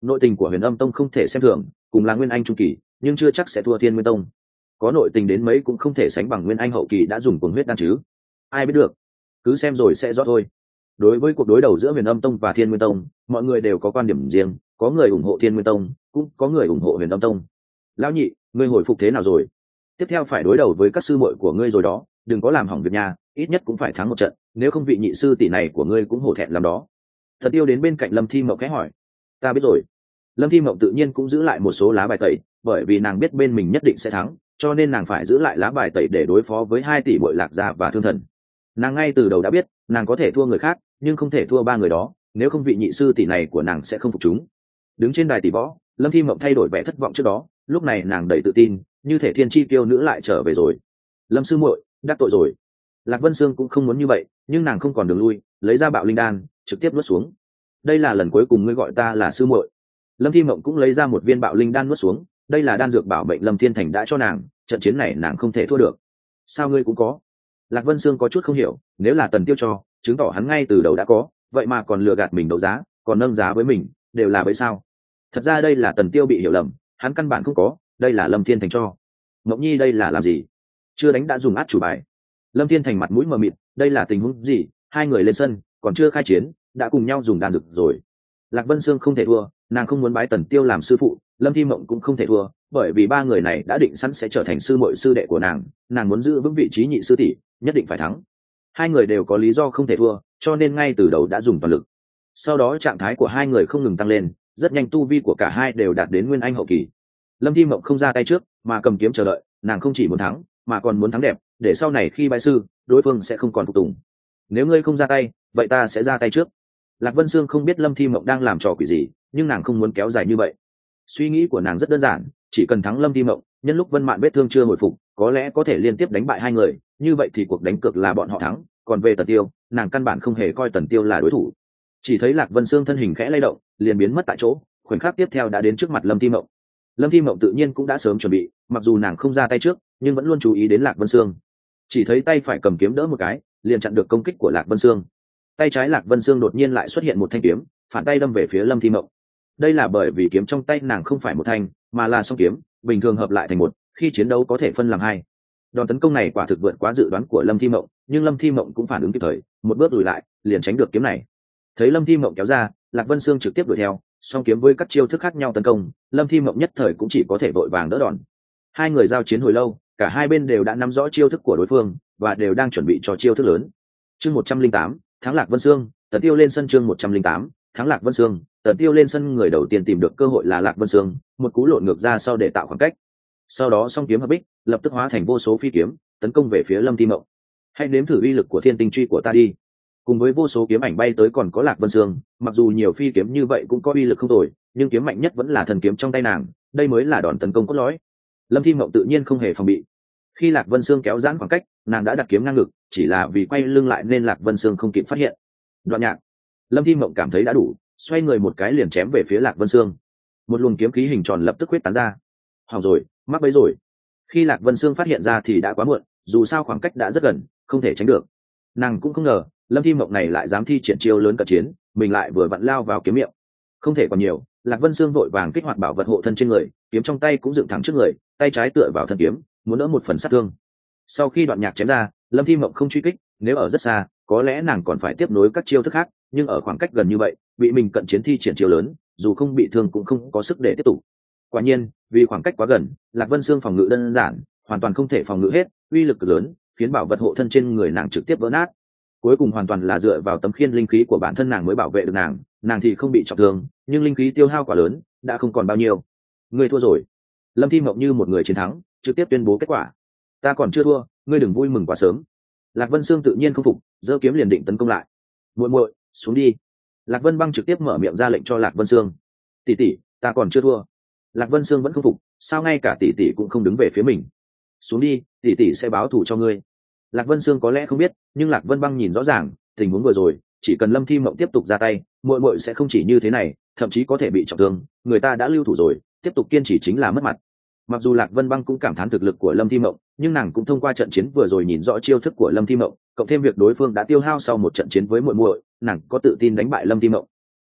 nội tình của Huyền Âm Tông không thể xem thường, cùng là Nguyên Anh trung kỳ, nhưng chưa chắc sẽ thua Thiên Nguyên Tông. Có nội tình đến mấy cũng không thể sánh bằng Nguyên Anh hậu kỳ đã dùng cuồng huyết đan chứ. Ai biết được, cứ xem rồi sẽ rõ thôi. Đối với cuộc đối đầu giữa Huyền Âm Tông và Thiên Nguyên Tông, mọi người đều có quan điểm riêng, có người ủng hộ Thiên Nguyên Tông, cũng có người ủng hộ Huyền Âm Tông. Lão nhị, ngươi hồi phục thế nào rồi? Tiếp theo phải đối đầu với các sư muội của ngươi rồi đó, đừng có làm hỏng việc nhà, ít nhất cũng phải thắng một trận, nếu không vị nhị sư tỷ này của ngươi cũng hổ thẹn làm đó. Thật Tiêu đến bên cạnh Lâm Thi Mộng khẽ hỏi. Ta biết rồi. Lâm Thi Mộng tự nhiên cũng giữ lại một số lá bài tẩy, bởi vì nàng biết bên mình nhất định sẽ thắng, cho nên nàng phải giữ lại lá bài tẩy để đối phó với 2 tỷ muội Lạc Gia và Thương Thần. Nàng ngay từ đầu đã biết, nàng có thể thua người khác, nhưng không thể thua 3 người đó, nếu không vị nhị sư tỷ này của nàng sẽ không phục chúng. Đứng trên đài tỷ võ, Lâm Thi Mộng thay đổi vẻ thất vọng trước đó, lúc này nàng đầy tự tin, như thể thiên chi tiêu nữ lại trở về rồi. Lâm sư muội, đắc tội rồi. Lạc Vân Sương cũng không muốn như vậy, nhưng nàng không còn đường lui, lấy ra bạo linh đan, trực tiếp nuốt xuống. Đây là lần cuối cùng ngươi gọi ta là sư muội. Lâm Thi Mộng cũng lấy ra một viên bạo linh đan nuốt xuống, đây là đan dược bảo mệnh Lâm Thiên Thành đã cho nàng, trận chiến này nàng không thể thua được. Sao ngươi cũng có? Lạc Vân Sương có chút không hiểu, nếu là Tần Tiêu cho, chứng tỏ hắn ngay từ đầu đã có, vậy mà còn lừa gạt mình đấu giá, còn nâng giá với mình, đều là bởi sao? Thật ra đây là Tần Tiêu bị hiểu lầm, hắn căn bản không có, đây là Lâm Thiên Thành cho. Ngọc Nhi đây là làm gì? Chưa đánh đã dùng át chủ bài. Lâm Thiên Thành mặt mũi mờ mịt, đây là tình huống gì? Hai người lên sân, còn chưa khai chiến, đã cùng nhau dùng đan dược rồi. Lạc Vân Sương không thể thua, nàng không muốn bái Tần Tiêu làm sư phụ, Lâm Thi Mộng cũng không thể thua, bởi vì 3 người này đã định sẵn sẽ trở thành sư muội sư đệ của nàng muốn giữ vững vị trí nhị sư tỷ, nhất định phải thắng. 2 người đều có lý do không thể thua, cho nên ngay từ đầu đã dùng toàn lực. Sau đó trạng thái của 2 người không ngừng tăng lên, rất nhanh tu vi của cả hai đều đạt đến Nguyên Anh hậu kỳ. Lâm Thi Mộng không ra tay trước, mà cầm kiếm chờ đợi, nàng không chỉ muốn thắng, mà còn muốn thắng đẹp, để sau này khi bái sư, đối phương sẽ không còn phục tùng. Nếu ngươi không ra tay, vậy ta sẽ ra tay trước. Lạc Vân Sương không biết Lâm Thi Mộng đang làm trò quỷ gì, nhưng nàng không muốn kéo dài như vậy. Suy nghĩ của nàng rất đơn giản, chỉ cần thắng Lâm Thi Mộng, nhân lúc Vân Mạn vết thương chưa hồi phục, có lẽ có thể liên tiếp đánh bại 2 người, như vậy thì cuộc đánh cược là bọn họ thắng. Còn về Tần Tiêu, nàng căn bản không hề coi Tần Tiêu là đối thủ. Chỉ thấy Lạc Vân Sương thân hình khẽ lay động, liền biến mất tại chỗ, khoảnh khắc tiếp theo đã đến trước mặt Lâm Thi Mộng. Lâm Thi Mộng tự nhiên cũng đã sớm chuẩn bị, mặc dù nàng không ra tay trước, nhưng vẫn luôn chú ý đến Lạc Vân Sương. Chỉ thấy tay phải cầm kiếm đỡ một cái, liền chặn được công kích của Lạc Vân Sương. Tay trái Lạc Vân Sương đột nhiên lại xuất hiện một thanh kiếm, phản tay đâm về phía Lâm Thi Mộng. Đây là bởi vì kiếm trong tay nàng không phải một thanh, mà là song kiếm, bình thường hợp lại thành một, khi chiến đấu có thể phân làm 2. Đòn tấn công này quả thực vượt quá dự đoán của Lâm Thi Mộng, nhưng Lâm Thi Mộng cũng phản ứng kịp thời, một bước lùi lại, liền tránh được kiếm này. Thấy Lâm Thi Mộng kéo ra, Lạc Vân Sương trực tiếp đuổi theo, song kiếm với các chiêu thức khác nhau tấn công, Lâm Thi Mộng nhất thời cũng chỉ có thể vội vàng đỡ đòn. 2 người giao chiến hồi lâu, cả hai bên đều đã nắm rõ chiêu thức của đối phương và đều đang chuẩn bị cho chiêu thức lớn. Chương 108, thắng Lạc Vân Sương, Tần Tiêu lên sân. Chương 108, thắng Lạc Vân Sương, Tần Tiêu lên sân. Người đầu tiên tìm được cơ hội là Lạc Vân Sương, một cú lộn ngược ra sau để tạo khoảng cách. Sau đó song kiếm hợp bích, lập tức hóa thành vô số phi kiếm, tấn công về phía Lâm Thi Mộng. Hãy nếm thử uy lực của Thiên Tinh Truy của ta đi. Cùng với vô số kiếm ảnh bay tới còn có Lạc Vân Sương, mặc dù nhiều phi kiếm như vậy cũng có uy lực không tồi, nhưng kiếm mạnh nhất vẫn là thần kiếm trong tay nàng, đây mới là đòn tấn công cốt lõi. Lâm Thi Mộng tự nhiên không hề phòng bị. Khi Lạc Vân Sương kéo giãn khoảng cách, nàng đã đặt kiếm ngang ngực, chỉ là vì quay lưng lại nên Lạc Vân Sương không kịp phát hiện. Đoạn nhạc. Lâm Thi Mộng cảm thấy đã đủ, xoay người một cái liền chém về phía Lạc Vân Sương. Một luồng kiếm khí hình tròn lập tức huyết tán ra. Hỏng rồi, mắc bẫy rồi. Khi Lạc Vân Sương phát hiện ra thì đã quá muộn, dù sao khoảng cách đã rất gần, không thể tránh được. Nàng cũng không ngờ, Lâm Thi Mộng này lại dám thi triển chiêu lớn cận chiến, mình lại vừa vặn lao vào kiếm miệng. Không thể còn nhiều, Lạc Vân Sương vội vàng kích hoạt bảo vật hộ thân trên người, kiếm trong tay cũng dựng thẳng trước người, tay trái tựa vào thân kiếm, muốn đỡ một phần sát thương. Sau khi đoạn nhạc chém ra, Lâm Thi Mộng không truy kích, nếu ở rất xa, có lẽ nàng còn phải tiếp nối các chiêu thức khác, nhưng ở khoảng cách gần như vậy, bị mình cận chiến thi triển chiêu lớn, dù không bị thương cũng không có sức để tiếp tục. Quả nhiên, vì khoảng cách quá gần, Lạc Vân Sương phòng ngự đơn giản, hoàn toàn không thể phòng ngự hết, uy lực cực lớn, khiến bảo vật hộ thân trên người nàng trực tiếp vỡ nát. Cuối cùng hoàn toàn là dựa vào tấm khiên linh khí của bản thân nàng mới bảo vệ được nàng thì không bị trọng thương, nhưng linh khí tiêu hao quá lớn, đã không còn bao nhiêu. Ngươi thua rồi. Lâm Thi Mộng như một người chiến thắng, trực tiếp tuyên bố kết quả. Ta còn chưa thua, ngươi đừng vui mừng quá sớm. Lạc Vân Sương tự nhiên không phục, giơ kiếm liền định tấn công lại. Muội muội, xuống đi. Lạc Vân Băng trực tiếp mở miệng ra lệnh cho Lạc Vân Sương. Tỷ tỷ, ta còn chưa thua. Lạc Vân Sương vẫn không phục, sao ngay cả tỷ tỷ cũng không đứng về phía mình. Xuống đi, tỷ tỷ sẽ báo thù cho ngươi. Lạc Vân Sương có lẽ không biết, nhưng Lạc Vân Băng nhìn rõ ràng, tình huống vừa rồi, chỉ cần Lâm Thi Mộng tiếp tục ra tay, muội muội sẽ không chỉ như thế này, thậm chí có thể bị trọng thương, người ta đã lưu thủ rồi, tiếp tục kiên trì chính là mất mặt. Mặc dù Lạc Vân Băng cũng cảm thán thực lực của Lâm Thi Mộng, nhưng nàng cũng thông qua trận chiến vừa rồi nhìn rõ chiêu thức của Lâm Thi Mộng, cộng thêm việc đối phương đã tiêu hao sau một trận chiến với muội muội, nàng có tự tin đánh bại Lâm Thi Mộng.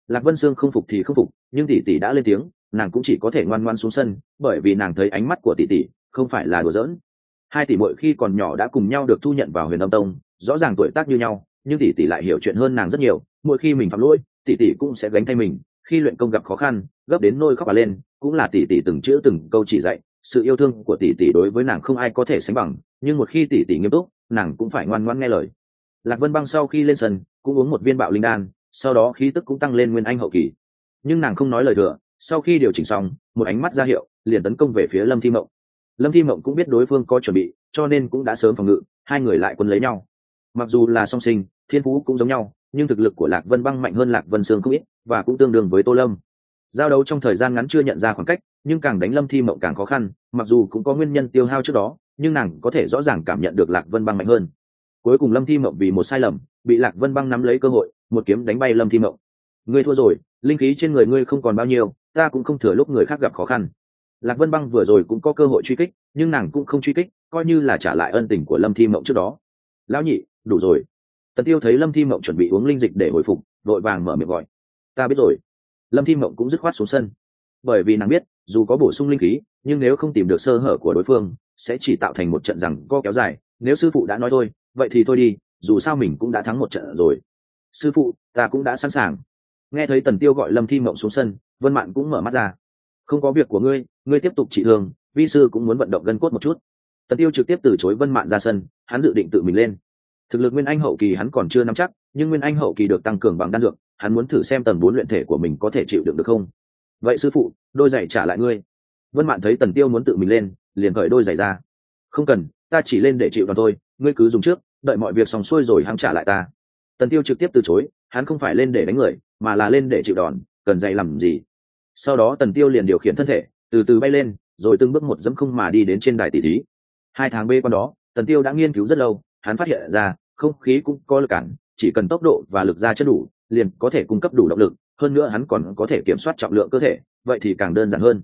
Lạc Vân Sương không phục thì không phục, nhưng tỷ tỷ đã lên tiếng, nàng cũng chỉ có thể ngoan ngoan xuống sân, bởi vì nàng thấy ánh mắt của tỷ tỷ không phải là đùa giỡn. Hai tỷ muội khi còn nhỏ đã cùng nhau được thu nhận vào Huyền Âm Tông, rõ ràng tuổi tác như nhau, nhưng tỷ tỷ lại hiểu chuyện hơn nàng rất nhiều. Mỗi khi mình phạm lỗi, tỷ tỷ cũng sẽ gánh thay mình. Khi luyện công gặp khó khăn, gấp đến nôi khóc òa lên, cũng là tỷ tỷ từng chữ từng câu chỉ dạy. Sự yêu thương của tỷ tỷ đối với nàng không ai có thể sánh bằng, nhưng một khi tỷ tỷ nghiêm túc, nàng cũng phải ngoan ngoãn nghe lời. Lạc Vân Băng sau khi lên sân, cũng uống một viên bạo linh đan, sau đó khí tức cũng tăng lên nguyên anh hậu kỳ. Nhưng nàng không nói lời thừa, sau khi điều chỉnh xong, một ánh mắt ra hiệu, liền tấn công về phía Lâm Thi Mộng. Lâm Thi Mộng cũng biết đối phương có chuẩn bị, cho nên cũng đã sớm phòng ngự, hai người lại quân lấy nhau. Mặc dù là song sinh, thiên phú cũng giống nhau, nhưng thực lực của Lạc Vân Băng mạnh hơn Lạc Vân Sương không ít, và cũng tương đương với Tô Lâm. Giao đấu trong thời gian ngắn chưa nhận ra khoảng cách, nhưng càng đánh Lâm Thi Mộng càng khó khăn, mặc dù cũng có nguyên nhân tiêu hao trước đó, nhưng nàng có thể rõ ràng cảm nhận được Lạc Vân Băng mạnh hơn. Cuối cùng Lâm Thi Mộng vì một sai lầm, bị Lạc Vân Băng nắm lấy cơ hội, một kiếm đánh bay Lâm Thi Mộng. Ngươi thua rồi, linh khí trên người ngươi không còn bao nhiêu, ta cũng không thừa lúc người khác gặp khó khăn. Lạc Vân Băng vừa rồi cũng có cơ hội truy kích, nhưng nàng cũng không truy kích, coi như là trả lại ân tình của Lâm Thi Mộng trước đó. Lão nhị, đủ rồi. Tần Tiêu thấy Lâm Thi Mộng chuẩn bị uống linh dịch để hồi phục, đội vàng mở miệng gọi. Ta biết rồi. Lâm Thi Mộng cũng dứt khoát xuống sân, bởi vì nàng biết, dù có bổ sung linh khí, nhưng nếu không tìm được sơ hở của đối phương, sẽ chỉ tạo thành một trận giằng co kéo dài. Nếu sư phụ đã nói thôi, vậy thì thôi đi, dù sao mình cũng đã thắng một trận rồi. Sư phụ, ta cũng đã sẵn sàng. Nghe thấy Tần Tiêu gọi Lâm Thi Mộng xuống sân, Vân Mạn cũng mở mắt ra. Không có việc của ngươi, ngươi tiếp tục trị thương, vi sư cũng muốn vận động gân cốt một chút. Tần Tiêu trực tiếp từ chối Vân Mạn ra sân, hắn dự định tự mình lên. Thực lực nguyên anh hậu kỳ hắn còn chưa nắm chắc, nhưng nguyên anh hậu kỳ được tăng cường bằng đan dược, hắn muốn thử xem tầng 4 luyện thể của mình có thể chịu đựng được không. Vậy sư phụ, đôi giày trả lại ngươi. Vân Mạn thấy Tần Tiêu muốn tự mình lên, liền cởi đôi giày ra. Không cần, ta chỉ lên để chịu đòn thôi, ngươi cứ dùng trước, đợi mọi việc xong xuôi rồi hắn trả lại ta. Tần Tiêu trực tiếp từ chối, hắn không phải lên để đánh người, mà là lên để chịu đòn, cần giày làm gì. Sau đó Tần Tiêu liền điều khiển thân thể, từ từ bay lên, rồi từng bước một dẫm không mà đi đến trên đài tỷ thí. 2 tháng bê quan đó, Tần Tiêu đã nghiên cứu rất lâu, hắn phát hiện ra, không khí cũng có lực cản, chỉ cần tốc độ và lực ra chất đủ, liền có thể cung cấp đủ động lực, hơn nữa hắn còn có thể kiểm soát trọng lượng cơ thể, vậy thì càng đơn giản hơn.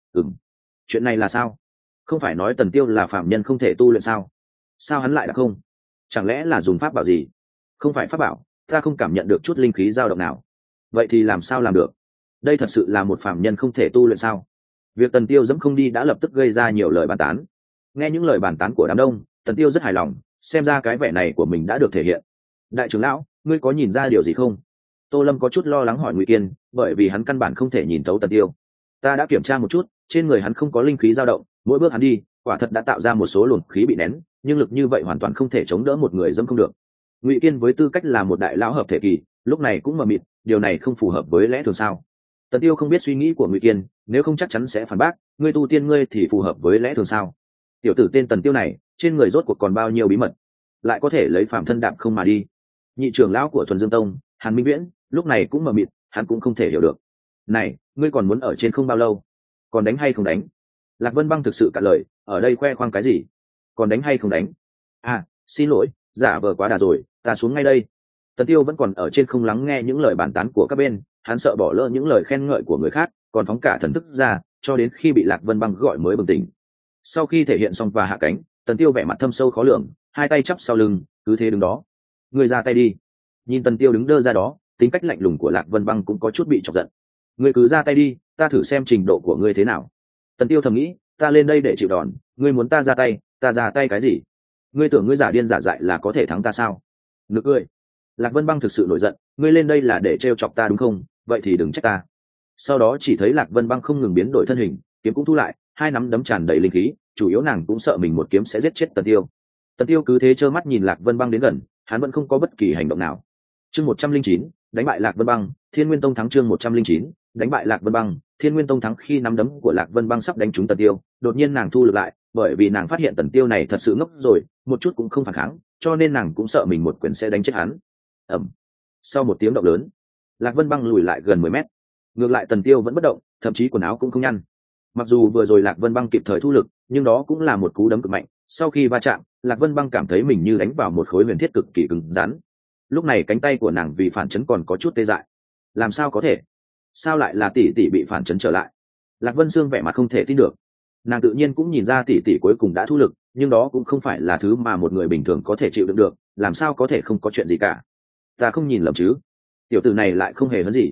Chuyện này là sao? Không phải nói Tần Tiêu là phạm nhân không thể tu luyện sao? Sao hắn lại đã không? Chẳng lẽ là dùng pháp bảo gì? Không phải pháp bảo, ta không cảm nhận được chút linh khí dao động nào. Vậy thì làm sao làm được? Đây thật sự là một phạm nhân không thể tu luyện sao? Việc Tần Tiêu dẫm không đi đã lập tức gây ra nhiều lời bàn tán. Nghe những lời bàn tán của đám đông, Tần Tiêu rất hài lòng, xem ra cái vẻ này của mình đã được thể hiện. Đại trưởng lão, ngươi có nhìn ra điều gì không? Tô Lâm có chút lo lắng hỏi Ngụy Kiên, bởi vì hắn căn bản không thể nhìn thấu Tần Tiêu. Ta đã kiểm tra một chút, trên người hắn không có linh khí dao động, mỗi bước hắn đi, quả thật đã tạo ra một số luồng khí bị nén, nhưng lực như vậy hoàn toàn không thể chống đỡ một người dẫm không được. Ngụy Kiên với tư cách là một đại lão hợp thể kỳ, lúc này cũng mờ mịt, điều này không phù hợp với lẽ thường sao? Tần Tiêu không biết suy nghĩ của Ngụy Kiên, nếu không chắc chắn sẽ phản bác, ngươi tu tiên ngươi thì phù hợp với lẽ thường sao? Tiểu tử tên Tần Tiêu này, trên người rốt cuộc còn bao nhiêu bí mật, lại có thể lấy phàm thân đạm không mà đi? Nhị trưởng lão của Thuần Dương Tông, Hàn Minh Viễn, lúc này cũng mờ mịt, hắn cũng không thể hiểu được. Này, ngươi còn muốn ở trên không bao lâu? Còn đánh hay không đánh? Lạc Vân Băng thực sự cạn lời, ở đây khoe khoang cái gì? Còn đánh hay không đánh? À, xin lỗi, giả vờ quá đà rồi, ta xuống ngay đây. Tần Tiêu vẫn còn ở trên không lắng nghe những lời bàn tán của các bên, hắn sợ bỏ lỡ những lời khen ngợi của người khác, còn phóng cả thần thức ra, cho đến khi bị Lạc Vân Băng gọi mới bừng tỉnh. Sau khi thể hiện xong và hạ cánh, Tần Tiêu vẻ mặt thâm sâu khó lường, hai tay chắp sau lưng, cứ thế đứng đó. Ngươi ra tay đi. Nhìn Tần Tiêu đứng đơ ra đó, tính cách lạnh lùng của Lạc Vân Băng cũng có chút bị chọc giận. Ngươi cứ ra tay đi, ta thử xem trình độ của ngươi thế nào. Tần Tiêu thầm nghĩ, ta lên đây để chịu đòn, ngươi muốn ta ra tay cái gì? Ngươi tưởng ngươi giả điên giả dại là có thể thắng ta sao? Nực cười. Lạc Vân Băng thực sự nổi giận, ngươi lên đây là để trêu chọc ta đúng không? Vậy thì đừng trách ta. Sau đó chỉ thấy Lạc Vân Băng không ngừng biến đổi thân hình, kiếm cũng thu lại, hai nắm đấm tràn đầy linh khí, chủ yếu nàng cũng sợ mình một kiếm sẽ giết chết Tần Tiêu. Tần Tiêu cứ thế trơ mắt nhìn Lạc Vân Băng đến gần, hắn vẫn không có bất kỳ hành động nào. Chương 109, đánh bại Lạc Vân Băng, Thiên Nguyên Tông thắng. Chương 109, đánh bại Lạc Vân Băng, Thiên Nguyên Tông thắng. Khi nắm đấm của Lạc Vân Băng sắp đánh trúng Tần Tiêu, đột nhiên nàng thu lực lại, bởi vì nàng phát hiện Tần Tiêu này thật sự ngốc rồi, một chút cũng không phản kháng, cho nên nàng cũng sợ mình một quyền sẽ đánh chết hắn. Sau một tiếng động lớn, Lạc Vân Băng lùi lại gần 10 mét. Ngược lại Tần Tiêu vẫn bất động, thậm chí quần áo cũng không nhăn. Mặc dù vừa rồi Lạc Vân Băng kịp thời thu lực, nhưng đó cũng là một cú đấm cực mạnh. Sau khi va chạm, Lạc Vân Băng cảm thấy mình như đánh vào một khối huyền thiết cực kỳ cứng rắn. Lúc này cánh tay của nàng vì phản chấn còn có chút tê dại. Làm sao có thể? Sao lại là tỷ tỷ bị phản chấn trở lại? Lạc Vân Sương vẻ mặt không thể tin được. Nàng tự nhiên cũng nhìn ra tỷ tỷ cuối cùng đã thu lực, nhưng đó cũng không phải là thứ mà một người bình thường có thể chịu đựng được, làm sao có thể không có chuyện gì cả. Ta không nhìn lầm chứ? Tiểu tử này lại không hề hấn gì.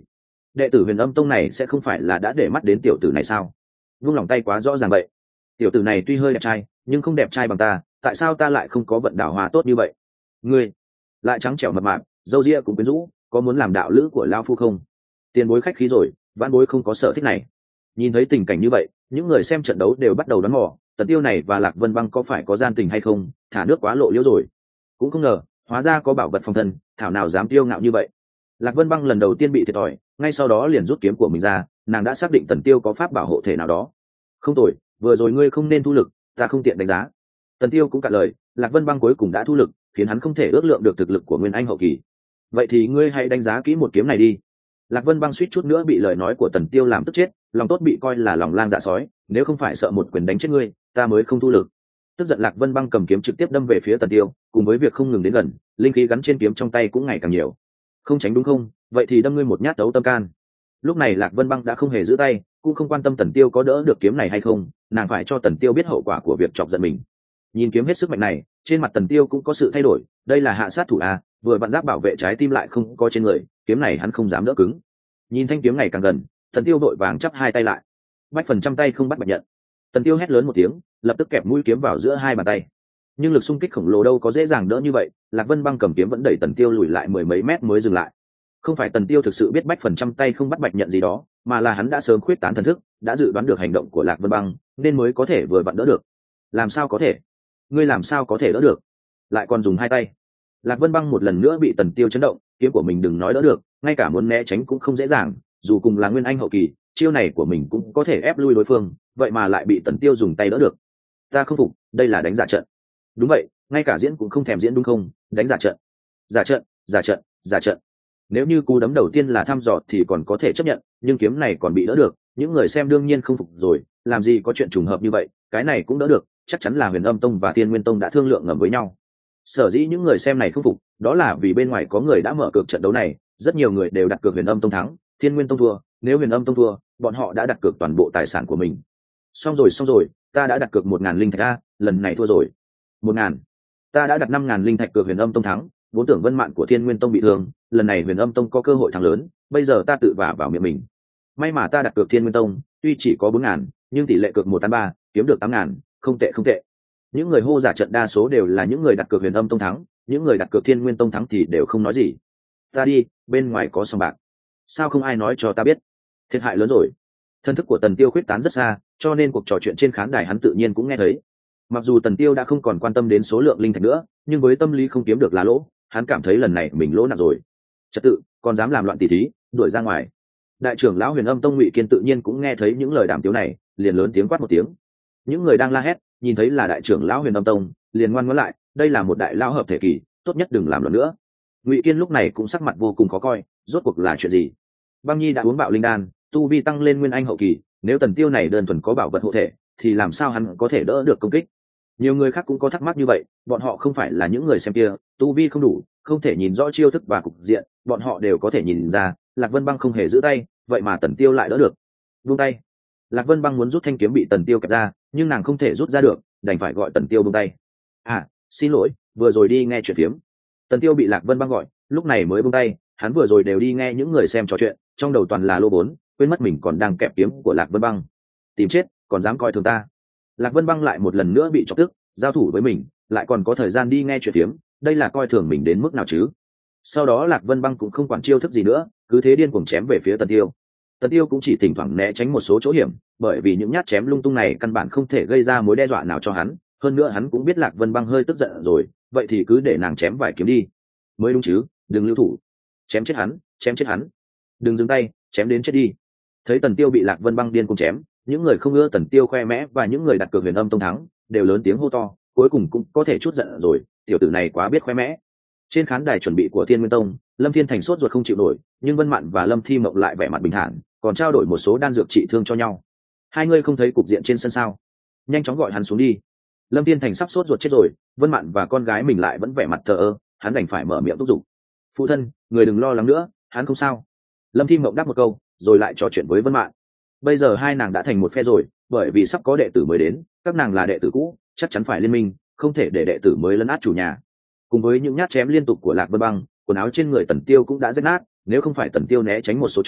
đệ tử Huyền Âm Tông này sẽ không phải là đã để mắt đến tiểu tử này sao? Vung lòng tay quá rõ ràng vậy. Tiểu tử này tuy hơi đẹp trai nhưng không đẹp trai bằng ta, tại sao ta lại không có vận đảo hòa tốt như vậy? Ngươi lại trắng trẻo mập mạp, râu ria cũng quyến rũ, có muốn làm đạo lữ của lao phu không? Tiền bối khách khí rồi, vãn bối không có sở thích này. Nhìn thấy tình cảnh như vậy, những người xem trận đấu đều bắt đầu đoán mò, Tần Tiêu này và Lạc Vân Băng có phải có gian tình hay không, thả nước quá lộ liễu rồi. Cũng không ngờ, hóa ra có bảo vật phòng thân, thảo nào dám tiêu ngạo như vậy. Lạc Vân Băng lần đầu tiên bị thiệt thòi, ngay sau đó liền rút kiếm của mình ra, nàng đã xác định Tần Tiêu có pháp bảo hộ thể nào đó. Không tồi, vừa rồi ngươi không nên thu lực, ta không tiện đánh giá. Tần Tiêu cũng cạn lời, Lạc Vân Băng cuối cùng đã thu lực, khiến hắn không thể ước lượng được thực lực của Nguyên Anh hậu kỳ. Vậy thì ngươi hãy đánh giá kỹ một kiếm này đi. Lạc Vân Băng suýt chút nữa bị lời nói của Tần Tiêu làm tức chết, lòng tốt bị coi là lòng lang dạ sói, nếu không phải sợ một quyền đánh chết ngươi, ta mới không thu lực. Tức giận Lạc Vân Băng cầm kiếm trực tiếp đâm về phía Tần Tiêu, cùng với việc không ngừng đến gần, linh khí gắn trên kiếm trong tay cũng ngày càng nhiều. Không tránh đúng không? Vậy thì đâm ngươi một nhát đấu tâm can. Lúc này Lạc Vân Băng đã không hề giữ tay, cũng không quan tâm Tần Tiêu có đỡ được kiếm này hay không, nàng phải cho Tần Tiêu biết hậu quả của việc chọc giận mình. Nhìn kiếm hết sức mạnh này, trên mặt Tần Tiêu cũng có sự thay đổi, đây là hạ sát thủ à, vừa vặn giáp bảo vệ trái tim lại không có trên người, kiếm này hắn không dám đỡ cứng. Nhìn thanh kiếm ngày càng gần, Tần Tiêu vội vàng chắp hai tay lại. Bách phần trăm tay không bắt bạch nhận. Tần Tiêu hét lớn một tiếng, lập tức kẹp mũi kiếm vào giữa hai bàn tay. Nhưng lực xung kích khổng lồ đâu có dễ dàng đỡ như vậy, Lạc Vân Băng cầm kiếm vẫn đẩy Tần Tiêu lùi lại mười mấy mét mới dừng lại. Không phải Tần Tiêu thực sự biết bách phần trăm tay không bắt bạch nhận gì đó, mà là hắn đã sớm khuyết tán thần thức, đã dự đoán được hành động của Lạc Vân Băng, nên mới có thể vừa vặn đỡ được. Làm sao có thể? Ngươi làm sao có thể đỡ được? Lại còn dùng hai tay? Lạc Vân Băng một lần nữa bị Tần Tiêu chấn động, kiếm của mình đừng nói đỡ được, ngay cả muốn né tránh cũng không dễ dàng, dù cùng là Nguyên Anh hậu kỳ, chiêu này của mình cũng có thể ép lui đối phương, vậy mà lại bị Tần Tiêu dùng tay đỡ được. Ta không phục, đây là đánh giả trận. Đúng vậy, ngay cả diễn cũng không thèm diễn đúng không? Đánh giả trận. Giả trận, giả trận, giả trận. Nếu như cú đấm đầu tiên là thăm dò thì còn có thể chấp nhận, nhưng kiếm này còn bị đỡ được, những người xem đương nhiên không phục rồi, làm gì có chuyện trùng hợp như vậy, cái này cũng đỡ được, chắc chắn là Huyền Âm Tông và Thiên Nguyên Tông đã thương lượng ngầm với nhau. Sở dĩ những người xem này không phục, đó là vì bên ngoài có người đã mở cược trận đấu này, rất nhiều người đều đặt cược Huyền Âm Tông thắng, Thiên Nguyên Tông thua, nếu Huyền Âm Tông thua, bọn họ đã đặt cược toàn bộ tài sản của mình. Xong rồi, ta đã đặt cược 1000 linh thạch a, lần này thua rồi. 1000. Ta đã đặt 5000 linh thạch cược Huyền Âm Tông thắng, vốn tưởng Vân Mạn của Thiên Nguyên Tông bị thương, lần này Huyền Âm Tông có cơ hội thắng lớn, bây giờ ta tự vả vào miệng mình. May mà ta đặt cược Thiên Nguyên Tông, tuy chỉ có 4000, nhưng tỷ lệ cược 1/3, kiếm được 8000, không tệ không tệ. Những người hô giả trận đa số đều là những người đặt cược Huyền Âm Tông thắng, những người đặt cược Thiên Nguyên Tông thắng thì đều không nói gì. Ta đi, bên ngoài có sòng bạc. Sao không ai nói cho ta biết? Thiệt hại lớn rồi. Thân thức của Tần Tiêu khuyết tán rất xa, cho nên cuộc trò chuyện trên khán đài hắn tự nhiên cũng nghe thấy. Mặc dù Tần Tiêu đã không còn quan tâm đến số lượng linh thạch nữa, nhưng với tâm lý không kiếm được là lỗ, hắn cảm thấy lần này mình lỗ nặng rồi. Trật tự, còn dám làm loạn tỷ thí, đuổi ra ngoài. Đại trưởng lão Huyền Âm Tông Ngụy Kiên tự nhiên cũng nghe thấy những lời đàm tiếu này, liền lớn tiếng quát một tiếng. Những người đang la hét, nhìn thấy là đại trưởng lão Huyền Âm Tông, liền ngoan ngoãn lại, đây là một đại lão hợp thể kỳ, tốt nhất đừng làm loạn nữa. Ngụy Kiên lúc này cũng sắc mặt vô cùng khó coi, rốt cuộc là chuyện gì? Băng Nhi đã uống bạo linh đan, tu vi tăng lên Nguyên Anh hậu kỳ, nếu Tần Tiêu này đơn thuần có bảo vật hộ thể, thì làm sao hắn có thể đỡ được công kích? Nhiều người khác cũng có thắc mắc như vậy, bọn họ không phải là những người xem kia, tu vi không đủ, không thể nhìn rõ chiêu thức và cục diện, bọn họ đều có thể nhìn ra, Lạc Vân Băng không hề giữ tay, vậy mà Tần Tiêu lại đỡ được. Buông tay. Lạc Vân Băng muốn rút thanh kiếm bị Tần Tiêu kẹp ra, nhưng nàng không thể rút ra được, đành phải gọi Tần Tiêu buông tay. À, xin lỗi, vừa rồi đi nghe chuyện phiếm. Tần Tiêu bị Lạc Vân Băng gọi, lúc này mới buông tay, hắn vừa rồi đều đi nghe những người xem trò chuyện, trong đầu toàn là lô vốn, quên mất mình còn đang kẹp kiếm của Lạc Vân Băng. Tìm chết, còn dám coi thường ta. Lạc Vân Băng lại một lần nữa bị chọc tức, giao thủ với mình, lại còn có thời gian đi nghe chuyện phiếm, đây là coi thường mình đến mức nào chứ? Sau đó Lạc Vân Băng cũng không quản chiêu thức gì nữa, cứ thế điên cuồng chém về phía Tần Tiêu. Tần Tiêu cũng chỉ thỉnh thoảng né tránh một số chỗ hiểm, bởi vì những nhát chém lung tung này căn bản không thể gây ra mối đe dọa nào cho hắn, hơn nữa hắn cũng biết Lạc Vân Băng hơi tức giận rồi, vậy thì cứ để nàng chém vài kiếm đi. Mới đúng chứ, đừng lưu thủ. Chém chết hắn, chém chết hắn. Đừng dừng tay, chém đến chết đi. Thấy Tần Tiêu bị Lạc Vân Băng điên cuồng chém, những người không ưa Tần Tiêu khoe mẽ và những người đặt cược Huyền Âm Tông thắng, đều lớn tiếng hô to, cuối cùng cũng có thể chút giận rồi, tiểu tử này quá biết khoe mẽ. Trên khán đài chuẩn bị của Thiên Nguyên Tông, Lâm Thiên Thành sốt ruột không chịu nổi, nhưng Vân Mạn và Lâm Thi Mộng lại vẻ mặt bình thản, còn trao đổi một số đan dược trị thương cho nhau. Hai người không thấy cục diện trên sân sao? Nhanh chóng gọi hắn xuống đi. Lâm Thiên Thành sắp sốt ruột chết rồi, Vân Mạn và con gái mình lại vẫn vẻ mặt thờ ơ, hắn đành phải mở miệng thúc giục. Phụ thân, người đừng lo lắng nữa, hắn không sao. Lâm Thi Mộng đáp một câu, rồi lại trò chuyện với Vân Mạn. Bây giờ hai nàng đã thành một phe rồi, bởi vì sắp có đệ tử mới đến, các nàng là đệ tử cũ, chắc chắn phải liên minh, không thể để đệ tử mới lấn át chủ nhà. Cùng với những nhát chém liên tục của Lạc Vân Băng, quần áo trên người Tần Tiêu cũng đã rách nát, nếu không phải Tần Tiêu né tránh một số chỗ,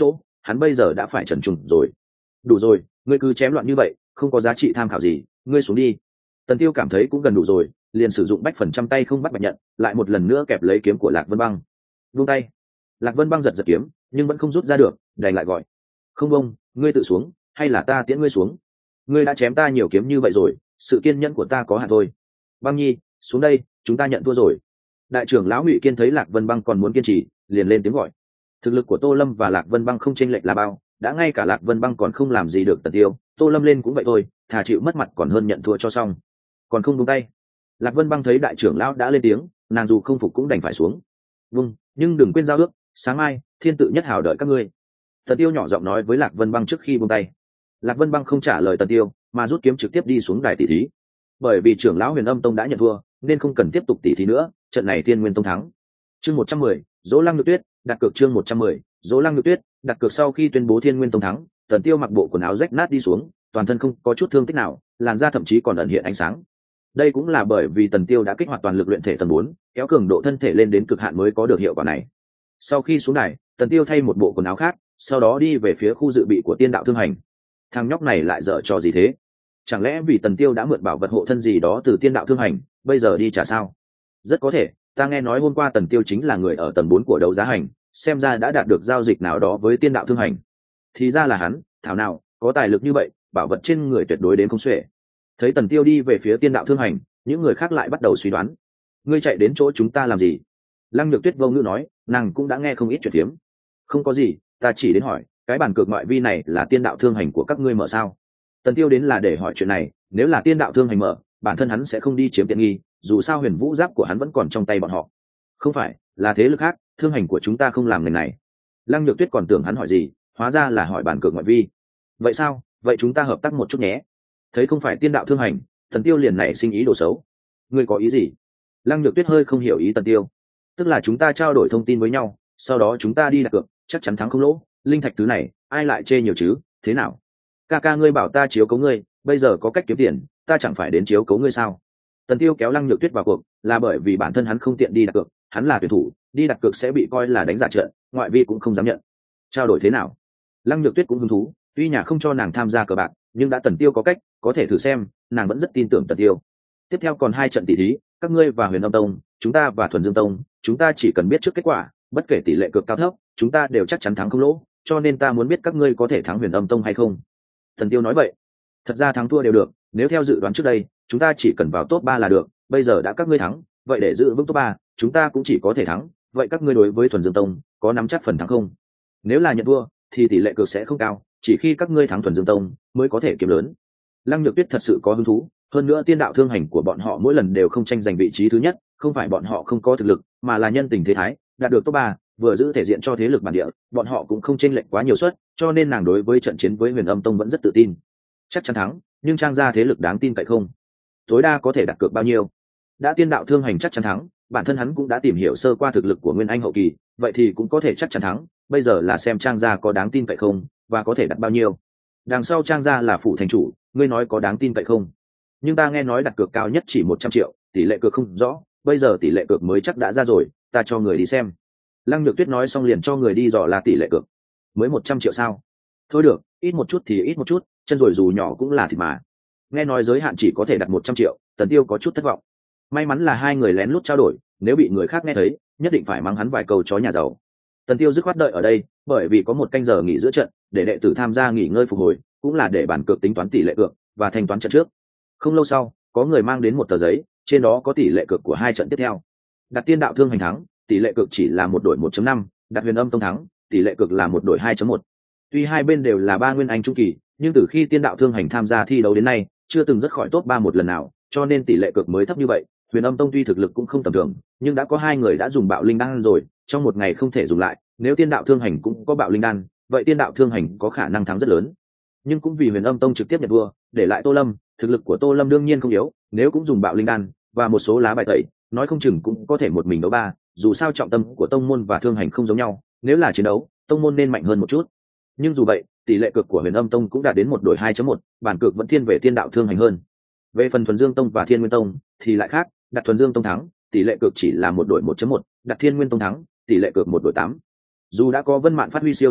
hắn bây giờ đã phải trần trùng rồi. Đủ rồi, ngươi cứ chém loạn như vậy không có giá trị tham khảo gì, ngươi xuống đi. Tần Tiêu cảm thấy cũng gần đủ rồi, liền sử dụng bách phần trăm tay không bắt bạch nhận, lại một lần nữa kẹp lấy kiếm của Lạc Vân Băng. Buông tay. Lạc Vân Băng giật giật kiếm nhưng vẫn không rút ra được, đành lại gọi. Không bông, ngươi tự xuống hay là ta tiễn ngươi xuống? Ngươi đã chém ta nhiều kiếm như vậy rồi, sự kiên nhẫn của ta có hạn thôi. Băng nhi, xuống đây, chúng ta nhận thua rồi. Đại trưởng lão Ngụy Kiên thấy Lạc Vân Băng còn muốn kiên trì, liền lên tiếng gọi. Thực lực của Tô Lâm và Lạc Vân Băng không chênh lệch là bao, đã ngay cả Lạc Vân Băng còn không làm gì được Tần Tiêu, Tô Lâm lên cũng vậy thôi, thà chịu mất mặt còn hơn nhận thua cho xong. Còn không buông tay. Lạc Vân Băng thấy đại trưởng lão đã lên tiếng, nàng dù không phục cũng đành phải xuống. Vâng, nhưng đừng quên giao ước, sáng mai thiên tự nhất hảo đợi các ngươi. Tần Tiêu nhỏ giọng nói với Lạc Vân Băng trước khi buông tay. Lạc Vân Băng không trả lời Tần Tiêu, mà rút kiếm trực tiếp đi xuống đài tỷ thí. Bởi vì trưởng lão Huyền Âm Tông đã nhận thua, nên không cần tiếp tục tỷ thí nữa, trận này Thiên Nguyên Tông thắng. Chương 110, Dỗ Lăng Nhược Tuyết, đặt cược chương 110, Dỗ Lăng Nhược Tuyết, đặt cược sau khi tuyên bố Thiên Nguyên Tông thắng, Tần Tiêu mặc bộ quần áo rách nát đi xuống, toàn thân không có chút thương tích nào, làn da thậm chí còn ẩn hiện ánh sáng. Đây cũng là bởi vì Tần Tiêu đã kích hoạt toàn lực luyện thể tầng 4, kéo cường độ thân thể lên đến cực hạn mới có được hiệu quả này. Sau khi xuống đài, Tần Tiêu thay một bộ quần áo khác, sau đó đi về phía khu dự bị của Tiên Đạo Thương Hành. Thằng nhóc này lại dở trò gì thế? Chẳng lẽ vì Tần Tiêu đã mượn bảo vật hộ thân gì đó từ Tiên Đạo Thương Hành, bây giờ đi trả sao? Rất có thể, ta nghe nói hôm qua Tần Tiêu chính là người ở tầng 4 của đấu giá hành, xem ra đã đạt được giao dịch nào đó với Tiên Đạo Thương Hành. Thì ra là hắn, thảo nào, có tài lực như vậy, bảo vật trên người tuyệt đối đến không xuể. Thấy Tần Tiêu đi về phía Tiên Đạo Thương Hành, những người khác lại bắt đầu suy đoán. Ngươi chạy đến chỗ chúng ta làm gì? Lăng Nhược Tuyết vô ngữ nói, nàng cũng đã nghe không ít chuyện phiếm. Không có gì, ta chỉ đến hỏi, cái bàn cược ngoại vi này là Tiên Đạo Thương Hành của các ngươi mở sao? Tần Tiêu đến là để hỏi chuyện này, nếu là Tiên Đạo Thương Hành mở, bản thân hắn sẽ không đi chiếm tiện nghi, dù sao Huyền Vũ Giáp của hắn vẫn còn trong tay bọn họ. Không phải, là thế lực khác, thương hành của chúng ta không làm ngành này. Lăng Nhược Tuyết còn tưởng hắn hỏi gì, hóa ra là hỏi bàn cược ngoại vi. Vậy sao? Vậy chúng ta hợp tác một chút nhé. Thấy không phải Tiên Đạo Thương Hành, Tần Tiêu liền nảy sinh ý đồ xấu. Ngươi có ý gì? Lăng Nhược Tuyết hơi không hiểu ý Tần Tiêu. Tức là chúng ta trao đổi thông tin với nhau, sau đó chúng ta đi đặt cược, chắc chắn thắng không lỗ. Linh thạch thứ này, ai lại chê nhiều chứ? Thế nào? Ca ngươi bảo ta chiếu cố ngươi, bây giờ có cách kiếm tiền, ta chẳng phải đến chiếu cố ngươi sao? Tần Tiêu kéo Lăng Nhược Tuyết vào cuộc, là bởi vì bản thân hắn không tiện đi đặt cược, hắn là tuyển thủ, đi đặt cược sẽ bị coi là đánh giả trận, ngoại vi cũng không dám nhận. Trao đổi thế nào? Lăng Nhược Tuyết cũng hứng thú, tuy nhà không cho nàng tham gia cờ bạc, nhưng đã Tần Tiêu có cách, có thể thử xem, nàng vẫn rất tin tưởng Tần Tiêu. Tiếp theo còn 2 trận tỷ thí, các ngươi và Huyền Âm Tông, chúng ta và Thuần Dương Tông, chúng ta chỉ cần biết trước kết quả, bất kể tỷ lệ cược cao thấp, chúng ta đều chắc chắn thắng không lỗ, cho nên ta muốn biết các ngươi có thể thắng Huyền Âm Tông hay không. Tần Tiêu nói vậy. Thật ra thắng thua đều được, nếu theo dự đoán trước đây, chúng ta chỉ cần vào top 3 là được, bây giờ đã các ngươi thắng, vậy để giữ vững top 3, chúng ta cũng chỉ có thể thắng, vậy các ngươi đối với Thuần Dương Tông có nắm chắc phần thắng không? Nếu là nhận thua thì tỷ lệ cược sẽ không cao, chỉ khi các ngươi thắng Thuần Dương Tông mới có thể kiếm lớn. Lăng Nhược Tuyết thật sự có hứng thú, hơn nữa Tiên Đạo Thương Hành của bọn họ mỗi lần đều không tranh giành vị trí thứ nhất, không phải bọn họ không có thực lực, mà là nhân tình thế thái, đạt được top 3, vừa giữ thể diện cho thế lực bản địa, bọn họ cũng không chênh lệch quá nhiều suất, cho nên nàng đối với trận chiến với Huyền Âm Tông vẫn rất tự tin. Chắc chắn thắng, nhưng trang gia thế lực đáng tin cậy không? Tối đa có thể đặt cược bao nhiêu? Đã Tiên Đạo Thương Hành chắc chắn thắng, bản thân hắn cũng đã tìm hiểu sơ qua thực lực của Nguyên Anh hậu kỳ, vậy thì cũng có thể chắc chắn thắng, bây giờ là xem trang gia có đáng tin cậy không và có thể đặt bao nhiêu. Đằng sau trang gia là phủ thành chủ, ngươi nói có đáng tin cậy không? Nhưng ta nghe nói đặt cược cao nhất chỉ 100 triệu, tỷ lệ cược không rõ, bây giờ tỷ lệ cược mới chắc đã ra rồi, ta cho người đi xem. Lăng Nhược Tuyết nói xong liền cho người đi dò là tỷ lệ cược. Mới 100 triệu sao? Thôi được, ít một chút thì ít một chút, chân rồi dù nhỏ cũng là thịt mà. Nghe nói giới hạn chỉ có thể đặt 100 triệu, Tần Tiêu có chút thất vọng. May mắn là 2 người lén lút trao đổi, nếu bị người khác nghe thấy, nhất định phải mắng hắn vài câu chó nhà giàu. Tần Tiêu dứt khoát đợi ở đây, bởi vì có 1 canh giờ nghỉ giữa trận, để đệ tử tham gia nghỉ ngơi phục hồi, cũng là để bàn cược tính toán tỷ lệ cược và thanh toán trận trước. Không lâu sau, có người mang đến một tờ giấy, trên đó có tỷ lệ cược của 2 trận tiếp theo. Đặt Tiên Đạo Thương Hành thắng, tỷ lệ cược chỉ là 1 đổi 1.5, đặt Huyền Âm Tông thắng, tỷ lệ cược là 1 đổi 2.1. Tuy hai bên đều là 3 nguyên anh trung kỳ, nhưng từ khi Tiên Đạo Thương Hành tham gia thi đấu đến nay, chưa từng rất khỏi top 3 một lần nào, cho nên tỷ lệ cược mới thấp như vậy. Huyền Âm Tông tuy thực lực cũng không tầm thường, nhưng đã có 2 người đã dùng bạo linh đan rồi, trong 1 ngày không thể dùng lại, nếu Tiên Đạo Thương Hành cũng có bạo linh đan, vậy Tiên Đạo Thương Hành có khả năng thắng rất lớn. Nhưng cũng vì Huyền Âm Tông trực tiếp nhận thua, để lại Tô Lâm, thực lực của Tô Lâm đương nhiên không yếu, nếu cũng dùng bạo linh đan và một số lá bài tẩy, nói không chừng cũng có thể một mình đấu 3, dù sao trọng tâm của tông môn và thương hành không giống nhau, nếu là chiến đấu, tông môn nên mạnh hơn một chút. Nhưng dù vậy, tỷ lệ cược của Huyền Âm Tông cũng đạt đến 1 đổi 2.1, bản cược vẫn thiên về Tiên Đạo Thương Hành hơn. Về phần Thuần Dương Tông và Thiên Nguyên Tông thì lại khác, đặt Thuần Dương Tông thắng, tỷ lệ cược chỉ là 1 đổi 1.1, đặt Thiên Nguyên Tông thắng, tỷ lệ cược 1 đổi 8. Dù đã có Vân Mạn phát huy siêu thực lực,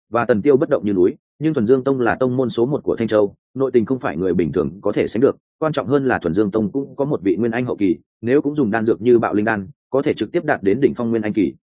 và Tần Tiêu bất động như núi, nhưng Thuần Dương Tông là tông môn số 1 của Thanh Châu, nội tình không phải người bình thường có thể sánh được, quan trọng hơn là Thuần Dương Tông cũng có một vị nguyên anh hậu kỳ, nếu cũng dùng đan dược như Bạo Linh đan, có thể trực tiếp đạt đến đỉnh phong nguyên anh kỳ.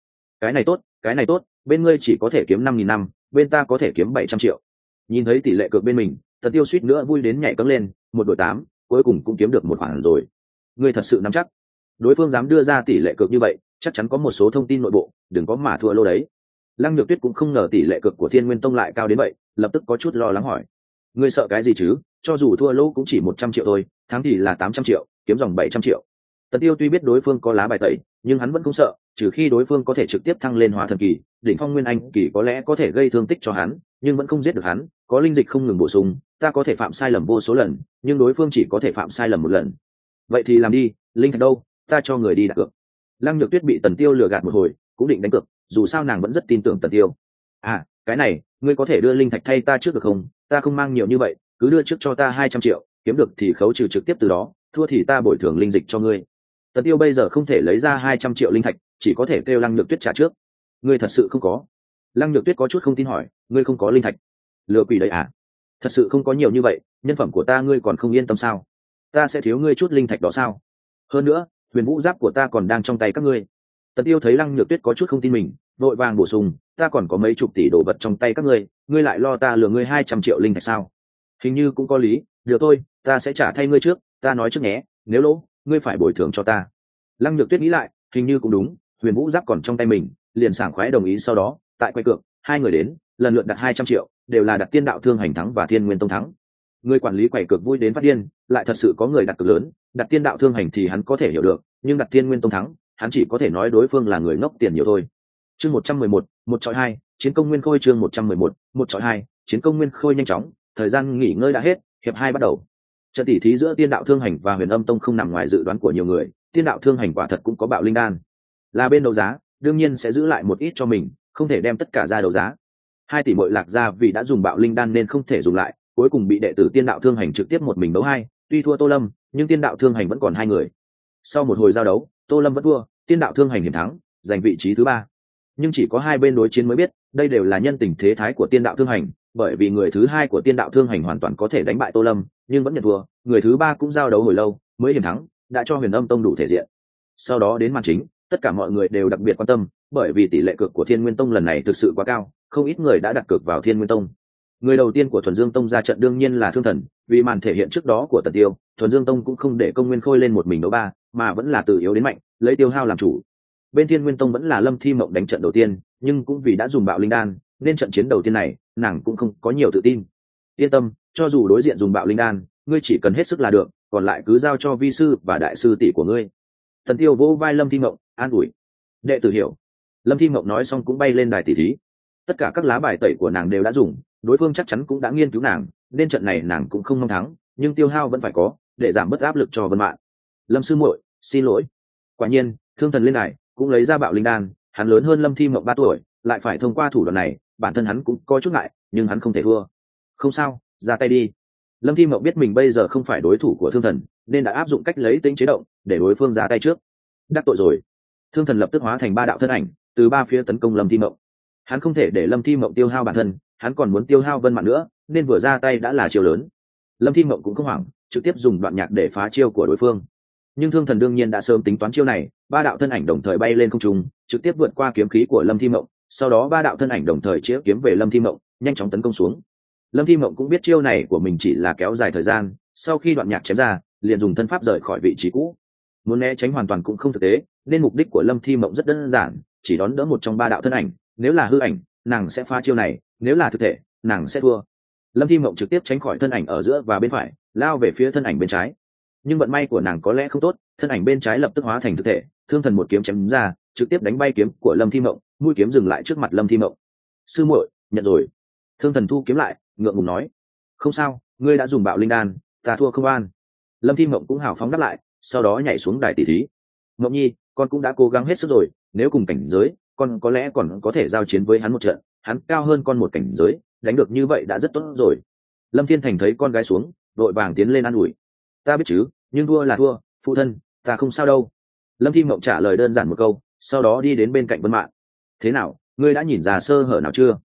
Cái này tốt, bên ngươi chỉ có thể kiếm 5.000 năm, bên ta có thể kiếm 700 triệu. Nhìn thấy tỷ lệ cược bên mình, Tần Tiêu suýt nữa vui đến nhảy cẫng lên, 1/8, cuối cùng cũng kiếm được một khoản rồi. Ngươi thật sự nắm chắc? Đối phương dám đưa ra tỷ lệ cược như vậy, chắc chắn có một số thông tin nội bộ, đừng có mà thua lô đấy. Lăng Nhược Tuyết cũng không ngờ tỷ lệ cược của Thiên Nguyên Tông lại cao đến vậy, lập tức có chút lo lắng hỏi: ngươi sợ cái gì chứ? Cho dù thua lỗ cũng chỉ 100 triệu thôi, thắng thì là 800 triệu, kiếm dòng 700 triệu. Tần Tiêu tuy biết đối phương có lá bài tẩy, nhưng hắn vẫn không sợ, trừ khi đối phương có thể trực tiếp thăng lên Hóa Thần kỳ, đỉnh phong nguyên anh kỳ có lẽ có thể gây thương tích cho hắn, nhưng vẫn không giết được hắn, có linh dịch không ngừng bổ sung, ta có thể phạm sai lầm vô số lần, nhưng đối phương chỉ có thể phạm sai lầm một lần. Vậy thì làm đi, linh thạch đâu, ta cho người đi đặt cược. Lăng Nhược Tuyết bị Tần Tiêu lừa gạt một hồi, cũng định đánh cược, dù sao nàng vẫn rất tin tưởng Tần Tiêu. À, cái này, ngươi có thể đưa linh thạch thay ta trước được không? Ta không mang nhiều như vậy, cứ đưa trước cho ta 200 triệu, kiếm được thì khấu trừ trực tiếp từ đó, thua thì ta bồi thường linh dịch cho ngươi. Tần Tiêu bây giờ không thể lấy ra 200 triệu linh thạch, chỉ có thể kêu Lăng Nhược Tuyết trả trước. Ngươi thật sự không có? Lăng Nhược Tuyết có chút không tin hỏi, ngươi không có linh thạch? Lừa quỷ đấy à? Thật sự không có nhiều như vậy, nhân phẩm của ta ngươi còn không yên tâm sao? Ta sẽ thiếu ngươi chút linh thạch đó sao? Hơn nữa, huyền vũ giáp của ta còn đang trong tay các ngươi. Tần Tiêu thấy Lăng Nhược Tuyết có chút không tin mình, vội vàng bổ sung, ta còn có mấy chục tỷ đồ vật trong tay các ngươi, ngươi lại lo ta lừa ngươi 200 triệu linh thạch sao? Hình như cũng có lý, được thôi, ta sẽ trả thay ngươi trước, ta nói trước nhé, nếu lỗ, ngươi phải bồi thường cho ta. Lăng Nhược Tuyết nghĩ lại, hình như cũng đúng, huyền vũ giáp còn trong tay mình, liền sảng khoái đồng ý. Sau đó, tại quay cược, hai người đến, lần lượt đặt 200 triệu, đều là đặt Tiên Đạo Thương Hành thắng và Thiên Nguyên Tông thắng. Người quản lý quầy cược vui đến phát điên, lại thật sự có người đặt cược lớn, đặt Tiên Đạo Thương Hành thì hắn có thể hiểu được, nhưng đặt Thiên Nguyên Tông thắng, hắn chỉ có thể nói đối phương là người ngốc tiền nhiều thôi. Chương 111, 1-2, chiến công nguyên khôi. Chương 111, 1-2, chiến công nguyên khôi. Nhanh chóng, thời gian nghỉ ngơi đã hết, hiệp 2 bắt đầu. Trận tỷ thí giữa Tiên Đạo Thương Hành và Huyền Âm Tông không nằm ngoài dự đoán của nhiều người, Tiên Đạo Thương Hành quả thật cũng có Bạo Linh đan. Là bên đấu giá, đương nhiên sẽ giữ lại một ít cho mình, không thể đem tất cả ra đấu giá. 2 tỷ muội Lạc gia vì đã dùng Bạo Linh đan nên không thể dùng lại, cuối cùng bị đệ tử Tiên Đạo Thương Hành trực tiếp một mình đấu hai, tuy thua Tô Lâm, nhưng Tiên Đạo Thương Hành vẫn còn 2 người. Sau một hồi giao đấu, Tô Lâm vẫn thua, Tiên Đạo Thương Hành hiểm thắng, giành vị trí thứ 3. Nhưng chỉ có 2 bên đối chiến mới biết, đây đều là nhân tình thế thái của Tiên Đạo Thương Hành, bởi vì người thứ 2 của Tiên Đạo Thương Hành hoàn toàn có thể đánh bại Tô Lâm, nhưng vẫn nhận thua, người thứ 3 cũng giao đấu hồi lâu, mới hiểm thắng, đã cho Huyền Âm Tông đủ thể diện. Sau đó đến màn chính, tất cả mọi người đều đặc biệt quan tâm, bởi vì tỷ lệ cược của Thiên Nguyên Tông lần này thực sự quá cao, không ít người đã đặt cược vào Thiên Nguyên Tông. Người đầu tiên của Thuần Dương Tông ra trận đương nhiên là Thương Thần, vì màn thể hiện trước đó của Tần Tiêu, Thuần Dương Tông cũng không để Công Nguyên Khôi lên một mình đấu 3, mà vẫn là từ yếu đến mạnh, lấy tiêu hao làm chủ. Bên Thiên Nguyên Tông vẫn là Lâm Thi Mộng đánh trận đầu tiên, nhưng cũng vì đã dùng Bạo Linh đan, nên trận chiến đầu tiên này, nàng cũng không có nhiều tự tin. Yên tâm, cho dù đối diện dùng Bạo Linh đan, ngươi chỉ cần hết sức là được, còn lại cứ giao cho vi sư và đại sư tỷ của ngươi. Tần Tiêu vỗ vai Lâm Thi Mộng, an ủi. Đệ tử hiểu. Lâm Thi Mộng nói xong cũng bay lên đài tỷ thí. Tất cả các lá bài tẩy của nàng đều đã dùng, đối phương chắc chắn cũng đã nghiên cứu nàng, nên trận này nàng cũng không mong thắng, nhưng tiêu hao vẫn phải có, để giảm bớt áp lực cho Vân Mạn. Lâm sư muội, xin lỗi. Quả nhiên, Thương Thần lên đài, cũng lấy ra Bạo Linh đan, hắn lớn hơn Lâm Thi Mộng 3 tuổi, lại phải thông qua thủ đoạn này, bản thân hắn cũng có chút ngại, nhưng hắn không thể thua. Không sao, ra tay đi. Lâm Thi Mộng biết mình bây giờ không phải đối thủ của Thương Thần, nên đã áp dụng cách lấy tính chế động, để đối phương ra tay trước. Đắc tội rồi. Thương Thần lập tức hóa thành 3 đạo thân ảnh, từ 3 phía tấn công Lâm Thi Mộng. Hắn không thể để Lâm Thi Mộng tiêu hao bản thân, hắn còn muốn tiêu hao Vân Mạn nữa, nên vừa ra tay đã là chiêu lớn. Lâm Thi Mộng cũng không hoảng, trực tiếp dùng đoạn nhạc để phá chiêu của đối phương. Nhưng Thương Thần đương nhiên đã sớm tính toán chiêu này, 3 đạo thân ảnh đồng thời bay lên không trung, trực tiếp vượt qua kiếm khí của Lâm Thi Mộng, sau đó 3 đạo thân ảnh đồng thời chĩa kiếm về Lâm Thi Mộng, nhanh chóng tấn công xuống. Lâm Thi Mộng cũng biết chiêu này của mình chỉ là kéo dài thời gian, sau khi đoạn nhạc chém ra, liền dùng thân pháp rời khỏi vị trí cũ. Muốn né tránh hoàn toàn cũng không thực tế, nên mục đích của Lâm Thi Mộng rất đơn giản, chỉ đón đỡ một trong 3 đạo thân ảnh, nếu là hư ảnh, nàng sẽ phá chiêu này, nếu là thực thể, nàng sẽ thua. Lâm Thi Mộng trực tiếp tránh khỏi thân ảnh ở giữa và bên phải, lao về phía thân ảnh bên trái. Nhưng vận may của nàng có lẽ không tốt, thân ảnh bên trái lập tức hóa thành thực thể, Thương Thần một kiếm chém ra, trực tiếp đánh bay kiếm của Lâm Thi Mộng, mũi kiếm dừng lại trước mặt Lâm Thi Mộng. Sư muội, nhận rồi. Thương Thần thu kiếm lại, ngượng ngùng nói, không sao, ngươi đã dùng Bạo Linh đan, ta thua không an. Lâm Thi Mộng cũng hào phóng đáp lại, sau đó nhảy xuống đài tỷ thí. Mộng nhi, con cũng đã cố gắng hết sức rồi, nếu cùng cảnh giới, con có lẽ còn có thể giao chiến với hắn một trận, hắn cao hơn con một cảnh giới, đánh được như vậy đã rất tốt rồi. Lâm Thiên Thành thấy con gái xuống, vội vàng tiến lên an ủi. Ta biết chứ, nhưng thua là thua, phụ thân, ta không sao đâu. Lâm Thi Mộng trả lời đơn giản một câu, sau đó đi đến bên cạnh Vân Mạn. Thế nào, ngươi đã nhìn ra sơ hở nào chưa?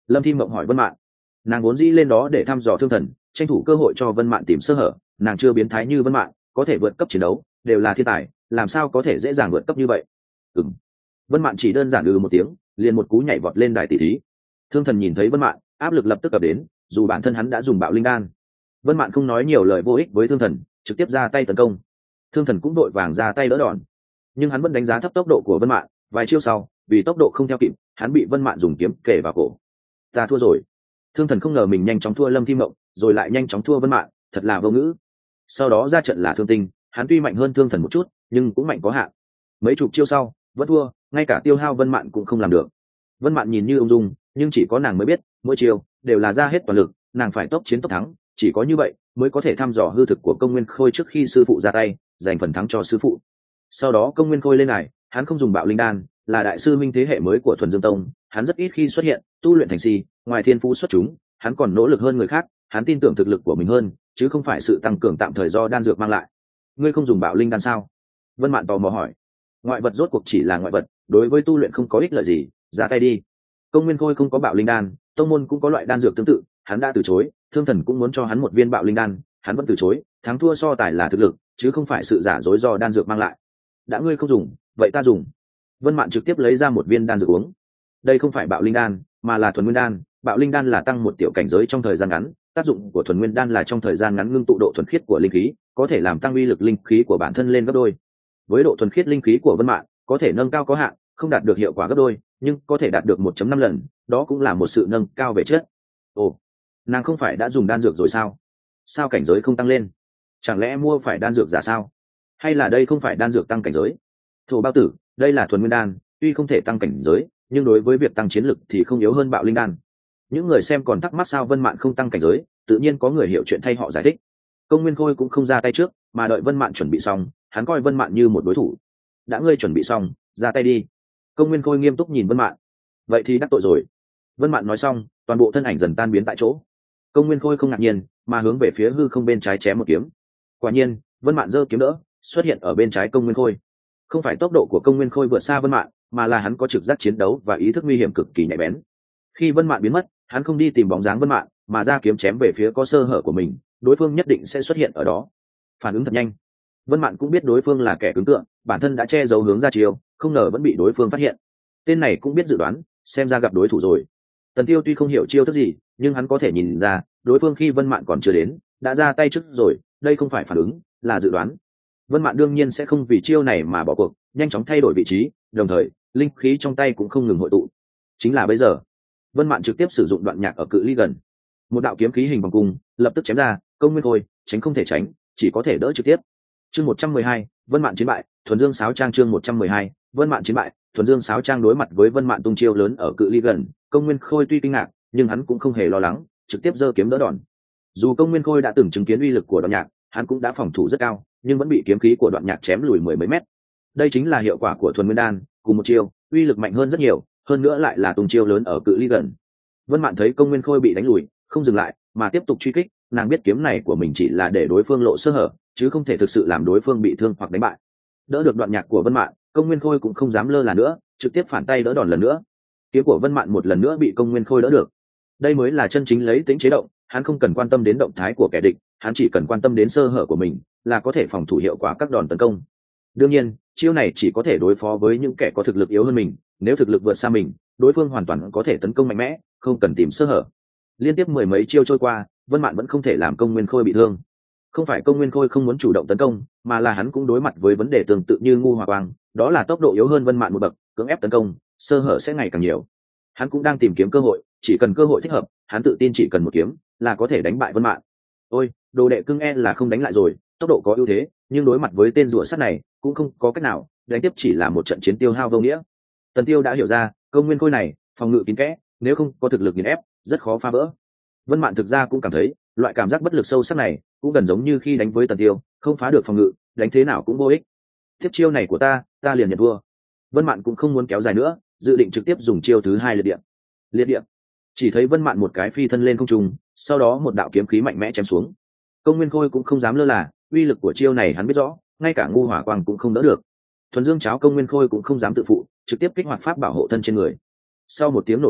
Lâm Thi Mộng hỏi Vân Mạn. Nàng vốn dĩ lên đó để thăm dò Thương Thần, tranh thủ cơ hội cho Vân Mạn tìm sơ hở. Nàng chưa biến thái như Vân Mạn, có thể vượt cấp chiến đấu, đều là thiên tài, làm sao có thể dễ dàng vượt cấp như vậy? Ừm. Vân Mạn chỉ đơn giản một tiếng, liền một cú nhảy vọt lên đài tỷ thí. Thương Thần nhìn thấy Vân Mạn, áp lực lập tức ập đến, dù bản thân hắn đã dùng bạo linh đan. Vân Mạn không nói nhiều lời vô ích với Thương Thần, trực tiếp ra tay tấn công. Thương Thần cũng đội vàng ra tay đỡ đòn, nhưng hắn vẫn đánh giá thấp tốc độ của Vân Mạn. Vài chiêu sau, vì tốc độ không theo kịp, hắn bị Vân Mạn dùng kiếm kề vào cổ. Ta thua rồi. Thương Thần không ngờ mình nhanh chóng thua Lâm Thi Mộng, rồi lại nhanh chóng thua Vân Mạn, thật là vô ngữ. Sau đó ra trận là Thương Tinh, hắn tuy mạnh hơn Thương Thần một chút, nhưng cũng mạnh có hạn. Mấy chục chiêu sau, vẫn thua, ngay cả tiêu hao Vân Mạn cũng không làm được. Vân Mạn nhìn như ung dung, nhưng chỉ có nàng mới biết, mỗi chiêu đều là ra hết toàn lực, nàng phải tốc chiến tốc thắng, chỉ có như vậy mới có thể thăm dò hư thực của Công Nguyên Khôi trước khi sư phụ ra tay, giành phần thắng cho sư phụ. Sau đó Công Nguyên Khôi lên này, hắn không dùng bạo linh đan, là đại sư minh thế hệ mới của Thuần Dương Tông, hắn rất ít khi xuất hiện, tu luyện thành si, ngoài thiên phú xuất chúng, hắn còn nỗ lực hơn người khác, hắn tin tưởng thực lực của mình hơn, chứ không phải sự tăng cường tạm thời do đan dược mang lại. Ngươi không dùng bạo linh đan sao? Vân Mạn tò mò hỏi. Ngoại vật rốt cuộc chỉ là ngoại vật, đối với tu luyện không có ích lợi gì, ra tay đi. Công Nguyên Khôi không có bạo linh đan, tông môn cũng có loại đan dược tương tự, hắn đã từ chối. Thương Thần cũng muốn cho hắn một viên bạo linh đan, hắn vẫn từ chối. Thắng thua so tài là thực lực, chứ không phải sự giả dối do đan dược mang lại. Đã ngươi không dùng, vậy ta dùng. Vân Mạn trực tiếp lấy ra một viên đan dược uống. Đây không phải bạo linh đan, mà là thuần nguyên đan. Bạo linh đan là tăng một tiểu cảnh giới trong thời gian ngắn, tác dụng của thuần nguyên đan là trong thời gian ngắn ngưng tụ độ thuần khiết của linh khí, có thể làm tăng uy lực linh khí của bản thân lên gấp đôi. Với độ thuần khiết linh khí của Vân Mạn, có thể nâng cao có hạn, không đạt được hiệu quả gấp đôi, nhưng có thể đạt được 1.5 lần, đó cũng là một sự nâng cao về chất. Ồ, nàng không phải đã dùng đan dược rồi sao? Sao cảnh giới không tăng lên? Chẳng lẽ mua phải đan dược giả sao? Hay là đây không phải đan dược tăng cảnh giới? Thổ Bao Tử, đây là thuần nguyên đan, tuy không thể tăng cảnh giới, nhưng đối với việc tăng chiến lực thì không yếu hơn bạo linh đan. Những người xem còn thắc mắc sao Vân Mạn không tăng cảnh giới, tự nhiên có người hiểu chuyện thay họ giải thích. Công Nguyên Khôi cũng không ra tay trước, mà đợi Vân Mạn chuẩn bị xong, hắn coi Vân Mạn như một đối thủ. Đã ngươi chuẩn bị xong, ra tay đi. Công Nguyên Khôi nghiêm túc nhìn Vân Mạn. Vậy thì đắc tội rồi. Vân Mạn nói xong, toàn bộ thân ảnh dần tan biến tại chỗ. Công Nguyên Khôi không ngạc nhiên, mà hướng về phía hư không bên trái chém một kiếm. Quả nhiên, Vân Mạn giơ kiếm đỡ, xuất hiện ở bên trái Công Nguyên Khôi. Không phải tốc độ của Công Nguyên Khôi vượt xa Vân Mạn, mà là hắn có trực giác chiến đấu và ý thức nguy hiểm cực kỳ nhạy bén. Khi Vân Mạn biến mất, hắn không đi tìm bóng dáng Vân Mạn, mà ra kiếm chém về phía có sơ hở của mình, đối phương nhất định sẽ xuất hiện ở đó. Phản ứng thật nhanh. Vân Mạn cũng biết đối phương là kẻ cứng tượng, bản thân đã che giấu hướng ra chiều, không ngờ vẫn bị đối phương phát hiện. Tên này cũng biết dự đoán, xem ra gặp đối thủ rồi. Tần Tiêu tuy không hiểu chiêu thức gì, nhưng hắn có thể nhìn ra, đối phương khi Vân Mạn còn chưa đến, đã ra tay trước rồi, đây không phải phản ứng, là dự đoán. Vân Mạn đương nhiên sẽ không vì chiêu này mà bỏ cuộc, nhanh chóng thay đổi vị trí, đồng thời, linh khí trong tay cũng không ngừng hội tụ. Chính là bây giờ, Vân Mạn trực tiếp sử dụng đoạn nhạc ở cự ly gần. Một đạo kiếm khí hình vòng cung, lập tức chém ra, Công Nguyên Khôi, tránh không thể tránh, chỉ có thể đỡ trực tiếp. Chương 112, Vân Mạn chiến bại, Thuần Dương Sáo Trang chương 112, Vân Mạn chiến bại, Thuần Dương Sáo Trang đối mặt với Vân Mạn tung chiêu lớn ở cự ly gần, Công Nguyên Khôi tuy kinh ngạc, nhưng hắn cũng không hề lo lắng, trực tiếp giơ kiếm đỡ đòn. Dù Công Nguyên Khôi đã từng chứng kiến uy lực của đoạn nhạc, hắn cũng đã phòng thủ rất cao, nhưng vẫn bị kiếm khí của đoạn nhạc chém lùi mười mấy mét. Đây chính là hiệu quả của Thuần Nguyên Đan, cùng một chiêu, uy lực mạnh hơn rất nhiều, hơn nữa lại là tung chiêu lớn ở cự ly gần. Vân Mạn thấy Công Nguyên Khôi bị đánh lùi, không dừng lại, mà tiếp tục truy kích, nàng biết kiếm này của mình chỉ là để đối phương lộ sơ hở, chứ không thể thực sự làm đối phương bị thương hoặc đánh bại. Đỡ được đoạn nhạc của Vân Mạn, Công Nguyên Khôi cũng không dám lơ là nữa, trực tiếp phản tay đỡ đòn lần nữa. Kiếm của Vân Mạn một lần nữa bị Công Nguyên Khôi đỡ được. Đây mới là chân chính lấy tính chế động, hắn không cần quan tâm đến động thái của kẻ địch, hắn chỉ cần quan tâm đến sơ hở của mình, là có thể phòng thủ hiệu quả các đòn tấn công. Đương nhiên, chiêu này chỉ có thể đối phó với những kẻ có thực lực yếu hơn mình, nếu thực lực vượt xa mình, đối phương hoàn toàn có thể tấn công mạnh mẽ, không cần tìm sơ hở. Liên tiếp mười mấy chiêu trôi qua, Vân Mạn vẫn không thể làm Công Nguyên Khôi bị thương. Không phải Công Nguyên Khôi không muốn chủ động tấn công, mà là hắn cũng đối mặt với vấn đề tương tự như Ngu Hỏa Quang, đó là tốc độ yếu hơn Vân Mạn một bậc, cưỡng ép tấn công, sơ hở sẽ ngày càng nhiều. Hắn cũng đang tìm kiếm cơ hội, chỉ cần cơ hội thích hợp, hắn tự tin chỉ cần một kiếm là có thể đánh bại Vân Mạn. Ôi, đồ đệ cưng là không đánh lại rồi, tốc độ có ưu thế, nhưng đối mặt với tên rùa sắt này, cũng không có cách nào, đánh tiếp chỉ là một trận chiến tiêu hao vô nghĩa. Tần Tiêu đã hiểu ra, Công Nguyên Khôi này, phòng ngự kín kẽ, nếu không có thực lực nghiền ép, rất khó phá vỡ. Vân Mạn thực ra cũng cảm thấy, loại cảm giác bất lực sâu sắc này, cũng gần giống như khi đánh với Tần Tiêu, không phá được phòng ngự, đánh thế nào cũng vô ích. Tiếp chiêu này của ta liền nhận thua. Vân Mạn cũng không muốn kéo dài nữa, dự định trực tiếp dùng chiêu thứ hai liệt điện. Liệt điện. Chỉ thấy Vân Mạn một cái phi thân lên không trung, sau đó một đạo kiếm khí mạnh mẽ chém xuống. Công Nguyên Khôi cũng không dám lơ là, uy lực của chiêu này hắn biết rõ, ngay cả Ngu Hỏa Quang cũng không đỡ được. Thuần Dương Cháo Công Nguyên Khôi cũng không dám tự phụ, trực tiếp kích hoạt pháp bảo hộ thân trên người. Sau một tiếng nổ lớn,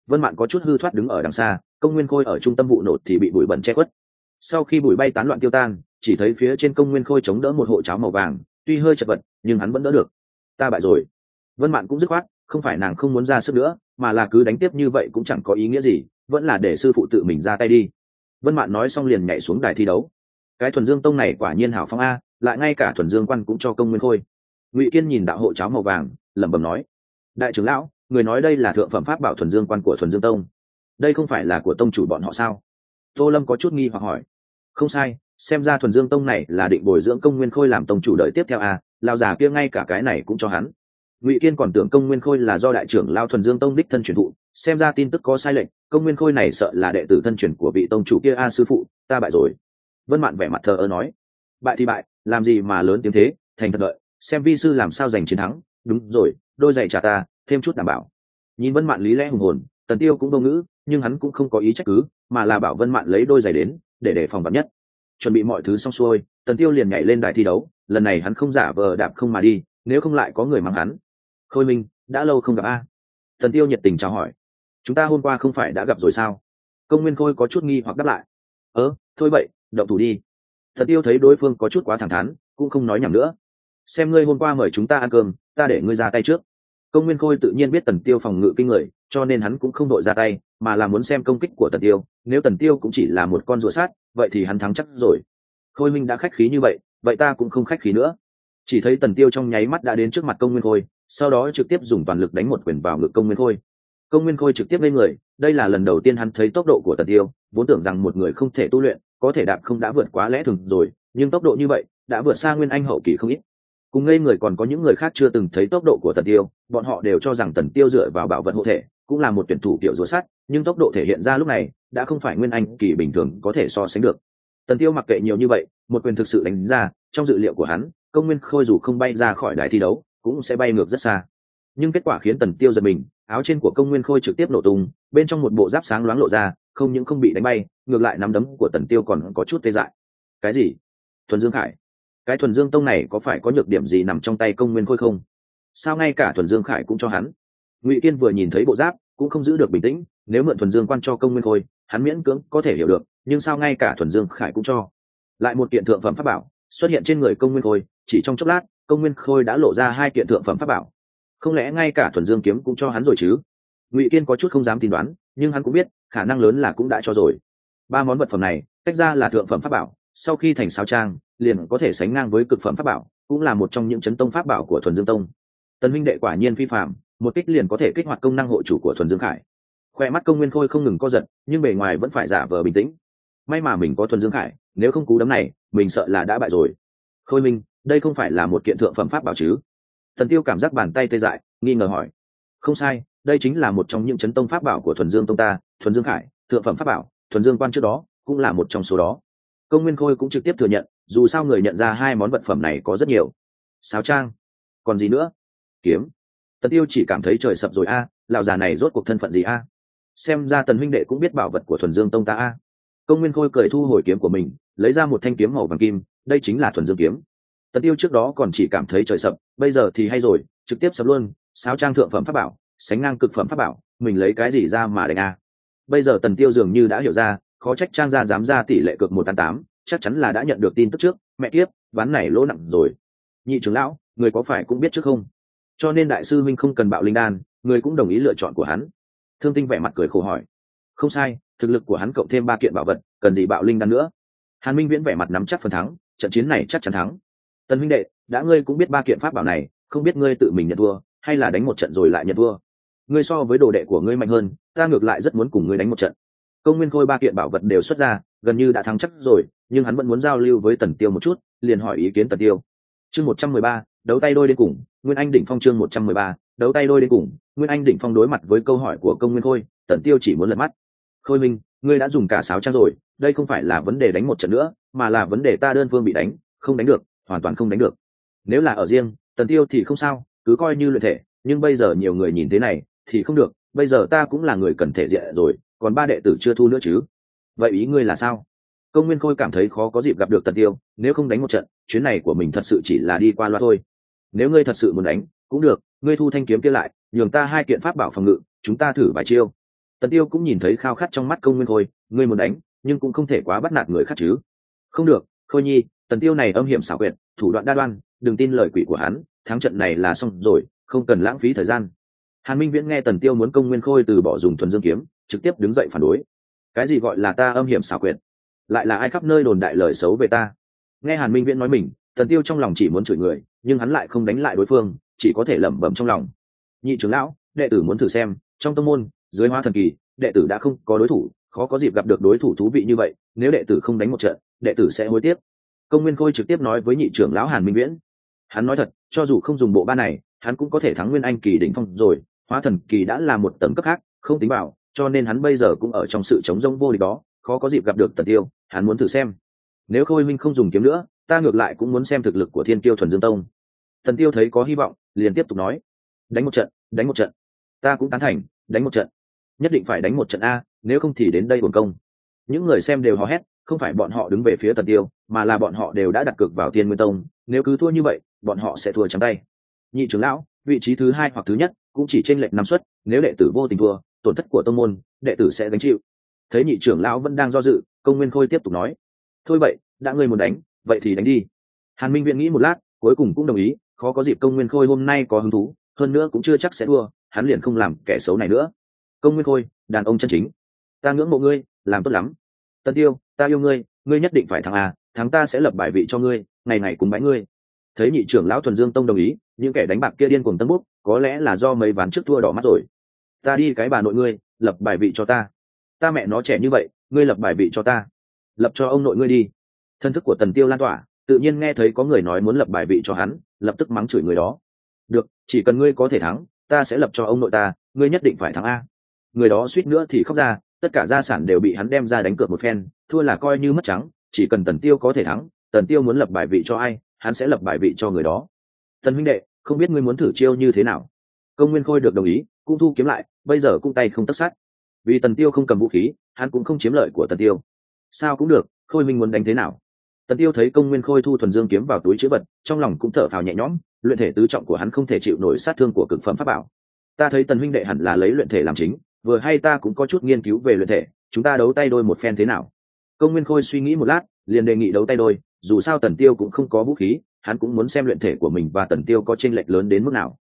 Vân Mạn có chút hư thoát đứng ở đằng xa, Công Nguyên Khôi ở trung tâm vụ nổ thì bị bụi bẩn che khuất. Sau khi bụi bay tán loạn tiêu tan, chỉ thấy phía trên Công Nguyên Khôi chống đỡ một hộ cháo màu vàng, tuy hơi chật vật nhưng hắn vẫn đỡ được. Ta bại rồi. Vân Mạn cũng dứt khoát, không phải nàng không muốn ra sức nữa, mà là cứ đánh tiếp như vậy cũng chẳng có ý nghĩa gì, vẫn là để sư phụ tự mình ra tay đi. Vân Mạn nói xong liền nhảy xuống đài thi đấu. Cái Thuần Dương Tông này quả nhiên hảo phong a, lại ngay cả Thuần Dương Quan cũng cho Công Nguyên Khôi. Ngụy Kiên nhìn đạo hộ cháo màu vàng, lẩm bẩm nói: đại trưởng lão, người nói đây là thượng phẩm pháp bảo Thuần Dương Quan của Thuần Dương Tông, đây không phải là của tông chủ bọn họ sao? Tô Lâm có chút nghi hoặc hỏi. Không sai, xem ra Thuần Dương Tông này là định bồi dưỡng Công Nguyên Khôi làm tông chủ đời tiếp theo a, lão già kia ngay cả cái này cũng cho hắn. Ngụy Kiên còn tưởng Công Nguyên Khôi là do đại trưởng lão Thuần Dương Tông đích thân truyền thụ, xem ra tin tức có sai lệch, Công Nguyên Khôi này sợ là đệ tử thân truyền của vị tông chủ kia a. Sư phụ, ta bại rồi. Vân Mạn vẻ mặt thờ ơ nói. Bại thì bại, làm gì mà lớn tiếng thế, thành thật đợi, xem vi sư làm sao giành chiến thắng. Đúng rồi, đôi giày trả ta, thêm chút đảm bảo. Nhìn Vân Mạn lý lẽ hùng hồn, Tần Tiêu cũng vô ngữ, nhưng hắn cũng không có ý trách cứ, mà là bảo Vân Mạn lấy đôi giày đến, để đề phòng vạn nhất. Chuẩn bị mọi thứ xong xuôi, Tần Tiêu liền nhảy lên đài thi đấu, lần này hắn không giả vờ đạp không mà đi, nếu không lại có người mắng hắn. Khôi Minh, đã lâu không gặp a. Tần Tiêu nhiệt tình chào hỏi. Chúng ta hôm qua không phải đã gặp rồi sao? Công Nguyên Khôi có chút nghi hoặc đáp lại. Thôi vậy, động thủ đi. Tần Tiêu thấy đối phương có chút quá thẳng thắn, cũng không nói nhảm nữa. Xem ngươi hôm qua mời chúng ta ăn cơm, ta để ngươi ra tay trước. Công Nguyên Khôi tự nhiên biết Tần Tiêu phòng ngự kinh người, cho nên hắn cũng không đội ra tay, mà là muốn xem công kích của Tần Tiêu. Nếu Tần Tiêu cũng chỉ là một con rùa sát, vậy thì hắn thắng chắc rồi. Khôi Minh đã khách khí như vậy, vậy ta cũng không khách khí nữa. Chỉ thấy Tần Tiêu trong nháy mắt đã đến trước mặt Công Nguyên Khôi, sau đó trực tiếp dùng toàn lực đánh một quyền vào ngực Công Nguyên Khôi. Công Nguyên Khôi trực tiếp lên người, đây là lần đầu tiên hắn thấy tốc độ của Tần Tiêu, vốn tưởng rằng một người không thể tu luyện, có thể đạp không đã vượt quá lẽ thường rồi, nhưng tốc độ như vậy đã vượt xa Nguyên Anh hậu kỳ không ít. Cùng ngây người còn có những người khác chưa từng thấy tốc độ của Tần Tiêu, bọn họ đều cho rằng Tần Tiêu dựa vào bảo vật hộ thể, cũng là một tuyển thủ kiểu rùa sắt, nhưng tốc độ thể hiện ra lúc này đã không phải Nguyên Anh kỳ bình thường có thể so sánh được. Tần Tiêu mặc kệ nhiều như vậy, một quyền thực sự đánh ra, trong dự liệu của hắn, Công Nguyên Khôi dù không bay ra khỏi đài thi đấu, cũng sẽ bay ngược rất xa. Nhưng kết quả khiến Tần Tiêu giật mình, áo trên của Công Nguyên Khôi trực tiếp nổ tung, bên trong một bộ giáp sáng loáng lộ ra, không những không bị đánh bay, ngược lại nắm đấm của Tần Tiêu còn có chút tê dại. Cái gì? Thuần Dương Khải? Cái Thuần Dương Tông này có phải có nhược điểm gì nằm trong tay Công Nguyên Khôi không? Sao ngay cả Thuần Dương Khải cũng cho hắn? Ngụy Kiên vừa nhìn thấy bộ giáp, cũng không giữ được bình tĩnh, nếu mượn Thuần Dương Quan cho Công Nguyên Khôi, hắn miễn cưỡng có thể hiểu được, nhưng sao ngay cả Thuần Dương Khải cũng cho? Lại một kiện thượng phẩm pháp bảo xuất hiện trên người Công Nguyên Khôi, chỉ trong chốc lát, Công Nguyên Khôi đã lộ ra hai kiện thượng phẩm pháp bảo. Không lẽ ngay cả Thuần Dương kiếm cũng cho hắn rồi chứ? Ngụy Kiên có chút không dám tin đoán, nhưng hắn cũng biết, khả năng lớn là cũng đã cho rồi. Ba món vật phẩm này, tách ra là thượng phẩm pháp bảo, sau khi thành sao trang, liền có thể sánh ngang với cực phẩm pháp bảo, cũng là một trong những chấn tông pháp bảo của Thuần Dương Tông. Tần huynh đệ quả nhiên phi phàm, một kích liền có thể kích hoạt công năng hộ chủ của Thuần Dương Khải. Khoe mắt Công Nguyên Khôi không ngừng co giật, nhưng bề ngoài vẫn phải giả vờ bình tĩnh. May mà mình có Thuần Dương Khải, nếu không cú đấm này, mình sợ là đã bại rồi. Khôi Minh, đây không phải là một kiện thượng phẩm pháp bảo chứ? Tần Tiêu cảm giác bàn tay tê dại, nghi ngờ hỏi. Không sai, đây chính là một trong những chấn tông pháp bảo của Thuần Dương Tông ta, Thuần Dương Khải, thượng phẩm pháp bảo, Thuần Dương Quan trước đó cũng là một trong số đó. Công Nguyên Khôi cũng trực tiếp thừa nhận, dù sao người nhận ra hai món vật phẩm này có rất nhiều. Sáo trang, còn gì nữa? Kiếm. Tần Tiêu chỉ cảm thấy trời sập rồi a, lão già này rốt cuộc thân phận gì a? Xem ra Tần huynh đệ cũng biết bảo vật của Thuần Dương Tông ta a. Công Nguyên Khôi cười thu hồi kiếm của mình, lấy ra một thanh kiếm màu vàng kim, đây chính là Thuần Dương kiếm. Tần Tiêu trước đó còn chỉ cảm thấy trời sập, bây giờ thì hay rồi, trực tiếp sập luôn, sáo trang thượng phẩm pháp bảo, sánh ngang cực phẩm pháp bảo, mình lấy cái gì ra mà đánh a? Bây giờ Tần Tiêu dường như đã hiểu ra, khó trách Trang gia dám ra tỷ lệ cược 1/8, chắc chắn là đã nhận được tin tức trước, mẹ kiếp, ván này lỗ nặng rồi. Nhị trưởng lão, người có phải cũng biết trước không? Cho nên đại sư huynh không cần bạo linh đan, người cũng đồng ý lựa chọn của hắn. Thương Tinh vẻ mặt cười khổ hỏi. Không sai, thực lực của hắn cộng thêm 3 kiện bảo vật, cần gì bạo linh đan nữa? Hàn Minh Viễn vẻ mặt nắm chắc phần thắng, trận chiến này chắc chắn thắng. Tần huynh đệ, đã ngươi cũng biết 3 kiện pháp bảo này, không biết ngươi tự mình nhận thua, hay là đánh một trận rồi lại nhận thua? Ngươi so với đồ đệ của ngươi mạnh hơn, ta ngược lại rất muốn cùng ngươi đánh một trận. Công Nguyên Khôi 3 kiện bảo vật đều xuất ra, gần như đã thắng chắc rồi, nhưng hắn vẫn muốn giao lưu với Tần Tiêu một chút, liền hỏi ý kiến Tần Tiêu. Chương 113, đấu tay đôi đến cùng, Nguyên Anh đỉnh phong. Chương 113, đấu tay đôi đến cùng, Nguyên Anh đỉnh phong. Đối mặt với câu hỏi của Công Nguyên Khôi, Tần Tiêu chỉ muốn lật mắt. Khôi Minh, ngươi đã dùng cả sáo trang rồi, đây không phải là vấn đề đánh một trận nữa, mà là vấn đề ta đơn phương bị đánh, không đánh được, hoàn toàn không đánh được. Nếu là ở riêng Tần Tiêu thì không sao, cứ coi như luyện thể, nhưng bây giờ nhiều người nhìn thế này thì không được, bây giờ ta cũng là người cần thể diện rồi, còn 3 đệ tử chưa thu nữa chứ. Vậy ý ngươi là sao? Công Nguyên Khôi cảm thấy khó có dịp gặp được Tần Tiêu, nếu không đánh một trận, chuyến này của mình thật sự chỉ là đi qua loa thôi. Nếu ngươi thật sự muốn đánh, cũng được, ngươi thu thanh kiếm kia lại, nhường ta 2 kiện pháp bảo phòng ngự, chúng ta thử vài chiêu. Tần Tiêu cũng nhìn thấy khao khát trong mắt công nguyên khôi, ngươi muốn đánh nhưng cũng không thể quá bắt nạt người khác chứ. Không được, khôi nhi, Tần Tiêu này âm hiểm xảo quyệt, thủ đoạn đa đoan, đừng tin lời quỷ của hắn, thắng trận này là xong rồi, không cần lãng phí thời gian. Hàn Minh Viễn nghe Tần Tiêu muốn công nguyên khôi từ bỏ dùng thuần dương kiếm, trực tiếp đứng dậy phản đối. Cái gì gọi là ta âm hiểm xảo quyệt? Lại là ai khắp nơi đồn đại lời xấu về ta? Nghe Hàn Minh Viễn nói mình, Tần Tiêu trong lòng chỉ muốn chửi người, nhưng hắn lại không đánh lại đối phương, chỉ có thể lẩm bẩm trong lòng. Nhị trưởng lão, đệ tử muốn thử xem, trong tông môn, dưới Hóa Thần Kỳ, đệ tử đã không có đối thủ, khó có dịp gặp được đối thủ thú vị như vậy, nếu đệ tử không đánh một trận, đệ tử sẽ hối tiếc. Công Nguyên Khôi trực tiếp nói với nhị trưởng lão Hàn Minh Viễn. Hắn nói thật, cho dù không dùng bộ ba này, hắn cũng có thể thắng Nguyên Anh Kỳ đỉnh phong rồi, Hóa Thần Kỳ đã là một tầng cấp khác, không tính vào, cho nên hắn bây giờ cũng ở trong sự chống rông vô địch đó, khó có dịp gặp được Tần Tiêu, hắn muốn thử xem. Nếu Khôi minh không dùng kiếm nữa, ta ngược lại cũng muốn xem thực lực của Thiên Kiêu Thuần Dương Tông. Tần Tiêu thấy có hy vọng, liền tiếp tục nói, đánh một trận, đánh một trận. Ta cũng tán thành, đánh một trận. Nhất định phải đánh một trận a, nếu không thì đến đây uổng công. Những người xem đều hò hét, không phải bọn họ đứng về phía Tần Tiêu, mà là bọn họ đều đã đặt cược vào Thiên Nguyên Tông, nếu cứ thua như vậy, bọn họ sẽ thua trắng tay. Nhị trưởng lão, vị trí thứ hai hoặc thứ nhất, cũng chỉ chênh lệch 5 suất, nếu đệ tử vô tình thua, tổn thất của tông môn, đệ tử sẽ gánh chịu. Thấy nhị trưởng lão vẫn đang do dự, Công Nguyên Khôi tiếp tục nói, thôi vậy, đã ngươi muốn đánh, vậy thì đánh đi. Hàn Minh Viễn nghĩ một lát, cuối cùng cũng đồng ý, khó có dịp Công Nguyên Khôi hôm nay có hứng thú, hơn nữa cũng chưa chắc sẽ thua, hắn liền không làm kẻ xấu này nữa. Công Nguyên Khôi, đàn ông chân chính, ta ngưỡng mộ ngươi, làm tốt lắm. Tần Tiêu, ta yêu ngươi, ngươi nhất định phải thắng a, thắng ta sẽ lập bài vị cho ngươi, ngày ngày cùng bái ngươi. Thấy nhị trưởng lão Thuần Dương Tông đồng ý, những kẻ đánh bạc kia điên cuồng tân bốc, có lẽ là do mấy ván trước thua đỏ mắt rồi. Ta đi cái bà nội ngươi, lập bài vị cho ta. Ta mẹ nó trẻ như vậy, ngươi lập bài vị cho ta. Lập cho ông nội ngươi đi. Thân thức của Tần Tiêu lan tỏa, tự nhiên nghe thấy có người nói muốn lập bài vị cho hắn, lập tức mắng chửi người đó. Được, chỉ cần ngươi có thể thắng, ta sẽ lập cho ông nội ta, ngươi nhất định phải thắng a. Người đó suýt nữa thì khóc ra, tất cả gia sản đều bị hắn đem ra đánh cược một phen, thua là coi như mất trắng, chỉ cần Tần Tiêu có thể thắng, Tần Tiêu muốn lập bài vị cho ai, hắn sẽ lập bài vị cho người đó. Tần huynh đệ, không biết ngươi muốn thử chiêu như thế nào? Công Nguyên Khôi được đồng ý, cũng thu kiếm lại, bây giờ cũng tay không tất sát. Vì Tần Tiêu không cầm vũ khí, hắn cũng không chiếm lợi của Tần Tiêu. Sao cũng được, Khôi minh muốn đánh thế nào? Tần Tiêu thấy Công Nguyên Khôi thu thuần dương kiếm vào túi trữ vật, trong lòng cũng thở phào nhẹ nhõm, luyện thể tứ trọng của hắn không thể chịu nổi sát thương của cực phẩm pháp bảo. Ta thấy Tần huynh đệ hẳn là lấy luyện thể làm chính, vừa hay ta cũng có chút nghiên cứu về luyện thể, chúng ta đấu tay đôi một phen thế nào? Công Nguyên Khôi suy nghĩ một lát, liền đề nghị đấu tay đôi, dù sao Tần Tiêu cũng không có vũ khí, hắn cũng muốn xem luyện thể của mình và Tần Tiêu có chênh lệch lớn đến mức nào.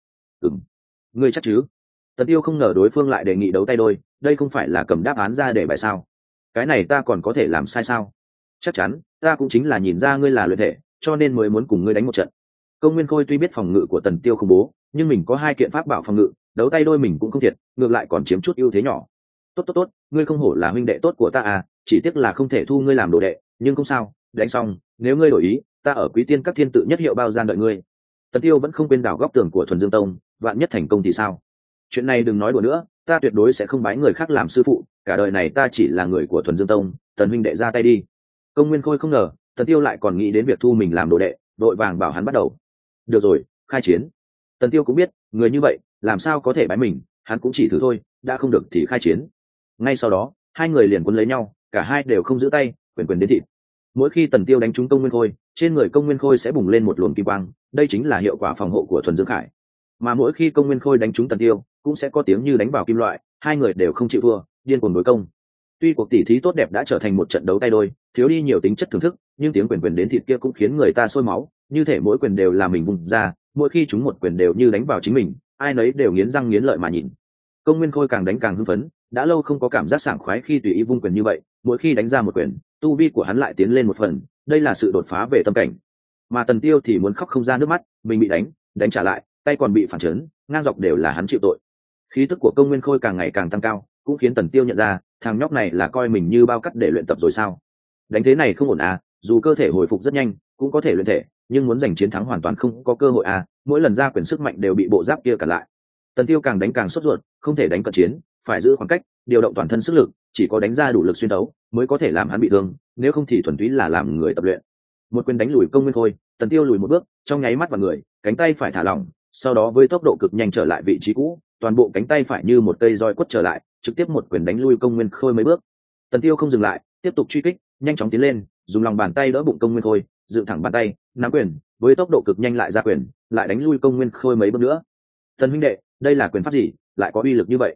Ngươi chắc chứ? Tần Tiêu không ngờ đối phương lại đề nghị đấu tay đôi, đây không phải là cầm đáp án ra để bài sao? Cái này ta còn có thể làm sai sao? Chắc chắn, ta cũng chính là nhìn ra ngươi là luyện thể, cho nên mới muốn cùng ngươi đánh một trận. Công Nguyên Khôi tuy biết phòng ngự của Tần Tiêu không bố, nhưng mình có 2 kiện pháp bảo phòng ngự, đấu tay đôi mình cũng không thiệt, ngược lại còn chiếm chút ưu thế nhỏ. Tốt, ngươi không hổ là huynh đệ tốt của ta à, chỉ tiếc là không thể thu ngươi làm đồ đệ, nhưng không sao, đánh xong, nếu ngươi đổi ý, ta ở Quý Tiên các thiên tự nhất hiệu bao gian đợi ngươi. Tần Tiêu vẫn không quên đào góc tường của Thuần Dương Tông, vạn nhất thành công thì sao? Chuyện này đừng nói đùa nữa, ta tuyệt đối sẽ không bái người khác làm sư phụ, cả đời này ta chỉ là người của Thuần Dương Tông, Tần huynh đệ ra tay đi. Công Nguyên Khôi không ngờ, Tần Tiêu lại còn nghĩ đến việc thu mình làm đồ đệ, đội vàng bảo hắn bắt đầu. Được rồi, khai chiến. Tần Tiêu cũng biết, người như vậy, làm sao có thể bái mình, hắn cũng chỉ thử thôi, đã không được thì khai chiến. Ngay sau đó, 2 người liền quấn lấy nhau, cả hai đều không giữ tay, quyền quyền đến thịt. Mỗi khi Tần Tiêu đánh trúng Công Nguyên Khôi, trên người Công Nguyên Khôi sẽ bùng lên một luồng kim quang, đây chính là hiệu quả phòng hộ của Thuần Dương Khải. Mà mỗi khi Công Nguyên Khôi đánh trúng Tần Tiêu, cũng sẽ có tiếng như đánh vào kim loại, 2 người đều không chịu thua, điên cuồng đối công. Tuy cuộc tỉ thí tốt đẹp đã trở thành một trận đấu tay đôi, thiếu đi nhiều tính chất thưởng thức, nhưng tiếng quyền quyền đến thịt kia cũng khiến người ta sôi máu, như thể mỗi quyền đều là mình vùng ra, mỗi khi chúng một quyền đều như đánh vào chính mình, ai nấy đều nghiến răng nghiến lợi mà nhìn. Công Nguyên Khôi càng đánh càng hưng phấn, đã lâu không có cảm giác sảng khoái khi tùy ý vung quyền như vậy, mỗi khi đánh ra một quyền, tu vi của hắn lại tiến lên một phần, đây là sự đột phá về tâm cảnh. Mà Tần Tiêu thì muốn khóc không ra nước mắt, mình bị đánh trả lại, tay còn bị phản chấn, ngang dọc đều là hắn chịu tội. Khí tức của Công Nguyên Khôi càng ngày càng tăng cao, cũng khiến Tần Tiêu nhận ra, thằng nhóc này là coi mình như bao cắt để luyện tập rồi sao? Đánh thế này không ổn à, dù cơ thể hồi phục rất nhanh, cũng có thể luyện thể, nhưng muốn giành chiến thắng hoàn toàn không có cơ hội à, mỗi lần ra quyền sức mạnh đều bị bộ giáp kia cản lại. Tần Tiêu càng đánh càng sốt ruột, không thể đánh cận chiến, phải giữ khoảng cách, điều động toàn thân sức lực, chỉ có đánh ra đủ lực xuyên đấu mới có thể làm hắn bị thương, nếu không thì thuần túy là làm người tập luyện. Một quyền đánh lùi Công Nguyên Khôi, Tần Tiêu lùi một bước, trong nháy mắt vào người, cánh tay phải thả lỏng, sau đó với tốc độ cực nhanh trở lại vị trí cũ, toàn bộ cánh tay phải như một cây roi quất trở lại, trực tiếp một quyền đánh lui Công Nguyên Khôi mấy bước. Tần Tiêu không dừng lại, tiếp tục truy kích, nhanh chóng tiến lên, dùng lòng bàn tay đỡ bụng Công Nguyên Khôi, dựng thẳng bàn tay, nắm quyền, với tốc độ cực nhanh lại ra quyền, lại đánh lui Công Nguyên Khôi mấy bước nữa. Tần huynh đệ, đây là quyền pháp gì, lại có uy lực như vậy?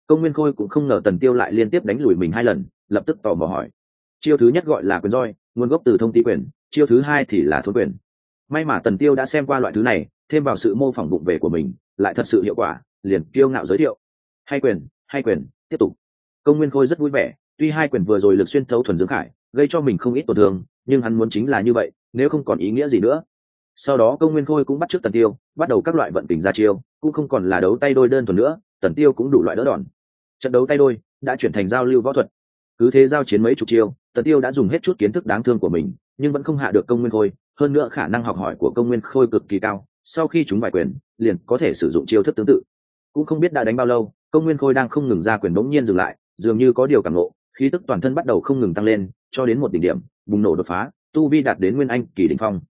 Công Nguyên Khôi cũng không ngờ Tần Tiêu lại liên tiếp đánh lùi mình 2 lần, lập tức tò mò hỏi. Chiêu thứ nhất gọi là quyền roi, nguồn gốc từ thông tí quyền, chiêu thứ hai thì là thốn quyền. May mà Tần Tiêu đã xem qua loại thứ này, thêm vào sự mô phỏng bụng về của mình, lại thật sự hiệu quả, liền kiêu ngạo giới thiệu. Hay quyền, tiếp tục. Công Nguyên Khôi rất vui vẻ, tuy 2 quyền vừa rồi lực xuyên thấu thuần dương khải, gây cho mình không ít tổn thương, nhưng hắn muốn chính là như vậy, nếu không còn ý nghĩa gì nữa. Sau đó Công Nguyên Khôi cũng bắt chước Tần Tiêu, bắt đầu các loại vận kình ra chiêu, cũng không còn là đấu tay đôi đơn thuần nữa, Tần Tiêu cũng đủ loại đỡ đòn. Trận đấu tay đôi đã chuyển thành giao lưu võ thuật. Cứ thế giao chiến mấy chục chiêu, Tần Tiêu đã dùng hết chút kiến thức đáng thương của mình, nhưng vẫn không hạ được Công Nguyên Khôi, hơn nữa khả năng học hỏi của Công Nguyên Khôi cực kỳ cao, sau khi chúng vài quyền, liền có thể sử dụng chiêu thức tương tự. Cũng không biết đã đánh bao lâu, Công Nguyên Khôi đang không ngừng ra quyền bỗng nhiên dừng lại, dường như có điều cảm ngộ, khí tức toàn thân bắt đầu không ngừng tăng lên, cho đến một đỉnh điểm, bùng nổ đột phá, tu vi đạt đến nguyên anh kỳ đỉnh phong.